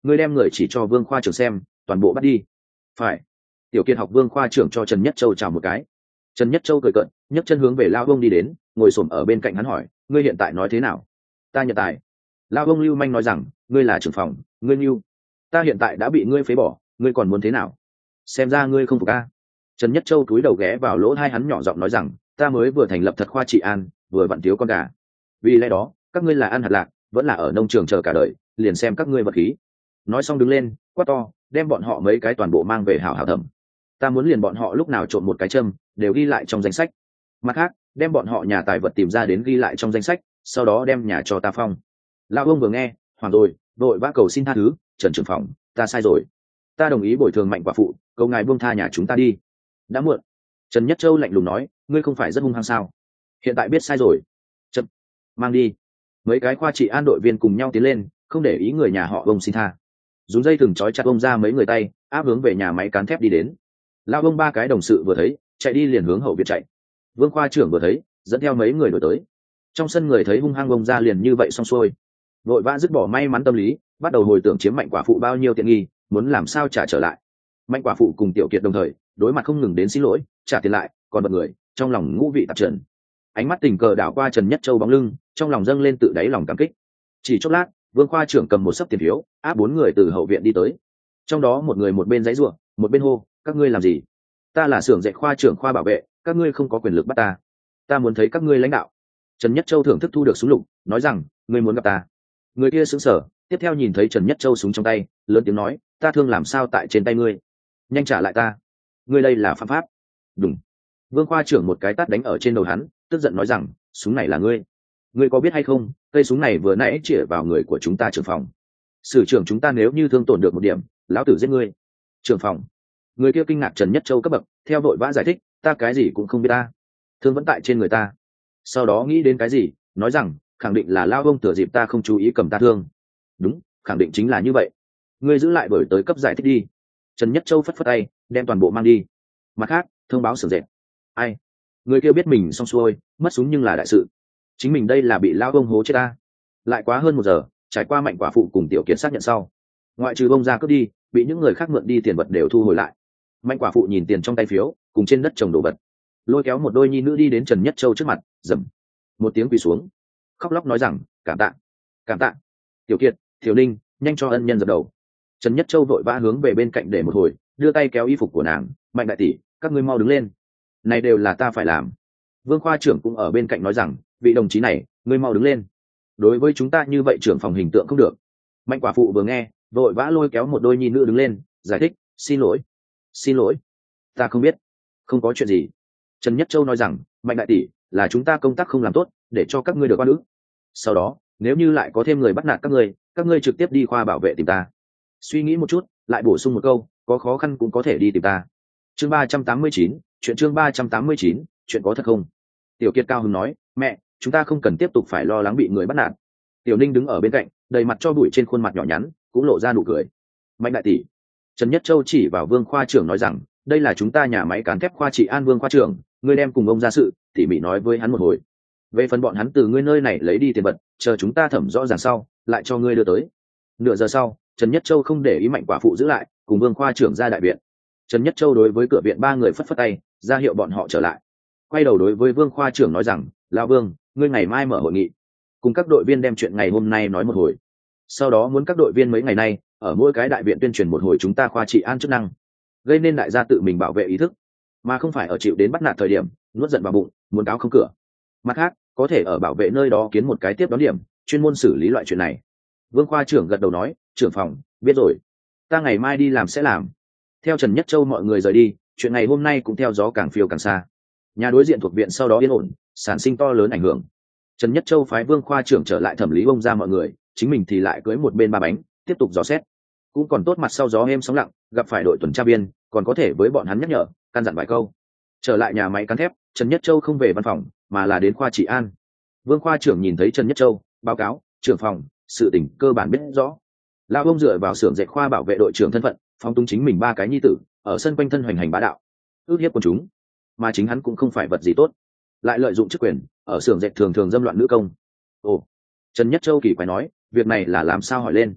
ngươi đem người chỉ cho Vương khoa trưởng xem, toàn bộ bắt đi. Phải. Tiểu Kiệt học Vương khoa trưởng cho Trần Nhất Châu chào một cái. Trần Nhất Châu cười cợt, nhấc chân hướng về Lao Ông đi đến, ngồi xổm ở bên cạnh hắn hỏi, ngươi hiện tại nói thế nào? Ta nhận tài. Lao Ông lưu manh nói rằng, ngươi là trưởng phòng, ngươi nhu. Ta hiện tại đã bị ngươi phế bỏ, ngươi còn muốn thế nào? Xem ra ngươi không phục a. Trần Nhất Châu cúi đầu ghé vào lỗ hai hắn nhỏ giọng nói rằng, ta mới vừa thành lập thật khoa trị an, vừa vặn thiếu con gà. Vì lẽ đó, các ngươi là ăn hạt lạc, vẫn là ở nông trường chờ cả đời, liền xem các ngươi vật khí. Nói xong đứng lên, quát to, đem bọn họ mấy cái toàn bộ mang về hảo hảo thẩm. Ta muốn liền bọn họ lúc nào trộn một cái châm, đều ghi lại trong danh sách. Mặt khác, đem bọn họ nhà tài vật tìm ra đến ghi lại trong danh sách, sau đó đem nhà cho ta phong. Lão ông vừa nghe, hoảng rồi, vội vã cầu xin tha thứ, Trần trưởng phòng, ta sai rồi. Ta đồng ý bồi thường Mạnh quả phụ, cầu ngài buông tha nhà chúng ta đi. Đã muộn. Trần Nhất Châu lạnh lùng nói, ngươi không phải rất hung hăng sao? Hiện tại biết sai rồi. Chậm, mang đi. Mấy cái khoa trị an đội viên cùng nhau tiến lên, không để ý người nhà họ ông xin tha. Dùng dây thừng trói chặt ông ra mấy người tay, áp hướng về nhà máy cán thép đi đến. Lao ông ba cái đồng sự vừa thấy, chạy đi liền hướng hậu viện chạy. Vương khoa trưởng vừa thấy, dẫn theo mấy người đuổi tới. Trong sân người thấy hung hăng ông ra liền như vậy xong xuôi, vội vã dứt bỏ may mắn tâm lý, bắt đầu hồi tưởng chiếm Mạnh quả phụ bao nhiêu tiện nghi, muốn làm sao trả trở lại. Mạnh quả phụ cùng Tiểu Kiệt đồng thời đối mặt không ngừng đến xin lỗi, trả tiền lại, còn bật người trong lòng ngũ vị tạp trần. Ánh mắt tình cờ đảo qua Trần Nhất Châu bóng lưng, trong lòng dâng lên tự đáy lòng cảm kích. Chỉ chốc lát, Vương khoa trưởng cầm một xấp tiền phiếu, áp 4 người từ hậu viện đi tới. Trong đó một người một bên giãy giụa, một bên hô, các ngươi làm gì? Ta là xưởng dệt khoa trưởng khoa bảo vệ, các ngươi không có quyền lực bắt ta. Ta muốn thấy các ngươi lãnh đạo. Trần Nhất Châu thưởng thức thu được súng lục, nói rằng, ngươi muốn gặp ta. Người kia sững sờ, tiếp theo nhìn thấy Trần Nhất Châu súng trong tay, lớn tiếng nói, ta thương làm sao tại trên tay ngươi? Nhanh trả lại ta. Ngươi đây là phạm pháp. Đúng. Vương khoa trưởng một cái tát đánh ở trên đầu hắn, tức giận nói rằng, súng này là ngươi. Ngươi có biết hay không, cây súng này vừa nãy chĩa vào người của chúng ta trưởng phòng. Sử trưởng chúng ta nếu như thương tổn được một điểm, lão tử giết ngươi. Trưởng phòng. Người kia kinh ngạc Trần Nhất Châu cấp bậc, theo đội vã giải thích, ta cái gì cũng không biết ta. Thương vẫn tại trên người ta. Sau đó nghĩ đến cái gì, nói rằng, khẳng định là lao ông thừa dịp ta không chú ý cầm ta thương. Đúng, khẳng định chính là như vậy. Ngươi giữ lại đổi tới cấp giải thích đi. Trần Nhất Châu phất phất tay, đem toàn bộ mang đi. Mặt khác, thông báo xưởng dệt. Ai? Người kia biết mình xong xuôi, mất súng nhưng là đại sự. Chính mình đây là bị lao ông hố chết ta. Lại quá hơn 1 giờ, trải qua Mạnh quả phụ cùng Tiểu Kiệt xác nhận sau, ngoại trừ bông ra cướp đi, bị những người khác mượn đi tiền vật đều thu hồi lại. Mạnh quả phụ nhìn tiền trong tay phiếu, cùng trên đất trồng đồ vật, lôi kéo một đôi nhi nữ đi đến Trần Nhất Châu trước mặt, dầm một tiếng quỳ xuống, khóc lóc nói rằng, cảm tạ, cảm tạ. Tiểu Kiệt, Tiểu Ninh, nhanh cho ân nhân dập đầu. Trần Nhất Châu vội vã hướng về bên cạnh để một hồi, đưa tay kéo y phục của nàng, Mạnh đại tỷ, các ngươi mau đứng lên, này đều là ta phải làm. Vương khoa trưởng cũng ở bên cạnh nói rằng, vị đồng chí này, ngươi mau đứng lên, đối với chúng ta như vậy trưởng phòng hình tượng không được. Mạnh quả phụ vừa nghe, vội vã lôi kéo một đôi nhi nữ đứng lên, giải thích, xin lỗi, xin lỗi, ta không biết, không có chuyện gì. Trần Nhất Châu nói rằng, Mạnh đại tỷ, là chúng ta công tác không làm tốt, để cho các ngươi được oan ức. Sau đó, nếu như lại có thêm người bắt nạt các ngươi trực tiếp đi khoa bảo vệ tìm ta. Suy nghĩ một chút, lại bổ sung một câu, có khó khăn cũng có thể đi tìm ta. Chương 389, chương 389, chuyện có thật không? Tiểu Kiệt cao hứng nói, mẹ, chúng ta không cần tiếp tục phải lo lắng bị người bắt nạt. Tiểu Ninh đứng ở bên cạnh, đầy mặt cho bụi trên khuôn mặt nhỏ nhắn, cũng lộ ra nụ cười. Mạnh đại tỷ. Trần Nhất Châu chỉ vào Vương khoa trưởng nói rằng, đây là chúng ta nhà máy cán thép khoa trị an Vương khoa trưởng, ngươi đem cùng ông ra sự, tỉ mỉ nói với hắn một hồi. Về phần bọn hắn từ ngươi nơi này lấy đi tiền vật, chờ chúng ta thẩm rõ ràng sau, lại cho ngươi đưa tới. Nửa giờ sau, Trần Nhất Châu không để ý Mạnh quả phụ giữ lại, cùng Vương khoa trưởng ra đại viện. Trần Nhất Châu đối với cửa viện 3 người phất phất tay, ra hiệu bọn họ trở lại. Quay đầu đối với Vương khoa trưởng nói rằng, lão Vương, ngươi ngày mai mở hội nghị, cùng các đội viên đem chuyện ngày hôm nay nói một hồi. Sau đó muốn các đội viên mấy ngày nay ở mỗi cái đại viện tuyên truyền một hồi chúng ta khoa trị an chức năng, gây nên đại gia tự mình bảo vệ ý thức, mà không phải ở chịu đến bắt nạt thời điểm nuốt giận vào bụng, muốn cáo không cửa. Mặt khác, có thể ở bảo vệ nơi đó kiến một cái tiếp đón điểm, chuyên môn xử lý loại chuyện này. Vương khoa trưởng gật đầu nói, trưởng phòng, biết rồi, ta ngày mai đi làm sẽ làm. Theo Trần Nhất Châu mọi người rời đi, chuyện ngày hôm nay cũng theo gió càng phiêu càng xa. Nhà đối diện thuộc viện sau đó yên ổn, sản sinh to lớn ảnh hưởng. Trần Nhất Châu phái Vương khoa trưởng trở lại thẩm lý bông ra mọi người, chính mình thì lại cưới một bên 3 bánh, tiếp tục dò xét. Cũng còn tốt mặt sau gió êm sóng lặng, gặp phải đội tuần tra viên, còn có thể với bọn hắn nhắc nhở, căn dặn vài câu. Trở lại nhà máy cán thép, Trần Nhất Châu không về văn phòng, mà là đến khoa trị an. Vương khoa trưởng nhìn thấy Trần Nhất Châu, báo cáo, trưởng phòng, sự tình cơ bản biết rõ. Lão ông dựa vào xưởng dệt khoa bảo vệ đội trưởng thân phận, phóng túng chính mình 3 cái nhi tử, ở sân quanh thân hoành hành bá đạo, ước hiếp quần chúng, mà chính hắn cũng không phải vật gì tốt, lại lợi dụng chức quyền, ở xưởng dệt thường thường dâm loạn nữ công. Ồ, Trần Nhất Châu kỳ quái nói, việc này là làm sao hỏi lên.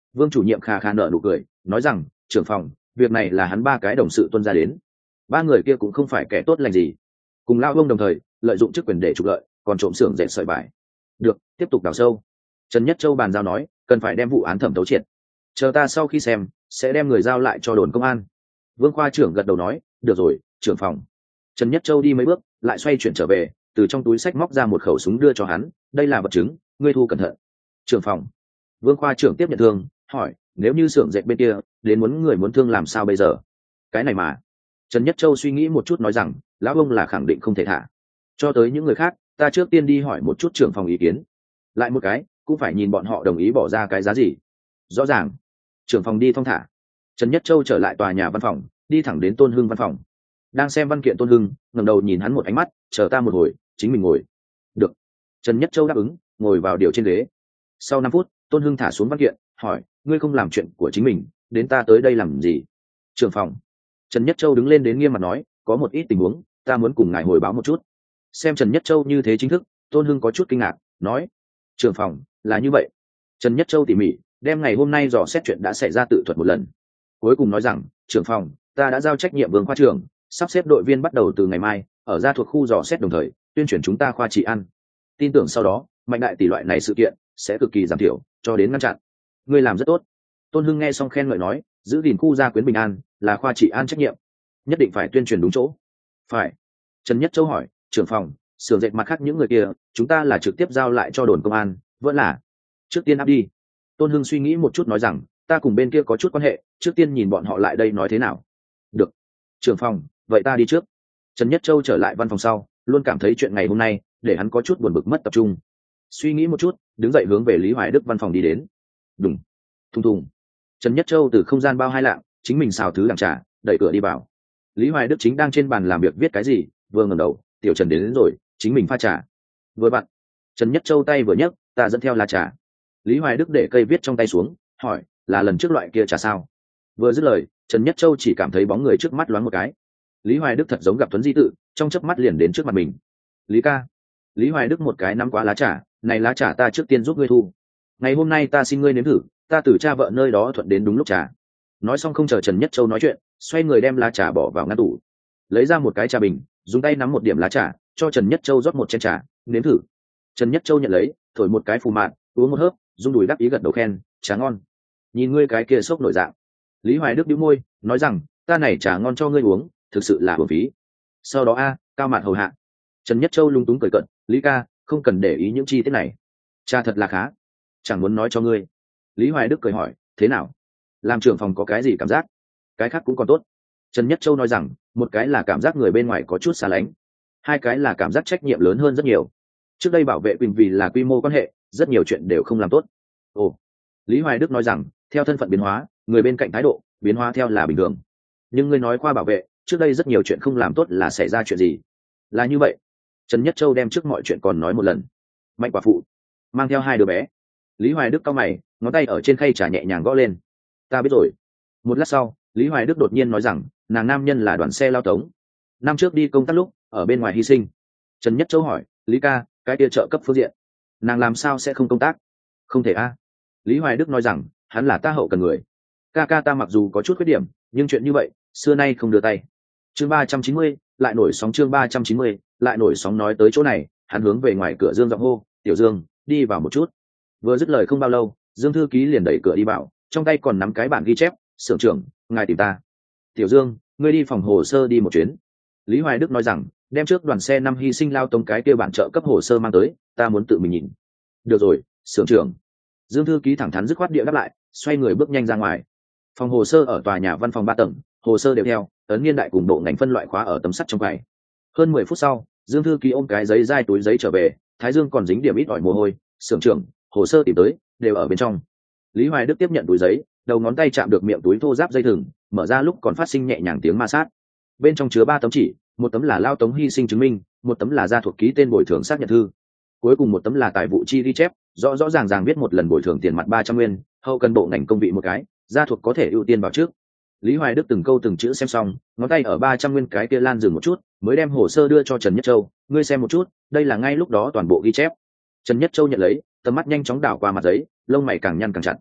Vương chủ nhiệm khà khà nở nụ cười nói rằng, trưởng phòng, việc này là hắn ba cái đồng sự tuân ra đến, ba người kia cũng không phải kẻ tốt lành gì, cùng lao ông đồng thời lợi dụng chức quyền để trục lợi, còn trộm xưởng dệt sợi vải. Được, tiếp tục đào sâu. Trần Nhất Châu bàn giao nói, cần phải đem vụ án thẩm thấu triệt, chờ ta sau khi xem sẽ đem người giao lại cho đồn công an. Vương khoa trưởng gật đầu nói, được rồi, trưởng phòng. Trần Nhất Châu đi mấy bước lại xoay chuyển trở về, từ trong túi xách móc ra một khẩu súng đưa cho hắn, đây là vật chứng, ngươi thu cẩn thận. Trưởng phòng. Vương khoa trưởng tiếp nhận thương, hỏi, nếu như xưởng dệt bên kia đến muốn thương làm sao bây giờ? Cái này mà. Trần Nhất Châu suy nghĩ một chút nói rằng, lão ông là khẳng định không thể thả, cho tới những người khác ta trước tiên đi hỏi một chút trưởng phòng ý kiến, lại một cái cũng phải nhìn bọn họ đồng ý bỏ ra cái giá gì. Rõ ràng. Trưởng phòng đi thong thả. Trần Nhất Châu trở lại tòa nhà văn phòng, đi thẳng đến Tôn Hưng văn phòng. Đang xem văn kiện Tôn Hưng ngẩng đầu nhìn hắn một ánh mắt, chờ ta một hồi, chính mình ngồi. Được. Trần Nhất Châu đáp ứng, ngồi vào điều trên ghế. Sau 5 phút, Tôn Hưng thả xuống văn kiện, hỏi, ngươi không làm chuyện của chính mình, đến ta tới đây làm gì? Trưởng phòng. Trần Nhất Châu đứng lên đến nghiêm mặt nói, có một ít tình huống ta muốn cùng ngài hồi báo một chút. Xem Trần Nhất Châu như thế chính thức, Tôn Hưng có chút kinh ngạc, nói, trưởng phòng, là như vậy. Trần Nhất Châu tỉ mỉ đem ngày hôm nay dò xét chuyện đã xảy ra tự thuật một lần, cuối cùng nói rằng, trưởng phòng, ta đã giao trách nhiệm Vương khoa trưởng, sắp xếp đội viên bắt đầu từ ngày mai ở ra thuộc khu dò xét, đồng thời tuyên truyền chúng ta khoa trị ăn, tin tưởng sau đó mạnh đại tỷ loại này sự kiện sẽ cực kỳ giảm thiểu cho đến ngăn chặn. Ngươi làm rất tốt. Tôn Hưng nghe xong khen ngợi nói, giữ gìn khu gia quyến bình an là khoa trị an trách nhiệm, nhất định phải tuyên truyền đúng chỗ. Phải. Trần Nhất Châu hỏi, trưởng phòng, xưởng dệt mặt khác những người kia chúng ta là trực tiếp giao lại cho đồn công an vẫn là trước tiên áp đi? Tôn Hưng suy nghĩ một chút nói rằng, ta cùng bên kia có chút quan hệ, trước tiên nhìn bọn họ lại đây nói thế nào. Được. Trưởng phòng, vậy ta đi trước. Trần Nhất Châu trở lại văn phòng sau, luôn cảm thấy chuyện ngày hôm nay để hắn có chút buồn bực mất tập trung. Suy nghĩ một chút, đứng dậy hướng về Lý Hoài Đức văn phòng đi đến. Đùng. Thùng thùng. Trần Nhất Châu từ không gian bao hai lạng chính mình xào thứ đằng trà, đẩy cửa đi vào. Lý Hoài Đức chính đang trên bàn làm việc viết cái gì, vừa ngẩng đầu, tiểu Trần đến rồi, chính mình pha trà. Vừa bạn. Trần Nhất Châu tay vừa nhấc, ta dẫn theo lá trà. Lý Hoài Đức để cây viết trong tay xuống, hỏi, là lần trước loại kia trà sao? Vừa dứt lời, Trần Nhất Châu chỉ cảm thấy bóng người trước mắt loáng một cái. Lý Hoài Đức thật giống gặp Tuấn Di tự, trong chớp mắt liền đến trước mặt mình. Lý ca. Lý Hoài Đức một cái nắm quá lá trà, này lá trà ta trước tiên giúp ngươi thu, ngày hôm nay ta xin ngươi nếm thử, ta từ cha vợ nơi đó thuận đến đúng lúc trà. Nói xong không chờ Trần Nhất Châu nói chuyện, xoay người đem lá trà bỏ vào ngăn tủ, lấy ra một cái trà bình, dùng tay nắm một điểm lá trà, cho Trần Nhất Châu rót một chén trà, nếm thử. Trần Nhất Châu nhận lấy, thổi một cái phù mạn, uống một hớp, rung đùi đắc ý gật đầu khen, trà ngon. Nhìn ngươi cái kia sốc nổi dạng. Lý Hoài Đức bĩu môi, nói rằng, ta này trà ngon cho ngươi uống, thực sự là uổng phí. Sau đó cao mạn hầu hạ. Trần Nhất Châu lung túng cười cận, Lý ca, không cần để ý những chi tiết này, trà thật là khá, chẳng muốn nói cho ngươi. Lý Hoài Đức cười hỏi, thế nào, làm trưởng phòng có cái gì cảm giác? Cái khác cũng còn tốt. Trần Nhất Châu nói rằng, một cái là cảm giác người bên ngoài có chút xa lánh, hai cái là cảm giác trách nhiệm lớn hơn rất nhiều. Trước đây bảo vệ quyền vì là quy mô quan hệ, rất nhiều chuyện đều không làm tốt. Ồ. Lý Hoài Đức nói rằng, theo thân phận biến hóa, người bên cạnh thái độ biến hóa theo là bình thường. Nhưng ngươi nói qua bảo vệ, trước đây rất nhiều chuyện không làm tốt là xảy ra chuyện gì? Là như vậy. Trần Nhất Châu đem trước mọi chuyện còn nói một lần. Mạnh quả phụ mang theo 2 đứa bé. Lý Hoài Đức cau mày, ngón tay ở trên khay trà nhẹ nhàng gõ lên. Ta biết rồi. Một lát sau, Lý Hoài Đức đột nhiên nói rằng, nàng nam nhân là đoàn xe lao tống, năm trước đi công tác lúc ở bên ngoài hy sinh. Trần Nhất Châu hỏi, Lý ca, cái kia trợ cấp phương diện, nàng làm sao sẽ không công tác? Không thể a. Lý Hoài Đức nói rằng, hắn là ta hậu cần người, ca ta mặc dù có chút khuyết điểm, nhưng chuyện như vậy xưa nay không đưa tay. Chương 390, lại nổi sóng. Chương 390, lại nổi sóng. Nói tới chỗ này, hắn hướng về ngoài cửa Dương giọng hô, Tiểu Dương, đi vào một chút. Vừa dứt lời không bao lâu, Dương thư ký liền đẩy cửa đi vào, trong tay còn nắm cái bản ghi chép, xưởng trưởng, ngài tìm ta. Tiểu Dương, ngươi đi phòng hồ sơ đi một chuyến. Lý Hoài Đức nói rằng, đem trước đoàn xe 5 hy sinh lao tống cái kia bản trợ cấp hồ sơ mang tới, ta muốn tự mình nhìn. Được rồi, xưởng trưởng. Dương thư ký thẳng thắn dứt khoát địa đáp lại, xoay người bước nhanh ra ngoài. Phòng hồ sơ ở tòa nhà văn phòng 3 tầng, hồ sơ đều theo ấn niên đại cùng bộ ngành phân loại khóa ở tấm sắt trong quầy. Hơn 10 phút sau, Dương thư ký ôm cái giấy dai túi giấy trở về, thái dương còn dính điểm ít ỏi mồ hôi. Xưởng trưởng, hồ sơ tìm tới, đều ở bên trong. Lý Hoài Đức tiếp nhận túi giấy, đầu ngón tay chạm được miệng túi thô ráp dây thừng, mở ra lúc còn phát sinh nhẹ nhàng tiếng ma sát. Bên trong chứa 3 tấm chỉ, một tấm là lao tống hy sinh chứng minh, một tấm là gia thuộc ký tên bồi thường xác nhận thư, cuối cùng một tấm là tài vụ chi ghi chép, rõ ràng viết một lần bồi thường tiền mặt 300 nguyên, hậu cần bộ ngành công vị một cái, gia thuộc có thể ưu tiên vào trước. Lý Hoài Đức từng câu từng chữ xem xong, ngón tay ở 300 nguyên cái kia lan dừng một chút, mới đem hồ sơ đưa cho Trần Nhất Châu, ngươi xem một chút, đây là ngay lúc đó toàn bộ ghi chép. Trần Nhất Châu nhận lấy, tầm mắt nhanh chóng đảo qua mặt giấy, lông mày càng nhăn càng chặt.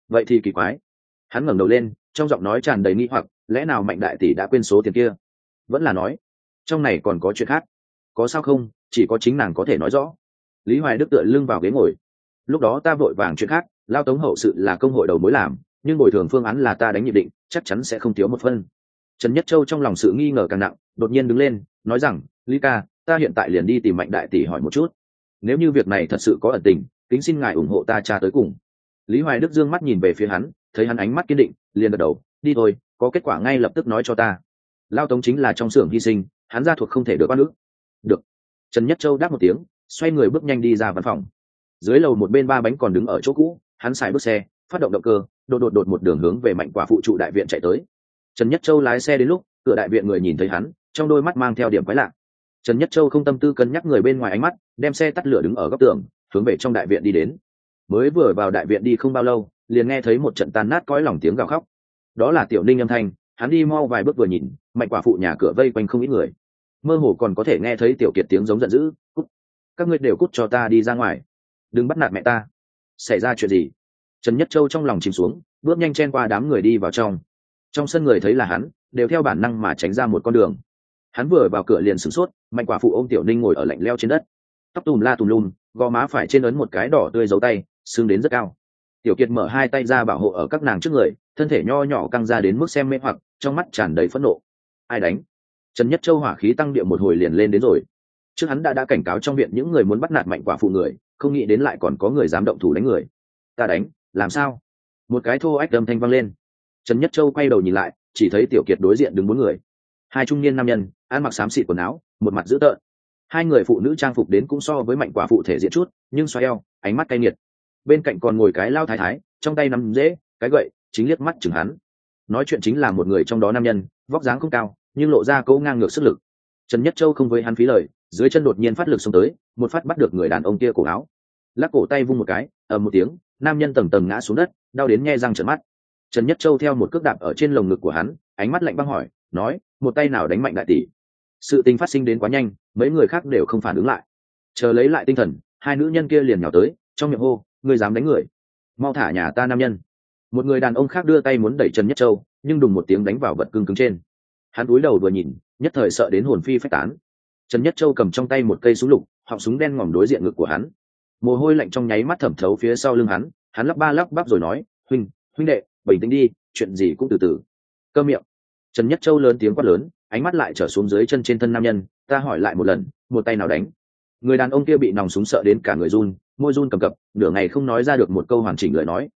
vậy thì kỳ quái. Hắn ngẩng đầu lên, trong giọng nói tràn đầy nghi hoặc, lẽ nào Mạnh đại tỷ đã quên số tiền kia? Vẫn là nói trong này còn có chuyện khác? Có sao không, chỉ có chính nàng có thể nói rõ. Lý Hoài Đức tựa lưng vào ghế ngồi. Lúc đó ta vội vàng chuyện khác, lao Tống hậu sự là công hội đầu mối làm, nhưng bồi thường phương án là ta đánh nhịp định, chắc chắn sẽ không thiếu một phân. Trần Nhất Châu trong lòng sự nghi ngờ càng nặng, đột nhiên đứng lên nói rằng, Lý ca, ta hiện tại liền đi tìm Mạnh đại tỷ hỏi một chút, nếu như việc này thật sự có ẩn tình, kính xin ngài ủng hộ ta tra tới cùng. Lý Hoài Đức dương mắt nhìn về phía hắn, thấy hắn ánh mắt kiên định, liền gật đầu, đi thôi, có kết quả ngay lập tức nói cho ta. Lao Tống chính là trong xưởng hy sinh, hắn ra thuộc không thể được bắt ức. Được. Trần Nhất Châu đáp một tiếng, xoay người bước nhanh đi ra văn phòng. Dưới lầu một bên ba bánh còn đứng ở chỗ cũ, hắn xài bước xe, phát động động cơ, đột một đường hướng về Mạnh Quả phụ trụ đại viện chạy tới. Trần Nhất Châu lái xe đến lúc cửa đại viện, người nhìn thấy hắn, trong đôi mắt mang theo điểm quái lạ. Trần Nhất Châu không tâm tư cân nhắc người bên ngoài ánh mắt, đem xe tắt lửa đứng ở góc tường, hướng về trong đại viện đi đến. Mới vừa vào đại viện đi không bao lâu, liền nghe thấy một trận tan nát cõi lòng tiếng gào khóc. Đó là Tiểu Ninh âm thanh. Hắn đi mau vài bước vừa nhìn, Mạnh Quả phụ nhà cửa vây quanh không ít người, mơ hồ còn có thể nghe thấy Tiểu Kiệt tiếng giống giận dữ, cút, các ngươi đều cút cho ta đi ra ngoài, đừng bắt nạt mẹ ta. Xảy ra chuyện gì? Trần Nhất Châu trong lòng chìm xuống, bước nhanh chen qua đám người đi vào trong sân. Người thấy là hắn, đều theo bản năng mà tránh ra một con đường. Hắn vừa vào cửa liền sửng sốt, Mạnh Quả phụ ôm Tiểu Ninh ngồi ở lạnh leo trên đất, tóc tùm la tùm lum, gò má phải trên ấn một cái đỏ tươi dấu tay, sưng đến rất cao. Tiểu Kiệt mở hai tay ra bảo hộ ở các nàng trước người, thân thể nho nhỏ căng ra đến mức xem mê hoặc, trong mắt tràn đầy phẫn nộ. Ai đánh? Trần Nhất Châu hỏa khí tăng điệu một hồi liền lên đến rồi. Trước hắn đã cảnh cáo trong viện những người muốn bắt nạt Mạnh Quả phụ người, không nghĩ đến lại còn có người dám động thủ đánh người. Ta đánh? Làm sao? Một cái thô ách âm thanh vang lên. Trần Nhất Châu quay đầu nhìn lại, chỉ thấy Tiểu Kiệt đối diện đứng bốn người. Hai trung niên nam nhân, ăn mặc xám xịt quần áo, một mặt dữ tợn. Hai người phụ nữ trang phục đến cũng so với Mạnh Quả phụ thể diện chút, nhưng xoay eo, ánh mắt cay nghiệt. Bên cạnh còn ngồi cái lao thái thái, trong tay nắm rễ, cái gậy, chính liếc mắt chừng hắn. Nói chuyện chính là một người trong đó nam nhân, vóc dáng không cao, nhưng lộ ra cấu ngang ngược sức lực. Trần Nhất Châu không với hắn phí lời, dưới chân đột nhiên phát lực xông tới, một phát bắt được người đàn ông kia cổ áo, lắc cổ tay vung một cái, ầm một tiếng, nam nhân tầng tầng ngã xuống đất, đau đến nhe răng trợn mắt. Trần Nhất Châu theo một cước đạp ở trên lồng ngực của hắn, ánh mắt lạnh băng hỏi, nói, một tay nào đánh Mạnh đại tỷ? Sự tình phát sinh đến quá nhanh, mấy người khác đều không phản ứng lại. Chờ lấy lại tinh thần, hai nữ nhân kia liền nhào tới, trong miệng hô, ngươi dám đánh người, mau thả nhà ta nam nhân. Một người đàn ông khác đưa tay muốn đẩy Trần Nhất Châu, nhưng đùng một tiếng đánh vào vật cứng cứng trên. Hắn cúi đầu vừa nhìn, nhất thời sợ đến hồn phi phách tán. Trần Nhất Châu cầm trong tay một cây súng lục, họng súng đen ngòm đối diện ngực của hắn. Mồ hôi lạnh trong nháy mắt thẩm thấu phía sau lưng hắn, hắn lắp ba lắp bắp rồi nói, huynh đệ, bình tĩnh đi, chuyện gì cũng từ từ. Câm miệng. Trần Nhất Châu lớn tiếng quát lớn, ánh mắt lại trở xuống dưới chân trên thân nam nhân, ta hỏi lại một lần, một tay nào đánh? Người đàn ông kia bị nòng súng sợ đến cả người run, môi run cầm cập, nửa ngày không nói ra được một câu hoàn chỉnh lời nói,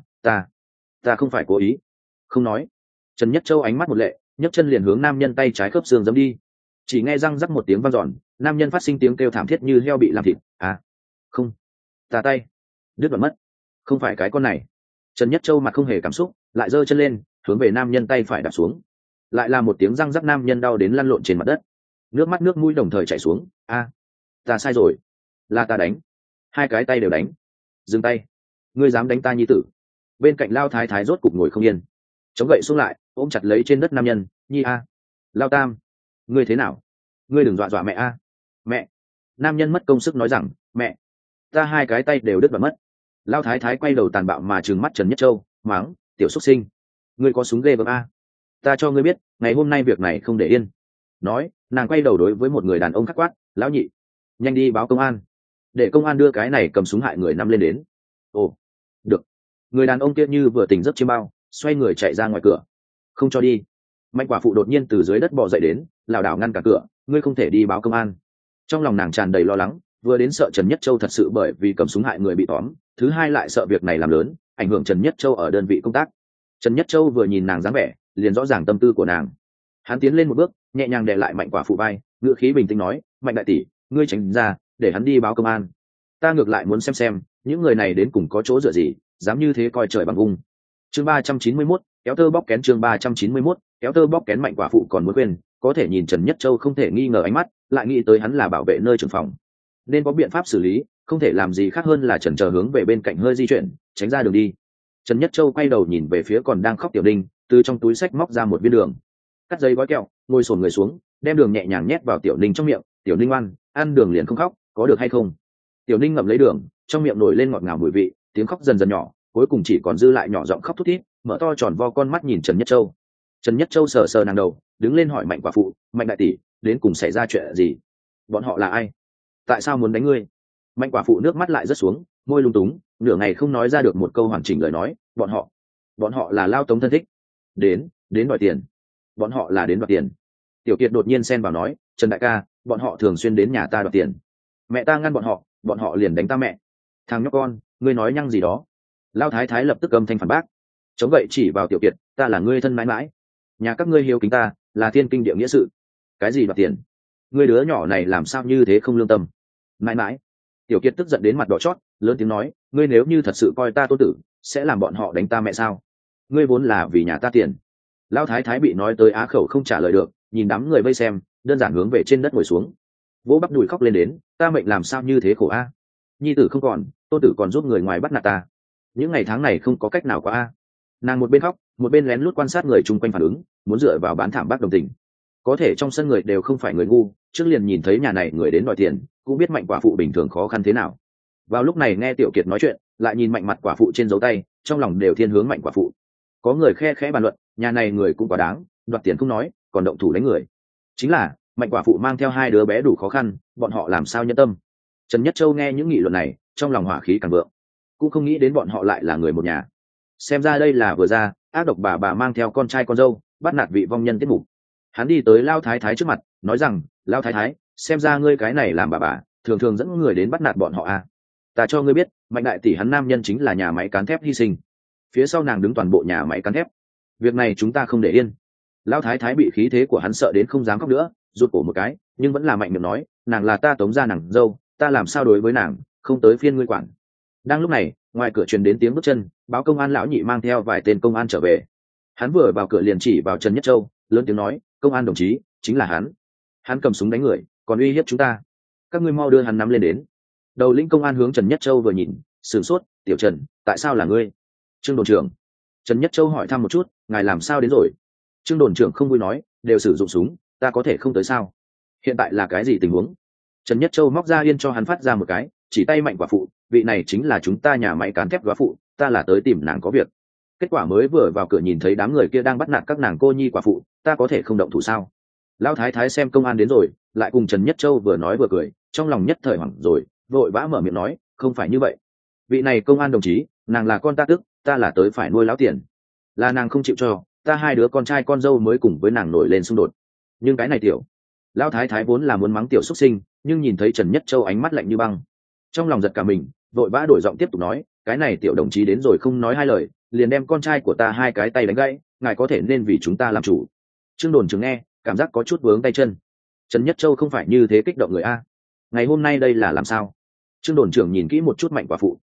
ta không phải cố ý. Không nói. Trần Nhất Châu ánh mắt một lệ, nhấc chân liền hướng nam nhân tay trái khớp xương giẫm đi. Chỉ nghe răng rắc một tiếng vang dọn, nam nhân phát sinh tiếng kêu thảm thiết như heo bị làm thịt. Không, ta tay đứt đoạn mất. Không phải cái con này. Trần Nhất Châu mặt không hề cảm xúc, lại giơ chân lên, hướng về nam nhân tay phải đạp xuống. Lại là một tiếng răng rắc, nam nhân đau đến lăn lộn trên mặt đất, nước mắt nước mũi đồng thời chảy xuống. Ta sai rồi, là ta đánh, hai cái tay đều đánh. Dừng tay, ngươi dám đánh ta nhi tử? Bên cạnh lao thái thái rốt cục ngồi không yên, chống gậy xuống lại, ôm chặt lấy trên đất nam nhân. Nhi Lao tam, ngươi thế nào? Ngươi đừng dọa mẹ mẹ. Nam nhân mất công sức nói rằng, mẹ, ta hai cái tay đều đứt và mất. Lao thái thái quay đầu tàn bạo mà trừng mắt Trần Nhất Châu, mắng, tiểu xuất sinh, ngươi có súng ghê gớm ta cho ngươi biết, ngày hôm nay việc này không để yên. Nói, nàng quay đầu đối với một người đàn ông khắc quát, lão nhị, nhanh đi báo công an, để công an đưa cái này cầm súng hại người năm lên đến. Ồ, được. Người đàn ông kia như vừa tỉnh giấc chiêm bao, xoay người chạy ra ngoài cửa. Không cho đi. Mạnh Quả phụ đột nhiên từ dưới đất bò dậy đến, lảo đảo ngăn cả cửa, ngươi không thể đi báo công an. Trong lòng nàng tràn đầy lo lắng, vừa đến sợ Trần Nhất Châu thật sự bởi vì cầm súng hại người bị tóm, thứ hai lại sợ việc này làm lớn, ảnh hưởng Trần Nhất Châu ở đơn vị công tác. Trần Nhất Châu vừa nhìn nàng dáng vẻ, liền rõ ràng tâm tư của nàng. Hắn tiến lên một bước, nhẹ nhàng đè lại Mạnh Quả phụ vai, ngữ khí bình tĩnh nói, Mạnh đại tỷ, ngươi tránh ra, để hắn đi báo công an. Ta ngược lại muốn xem những người này đến cùng có chỗ dựa gì, dám như thế coi trời bằng vung. Chương 391, kéo tơ bóc kén. Chương 391, kéo tơ bóc kén. Mạnh Quả phụ còn muốn quên, có thể nhìn Trần Nhất Châu không thể nghi ngờ ánh mắt, lại nghĩ tới hắn là bảo vệ nơi trưởng phòng, nên có biện pháp xử lý, không thể làm gì khác hơn là chần chờ hướng về bên cạnh hơi di chuyển, tránh ra đường đi. Trần Nhất Châu quay đầu nhìn về phía còn đang khóc Tiểu Ninh, từ trong túi xách móc ra một viên đường, cắt giấy gói kẹo, ngồi xổm người xuống, đem đường nhẹ nhàng nhét vào Tiểu Ninh trong miệng. Tiểu Ninh ăn đường liền không khóc, có được hay không? Tiểu Ninh ngậm lấy đường, trong miệng nổi lên ngọt ngào mùi vị, tiếng khóc dần dần nhỏ, cuối cùng chỉ còn dư lại nhỏ giọng khóc thút thít, mở to tròn vo con mắt nhìn Trần Nhất Châu. Trần Nhất Châu sờ sờ nàng đầu, đứng lên hỏi Mạnh quả phụ, Mạnh đại tỷ, đến cùng xảy ra chuyện gì? Bọn họ là ai? Tại sao muốn đánh ngươi? Mạnh quả phụ nước mắt lại rớt xuống, môi lung túng, nửa ngày không nói ra được một câu hoàn chỉnh lời nói. Bọn họ là Lao Tống thân thích, đến đòi tiền. Bọn họ là đến đoạt tiền. Tiểu Kiệt đột nhiên xen vào nói, Trần đại ca, bọn họ thường xuyên đến nhà ta đoạt tiền. Mẹ ta ngăn bọn họ liền đánh ta mẹ. Thằng nhóc con, ngươi nói nhăng gì đó? Lao thái thái lập tức âm thanh phản bác, chống gậy chỉ vào Tiểu Kiệt, ta là ngươi thân mãi mãi, nhà các ngươi hiếu kính ta, là thiên kinh địa nghĩa sự. Cái gì đoạt tiền? Ngươi đứa nhỏ này làm sao như thế không lương tâm? Mãi mãi. Tiểu Kiệt tức giận đến mặt đỏ chót, lớn tiếng nói, ngươi nếu như thật sự coi ta tôn tử, sẽ làm bọn họ đánh ta mẹ sao? Ngươi vốn là vì nhà ta tiền. Lão thái thái bị nói tới á khẩu không trả lời được, nhìn đám người vây xem, đơn giản hướng về trên đất ngồi xuống, vỗ bắp đùi khóc lên đến, ta mệnh làm sao như thế khổ a? Nhi tử không còn, tôn tử còn giúp người ngoài bắt nạt ta, những ngày tháng này không có cách nào quá a. Nàng một bên khóc, một bên lén lút quan sát người chung quanh phản ứng, muốn dựa vào bán thảm bác đồng tình. Có thể trong sân người đều không phải người ngu, trước liền nhìn thấy nhà này người đến đòi tiền, cũng biết Mạnh quả phụ bình thường khó khăn thế nào. Vào lúc này nghe Tiểu Kiệt nói chuyện, lại nhìn Mạnh mặt quả phụ trên dấu tay, trong lòng đều thiên hướng Mạnh quả phụ. Có người khe khẽ bàn luận, nhà này người cũng quá đáng, đoạt tiền không nói, còn động thủ đánh người. Chính là Mạnh quả phụ mang theo hai đứa bé đủ khó khăn, bọn họ làm sao nhẫn tâm? Trần Nhất Châu nghe những nghị luận này, trong lòng hỏa khí càng vượng, cũng không nghĩ đến bọn họ lại là người một nhà. Xem ra đây là vừa ra ác độc bà mang theo con trai con dâu bắt nạt vị vong nhân tiết mục. Hắn đi tới Lao thái thái trước mặt, nói rằng, Lao thái thái, xem ra ngươi cái này làm bà thường thường dẫn người đến bắt nạt bọn họ à? Ta cho ngươi biết, Mạnh đại tỷ hắn nam nhân chính là nhà máy cán thép hy sinh, phía sau nàng đứng toàn bộ nhà máy cán thép, việc này chúng ta không để yên. Lao thái thái bị khí thế của hắn sợ đến không dám khóc nữa, rụt cổ một cái, nhưng vẫn là mạnh miệng nói, nàng là ta Tống gia nàng dâu, ta làm sao đối với nàng, không tới phiên ngươi quản. Đang lúc này, ngoài cửa truyền đến tiếng bước chân, báo công an lão nhị mang theo vài tên công an trở về. Hắn vừa vào cửa liền chỉ vào Trần Nhất Châu, lớn tiếng nói, công an đồng chí, chính là hắn cầm súng đánh người, còn uy hiếp chúng ta, các ngươi mau đưa hắn nắm lên đến. Đầu lĩnh công an hướng Trần Nhất Châu vừa nhìn, sửng sốt, tiểu Trần, tại sao là ngươi? Trương đồn trưởng. Trần Nhất Châu hỏi thăm một chút, ngài làm sao đến rồi? Trương đồn trưởng không vui nói, đều sử dụng súng, ta có thể không tới sao? Hiện tại là cái gì tình huống? Trần Nhất Châu móc ra yên cho hắn phát ra một cái, chỉ tay Mạnh quả phụ, vị này chính là chúng ta nhà máy cán thép góa phụ, ta là tới tìm nàng có việc. Kết quả mới vừa vào cửa nhìn thấy đám người kia đang bắt nạt các nàng cô nhi quả phụ, ta có thể không động thủ sao? Lão thái thái xem công an đến rồi, lại cùng Trần Nhất Châu vừa nói vừa cười, trong lòng nhất thời hoảng rồi, vội vã mở miệng nói, không phải như vậy. Vị này công an đồng chí, nàng là con ta tức, ta là tới phải nuôi lão tiền, là nàng không chịu cho, ta hai đứa con trai con dâu mới cùng với nàng nổi lên xung đột. Nhưng cái này tiểu, Lão thái thái vốn là muốn mắng tiểu xuất sinh, nhưng nhìn thấy Trần Nhất Châu ánh mắt lạnh như băng, trong lòng giật cả mình, vội vã đổi giọng tiếp tục nói, cái này tiểu đồng chí đến rồi không nói hai lời, liền đem con trai của ta hai cái tay đánh gãy, ngài có thể nên vì chúng ta làm chủ. Trương đồn trưởng nghe, cảm giác có chút vướng tay chân. Trần Nhất Châu không phải như thế kích động người a. Ngày hôm nay đây là làm sao? Trương đồn trưởng nhìn kỹ một chút Mạnh quả phụ,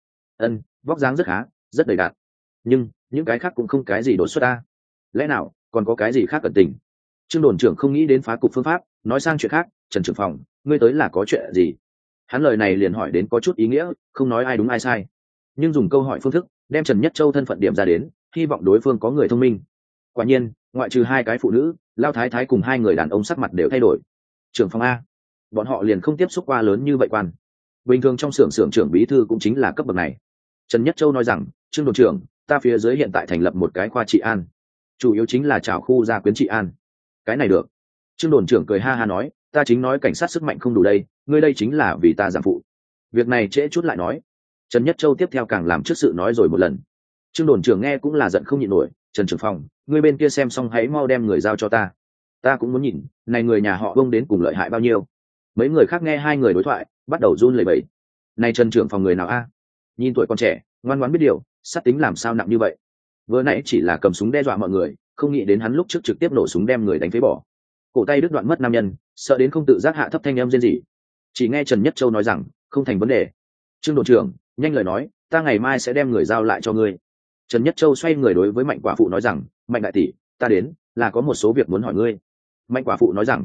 vóc dáng rất khá, rất đầy đặn, nhưng những cái khác cũng không cái gì đột xuất a. Lẽ nào còn có cái gì khác cẩn tình? Trương đồn trưởng không nghĩ đến phá cục phương pháp, nói sang chuyện khác, Trần trưởng phòng, ngươi tới là có chuyện gì? Hắn lời này liền hỏi đến có chút ý nghĩa, không nói ai đúng ai sai, nhưng dùng câu hỏi phương thức đem Trần Nhất Châu thân phận điểm ra đến, hy vọng đối phương có người thông minh. Quả nhiên, ngoại trừ hai cái phụ nữ, Lao thái thái cùng hai người đàn ông sắc mặt đều thay đổi. Trưởng phòng a, bọn họ liền không tiếp xúc qua lớn như vậy quan. Bình thường trong xưởng trưởng bí thư cũng chính là cấp bậc này. Trần Nhất Châu nói rằng, Trương đồn trưởng, ta phía dưới hiện tại thành lập một cái khoa trị an, chủ yếu chính là trảo khu gia quyến trị an. Cái này được. Trương đồn trưởng cười ha ha nói, ta chính nói cảnh sát sức mạnh không đủ đây, ngươi đây chính là vì ta giảm phụ. Việc này trễ chút lại nói. Trần Nhất Châu tiếp theo càng làm trước sự nói rồi một lần. Trương đồn trưởng nghe cũng là giận không nhịn nổi, Trần trưởng phòng, ngươi bên kia xem xong hãy mau đem người giao cho ta, ta cũng muốn nhìn này người nhà họ Bông đến cùng lợi hại bao nhiêu. Mấy người khác nghe hai người đối thoại bắt đầu run lẩy bẩy. Này Trần trưởng phòng người nào a? Nhìn tuổi còn trẻ, ngoan ngoãn biết điều, sát tính làm sao nặng như vậy? Vừa nãy chỉ là cầm súng đe dọa mọi người, không nghĩ đến hắn lúc trước trực tiếp nổ súng đem người đánh phế bỏ. Cổ tay đứt đoạn mất nam nhân, sợ đến không tự giác hạ thấp thanh âm rên rỉ. Chỉ nghe Trần Nhất Châu nói rằng, không thành vấn đề. Trương đồn trưởng, nhanh lời nói, ta ngày mai sẽ đem người giao lại cho ngươi. Trần Nhất Châu xoay người đối với Mạnh quả phụ nói rằng, Mạnh đại tỷ, ta đến là có một số việc muốn hỏi ngươi. Mạnh quả phụ nói rằng,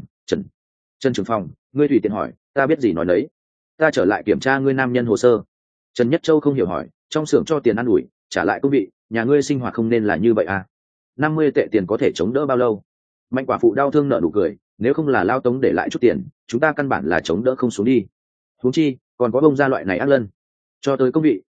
Trần trưởng phòng, ngươi tùy tiện hỏi, ta biết gì nói đấy. Ta trở lại kiểm tra ngươi nam nhân hồ sơ. Trần Nhất Châu không hiểu hỏi, trong xưởng cho tiền ăn ủi, trả lại công vị, nhà ngươi sinh hoạt không nên là như vậy à? 50 tệ tiền có thể chống đỡ bao lâu? Mạnh quả phụ đau thương nở nụ cười, nếu không là Lao Tống để lại chút tiền, chúng ta căn bản là chống đỡ không xuống đi. Huống chi còn có bông ra loại này ác lân. Cho tới công vị,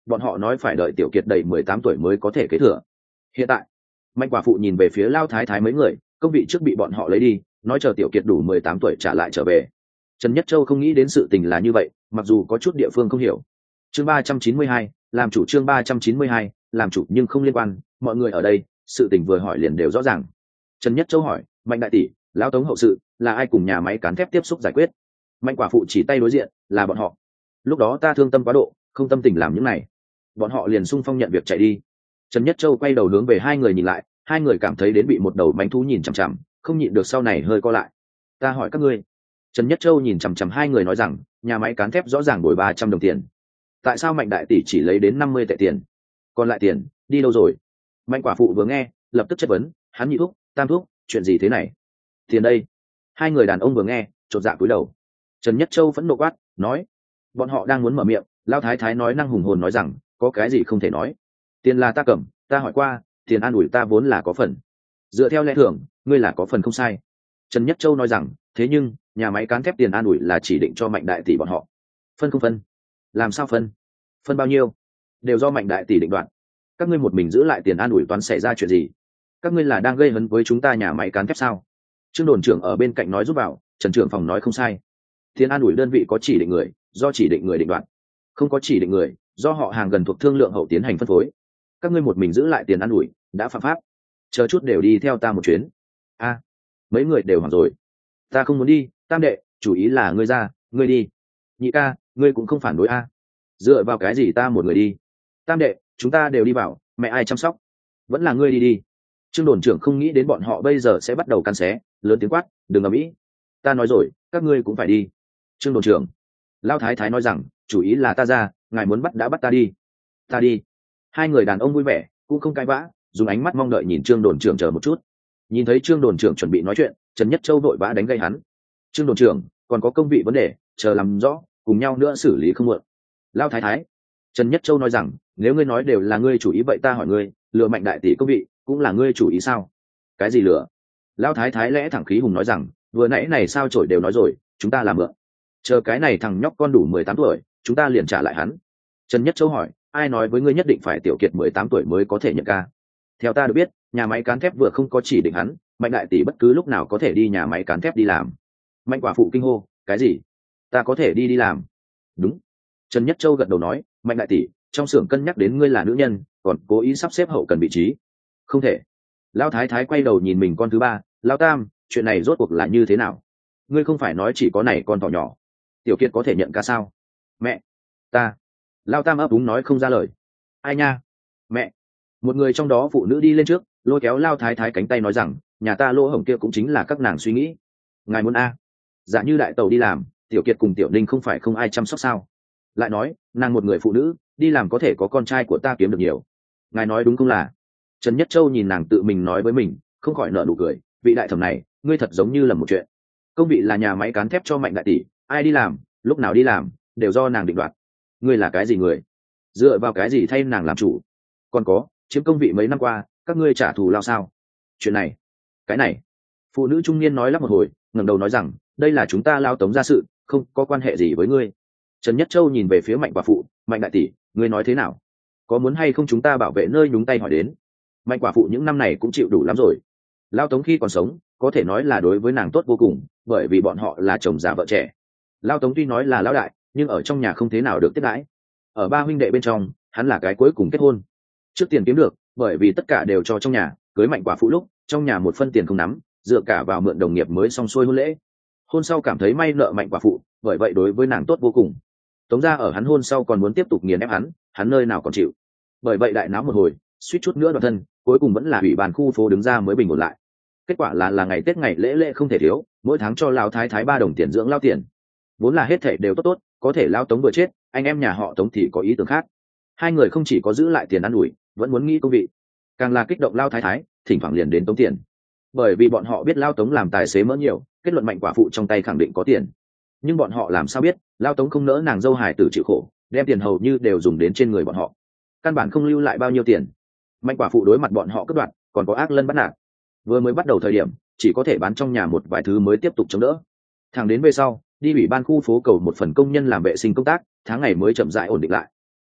bọn họ nói phải đợi tiểu kiệt đầy 18 tuổi mới có thể kế thừa. Hiện tại mạnh quả phụ nhìn về phía lao thái thái mấy người, công vị trước bị bọn họ lấy đi, nói chờ tiểu kiệt đủ 18 tuổi trả lại trở về. Trần Nhất Châu không nghĩ đến sự tình là như vậy, mặc dù có chút địa phương không hiểu. Chương 392, làm chủ. Chương 392, làm chủ nhưng không liên quan, mọi người ở đây, sự tình vừa hỏi liền đều rõ ràng. Trần Nhất Châu hỏi, mạnh đại tỷ, lão Tống hậu sự là ai cùng nhà máy cán thép tiếp xúc giải quyết? Mạnh quả phụ chỉ tay đối diện, là bọn họ. Lúc đó ta thương tâm quá độ, không tâm tình làm những này, bọn họ liền xung phong nhận việc chạy đi. Trần Nhất Châu quay đầu hướng về hai người nhìn lại, hai người cảm thấy đến bị một đầu manh thú nhìn chằm chằm, không nhịn được sau này hơi co lại. Ta hỏi các ngươi. Trần Nhất Châu nhìn chằm chằm hai người nói rằng, nhà máy cán thép rõ ràng bồi 300 đồng tiền, tại sao mạnh đại tỷ chỉ lấy đến 50 tệ tiền, còn lại tiền đi đâu rồi? Mạnh quả phụ vừa nghe lập tức chất vấn, hắn nhị thúc, tam thúc, chuyện gì thế này? Tiền đây? Hai người đàn ông vừa nghe chột dạ cúi đầu. Trần Nhất Châu phẫn nộ quát, nói, bọn họ đang muốn mở miệng, lao thái thái nói năng hùng hồn nói rằng, có cái gì không thể nói, tiền là ta cầm, ta hỏi qua, tiền an ủi ta vốn là có phần, dựa theo lẽ thường ngươi là có phần không sai. Trần Nhất Châu nói rằng, thế nhưng nhà máy cán thép tiền an ủi là chỉ định cho mạnh đại tỷ bọn họ, phân không phân? Làm sao phân? Phân bao nhiêu đều do mạnh đại tỷ định đoạt, các ngươi một mình giữ lại tiền an ủi toán xảy ra chuyện gì? Các ngươi là đang gây hấn với chúng ta nhà máy cán thép sao? Trương đồn trưởng ở bên cạnh nói giúp vào, Trần trưởng phòng nói không sai, tiền an ủi đơn vị có chỉ định người, do chỉ định người định đoạt, không có chỉ định người, do họ hàng gần thuộc thương lượng hậu tiến hành phân phối. Các ngươi một mình giữ lại tiền an ủi đã phạm pháp, chờ chút đều đi theo ta một chuyến. A, mấy người đều hoảng rồi. Ta không muốn đi. Tam đệ, chủ ý là ngươi ra, ngươi đi. Nhị ca, ngươi cũng không phản đối a? Dựa vào cái gì ta một người đi? Tam đệ, chúng ta đều đi vào, mẹ ai chăm sóc? Vẫn là ngươi đi đi. Trương đồn trưởng không nghĩ đến bọn họ bây giờ sẽ bắt đầu căn xé, lớn tiếng quát, đừng ầm ĩ. Ta nói rồi, các ngươi cũng phải đi. Trương đồn trưởng, lão thái thái nói rằng, chủ ý là ta ra, ngài muốn bắt đã bắt ta đi. Ta đi. Hai người đàn ông vui vẻ, cũng không cãi vã, dùng ánh mắt mong đợi nhìn Trương đồn trưởng chờ một chút. Nhìn thấy Trương đồn trưởng chuẩn bị nói chuyện, Trần Nhất Châu vội vã đánh gây hắn. Trương đồn trưởng, còn có công vị vấn đề, chờ làm rõ, cùng nhau nữa xử lý không muộn. Lão thái thái, Trần Nhất Châu nói rằng, nếu ngươi nói đều là ngươi chủ ý vậy ta hỏi ngươi, lừa mạnh đại tỷ công vị cũng là ngươi chủ ý sao? Cái gì lừa? Lão thái thái lẽ thẳng khí hùng nói rằng, vừa nãy này sao chổi đều nói rồi, chúng ta làm mượn, chờ cái này thằng nhóc con đủ 18 tuổi chúng ta liền trả lại hắn. Trần Nhất Châu hỏi, ai nói với ngươi nhất định phải tiểu kiệt 18 tuổi mới có thể nhận ca? Theo ta được biết, nhà máy cán thép vừa không có chỉ định hắn, mạnh đại tỷ bất cứ lúc nào có thể đi nhà máy cán thép đi làm. Mạnh quả phụ kinh hô, cái gì? Ta có thể đi làm? Đúng. Trần Nhất Châu gật đầu nói, mạnh đại tỷ, trong xưởng cân nhắc đến ngươi là nữ nhân, còn cố ý sắp xếp hậu cần vị trí. Không thể. Lão thái thái quay đầu nhìn mình con thứ ba, Lão Tam, chuyện này rốt cuộc là như thế nào? Ngươi không phải nói chỉ có này con thỏ nhỏ, tiểu kiệt có thể nhận ca sao? Mẹ, ta. Lão Tam ấp úng nói không ra lời. Ai nha? Mẹ. Một người trong đó phụ nữ đi lên trước, lôi kéo Lão thái thái cánh tay nói rằng, nhà ta lỗ hổng kia cũng chính là các nàng suy nghĩ. Ngài muốn a? Dạ như đại tàu đi làm, tiểu kiệt cùng tiểu ninh không phải không ai chăm sóc sao? Lại nói, nàng một người phụ nữ đi làm có thể có con trai của ta kiếm được nhiều. Ngài nói đúng không là? Trần Nhất Châu nhìn nàng tự mình nói với mình, không khỏi nở nụ cười, vị đại thẩm này, ngươi thật giống như là một chuyện. Công vị là nhà máy cán thép cho mạnh đại tỷ, ai đi làm, lúc nào đi làm, đều do nàng định đoạt. Ngươi là cái gì người? Dựa vào cái gì thay nàng làm chủ? Còn có, chiếm công vị mấy năm qua, các ngươi trả thù lao sao? Chuyện này, cái này. Phụ nữ trung niên nói lắp một hồi, ngẩng đầu nói rằng, đây là chúng ta Lao Tống ra sự, không có quan hệ gì với ngươi. Trần Nhất Châu nhìn về phía mạnh quả phụ, mạnh đại tỷ, ngươi nói thế nào? Có muốn hay không chúng ta bảo vệ nơi nhúng tay hỏi đến? Mạnh quả phụ những năm này cũng chịu đủ lắm rồi. Lao Tống khi còn sống có thể nói là đối với nàng tốt vô cùng, bởi vì bọn họ là chồng già vợ trẻ. Lao Tống tuy nói là lão đại, nhưng ở trong nhà không thế nào được tiếp đãi. Ở ba huynh đệ bên trong, hắn là cái cuối cùng kết hôn. Trước tiền kiếm được, bởi vì tất cả đều cho trong nhà, cưới mạnh quả phụ lúc trong nhà một phân tiền không nắm, dựa cả vào mượn đồng nghiệp mới xong xuôi hôn lễ. Hôn sau cảm thấy may nợ mạnh quả phụ, bởi vậy đối với nàng tốt vô cùng. Tống ra ở hắn hôn sau còn muốn tiếp tục nghiền ép hắn nơi nào còn chịu. Bởi vậy đại náo một hồi, suýt chút nữa đoạt thân, cuối cùng vẫn là ủy ban khu phố đứng ra mới bình ổn lại. Kết quả là ngày Tết ngày lễ không thể thiếu, mỗi tháng cho Lão thái thái 3 đồng tiền dưỡng lao tiền. Vốn là hết thảy đều tốt, có thể Lão Tống vừa chết, anh em nhà họ Tống thì có ý tưởng khác. Hai người không chỉ có giữ lại tiền ăn ủi, vẫn muốn nghĩ công vị. Càng là kích động Lão thái thái, thỉnh thoảng liền đến tống tiền. Bởi vì bọn họ biết Lão Tống làm tài xế mỡ nhiều, kết luận mạnh quả phụ trong tay khẳng định có tiền. Nhưng bọn họ làm sao biết, Lão Tống không nỡ nàng dâu hài tử chịu khổ, đem tiền hầu như đều dùng đến trên người bọn họ. Căn bản không lưu lại bao nhiêu tiền. Mạnh quả phụ đối mặt bọn họ cướp đoạt, còn có ác lân bắt nạt. Vừa mới bắt đầu thời điểm, chỉ có thể bán trong nhà một vài thứ mới tiếp tục chống đỡ. Thẳng đến về sau, đi ủy ban khu phố cầu một phần công nhân làm vệ sinh công tác, tháng ngày mới chậm rãi ổn định lại.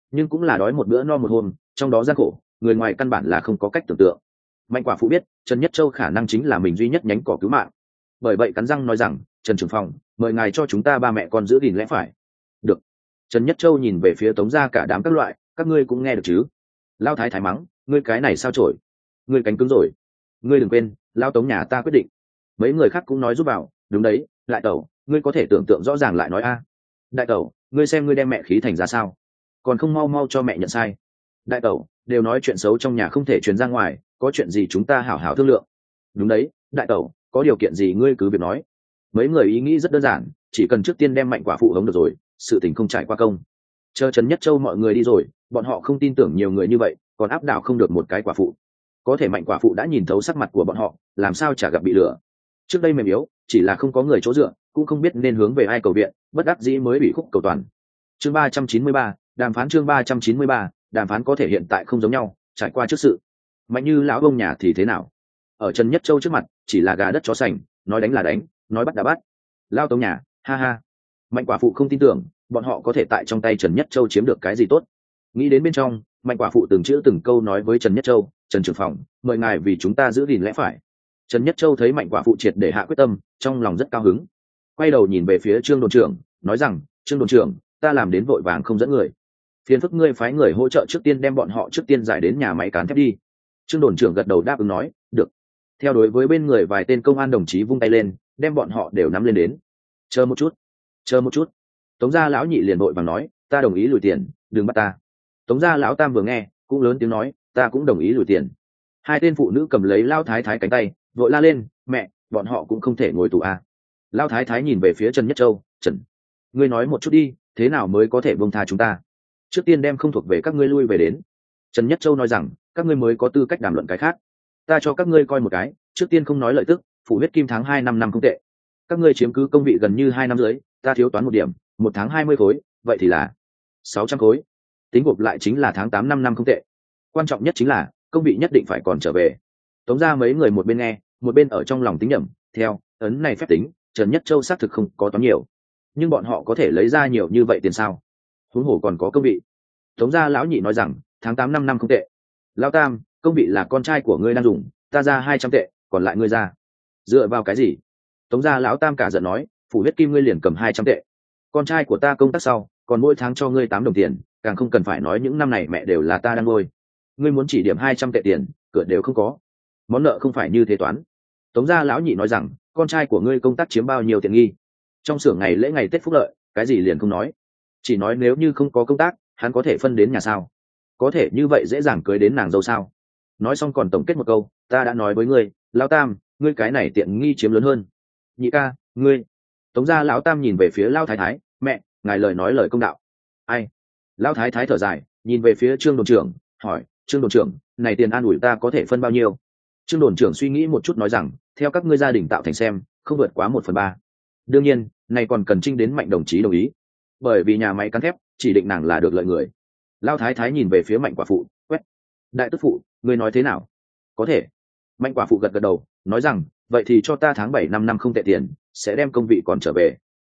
nhưng cũng là đói một bữa no một hôm, trong đó gian khổ người ngoài căn bản là không có cách tưởng tượng. Mạnh quả phụ biết Trần Nhất Châu khả năng chính là mình duy nhất nhánh cỏ cứu mạng, bởi vậy cắn răng nói rằng, Trần trưởng phòng, mời ngài cho chúng ta ba mẹ con giữ gìn lẽ phải. Được. Trần Nhất Châu nhìn về phía Tống gia cả đám các loại, các ngươi cũng nghe được chứ? Lao thái thái mắng, ngươi cái này sao trổi, ngươi cánh cứng rồi, ngươi đừng quên lao Tống nhà ta quyết định. Mấy người khác cũng nói giúp vào, đúng đấy, lại tẩu, ngươi có thể tưởng tượng rõ ràng lại nói a. Đại tẩu, ngươi xem ngươi đem mẹ khí thành ra sao, còn không mau mau cho mẹ nhận sai. Đại tẩu, đều nói chuyện xấu trong nhà không thể truyền ra ngoài, có chuyện gì chúng ta hảo hảo thương lượng. Đúng đấy, đại tẩu, có điều kiện gì ngươi cứ việc nói. Mấy người ý nghĩ rất đơn giản, chỉ cần trước tiên đem Mạnh quả phụ hống được rồi, sự tình không trải qua công. Chờ Trần Nhất Châu mọi người đi rồi, bọn họ không tin tưởng nhiều người như vậy, còn áp đảo không được một cái quả phụ. Có thể Mạnh quả phụ đã nhìn thấu sắc mặt của bọn họ, làm sao chả gặp bị lừa. Trước đây mềm yếu, chỉ là không có người chỗ dựa, cũng không biết nên hướng về ai cầu viện, bất đắc dĩ mới bị khúc cầu toàn. Chương 393, đàm phán chương 393, đàm phán có thể hiện tại không giống nhau, trải qua trước sự. Mạnh như lão ông nhà thì thế nào? Ở Trần Nhất Châu trước mặt, chỉ là gà đất chó sành, nói đánh là đánh, nói bắt đã bắt. Lao Tống nhà, ha ha. Mạnh quả phụ không tin tưởng, bọn họ có thể tại trong tay Trần Nhất Châu chiếm được cái gì tốt. Nghĩ đến bên trong, Mạnh quả phụ từng chữ từng câu nói với Trần Nhất Châu, Trần trưởng phòng, mời ngài vì chúng ta giữ gìn lẽ phải. Trần Nhất Châu thấy Mạnh quả phụ triệt để hạ quyết tâm, trong lòng rất cao hứng. Quay đầu nhìn về phía Trương đồn trưởng, nói rằng, Trương đồn trưởng, ta làm đến vội vàng không dẫn người, phiền phức ngươi phái người hỗ trợ trước tiên đem bọn họ trước tiên giải đến nhà máy cán thép đi. Trương đồn trưởng gật đầu đáp ứng nói, được. Theo đối với bên người vài tên công an đồng chí vung tay lên, đem bọn họ đều nắm lên đến. Chờ một chút, chờ một chút. Tống gia lão nhị liền vội vàng nói, ta đồng ý lùi tiền, đừng bắt ta. Tống gia lão tam vừa nghe, cũng lớn tiếng nói, ta cũng đồng ý lùi tiền. Hai tên phụ nữ cầm lấy lao thái thái cánh tay, vội la lên, mẹ, bọn họ cũng không thể ngồi tù à. Lao thái thái nhìn về phía Trần Nhất Châu, Trần, ngươi nói một chút đi, thế nào mới có thể buông tha chúng ta? Trước tiên đem không thuộc về các ngươi lui về đến. Trần Nhất Châu nói rằng, các ngươi mới có tư cách đàm luận cái khác. Ta cho các ngươi coi một cái, trước tiên không nói lợi tức, phụ huyết kim tháng 2 năm không tệ. Các ngươi chiếm cứ công vị gần như 2 năm dưới, ta thiếu toán một điểm, một tháng 20 khối, vậy thì là 600 khối. Tính gộp lại chính là tháng 8 năm không tệ. Quan trọng nhất chính là công vị nhất định phải còn trở về. Tống ra mấy người một bên nghe, một bên ở trong lòng tính nhẩm, theo ấn này phép tính, Trần Nhất Châu xác thực không có toán nhiều, nhưng bọn họ có thể lấy ra nhiều như vậy tiền sao? Huống hồ còn có công vị. Tống gia lão nhị nói rằng, tháng 8 năm không tệ. Lão tam, công vị là con trai của ngươi đang dùng, ta ra 200 tệ, còn lại ngươi ra. Dựa vào cái gì? Tống gia lão tam cả giận nói, phủ huyết kim ngươi liền cầm 200 tệ. Con trai của ta công tác sau, còn mỗi tháng cho ngươi 8 đồng tiền, càng không cần phải nói những năm này mẹ đều là ta đang nuôi. Ngươi muốn chỉ điểm 200 tệ tiền, cửa đều không có. Món nợ không phải như thế toán. Tống gia lão nhị nói rằng, con trai của ngươi công tác chiếm bao nhiêu tiện nghi? Trong xưởng ngày lễ ngày Tết phúc lợi, cái gì liền không nói. Chỉ nói nếu như không có công tác, hắn có thể phân đến nhà sao? Có thể như vậy dễ dàng cưới đến nàng dâu sao? Nói xong còn tổng kết một câu, ta đã nói với ngươi, lão tam, ngươi cái này tiện nghi chiếm lớn hơn. Nhị ca, ngươi. Tống gia lão tam nhìn về phía lão thái thái, mẹ, ngài lời nói lời công đạo. Ai? Lão thái thái thở dài, nhìn về phía Trương đồn trưởng, hỏi, Trương đồn trưởng, này tiền an ủi ta có thể phân bao nhiêu? Trương đồn trưởng suy nghĩ một chút nói rằng, theo các ngươi gia đình tạo thành xem, không vượt quá 1/3. Đương nhiên, này còn cần trinh đến Mạnh đồng chí đồng ý, bởi vì nhà máy cán thép chỉ định nàng là được lợi người. Lão thái thái nhìn về phía Mạnh quả phụ, quét, đại tức phụ, ngươi nói thế nào? Có thể. Mạnh quả phụ gật gật đầu, nói rằng, vậy thì cho ta tháng 7 năm không tệ tiền, sẽ đem công vị còn trở về.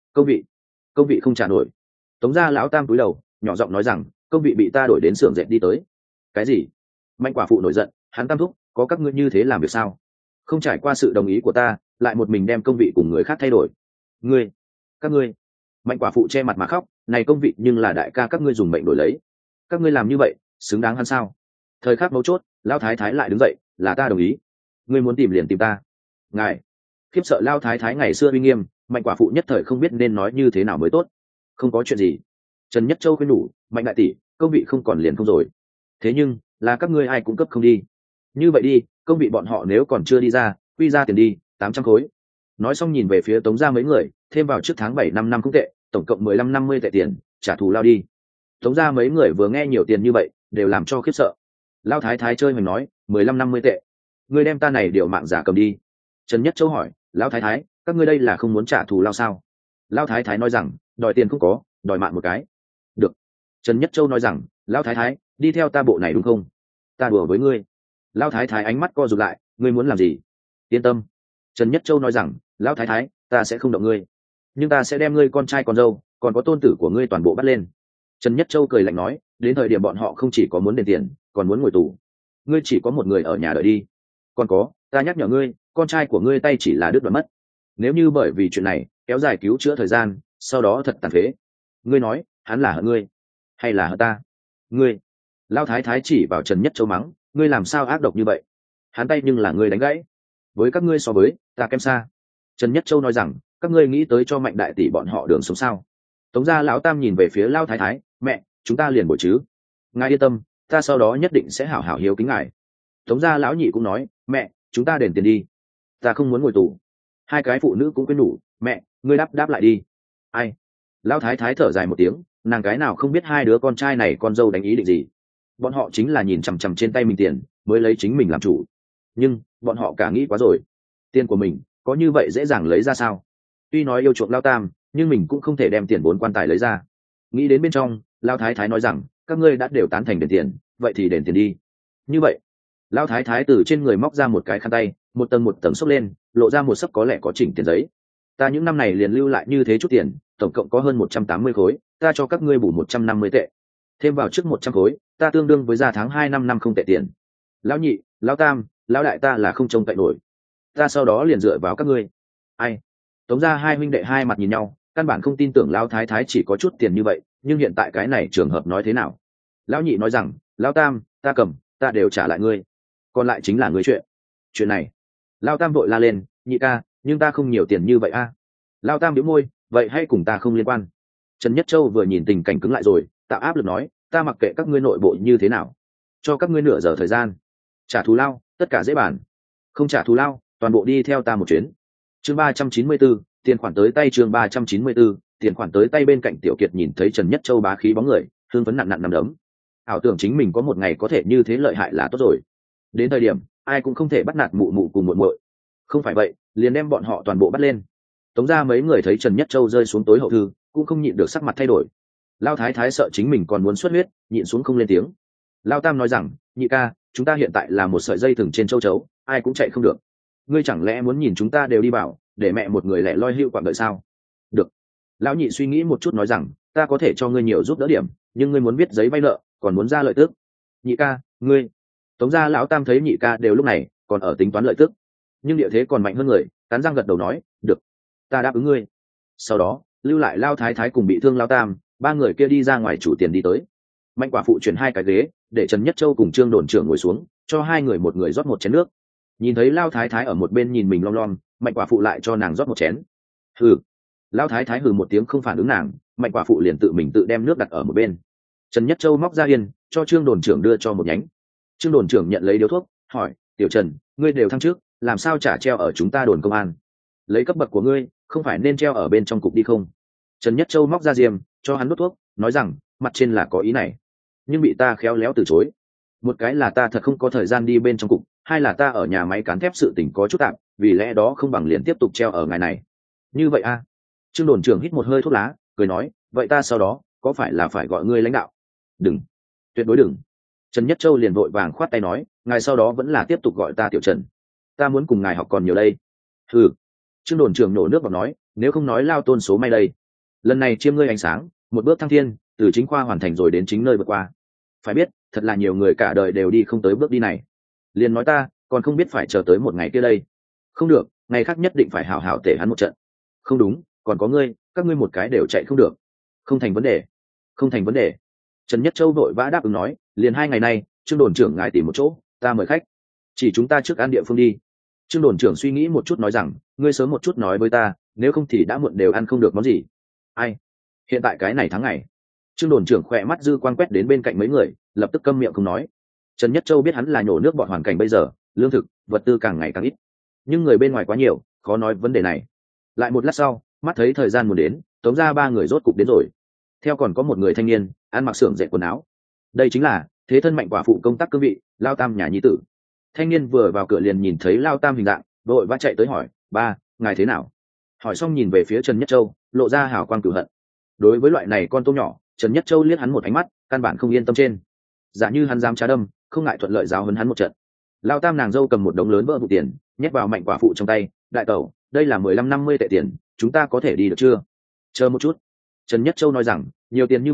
Công vị không trả nổi. Tống gia lão tam cúi đầu, nhỏ giọng nói rằng, công vị bị ta đổi đến xưởng dệt đi tới. Cái gì? Mạnh quả phụ nổi giận, hắn tam thúc, có các ngươi như thế làm việc sao? Không trải qua sự đồng ý của ta, lại một mình đem công vị cùng người khác thay đổi. Các ngươi. Mạnh quả phụ che mặt mà khóc, này công vị nhưng là đại ca các ngươi dùng mệnh đổi lấy. Các ngươi làm như vậy, xứng đáng hắn sao? Thời khắc mấu chốt, lão thái thái lại đứng dậy, là ta đồng ý. Ngươi muốn tìm liền tìm ta. Ngài. Khiếp sợ lão thái thái ngày xưa uy nghiêm, Mạnh quả phụ nhất thời không biết nên nói như thế nào mới tốt. Không có chuyện gì. Trần Nhất Châu khuyên nhủ, Mạnh đại tỷ, công vị không còn liền không rồi. Thế nhưng, là các ngươi ai cũng cấp không đi. Như vậy đi, công vị bọn họ nếu còn chưa đi ra, quy ra tiền đi, 800 khối. Nói xong nhìn về phía Tống gia mấy người, thêm vào trước tháng 7 năm không tệ, tổng cộng 15-50 tệ tiền, trả thù lao đi. Tống gia mấy người vừa nghe nhiều tiền như vậy, đều làm cho khiếp sợ. Lao thái thái chơi mình nói, 15-50 tệ. Ngươi đem ta này điều mạng giả cầm đi. Trần Nhất Châu hỏi, Lão thái thái, các ngươi đây là không muốn trả thù lao sao? Lão thái thái nói rằng, đòi tiền không có, đòi mạng một cái. Được. Trần Nhất Châu nói rằng, Lão thái thái, đi theo ta bộ này đúng không? Ta đùa với ngươi. Lão thái thái ánh mắt co rụt lại, ngươi muốn làm gì? Yên tâm. Trần Nhất Châu nói rằng, Lão thái thái, ta sẽ không động ngươi, nhưng ta sẽ đem ngươi con trai con dâu, còn có tôn tử của ngươi toàn bộ bắt lên. Trần Nhất Châu cười lạnh nói, đến thời điểm bọn họ không chỉ có muốn đền tiền còn muốn ngồi tù. Ngươi chỉ có một người ở nhà đợi đi. Còn có, ta nhắc nhở ngươi, con trai của ngươi tay chỉ là đứt đoạn mất. Nếu như bởi vì chuyện này kéo dài cứu chữa thời gian, sau đó thật tàn phế, ngươi nói hắn là hận ngươi hay là hận ta? Ngươi. Lao thái thái chỉ vào Trần Nhất Châu mắng, ngươi làm sao ác độc như vậy? Hắn tay nhưng là ngươi đánh gãy. Với các ngươi so với ta kém xa. Trần Nhất Châu nói rằng, các ngươi nghĩ tới cho Mạnh đại tỷ bọn họ đường sống sao? Tống gia lão tam nhìn về phía Lao thái thái, mẹ, chúng ta liền bồi chứ? Ngài yên tâm, ta sau đó nhất định sẽ hảo hảo hiếu kính ngài. Tống gia lão nhị cũng nói, mẹ, chúng ta đền tiền đi, ta không muốn ngồi tù. Hai cái phụ nữ cũng khuyên nhủ, mẹ, ngươi đáp lại đi. Ai? Lão thái thái thở dài một tiếng, nàng cái nào không biết hai đứa con trai này con dâu đánh ý định gì. Bọn họ chính là nhìn chằm chằm trên tay mình tiền mới lấy chính mình làm chủ, nhưng bọn họ cả nghĩ quá rồi. Tiền của mình có như vậy dễ dàng lấy ra sao? Tuy nói yêu chuộng Lao tam, nhưng mình cũng không thể đem tiền vốn quan tài lấy ra. Nghĩ đến bên trong, Lao thái thái nói rằng, các ngươi đã đều tán thành đền tiền, vậy thì đền tiền đi. Như vậy, Lao thái thái từ trên người móc ra một cái khăn tay, một tầng xốc lên, lộ ra một sấp có lẽ có chỉnh tiền giấy. Ta những năm này liền lưu lại như thế chút tiền, tổng cộng có hơn 180 khối, ta cho các ngươi bù 150 tệ, thêm vào trước 100 khối, ta tương đương với ra tháng 2 năm không tệ tiền. Lão nhị, lão tam, lão đại ta là không trông cậy nổi, ta sau đó liền dựa vào các ngươi. Ai? Tống gia hai huynh đệ hai mặt nhìn nhau, căn bản không tin tưởng Lão thái thái chỉ có chút tiền như vậy, nhưng hiện tại cái này trường hợp nói thế nào? Lão nhị nói rằng, lão tam, ta cầm, ta đều trả lại ngươi, còn lại chính là ngươi chuyện này. Lão tam vội la lên, nhị ca, nhưng ta không nhiều tiền như vậy a. Lão tam bĩu môi, vậy hay cùng ta không liên quan. Trần Nhất Châu vừa nhìn tình cảnh cứng lại rồi, tạo áp lực nói, ta mặc kệ các ngươi nội bộ như thế nào, cho các ngươi nửa giờ thời gian trả thù lao, tất cả dễ bàn. Không trả thù lao, toàn bộ đi theo ta một chuyến. Chương 394, tiền khoản tới tay. Chương 394, tiền khoản tới tay. Bên cạnh Tiểu Kiệt nhìn thấy Trần Nhất Châu bá khí bóng người, hương phấn nặn nắm đấm, ảo tưởng chính mình có một ngày có thể như thế lợi hại là tốt rồi. Đến thời điểm ai cũng không thể bắt nạt mụ mụ cùng muội muội, không phải vậy liền đem bọn họ toàn bộ bắt lên. Tống ra mấy người thấy Trần Nhất Châu rơi xuống tối hậu thư, cũng không nhịn được sắc mặt thay đổi. Lao thái thái sợ chính mình còn muốn xuất huyết, nhịn xuống không lên tiếng. Lao tam nói rằng, nhị ca, chúng ta hiện tại là một sợi dây thừng trên châu chấu, ai cũng chạy không được. Ngươi chẳng lẽ muốn nhìn chúng ta đều đi bảo, để mẹ một người lẻ loi hưu quạng đợi sao? Được. Lão nhị suy nghĩ một chút nói rằng, ta có thể cho ngươi nhiều giúp đỡ điểm, nhưng ngươi muốn viết giấy vay nợ, còn muốn ra lợi tức. Nhị ca, ngươi. Tống gia lão tam thấy nhị ca đều lúc này còn ở tính toán lợi tức, nhưng địa thế còn mạnh hơn người, cắn răng gật đầu nói, được, ta đáp ứng ngươi. Sau đó lưu lại Lao thái thái cùng bị thương Lao tam, ba người kia đi ra ngoài chủ tiền đi tới. Mạnh quả phụ chuyển hai cái ghế để Trần Nhất Châu cùng Trương đồn trưởng ngồi xuống, cho hai người một người rót một chén nước. Nhìn thấy Lao thái thái ở một bên nhìn mình lom lom, Mạnh quả phụ lại cho nàng rót một chén. Hừ. Lao thái thái hừ một tiếng không phản ứng nàng, Mạnh quả phụ liền tự mình tự đem nước đặt ở một bên. Trần Nhất Châu móc ra yên cho Trương đồn trưởng đưa cho một nhánh. Trương đồn trưởng nhận lấy điếu thuốc, hỏi, tiểu Trần, ngươi đều thăng trước, làm sao trả treo ở chúng ta đồn công an? Lấy cấp bậc của ngươi, không phải nên treo ở bên trong cục đi không? Trần Nhất Châu móc ra diêm cho hắn đốt thuốc, nói rằng, mặt trên là có ý này, nhưng bị ta khéo léo từ chối. Một cái là ta thật không có thời gian đi bên trong cục, hai là ta ở nhà máy cán thép sự tình có chút tạm, vì lẽ đó không bằng liền tiếp tục treo ở ngày này. Như vậy a? Trương đồn trưởng hít một hơi thuốc lá, cười nói, vậy ta sau đó có phải là phải gọi ngươi lãnh đạo? Đừng, tuyệt đối đừng. Trần Nhất Châu liền vội vàng khoát tay nói, ngài sau đó vẫn là tiếp tục gọi ta tiểu Trần, ta muốn cùng ngài học còn nhiều đây. Ừ. Trương đồn trưởng nổ nước vào nói, nếu không nói Lao tôn số may đây, lần này chiêm ngươi ánh sáng, một bước thăng thiên, từ chính khoa hoàn thành rồi đến chính nơi vượt qua. Phải biết, thật là nhiều người cả đời đều đi không tới bước đi này. Liền nói ta còn không biết phải chờ tới một ngày kia đây. Không được, ngày khác nhất định phải hảo hảo tể hắn một trận. Không đúng, còn có ngươi, các ngươi một cái đều chạy không được. Không thành vấn đề, không thành vấn đề. Trần Nhất Châu vội vã đáp ứng nói, liền 2 ngày nay Trương đồn trưởng ngài tìm một chỗ, ta mời khách, chỉ chúng ta trước ăn địa phương đi. Trương đồn trưởng suy nghĩ một chút nói rằng, ngươi sớm một chút nói với ta, nếu không thì đã muộn đều ăn không được món gì. Ai? Hiện tại cái này tháng ngày. Trương đồn trưởng khỏe mắt dư quan quét đến bên cạnh mấy người, lập tức câm miệng không nói. Trần Nhất Châu biết hắn là nhổ nước bọn hoàn cảnh bây giờ, lương thực, vật tư càng ngày càng ít, nhưng người bên ngoài quá nhiều, khó nói vấn đề này. Lại một lát sau, mắt thấy thời gian muốn đến, Tống ra 3 người rốt cục đến rồi. Theo còn có một người thanh niên ăn mặc xưởng dệt quần áo, đây chính là thế thân Mạnh quả phụ công tác cương vị Lao tam nhà nhi tử. Thanh niên vừa vào cửa liền nhìn thấy Lao tam hình dạng, vội vã chạy tới hỏi, ba, ngài thế nào? Hỏi xong nhìn về phía Trần Nhất Châu, lộ ra hào quang cửu hận. Đối với loại này con tôm nhỏ, Trần Nhất Châu liếc hắn một ánh mắt, căn bản không yên tâm trên. Giả như hắn dám trá đâm, không ngại thuận lợi giáo huấn hắn một trận. Lao tam nàng dâu cầm một đống lớn vỡ vụ tiền nhét vào Mạnh quả phụ trong tay, đại tẩu, đây là 15-50 tệ tiền, chúng ta có thể đi được chưa? Chờ một chút. Trần Nhất Châu nói rằng, nhiều tiền như vậy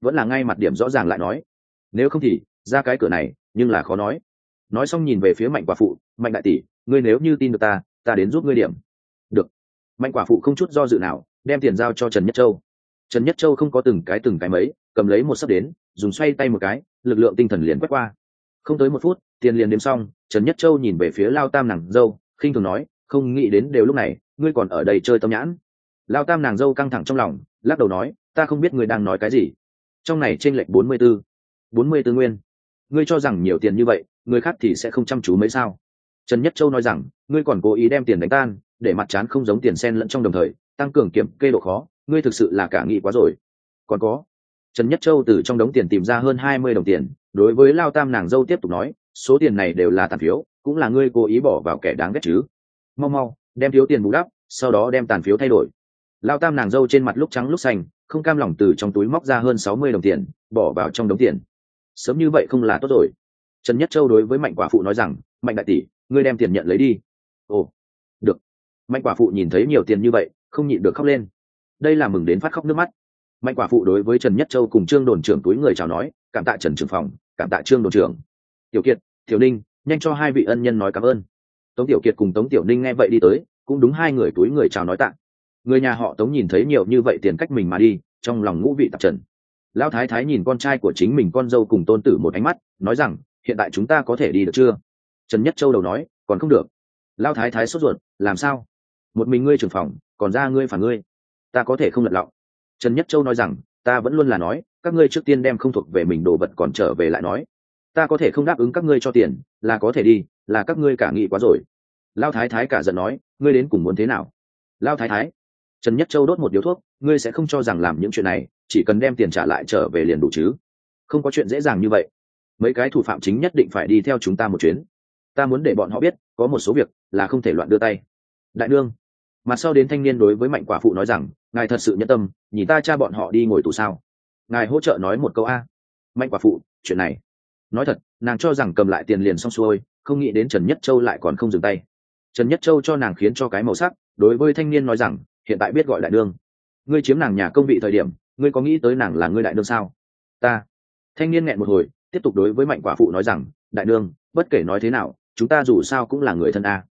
vẫn là ngay mặt điểm rõ ràng lại nói, nếu không thì ra cái cửa này nhưng là khó nói xong nhìn về phía Mạnh quả phụ, Mạnh đại tỷ, ngươi nếu như tin được ta đến giúp ngươi điểm. Được. Mạnh quả phụ không chút do dự nào đem tiền giao cho Trần Nhất Châu. Trần Nhất Châu không có từng cái mấy, cầm lấy một sấp đến, dùng xoay tay một cái, lực lượng tinh thần liền quét qua. Không tới 1 phút, tiền liền đếm xong. Trần Nhất Châu nhìn về phía Lao Tam nàng dâu, khinh thường nói, không nghĩ đến đều lúc này ngươi còn ở đây chơi tâm nhãn. Lao Tam nàng dâu căng thẳng trong lòng, lắc đầu nói, ta không biết ngươi đang nói cái gì. Trong này chênh lệch 44 nguyên, ngươi cho rằng nhiều tiền như vậy người khác thì sẽ không chăm chú mấy sao? Trần Nhất Châu nói rằng, ngươi còn cố ý đem tiền đánh tan, để mặt trán không giống tiền sen lẫn trong đồng thời tăng cường kiểm kê độ khó, ngươi thực sự là cả nghĩ quá rồi. Còn có, Trần Nhất Châu từ trong đống tiền tìm ra hơn 20 đồng tiền, đối với Lao Tam nàng dâu tiếp tục nói, số tiền này đều là tàn phiếu, cũng là ngươi cố ý bỏ vào kẻ đáng ghét chứ. Mau đem thiếu tiền bù đắp, sau đó đem tàn phiếu thay đổi. Lao Tam nàng dâu trên mặt lúc trắng lúc xanh, không cam lòng từ trong túi móc ra hơn 60 đồng tiền, bỏ vào trong đống tiền. Sớm như vậy không là tốt rồi. Trần Nhất Châu đối với Mạnh quả phụ nói rằng, Mạnh đại tỷ, ngươi đem tiền nhận lấy đi. Ồ, được. Mạnh quả phụ nhìn thấy nhiều tiền như vậy, không nhịn được khóc lên. Đây là mừng đến phát khóc nước mắt. Mạnh quả phụ đối với Trần Nhất Châu cùng Trương đồn trưởng túi người chào nói, cảm tạ Trần trưởng phòng, cảm tạ Trương đồn trưởng. Tiểu Kiệt, Tiểu Ninh, nhanh cho hai vị ân nhân nói cảm ơn. Tống Tiểu Kiệt cùng Tống Tiểu Ninh nghe vậy đi tới, cũng đúng hai người túi người chào nói tạ. Người nhà họ Tống nhìn thấy nhiều như vậy tiền cách mình mà đi, trong lòng ngũ vị tạp trần. Lão thái thái nhìn con trai của chính mình con dâu cùng tôn tử một ánh mắt, nói rằng, hiện tại chúng ta có thể đi được chưa? Trần Nhất Châu đầu nói, còn không được. Lão thái thái sốt ruột, làm sao? Một mình ngươi trưởng phòng, còn ra ngươi phản ngươi, ta có thể không lật lọng. Trần Nhất Châu nói rằng, ta vẫn luôn là nói, các ngươi trước tiên đem không thuộc về mình đồ vật còn trở về lại nói. Ta có thể không đáp ứng các ngươi cho tiền, là có thể đi, là các ngươi cả nghĩ quá rồi. Lão thái thái cả giận nói, ngươi đến cùng muốn thế nào? Lão thái thái. Trần Nhất Châu đốt một điếu thuốc, ngươi sẽ không cho rằng làm những chuyện này chỉ cần đem tiền trả lại trở về liền đủ chứ? Không có chuyện dễ dàng như vậy. Mấy cái thủ phạm chính nhất định phải đi theo chúng ta một chuyến. Ta muốn để bọn họ biết, có một số việc là không thể loạn đưa tay. Đại nương. Mặt sau đến thanh niên đối với Mạnh quả phụ nói rằng, ngài thật sự nhẫn tâm, nhìn ta cha bọn họ đi ngồi tù sao? Ngài hỗ trợ nói một câu a. Mạnh quả phụ, chuyện này, nói thật, nàng cho rằng cầm lại tiền liền xong xuôi, không nghĩ đến Trần Nhất Châu lại còn không dừng tay. Trần Nhất Châu cho nàng khiến cho cái màu sắc, đối với thanh niên nói rằng, hiện tại biết gọi đại nương. Ngươi chiếm nàng nhà công vị thời điểm, ngươi có nghĩ tới nàng là ngươi đại nương sao? Ta. Thanh niên nghẹn một hồi, tiếp tục đối với Mạnh quả phụ nói rằng, đại nương, bất kể nói thế nào, chúng ta dù sao cũng là người thân a.